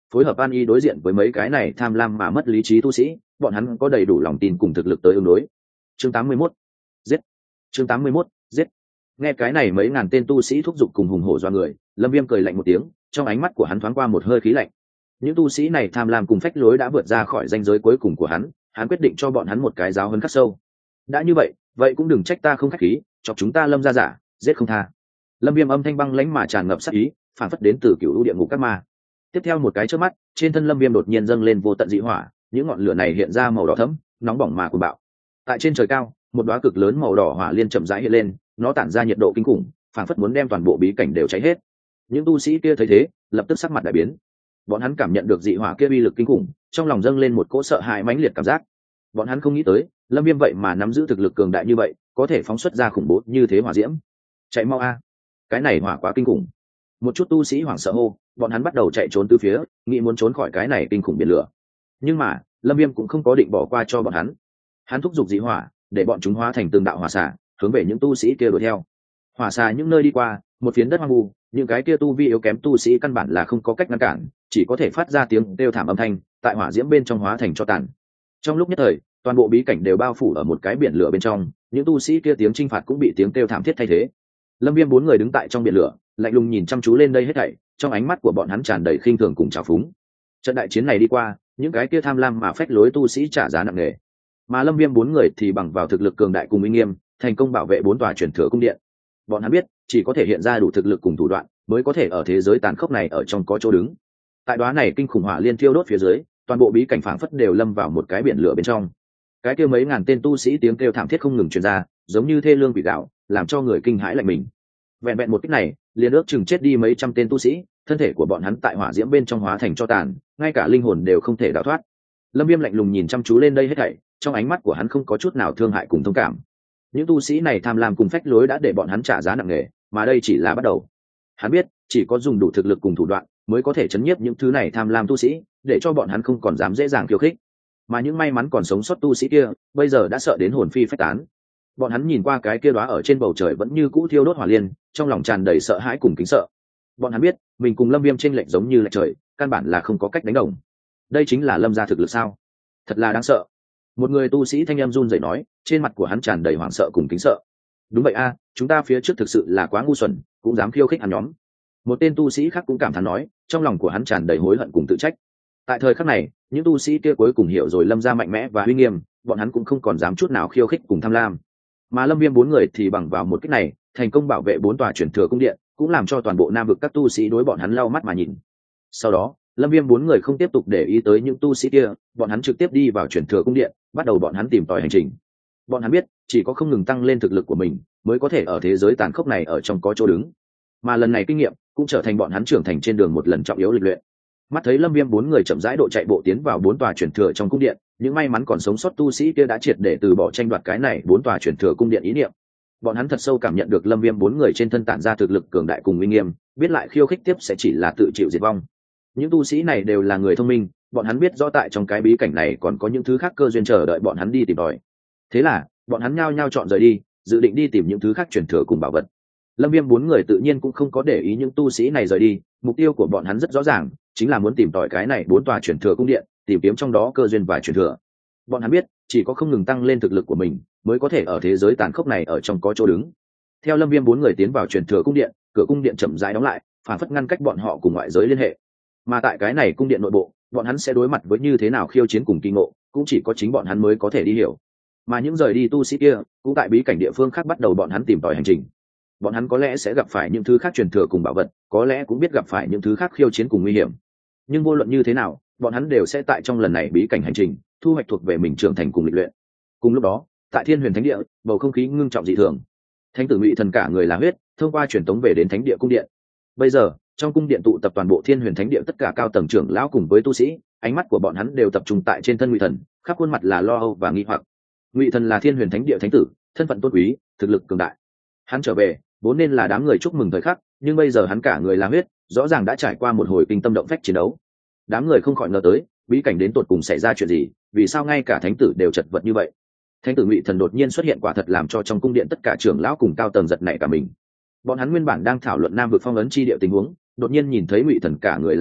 phối hợp an y đối diện với mấy cái này tham lam mà mất lý trí tu sĩ, bọn hắn có đầy đủ lòng tin cùng thực lực tới ứng đối. Chương tám mươi mốt, giết. Chương tám mươi mốt, giết. Nghe cái này mấy ngàn tên tu sĩ thúc giục cùng hùng hổ doa người, Lâm Viêm cười lạnh một tiếng, trong ánh mắt của hắn thoáng qua một hơi khí lạnh. Những tu sĩ này tham lam cùng phách lối đã vượt ra khỏi ranh giới cuối cùng của hắn, hắn quyết định cho bọn hắn một cái giáo huấn khắc sâu. Đã như vậy, vậy cũng đừng trách ta không khách khí, chọc chúng ta Lâm gia giả, giết không tha. Lâm Viêm âm thanh băng lãnh mà tràn ngập sát ý, phản phất đến từ cựu lũ địa ngục các ma. Tiếp theo một cái chớp mắt, trên thân Lâm Viêm đột nhiên dâng lên vô tận dị hỏa, những ngọn lửa này hiện ra màu đỏ thẫm, nóng bỏng mà cuồng bạo. Tại trên trời cao, một đóa cực lớn màu đỏ hỏa liên chậm rãi hiện lên, nó tản ra nhiệt độ kinh khủng, phản phất muốn đem toàn bộ bí cảnh đều cháy hết. Những tu sĩ kia thấy thế, lập tức sắc mặt đại biến. Bọn hắn cảm nhận được dị hỏa kia uy lực kinh khủng, trong lòng dâng lên một cỗ sợ hãi mãnh liệt cảm giác. Bọn hắn không nghĩ tới, Lâm Viêm vậy mà nắm giữ thực lực cường đại như vậy, có thể phóng xuất ra khủng bố như thế hỏa diễm. Chạy mau a, cái này hỏa quá kinh khủng. Một chút tu sĩ hoảng sợ hô, bọn hắn bắt đầu chạy trốn tứ phía, nghĩ muốn trốn khỏi cái này kinh khủng biển lửa. Nhưng mà, Lâm Viêm cũng không có định bỏ qua cho bọn hắn. Hắn thúc giục dị hỏa, để bọn chúng hóa thành từng đạo hỏa xả, hướng về những tu sĩ kia đuổi theo. Hỏa xả những nơi đi qua, một phiến đất hoang vu, những cái kia tu vi yếu kém tu sĩ căn bản là không có cách ngăn cản, chỉ có thể phát ra tiếng kêu thảm âm thanh, tại hỏa diễm bên trong hóa thành cho tàn. Trong lúc nhất thời, toàn bộ bí cảnh đều bao phủ ở một cái biển lửa bên trong, những tu sĩ kia tiếng chinh phạt cũng bị tiếng kêu thảm thiết thay thế. Lâm Viêm bốn người đứng tại trong biển lửa, lạnh lùng nhìn chăm chú lên đây hết thảy, trong ánh mắt của bọn hắn tràn đầy khinh thường cùng trào phúng. Trận đại chiến này đi qua, những cái kia tham lam mà phách lối tu sĩ trả giá nặng nề, mà Lâm Viêm bốn người thì bằng vào thực lực cường đại cùng uy nghiêm, thành công bảo vệ bốn tòa truyền thừa cung điện. Bọn hắn biết, chỉ có thể hiện ra đủ thực lực cùng thủ đoạn, mới có thể ở thế giới tàn khốc này ở trong có chỗ đứng. Tại đóa này kinh khủng hỏa liên thiêu đốt phía dưới, toàn bộ bí cảnh phảng phất đều lâm vào một cái biển lửa bên trong. Cái kia mấy ngàn tên tu sĩ tiếng kêu thảm thiết không ngừng truyền ra, giống như thê lương quỷ gạo, làm cho người kinh hãi lạnh mình. Vẹn vẹn một kích này, liền ước chừng chết đi mấy trăm tên tu sĩ, thân thể của bọn hắn tại hỏa diễm bên trong hóa thành tro tàn, ngay cả linh hồn đều không thể đào thoát. Lâm Viêm lạnh lùng nhìn chăm chú lên đây hết thảy, trong ánh mắt của hắn không có chút nào thương hại cùng thông cảm. Những tu sĩ này tham lam cùng phách lối đã để bọn hắn trả giá nặng nề, mà đây chỉ là bắt đầu. Hắn biết, chỉ có dùng đủ thực lực cùng thủ đoạn, mới có thể chấn nhiếp những thứ này tham lam tu sĩ, để cho bọn hắn không còn dám dễ dàng khiêu khích. Mà những may mắn còn sống sót tu sĩ kia, bây giờ đã sợ đến hồn phi phách tán. Bọn hắn nhìn qua cái kia đóa ở trên bầu trời vẫn như cũ thiêu đốt hỏa liên, trong lòng tràn đầy sợ hãi cùng kính sợ. Bọn hắn biết, mình cùng Lâm Viêm chênh lệch giống như lệch trời, căn bản là không có cách đánh đồng. Đây chính là Lâm gia thực lực sao? Thật là đáng sợ. Một người tu sĩ thanh em run rẩy nói, trên mặt của hắn tràn đầy hoảng sợ cùng kính sợ. Đúng vậy a, chúng ta phía trước thực sự là quá ngu xuẩn, cũng dám khiêu khích hắn nhóm. Một tên tu sĩ khác cũng cảm thán nói, trong lòng của hắn tràn đầy hối hận cùng tự trách. Tại thời khắc này, những tu sĩ kia cuối cùng hiểu rồi Lâm gia mạnh mẽ và uy nghiêm, bọn hắn cũng không còn dám chút nào khiêu khích cùng tham lam. Mà Lâm Viêm bốn người thì bằng vào một kích này, thành công bảo vệ bốn tòa truyền thừa cung điện, cũng làm cho toàn bộ Nam vực các tu sĩ đối bọn hắn lau mắt mà nhìn. Sau đó, Lâm Viêm bốn người không tiếp tục để ý tới những tu sĩ kia, bọn hắn trực tiếp đi vào truyền thừa cung điện, bắt đầu bọn hắn tìm tòi hành trình. Bọn hắn biết, chỉ có không ngừng tăng lên thực lực của mình, mới có thể ở thế giới tàn khốc này ở trong có chỗ đứng. Mà lần này kinh nghiệm cũng trở thành bọn hắn trưởng thành trên đường một lần trọng yếu lịch luyện. Mắt thấy Lâm Viêm bốn người chậm rãi độ chạy bộ tiến vào bốn tòa truyền thừa trong cung điện, những may mắn còn sống sót tu sĩ kia đã triệt để từ bỏ tranh đoạt cái này bốn tòa truyền thừa cung điện ý niệm. Bọn hắn thật sâu cảm nhận được Lâm Viêm bốn người trên thân tản ra thực lực cường đại cùng uy nghiêm, biết lại khiêu khích tiếp sẽ chỉ là tự chịu diệt vong. Những tu sĩ này đều là người thông minh, bọn hắn biết rõ tại trong cái bí cảnh này còn có những thứ khác cơ duyên chờ đợi bọn hắn đi tìm tòi. Thế là, bọn hắn nhao nhao chọn rời đi, dự định đi tìm những thứ khác truyền thừa cùng bảo vật. Lâm Viêm bốn người tự nhiên cũng không có để ý những tu sĩ này rời đi, mục tiêu của bọn hắn rất rõ ràng, chính là muốn tìm tòi cái này bốn tòa truyền thừa cung điện, tìm kiếm trong đó cơ duyên và truyền thừa. Bọn hắn biết, chỉ có không ngừng tăng lên thực lực của mình, mới có thể ở thế giới tàn khốc này ở trong có chỗ đứng. Theo Lâm Viêm bốn người tiến vào truyền thừa cung điện, cửa cung điện chậm rãi đóng lại, phản phất ngăn cách bọn họ cùng ngoại giới liên hệ. Mà tại cái này cung điện nội bộ, bọn hắn sẽ đối mặt với như thế nào khiêu chiến cùng kỳ ngộ, cũng chỉ có chính bọn hắn mới có thể đi hiểu. Mà những rời đi tu sĩ kia, cũng tại bí cảnh địa phương khác bắt đầu bọn hắn tìm tòi hành trình. Bọn hắn có lẽ sẽ gặp phải những thứ khác truyền thừa cùng bảo vật, có lẽ cũng biết gặp phải những thứ khác khiêu chiến cùng nguy hiểm. Nhưng vô luận như thế nào, bọn hắn đều sẽ tại trong lần này bí cảnh hành trình thu hoạch thuộc về mình trưởng thành cùng lịch luyện. Cùng lúc đó, tại Thiên Huyền Thánh Địa, bầu không khí ngưng trọng dị thường. Thánh tử Ngụy Thần cả người là huyết, thông qua truyền tống về đến Thánh Địa cung điện. Bây giờ, trong cung điện tụ tập toàn bộ Thiên Huyền Thánh Địa tất cả cao tầng trưởng lão cùng với tu sĩ, ánh mắt của bọn hắn đều tập trung tại trên thân Ngụy Thần, khắp khuôn mặt là lo âu và nghi hoặc. Ngụy Thần là Thiên Huyền Thánh Địa thánh tử, thân phận tôn quý, thực lực cường đại. Hắn trở về, vốn nên là đám người chúc mừng thời khắc, nhưng bây giờ hắn cả người là huyết, rõ ràng đã trải qua một hồi kinh tâm động phách chiến đấu. Đám người không khỏi ngờ tới, bí cảnh đến tột cùng xảy ra chuyện gì, vì sao ngay cả thánh tử đều chật vật như vậy. Thánh tử Ngụy Thần đột nhiên xuất hiện quả thật làm cho trong cung điện tất cả trưởng lão cùng cao tầng giật nảy cả mình. Bọn hắn nguyên bản đang thảo luận Nam vực phong ấn chi địa tình huống, đột nhiên nhìn thấy Ngụy Thần cả người là huyết,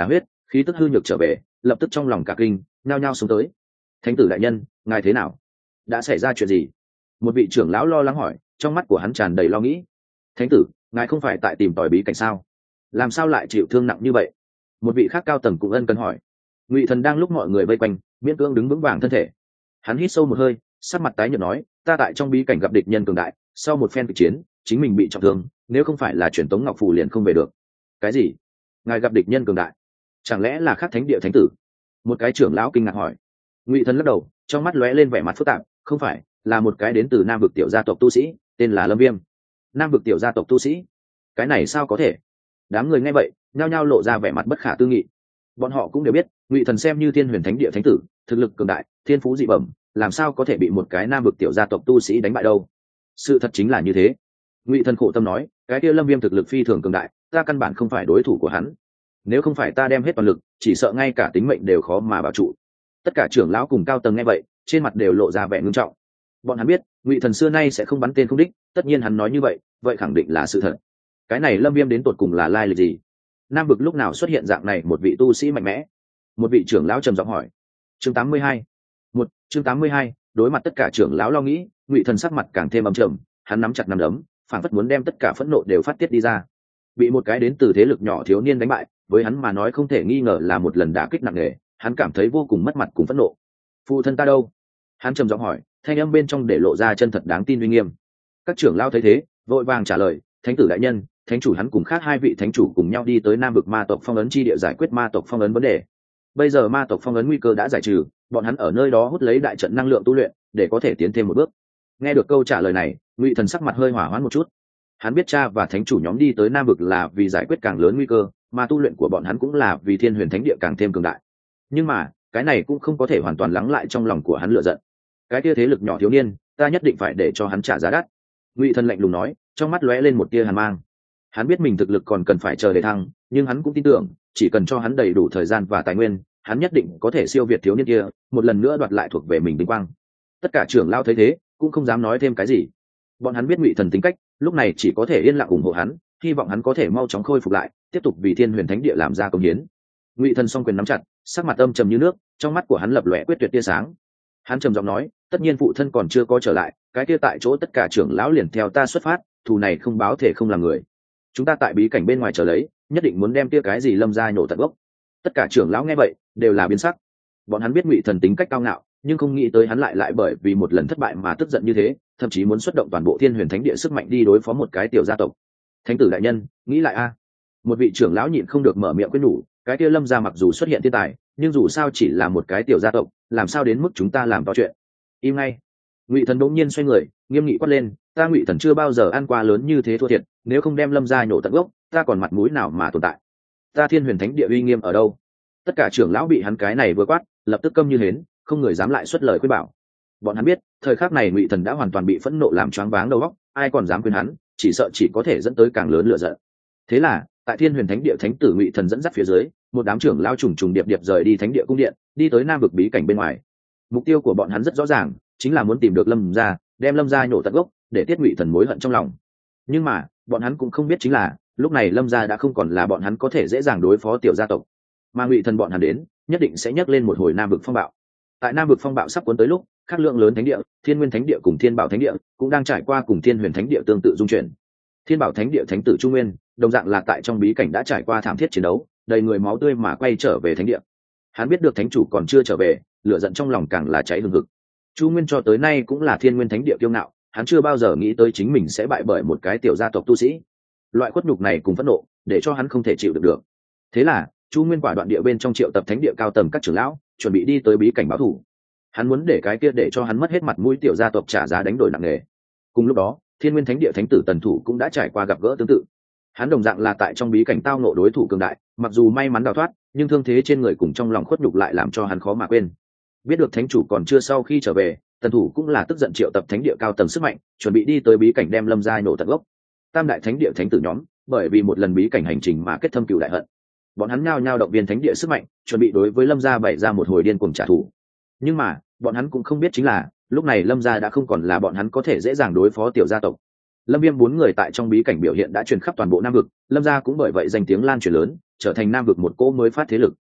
khí tức hư nhược trở về, lập tức trong lòng cả kinh, nhao nhao xuống tới. Thánh tử đại nhân, ngài thế nào? Đã xảy ra chuyện gì? Một vị trưởng lão lo lắng hỏi, trong mắt của hắn tràn đầy lo nghĩ. Thánh tử, ngài không phải tại tìm tòi bí cảnh sao? Làm sao lại chịu thương nặng như vậy? Một vị khác cao tầng cũng ân cần hỏi. Ngụy Thần đang lúc mọi người vây quanh, miễn cưỡng đứng vững vàng thân thể. Hắn hít sâu một hơi, sắc mặt tái nhợt nói, ta tại trong bí cảnh gặp địch nhân cường đại, sau một phen kịch chiến, chính mình bị trọng thương, nếu không phải là truyền tống ngọc phù liền không về được. Cái gì? Ngài gặp địch nhân cường đại? Chẳng lẽ là Khắc Thánh Địa thánh tử? Một cái trưởng lão kinh ngạc hỏi. Ngụy Thần lắc đầu, trong mắt lóe lên vẻ mặt phức tạp, không phải, là một cái đến từ Nam vực tiểu gia tộc tu sĩ, tên là Lâm Viêm. Nam vực tiểu gia tộc tu sĩ? Cái này sao có thể? Đám người nghe vậy, nhao nhao lộ ra vẻ mặt bất khả tư nghị. Bọn họ cũng đều biết, Ngụy Thần xem như Thiên Huyền Thánh Địa thánh tử, thực lực cường đại, thiên phú dị bẩm, làm sao có thể bị một cái Nam vực tiểu gia tộc tu sĩ đánh bại đâu? Sự thật chính là như thế. Ngụy Thần khổ tâm nói, cái kia Lâm Viêm thực lực phi thường cường đại, ta căn bản không phải đối thủ của hắn. Nếu không phải ta đem hết toàn lực, chỉ sợ ngay cả tính mệnh đều khó mà bảo trụ. Tất cả trưởng lão cùng cao tầng nghe vậy, trên mặt đều lộ ra vẻ ngưng trọng. Bọn hắn biết, Ngụy Thần xưa nay sẽ không bắn tên không đích, tất nhiên hắn nói như vậy, vậy khẳng định là sự thật. Cái này Lâm Viêm đến tột cùng là lai lịch gì? Nam vực lúc nào xuất hiện dạng này một vị tu sĩ mạnh mẽ? Một vị trưởng lão trầm giọng hỏi. Chương tám mươi hai. Một, chương tám mươi hai, đối mặt tất cả trưởng lão lo nghĩ, Ngụy Thần sắc mặt càng thêm âm trầm, hắn nắm chặt nắm đấm, phảng phất muốn đem tất cả phẫn nộ đều phát tiết đi ra. Bị một cái đến từ thế lực nhỏ thiếu niên đánh bại, với hắn mà nói không thể nghi ngờ là một lần đả kích nặng nề, hắn cảm thấy vô cùng mất mặt cùng phẫn nộ. Phụ thân ta đâu? Hắn trầm giọng hỏi, thanh âm bên trong để lộ ra chân thật đáng tin uy nghiêm. Các trưởng lão thấy thế, vội vàng trả lời, thánh tử đại nhân, thánh chủ hắn cùng khác hai vị thánh chủ cùng nhau đi tới Nam vực ma tộc phong ấn chi địa giải quyết ma tộc phong ấn vấn đề. Bây giờ ma tộc phong ấn nguy cơ đã giải trừ, bọn hắn ở nơi đó hút lấy đại trận năng lượng tu luyện, để có thể tiến thêm một bước. Nghe được câu trả lời này, Ngụy Thần sắc mặt hơi hỏa hoãn một chút. Hắn biết cha và thánh chủ nhóm đi tới Nam vực là vì giải quyết càng lớn nguy cơ, mà tu luyện của bọn hắn cũng là vì Thiên Huyền Thánh Địa càng thêm cường đại. Nhưng mà, cái này cũng không có thể hoàn toàn lắng lại trong lòng của hắn lửa giận. Cái tia thế lực nhỏ thiếu niên, ta nhất định phải để cho hắn trả giá đắt. Ngụy Thần lạnh lùng nói, trong mắt lóe lên một tia hàn mang. Hắn biết mình thực lực còn cần phải chờ để thăng, nhưng hắn cũng tin tưởng, chỉ cần cho hắn đầy đủ thời gian và tài nguyên, hắn nhất định có thể siêu việt thiếu niên kia, một lần nữa đoạt lại thuộc về mình vinh quang. Tất cả trưởng lão thấy thế, cũng không dám nói thêm cái gì. Bọn hắn biết Ngụy Thần tính cách, lúc này chỉ có thể yên lặng ủng hộ hắn, hy vọng hắn có thể mau chóng khôi phục lại, tiếp tục vì Thiên Huyền Thánh Địa làm ra công hiến. Ngụy Thần song quyền nắm chặt, sắc mặt âm trầm như nước, trong mắt của hắn lập lòe quyết tuyệt tia sáng. Hắn trầm giọng nói, tất nhiên phụ thân còn chưa có trở lại, cái kia tại chỗ tất cả trưởng lão liền theo ta xuất phát, thù này không báo thể không làm người. Chúng ta tại bí cảnh bên ngoài chờ lấy, nhất định muốn đem kia cái gì Lâm gia nhổ tận gốc. Tất cả trưởng lão nghe vậy, đều là biến sắc. Bọn hắn biết Ngụy Thần tính cách cao ngạo, nhưng không nghĩ tới hắn lại lại bởi vì một lần thất bại mà tức giận như thế, thậm chí muốn xuất động toàn bộ Thiên Huyền Thánh Địa sức mạnh đi đối phó một cái tiểu gia tộc. Thánh tử đại nhân, nghĩ lại a. Một vị trưởng lão nhịn không được mở miệng khuyên nhủ, cái kia Lâm gia mặc dù xuất hiện thiên tài, nhưng dù sao chỉ là một cái tiểu gia tộc, làm sao đến mức chúng ta làm to chuyện. Im ngay. Ngụy Thần đột nhiên xoay người, nghiêm nghị quát lên, ta Ngụy Thần chưa bao giờ ăn qua lớn như thế thua thiệt, nếu không đem Lâm gia nhổ tận gốc, ta còn mặt mũi nào mà tồn tại. Ta Thiên Huyền Thánh Địa uy nghiêm ở đâu? Tất cả trưởng lão bị hắn cái này vừa quát, lập tức câm như hến, không người dám lại xuất lời khuyên bảo. Bọn hắn biết, thời khắc này Ngụy Thần đã hoàn toàn bị phẫn nộ làm choáng váng đầu óc, ai còn dám khuyên hắn, chỉ sợ chỉ có thể dẫn tới càng lớn lửa giận. Thế là, tại Thiên Huyền Thánh Địa thánh tử Ngụy Thần dẫn dắt phía dưới, một đám trưởng lão trùng trùng điệp điệp rời đi Thánh Địa cung điện, đi tới Nam vực bí cảnh bên ngoài. Mục tiêu của bọn hắn rất rõ ràng, chính là muốn tìm được Lâm gia, đem Lâm gia nhổ tận gốc, để tiết Ngụy Thần mối hận trong lòng. Nhưng mà, bọn hắn cũng không biết chính là, lúc này Lâm gia đã không còn là bọn hắn có thể dễ dàng đối phó tiểu gia tộc, mà Ngụy Thần bọn hắn đến, nhất định sẽ nhấc lên một hồi Nam vực phong bạo. Tại Nam vực phong bạo sắp cuốn tới lúc, các lượng lớn thánh địa, Thiên Nguyên Thánh Địa cùng Thiên Bảo Thánh Địa cũng đang trải qua cùng Thiên Huyền Thánh Địa tương tự dung chuyển. Thiên Bảo Thánh Địa thánh tử Chu Nguyên, đồng dạng là tại trong bí cảnh đã trải qua thảm thiết chiến đấu, đầy người máu tươi mà quay trở về thánh địa. Hắn biết được thánh chủ còn chưa trở về, lửa giận trong lòng càng là cháy hừng hực. Chu Nguyên cho tới nay cũng là Thiên Nguyên Thánh Địa kiêu ngạo, hắn chưa bao giờ nghĩ tới chính mình sẽ bại bởi một cái tiểu gia tộc tu sĩ. Loại khuất nhục này cùng phẫn nộ, để cho hắn không thể chịu được được. Thế là, Chu Nguyên quả đoạn địa bên trong triệu tập thánh địa cao tầng các trưởng lão, chuẩn bị đi tới bí cảnh báo thù. Hắn muốn để cái kia để cho hắn mất hết mặt mũi tiểu gia tộc trả giá đánh đổi nặng nề. Cùng lúc đó, Thiên Nguyên Thánh Địa thánh tử Tần Thủ cũng đã trải qua gặp gỡ tương tự. Hắn đồng dạng là tại trong bí cảnh tao ngộ đối thủ cường đại, mặc dù may mắn đào thoát, nhưng thương thế trên người cùng trong lòng khuất nhục lại làm cho hắn khó mà quên. Biết được thánh chủ còn chưa sau khi trở về, Tần Thủ cũng là tức giận triệu tập thánh địa cao tầng sức mạnh, chuẩn bị đi tới bí cảnh đem Lâm gia nổ tận gốc. Tam đại thánh địa thánh tử nhóm, bởi vì một lần bí cảnh hành trình mà kết thâm cừu đại hận. Bọn hắn nhao nhao động viên thánh địa sức mạnh, chuẩn bị đối với Lâm gia bày ra một hồi điên cuồng trả thù. Nhưng mà, bọn hắn cũng không biết chính là, lúc này Lâm gia đã không còn là bọn hắn có thể dễ dàng đối phó tiểu gia tộc. Lâm Viêm bốn người tại trong bí cảnh biểu hiện đã truyền khắp toàn bộ Nam vực, Lâm gia cũng bởi vậy danh tiếng lan truyền lớn, trở thành Nam vực một cỗ mới phát thế lực.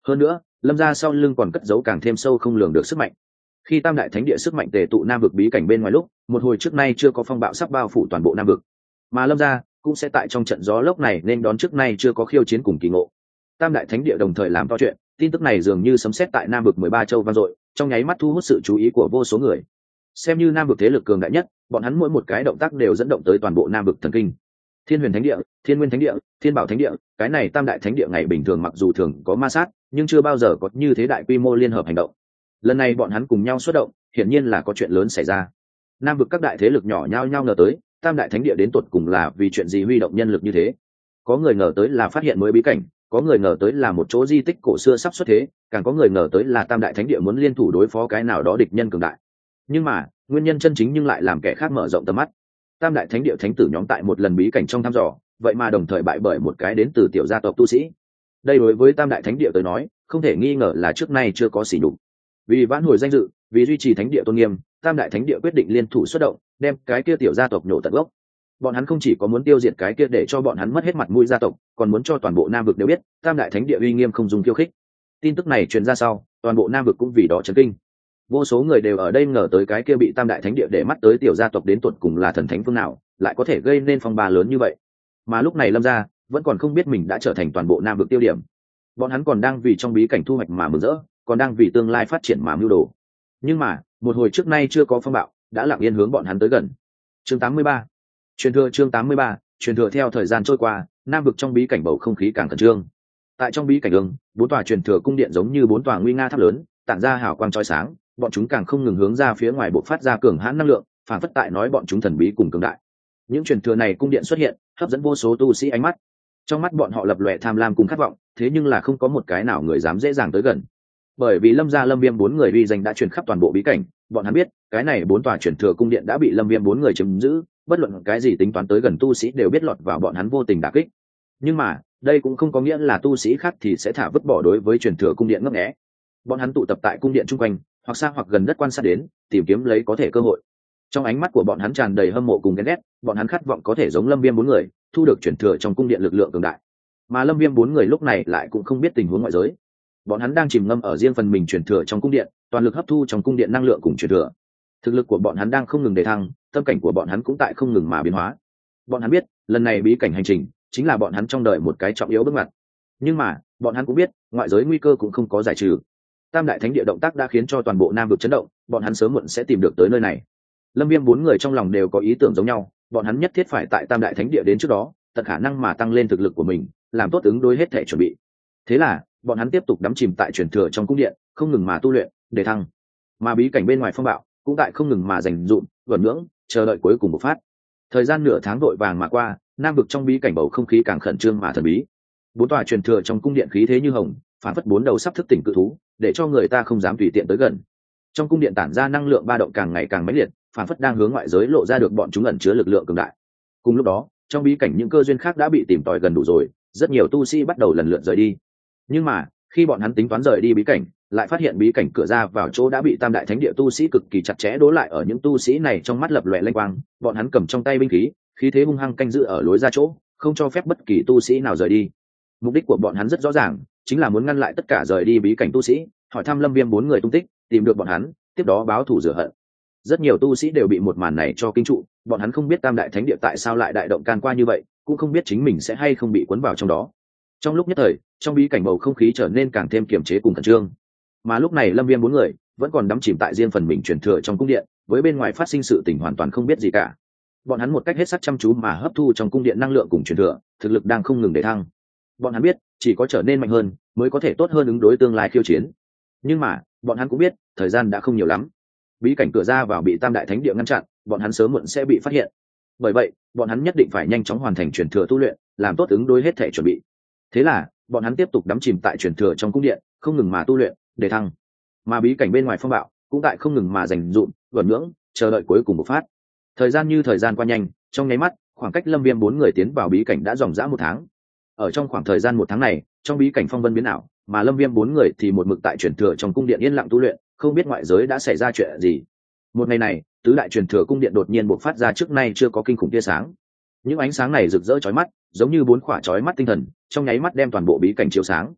hơn nữa lâm gia sau lưng còn cất giấu càng thêm sâu không lường được sức mạnh. Khi tam đại thánh địa sức mạnh tề tụ nam vực bí cảnh bên ngoài lúc một hồi trước nay chưa có phong bạo sắp bao phủ toàn bộ nam vực, mà lâm gia cũng sẽ tại trong trận gió lốc này nên đón trước nay chưa có khiêu chiến cùng kỳ ngộ. Tam đại thánh địa đồng thời làm to chuyện, tin tức này dường như sấm sét tại nam vực mười ba châu vang dội, trong nháy mắt thu hút sự chú ý của vô số người. Xem như nam vực thế lực cường đại nhất, bọn hắn mỗi một cái động tác đều dẫn động tới toàn bộ nam vực thần kinh. Thiên Huyền Thánh Địa, Thiên Nguyên Thánh Địa, Thiên Bảo Thánh Địa, cái này tam đại thánh địa ngày bình thường mặc dù thường có ma sát, nhưng chưa bao giờ có như thế đại quy mô liên hợp hành động. Lần này bọn hắn cùng nhau xuất động, hiển nhiên là có chuyện lớn xảy ra. Nam vực các đại thế lực nhỏ nhao nhao ngờ tới, tam đại thánh địa đến tột cùng là vì chuyện gì huy động nhân lực như thế. Có người ngờ tới là phát hiện mới bí cảnh, có người ngờ tới là một chỗ di tích cổ xưa sắp xuất thế, càng có người ngờ tới là tam đại thánh địa muốn liên thủ đối phó cái nào đó địch nhân cường đại. Nhưng mà nguyên nhân chân chính nhưng lại làm kẻ khác mở rộng tầm mắt. Tam đại thánh địa thánh tử nhóm tại một lần bí cảnh trong thăm dò, vậy mà đồng thời bại bởi một cái đến từ tiểu gia tộc tu sĩ. Đây đối với tam đại thánh địa tới nói không thể nghi ngờ là trước nay chưa có sỉ nhục. Vì vãn hồi danh dự, vì duy trì thánh địa tôn nghiêm, tam đại thánh địa quyết định liên thủ xuất động, đem cái kia tiểu gia tộc nhổ tận gốc. Bọn hắn không chỉ có muốn tiêu diệt cái kia để cho bọn hắn mất hết mặt mũi gia tộc, còn muốn cho toàn bộ nam vực đều biết tam đại thánh địa uy nghiêm không dùng khiêu khích. Tin tức này truyền ra sau, toàn bộ nam vực cũng vì đó chấn kinh. Vô số người đều ở đây ngờ tới cái kia bị tam đại thánh địa để mắt tới tiểu gia tộc đến tuột cùng là thần thánh phương nào, lại có thể gây nên phong ba lớn như vậy. Mà lúc này lâm gia vẫn còn không biết mình đã trở thành toàn bộ nam vực tiêu điểm. Bọn hắn còn đang vì trong bí cảnh thu hoạch mà mừng rỡ, còn đang vì tương lai phát triển mà mưu đồ. Nhưng mà một hồi trước nay chưa có phong bạo đã lặng yên hướng bọn hắn tới gần. Chương tám mươi ba, truyền thừa. Chương tám mươi ba, truyền thừa. Theo thời gian trôi qua, nam vực trong bí cảnh bầu không khí càng khẩn trương. Tại trong bí cảnh ương, bốn tòa truyền thừa cung điện giống như bốn tòa nguy nga tháp lớn, tản ra hào quang chói sáng, bọn chúng càng không ngừng hướng ra phía ngoài bộc phát ra cường hãn năng lượng, phản phất tại nói bọn chúng thần bí cùng cường đại. Những truyền thừa này cung điện xuất hiện, hấp dẫn vô số tu sĩ ánh mắt. Trong mắt bọn họ lập lòe tham lam cùng khát vọng, thế nhưng là không có một cái nào người dám dễ dàng tới gần. Bởi vì lâm gia lâm viêm bốn người uy danh đã truyền khắp toàn bộ bí cảnh, bọn hắn biết cái này bốn tòa truyền thừa cung điện đã bị lâm viêm bốn người chiếm giữ, bất luận cái gì tính toán tới gần tu sĩ đều biết lọt vào bọn hắn vô tình đả kích. Nhưng mà đây cũng không có nghĩa là tu sĩ khác thì sẽ thả vứt bỏ đối với truyền thừa cung điện ngấp nghé. Bọn hắn tụ tập tại cung điện chung quanh, hoặc xa hoặc gần đất quan sát đến, tìm kiếm lấy có thể cơ hội. Trong ánh mắt của bọn hắn tràn đầy hâm mộ cùng ghen ghét, bọn hắn khát vọng có thể giống lâm viêm bốn người thu được truyền thừa trong cung điện lực lượng cường đại. Mà lâm viêm bốn người lúc này lại cũng không biết tình huống ngoại giới. Bọn hắn đang chìm ngâm ở riêng phần mình truyền thừa trong cung điện, toàn lực hấp thu trong cung điện năng lượng cùng truyền thừa. Thực lực của bọn hắn đang không ngừng đề thăng, tâm cảnh của bọn hắn cũng tại không ngừng mà biến hóa. Bọn hắn biết lần này bí cảnh hành trình chính là bọn hắn trong đời một cái trọng yếu bước ngoặt. Nhưng mà bọn hắn cũng biết ngoại giới nguy cơ cũng không có giải trừ. Tam đại thánh địa động tác đã khiến cho toàn bộ nam vực chấn động, bọn hắn sớm muộn sẽ tìm được tới nơi này. Lâm viêm bốn người trong lòng đều có ý tưởng giống nhau, bọn hắn nhất thiết phải tại tam đại thánh địa đến trước đó tận khả năng mà tăng lên thực lực của mình, làm tốt ứng đối hết thể chuẩn bị. Thế là bọn hắn tiếp tục đắm chìm tại truyền thừa trong cung điện, không ngừng mà tu luyện để thăng. Mà bí cảnh bên ngoài phong bạo cũng tại không ngừng mà dành dụm vẩn ngưỡng chờ đợi cuối cùng bộc phát. Thời gian nửa tháng vội vàng mà qua, nam vực trong bí cảnh bầu không khí càng khẩn trương mà thần bí. Bốn tòa truyền thừa trong cung điện khí thế như hồng, phản phất bốn đầu sắp thức tỉnh cự thú, để cho người ta không dám tùy tiện tới gần. Trong cung điện tản ra năng lượng ba động càng ngày càng mãnh liệt, phản phất đang hướng ngoại giới lộ ra được bọn chúng ẩn chứa lực lượng cường đại. Cùng lúc đó, trong bí cảnh những cơ duyên khác đã bị tìm tòi gần đủ rồi, rất nhiều tu sĩ bắt đầu lần lượt rời đi. Nhưng mà khi bọn hắn tính toán rời đi bí cảnh, lại phát hiện bí cảnh cửa ra vào chỗ đã bị tam đại thánh địa tu sĩ cực kỳ chặt chẽ đố lại. Ở những tu sĩ này trong mắt lập lòe lanh quang, bọn hắn cầm trong tay binh khí, khí thế hung hăng canh giữ ở lối ra chỗ, không cho phép bất kỳ tu sĩ nào rời đi. Mục đích của bọn hắn rất rõ ràng, chính là muốn ngăn lại tất cả rời đi bí cảnh tu sĩ, hỏi thăm lâm viêm bốn người tung tích, tìm được bọn hắn, tiếp đó báo thù rửa hận. Rất nhiều tu sĩ đều bị một màn này cho kinh trụ, bọn hắn không biết tam đại thánh địa tại sao lại đại động can qua như vậy, cũng không biết chính mình sẽ hay không bị cuốn vào trong đó. Trong lúc nhất thời, trong bí cảnh bầu không khí trở nên càng thêm kiềm chế cùng khẩn trương. Mà lúc này lâm viêm bốn người vẫn còn đắm chìm tại riêng phần mình truyền thừa trong cung điện, với bên ngoài phát sinh sự tình hoàn toàn không biết gì cả. Bọn hắn một cách hết sức chăm chú mà hấp thu trong cung điện năng lượng cùng truyền thừa, thực lực đang không ngừng để thăng. Bọn hắn biết chỉ có trở nên mạnh hơn mới có thể tốt hơn ứng đối tương lai khiêu chiến. Nhưng mà bọn hắn cũng biết thời gian đã không nhiều lắm. Bí cảnh cửa ra vào bị tam đại thánh địa ngăn chặn, bọn hắn sớm muộn sẽ bị phát hiện. Bởi vậy bọn hắn nhất định phải nhanh chóng hoàn thành truyền thừa tu luyện, làm tốt ứng đối hết thể chuẩn bị. Thế là bọn hắn tiếp tục đắm chìm tại truyền thừa trong cung điện, không ngừng mà tu luyện để thăng. Mà bí cảnh bên ngoài phong bạo cũng tại không ngừng mà dành dụm vẩn ngưỡng chờ đợi cuối cùng bộc phát. Thời gian như thời gian qua nhanh, trong nháy mắt khoảng cách lâm viêm bốn người tiến vào bí cảnh đã dòng dã một tháng. Ở trong khoảng thời gian một tháng này, trong bí cảnh phong vân biến ảo, mà lâm viêm bốn người thì một mực tại truyền thừa trong cung điện yên lặng tu luyện, không biết ngoại giới đã xảy ra chuyện gì. Một ngày này, tứ đại truyền thừa cung điện đột nhiên bộc phát ra trước nay chưa có kinh khủng tia sáng. Những ánh sáng này rực rỡ chói mắt, giống như bốn quả chói mắt tinh thần, trong nháy mắt đem toàn bộ bí cảnh chiếu sáng.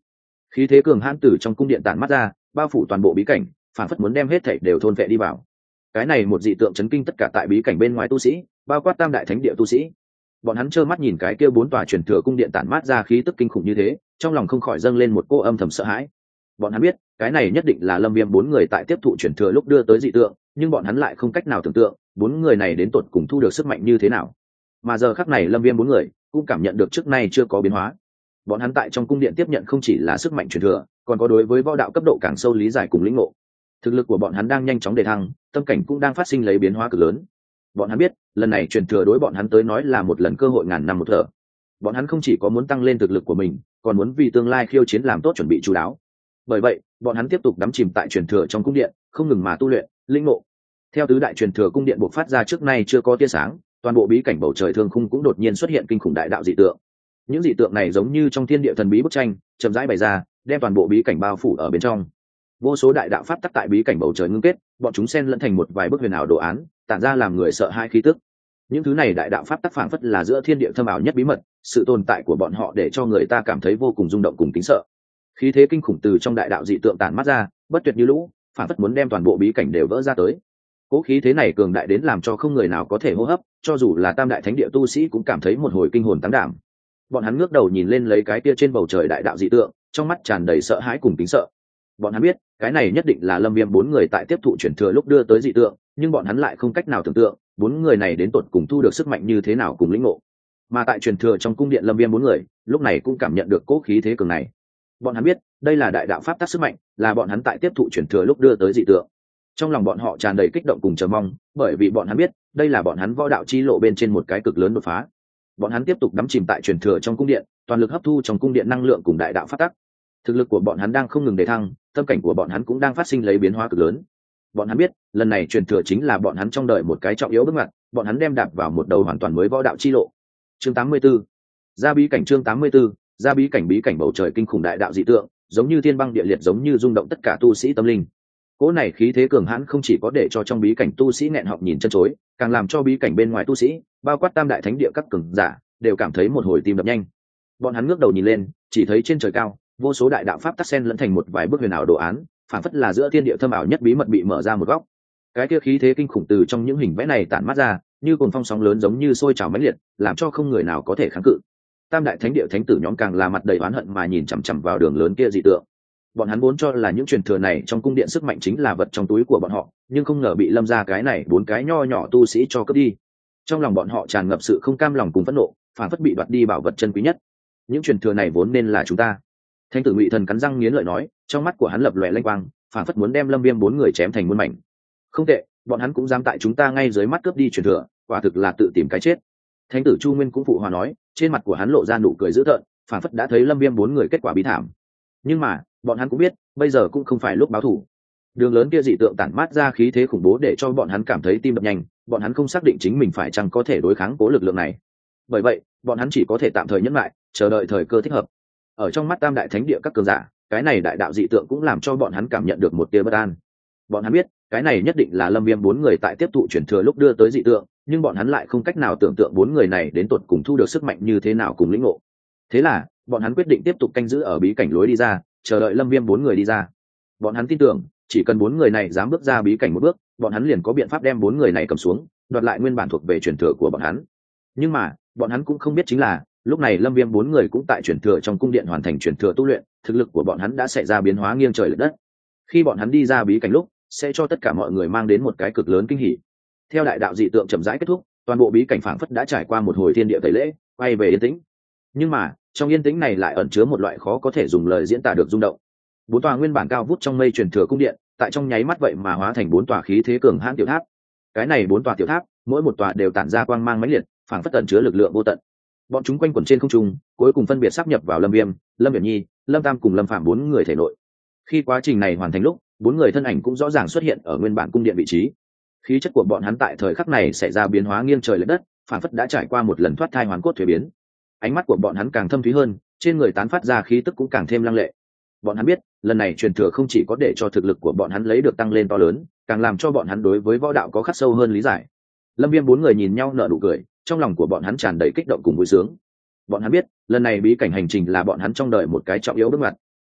khí thế cường hãn từ trong cung điện tản mắt ra, bao phủ toàn bộ bí cảnh, phản phất muốn đem hết thảy đều thôn vệ đi vào. Cái này một dị tượng chấn kinh tất cả tại bí cảnh bên ngoài tu sĩ, bao quát tam đại thánh địa tu sĩ. Bọn hắn trơ mắt nhìn cái kia bốn tòa truyền thừa cung điện tản mát ra khí tức kinh khủng như thế, trong lòng không khỏi dâng lên một cô âm thầm sợ hãi. Bọn hắn biết cái này nhất định là Lâm Viêm bốn người tại tiếp thụ truyền thừa lúc đưa tới dị tượng, nhưng bọn hắn lại không cách nào tưởng tượng bốn người này đến tột cùng thu được sức mạnh như thế nào. Mà giờ khắc này Lâm Viêm bốn người cũng cảm nhận được trước nay chưa có biến hóa. Bọn hắn tại trong cung điện tiếp nhận không chỉ là sức mạnh truyền thừa, còn có đối với võ đạo cấp độ càng sâu lý giải cùng lĩnh ngộ. Thực lực của bọn hắn đang nhanh chóng đề thăng, tâm cảnh cũng đang phát sinh lấy biến hóa cực lớn. Bọn hắn biết lần này truyền thừa đối bọn hắn tới nói là một lần cơ hội ngàn năm một thở. Bọn hắn không chỉ có muốn tăng lên thực lực của mình, còn muốn vì tương lai khiêu chiến làm tốt chuẩn bị chú đáo. Bởi vậy bọn hắn tiếp tục đắm chìm tại truyền thừa trong cung điện, không ngừng mà tu luyện linh ngộ. Theo tứ đại truyền thừa cung điện bộc phát ra trước nay chưa có tia sáng, toàn bộ bí cảnh bầu trời thương khung cũng đột nhiên xuất hiện kinh khủng đại đạo dị tượng. Những dị tượng này giống như trong thiên địa thần bí bức tranh chậm rãi bày ra, đem toàn bộ bí cảnh bao phủ ở bên trong. Vô số đại đạo pháp tắc tại bí cảnh bầu trời ngưng kết, bọn chúng xen lẫn thành một vài bức huyền ảo đồ án, tản ra làm người sợ hai khí tức. Những thứ này đại đạo pháp tắc phảng phất là giữa thiên địa thâm ảo nhất bí mật, sự tồn tại của bọn họ để cho người ta cảm thấy vô cùng rung động cùng kính sợ. Khí thế kinh khủng từ trong đại đạo dị tượng tản mát ra, bất tuyệt như lũ, phảng phất muốn đem toàn bộ bí cảnh đều vỡ ra tới. Cố khí thế này cường đại đến làm cho không người nào có thể hô hấp, cho dù là tam đại thánh địa tu sĩ cũng cảm thấy một hồi kinh hồn tăng đảm. Bọn hắn ngước đầu nhìn lên lấy cái kia trên bầu trời đại đạo dị tượng, trong mắt tràn đầy sợ hãi cùng kính sợ. Bọn hắn biết cái này nhất định là Lâm Viêm bốn người tại tiếp thụ truyền thừa lúc đưa tới dị tượng, nhưng bọn hắn lại không cách nào tưởng tượng bốn người này đến tột cùng thu được sức mạnh như thế nào cùng lĩnh ngộ. Mà tại truyền thừa trong cung điện Lâm Viêm bốn người lúc này cũng cảm nhận được cố khí thế cường này. Bọn hắn biết đây là đại đạo pháp tắc sức mạnh, là bọn hắn tại tiếp thụ truyền thừa lúc đưa tới dị tượng. Trong lòng bọn họ tràn đầy kích động cùng chờ mong, bởi vì bọn hắn biết đây là bọn hắn võ đạo chi lộ bên trên một cái cực lớn đột phá. Bọn hắn tiếp tục đắm chìm tại truyền thừa trong cung điện, toàn lực hấp thu trong cung điện năng lượng cùng đại đạo pháp tắc. Thực lực của bọn hắn đang không ngừng đề thăng, tâm cảnh của bọn hắn cũng đang phát sinh lấy biến hóa cực lớn. Bọn hắn biết lần này truyền thừa chính là bọn hắn trong đời một cái trọng yếu bước ngoặt, bọn hắn đem đạp vào một đầu hoàn toàn mới võ đạo chi lộ. Chương tám mươi 84. Ra bí cảnh. Chương tám mươi 84. Ra bí cảnh. Bí cảnh bầu trời kinh khủng đại đạo dị tượng, giống như thiên băng địa liệt, giống như rung động tất cả tu sĩ tâm linh. Cỗ này khí thế cường hãn không chỉ có để cho trong bí cảnh tu sĩ nghẹn họng nhìn chân chối, càng làm cho bí cảnh bên ngoài tu sĩ, bao quát tam đại thánh địa các cường giả, đều cảm thấy một hồi tim đập nhanh. Bọn hắn ngước đầu nhìn lên, chỉ thấy trên trời cao, vô số đại đạo pháp tắc sen lẫn thành một vài bức huyền ảo đồ án, phản phất là giữa thiên địa thâm ảo nhất bí mật bị mở ra một góc. Cái kia khí thế kinh khủng từ trong những hình vẽ này tản mát ra, như cuồng phong sóng lớn, giống như sôi trào mãnh liệt, làm cho không người nào có thể kháng cự. Tam đại thánh địa thánh tử nhóm càng là mặt đầy oán hận mà nhìn chằm chằm vào đường lớn kia dị tượng. Bọn hắn vốn cho là những truyền thừa này trong cung điện sức mạnh chính là vật trong túi của bọn họ, nhưng không ngờ bị Lâm gia cái này bốn cái nho nhỏ tu sĩ cho cướp đi. Trong lòng bọn họ tràn ngập sự không cam lòng cùng phẫn nộ, phản phất bị đoạt đi bảo vật chân quý nhất. Những truyền thừa này vốn nên là chúng ta. Thánh tử Ngụy Thần cắn răng nghiến lợi nói, trong mắt của hắn lập lòe lanh quang, phản phất muốn đem Lâm Viêm bốn người chém thành muôn mảnh. Không tệ, bọn hắn cũng dám tại chúng ta ngay dưới mắt cướp đi truyền thừa, quả thực là tự tìm cái chết. Thánh tử Chu Nguyên cũng phụ hòa nói, trên mặt của hắn lộ ra nụ cười dữ tợn, phản phất đã thấy Lâm Viêm bốn người kết quả bi thảm. Nhưng mà bọn hắn cũng biết bây giờ cũng không phải lúc báo thù. Đường lớn kia dị tượng tản mát ra khí thế khủng bố để cho bọn hắn cảm thấy tim đập nhanh, bọn hắn không xác định chính mình phải chăng có thể đối kháng cố lực lượng này. Bởi vậy bọn hắn chỉ có thể tạm thời nhẫn lại, chờ đợi thời cơ thích hợp. Ở trong mắt tam đại thánh địa các cường giả, cái này đại đạo dị tượng cũng làm cho bọn hắn cảm nhận được một tia bất an. Bọn hắn biết cái này nhất định là Lâm Viêm bốn người tại tiếp thụ truyền thừa lúc đưa tới dị tượng, nhưng bọn hắn lại không cách nào tưởng tượng bốn người này đến tột cùng thu được sức mạnh như thế nào cùng lĩnh ngộ. Thế là bọn hắn quyết định tiếp tục canh giữ ở bí cảnh lối đi ra, chờ đợi Lâm Viêm bốn người đi ra. Bọn hắn tin tưởng chỉ cần bốn người này dám bước ra bí cảnh một bước, bọn hắn liền có biện pháp đem bốn người này cầm xuống, đoạt lại nguyên bản thuộc về truyền thừa của bọn hắn. Nhưng mà bọn hắn cũng không biết chính là lúc này Lâm Viêm bốn người cũng tại truyền thừa trong cung điện hoàn thành truyền thừa tu luyện, thực lực của bọn hắn đã xảy ra biến hóa nghiêng trời lệch đất. Khi bọn hắn đi ra bí cảnh lúc, sẽ cho tất cả mọi người mang đến một cái cực lớn kinh hỉ. Theo đại đạo dị tượng chậm rãi kết thúc, toàn bộ bí cảnh phảng phất đã trải qua một hồi thiên địa tẩy lễ, quay về yên tĩnh. Nhưng mà trong yên tĩnh này lại ẩn chứa một loại khó có thể dùng lời diễn tả được rung động. Bốn tòa nguyên bản cao vút trong mây truyền thừa cung điện, tại trong nháy mắt vậy mà hóa thành bốn tòa khí thế cường hãn tiểu tháp. Cái này bốn tòa tiểu tháp, mỗi một tòa đều tản ra quang mang mãnh liệt, phảng phất ẩn chứa lực lượng vô tận. Bọn chúng quanh quẩn trên không trung, cuối cùng phân biệt sáp nhập vào Lâm Viêm, Lâm Viễn Nhi, Lâm Tam cùng Lâm Phạm bốn người thể nội. Khi quá trình này hoàn thành lúc, bốn người thân ảnh cũng rõ ràng xuất hiện ở nguyên bản cung điện vị trí. Khí chất của bọn hắn tại thời khắc này xảy ra biến hóa nghiêng trời lệch đất, phảng phất đã trải qua một lần thoát thai hoàn cốt thuế biến. Ánh mắt của bọn hắn càng thâm thúy hơn, trên người tán phát ra khí tức cũng càng thêm lăng lệ. Bọn hắn biết lần này truyền thừa không chỉ có để cho thực lực của bọn hắn lấy được tăng lên to lớn, càng làm cho bọn hắn đối với võ đạo có khắc sâu hơn lý giải. Lâm Viêm bốn người nhìn nhau nở nụ cười, trong lòng của bọn hắn tràn đầy kích động cùng vui sướng. Bọn hắn biết lần này bí cảnh hành trình là bọn hắn trong đời một cái trọng yếu bước ngoặt.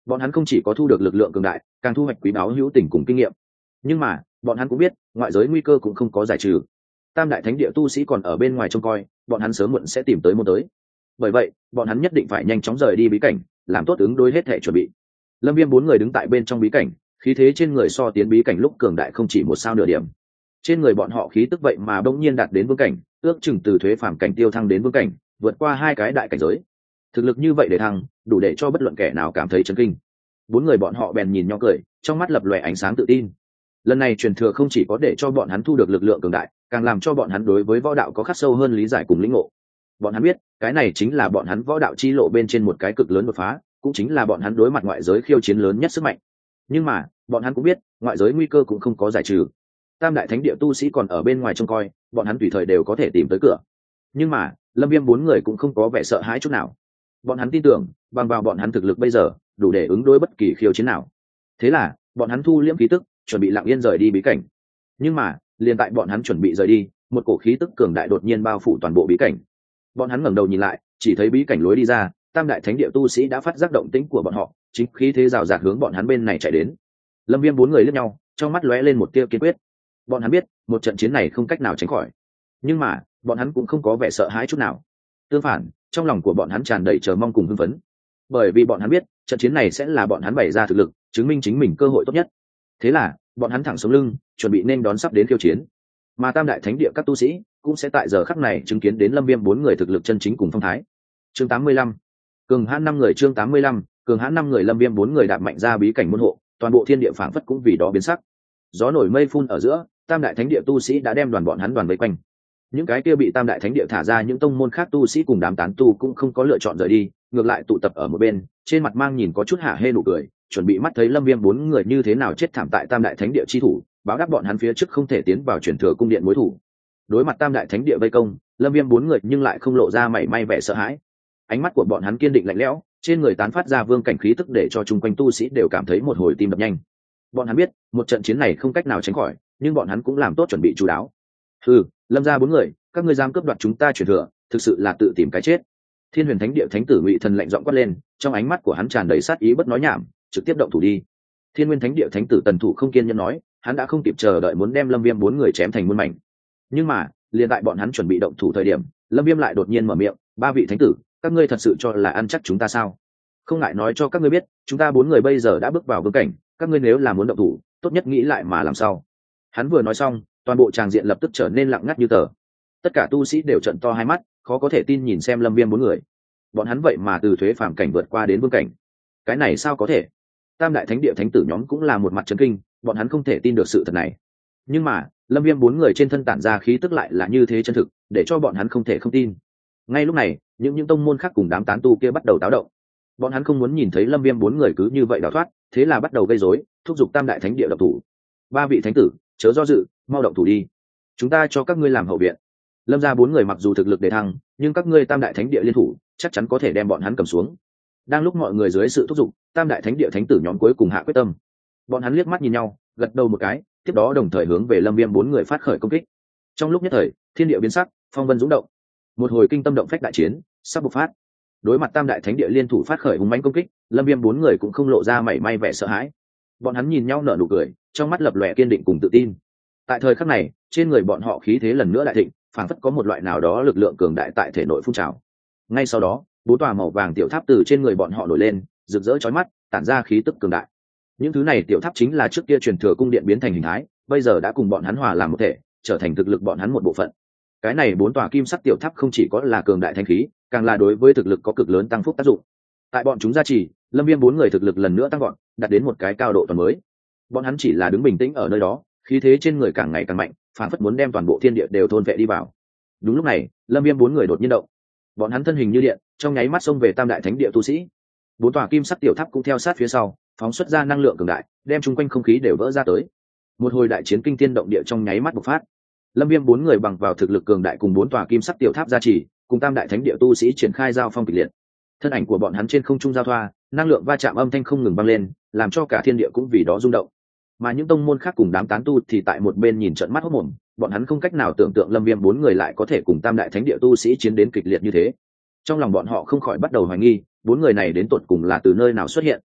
bọn hắn không chỉ có thu được lực lượng cường đại, càng thu hoạch quý báu hữu tình cùng kinh nghiệm. Nhưng mà bọn hắn cũng biết ngoại giới nguy cơ cũng không có giải trừ. Tam đại thánh địa tu sĩ còn ở bên ngoài trông coi, bọn hắn sớm muộn sẽ tìm tới môn tới. Bởi vậy bọn hắn nhất định phải nhanh chóng rời đi bí cảnh, làm tốt ứng đối hết thể chuẩn bị. Lâm Viêm bốn người đứng tại bên trong bí cảnh, khí thế trên người so tiến bí cảnh lúc cường đại không chỉ một sao nửa điểm. Trên người bọn họ khí tức vậy mà bỗng nhiên đạt đến vương cảnh, ước chừng từ thuế phàm cảnh tiêu thăng đến vương cảnh, vượt qua hai cái đại cảnh giới. Thực lực như vậy để thăng, đủ để cho bất luận kẻ nào cảm thấy chấn kinh. Bốn người bọn họ bèn nhìn nhau cười, trong mắt lập lòe ánh sáng tự tin. Lần này truyền thừa không chỉ có để cho bọn hắn thu được lực lượng cường đại, càng làm cho bọn hắn đối với võ đạo có khắc sâu hơn lý giải cùng lĩnh ngộ. Bọn hắn biết, cái này chính là bọn hắn võ đạo chi lộ bên trên một cái cực lớn đột phá, cũng chính là bọn hắn đối mặt ngoại giới khiêu chiến lớn nhất sức mạnh. Nhưng mà bọn hắn cũng biết ngoại giới nguy cơ cũng không có giải trừ. Tam đại thánh địa tu sĩ còn ở bên ngoài trông coi, bọn hắn tùy thời đều có thể tìm tới cửa. Nhưng mà Lâm Viêm bốn người cũng không có vẻ sợ hãi chút nào. Bọn hắn tin tưởng bằng vào bọn hắn thực lực bây giờ đủ để ứng đối bất kỳ khiêu chiến nào. Thế là bọn hắn thu liễm khí tức, chuẩn bị lặng yên rời đi bí cảnh. Nhưng mà liền tại bọn hắn chuẩn bị rời đi, một cổ khí tức cường đại đột nhiên bao phủ toàn bộ bí cảnh. Bọn hắn ngẩng đầu nhìn lại, chỉ thấy bí cảnh lối đi ra, tam đại thánh địa tu sĩ đã phát giác động tĩnh của bọn họ, chính khí thế rào rạt hướng bọn hắn bên này chạy đến. Lâm Viêm bốn người liếc nhau, trong mắt lóe lên một tia kiên quyết. Bọn hắn biết một trận chiến này không cách nào tránh khỏi, nhưng mà bọn hắn cũng không có vẻ sợ hãi chút nào. Tương phản, trong lòng của bọn hắn tràn đầy chờ mong cùng hưng phấn, bởi vì bọn hắn biết trận chiến này sẽ là bọn hắn bày ra thực lực, chứng minh chính mình cơ hội tốt nhất. Thế là bọn hắn thẳng sống lưng, chuẩn bị nên đón sắp đến khiêu chiến. Mà tam đại thánh địa các tu sĩ cũng sẽ tại giờ khắc này chứng kiến đến Lâm Viêm bốn người thực lực chân chính cùng phong thái. Chương tám mươi lăm, cường hãn năm người. Chương tám mươi lăm, cường hãn năm người. Lâm Viêm bốn người đạp mạnh ra bí cảnh môn hộ, toàn bộ thiên địa phảng phất cũng vì đó biến sắc. Gió nổi mây phun ở giữa, tam đại thánh địa tu sĩ đã đem đoàn bọn hắn đoàn vây quanh. Những cái kia bị tam đại thánh địa thả ra những tông môn khác tu sĩ cùng đám tán tu cũng không có lựa chọn rời đi, ngược lại tụ tập ở một bên, trên mặt mang nhìn có chút hả hê nụ cười, chuẩn bị mắt thấy Lâm Viêm bốn người như thế nào chết thảm tại tam đại thánh địa chi thủ, báo đáp bọn hắn phía trước không thể tiến vào truyền thừa cung điện mối thủ. Đối mặt tam đại thánh địa vây công, Lâm Viêm bốn người nhưng lại không lộ ra mảy may vẻ sợ hãi. Ánh mắt của bọn hắn kiên định lạnh lẽo, trên người tán phát ra vương cảnh khí tức để cho chung quanh tu sĩ đều cảm thấy một hồi tim đập nhanh. Bọn hắn biết một trận chiến này không cách nào tránh khỏi, nhưng bọn hắn cũng làm tốt chuẩn bị chú đáo. Hừ, Lâm gia bốn người, các ngươi dám cướp đoạt chúng ta truyền thừa, thực sự là tự tìm cái chết. Thiên Huyền Thánh địa thánh tử Ngụy Thần lạnh giọng quát lên, trong ánh mắt của hắn tràn đầy sát ý bất nói nhảm, trực tiếp động thủ đi. Thiên Nguyên Thánh địa thánh tử Tần Thủ không kiên nhẫn nói, hắn đã không kịp chờ đợi muốn đem Lâm Viêm bốn người chém thành muôn mảnh. Nhưng mà liền tại bọn hắn chuẩn bị động thủ thời điểm, Lâm Viêm lại đột nhiên mở miệng, ba vị thánh tử, các ngươi thật sự cho là ăn chắc chúng ta sao? Không ngại nói cho các ngươi biết, chúng ta bốn người bây giờ đã bước vào vương cảnh, các ngươi nếu là muốn động thủ, tốt nhất nghĩ lại mà làm sao. Hắn vừa nói xong, toàn bộ tràng diện lập tức trở nên lặng ngắt như tờ. Tất cả tu sĩ đều trợn to hai mắt, khó có thể tin nhìn xem Lâm Viêm bốn người. Bọn hắn vậy mà từ thuế phàm cảnh vượt qua đến vương cảnh. Cái này sao có thể? Tam đại thánh địa thánh tử nhóm cũng là một mặt chấn kinh, bọn hắn không thể tin được sự thật này. Nhưng mà Lâm Viêm bốn người trên thân tản ra khí tức lại là như thế chân thực, để cho bọn hắn không thể không tin. Ngay lúc này, những những tông môn khác cùng đám tán tu kia bắt đầu táo động. Bọn hắn không muốn nhìn thấy Lâm Viêm bốn người cứ như vậy đào thoát, thế là bắt đầu gây rối, thúc giục tam đại thánh địa động thủ. Ba vị thánh tử, chớ do dự, mau động thủ đi. Chúng ta cho các ngươi làm hậu viện. Lâm gia bốn người mặc dù thực lực đề thăng, nhưng các ngươi tam đại thánh địa liên thủ, chắc chắn có thể đem bọn hắn cầm xuống. Đang lúc mọi người dưới sự thúc giục, tam đại thánh địa thánh tử nhóm cuối cùng hạ quyết tâm. Bọn hắn liếc mắt nhìn nhau, gật đầu một cái, tiếp đó đồng thời hướng về Lâm Viêm bốn người phát khởi công kích. Trong lúc nhất thời, thiên địa biến sắc, phong vân dũng động. Một hồi kinh tâm động phách đại chiến sắp bộc phát. Đối mặt tam đại thánh địa liên thủ phát khởi hùng mãnh công kích, Lâm Viêm bốn người cũng không lộ ra mảy may vẻ sợ hãi. Bọn hắn nhìn nhau nở nụ cười, trong mắt lập lòe kiên định cùng tự tin. Tại thời khắc này, trên người bọn họ khí thế lần nữa đại thịnh, phảng phất có một loại nào đó lực lượng cường đại tại thể nội phun trào. Ngay sau đó, bốn tòa màu vàng tiểu tháp từ trên người bọn họ nổi lên, rực rỡ chói mắt, tản ra khí tức cường đại. Những thứ này tiểu tháp chính là trước kia truyền thừa cung điện biến thành hình thái, bây giờ đã cùng bọn hắn hòa làm một thể, trở thành thực lực bọn hắn một bộ phận. Cái này bốn tòa kim sắc tiểu tháp không chỉ có là cường đại thanh khí, càng là đối với thực lực có cực lớn tăng phúc tác dụng. Tại bọn chúng gia trì, Lâm Viêm bốn người thực lực lần nữa tăng vọt, đạt đến một cái cao độ toàn mới. Bọn hắn chỉ là đứng bình tĩnh ở nơi đó, khí thế trên người càng ngày càng mạnh, phản phất muốn đem toàn bộ thiên địa đều thôn vệ đi vào. Đúng lúc này, Lâm Viêm bốn người đột nhiên động. Bọn hắn thân hình như điện, trong nháy mắt xông về tam đại thánh địa tu sĩ. Bốn tòa kim sắc tiểu tháp cũng theo sát phía sau, phóng xuất ra năng lượng cường đại, đem chung quanh không khí đều vỡ ra tới. Một hồi đại chiến kinh thiên động địa trong nháy mắt bộc phát. Lâm Viêm bốn người bằng vào thực lực cường đại cùng bốn tòa kim sắc tiểu tháp gia trì, cùng tam đại thánh địa tu sĩ triển khai giao phong kịch liệt. Thân ảnh của bọn hắn trên không trung giao thoa, năng lượng va chạm âm thanh không ngừng vang lên, làm cho cả thiên địa cũng vì đó rung động. Mà những tông môn khác cùng đám tán tu thì tại một bên nhìn trợn mắt hốt mồm, bọn hắn không cách nào tưởng tượng Lâm Viêm bốn người lại có thể cùng tam đại thánh địa tu sĩ chiến đến kịch liệt như thế. Trong lòng bọn họ không khỏi bắt đầu hoài nghi, bốn người này đến tột cùng là từ nơi nào xuất hiện,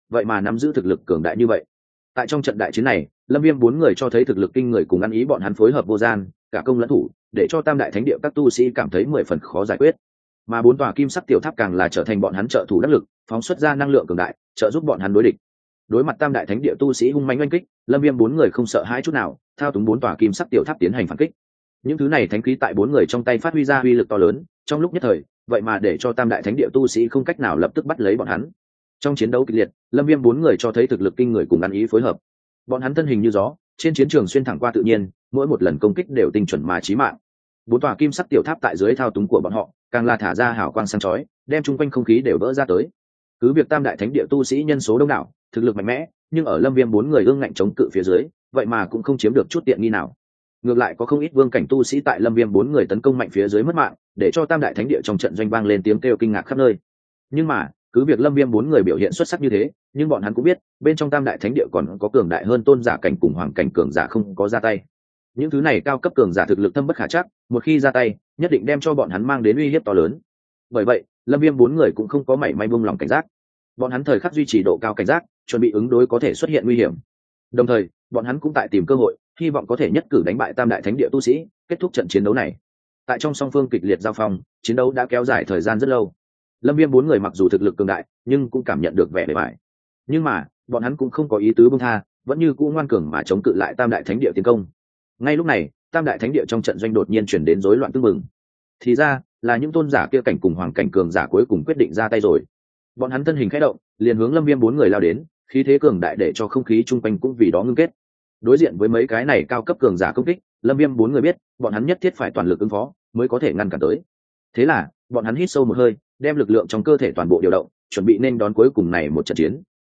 vậy mà nắm giữ thực lực cường đại như vậy. Tại trong trận đại chiến này, lâm viêm bốn người cho thấy thực lực kinh người cùng ăn ý, bọn hắn phối hợp vô gian, cả công lẫn thủ, để cho tam đại thánh địa các tu sĩ cảm thấy mười phần khó giải quyết. Mà bốn tòa kim sắc tiểu tháp càng là trở thành bọn hắn trợ thủ đắc lực, phóng xuất ra năng lượng cường đại, trợ giúp bọn hắn đối địch. Đối mặt tam đại thánh địa tu sĩ hung mãnh oanh kích, lâm viêm bốn người không sợ hãi chút nào, thao túng bốn tòa kim sắc tiểu tháp tiến hành phản kích. Những thứ này thánh khí tại bốn người trong tay phát huy ra uy lực to lớn, trong lúc nhất thời, vậy mà để cho tam đại thánh địa tu sĩ không cách nào lập tức bắt lấy bọn hắn. Trong chiến đấu kịch liệt, lâm viêm bốn người cho thấy thực lực kinh người cùng ăn ý phối hợp. Bọn hắn thân hình như gió, trên chiến trường xuyên thẳng qua tự nhiên, mỗi một lần công kích đều tinh chuẩn mà chí mạng. Bốn tòa kim sắc tiểu tháp tại dưới thao túng của bọn họ, càng là thả ra hào quang sáng chói, đem chung quanh không khí đều vỡ ra tới. Cứ việc tam đại thánh địa tu sĩ nhân số đông đảo, thực lực mạnh mẽ, nhưng ở lâm viêm bốn người ương ngạnh chống cự phía dưới, vậy mà cũng không chiếm được chút tiện nghi nào. Ngược lại có không ít vương cảnh tu sĩ tại lâm viêm bốn người tấn công mạnh phía dưới mất mạng, để cho tam đại thánh địa trong trận doanh vang lên tiếng kêu kinh ngạc khắp nơi. Nhưng mà cứ việc lâm viêm bốn người biểu hiện xuất sắc như thế, nhưng bọn hắn cũng biết bên trong tam đại thánh địa còn có cường đại hơn tôn giả cảnh cùng hoàng cảnh cường giả không có ra tay. Những thứ này cao cấp cường giả thực lực thâm bất khả trắc, một khi ra tay nhất định đem cho bọn hắn mang đến uy hiếp to lớn. Bởi vậy lâm viêm bốn người cũng không có mảy may buông lòng cảnh giác, bọn hắn thời khắc duy trì độ cao cảnh giác, chuẩn bị ứng đối có thể xuất hiện nguy hiểm. Đồng thời bọn hắn cũng tại tìm cơ hội, hy vọng có thể nhất cử đánh bại tam đại thánh địa tu sĩ, kết thúc trận chiến đấu này. Tại trong song phương kịch liệt giao phong, chiến đấu đã kéo dài thời gian rất lâu. Lâm viêm bốn người mặc dù thực lực cường đại, nhưng cũng cảm nhận được vẻ bề bại. Nhưng mà bọn hắn cũng không có ý tứ buông tha, vẫn như cũ ngoan cường mà chống cự lại tam đại thánh địa tiến công. Ngay lúc này tam đại thánh địa trong trận doanh đột nhiên chuyển đến rối loạn tương mừng. Thì ra là những tôn giả kia cảnh cùng hoàng cảnh cường giả cuối cùng quyết định ra tay rồi. Bọn hắn thân hình khẽ động, liền hướng lâm viêm bốn người lao đến, khí thế cường đại để cho không khí chung quanh cũng vì đó ngưng kết. Đối diện với mấy cái này cao cấp cường giả công kích, lâm viêm bốn người biết bọn hắn nhất thiết phải toàn lực ứng phó mới có thể ngăn cản tới. Thế là bọn hắn hít sâu một hơi, đem lực lượng trong cơ thể toàn bộ điều động, chuẩn bị nên đón cuối cùng này một trận chiến.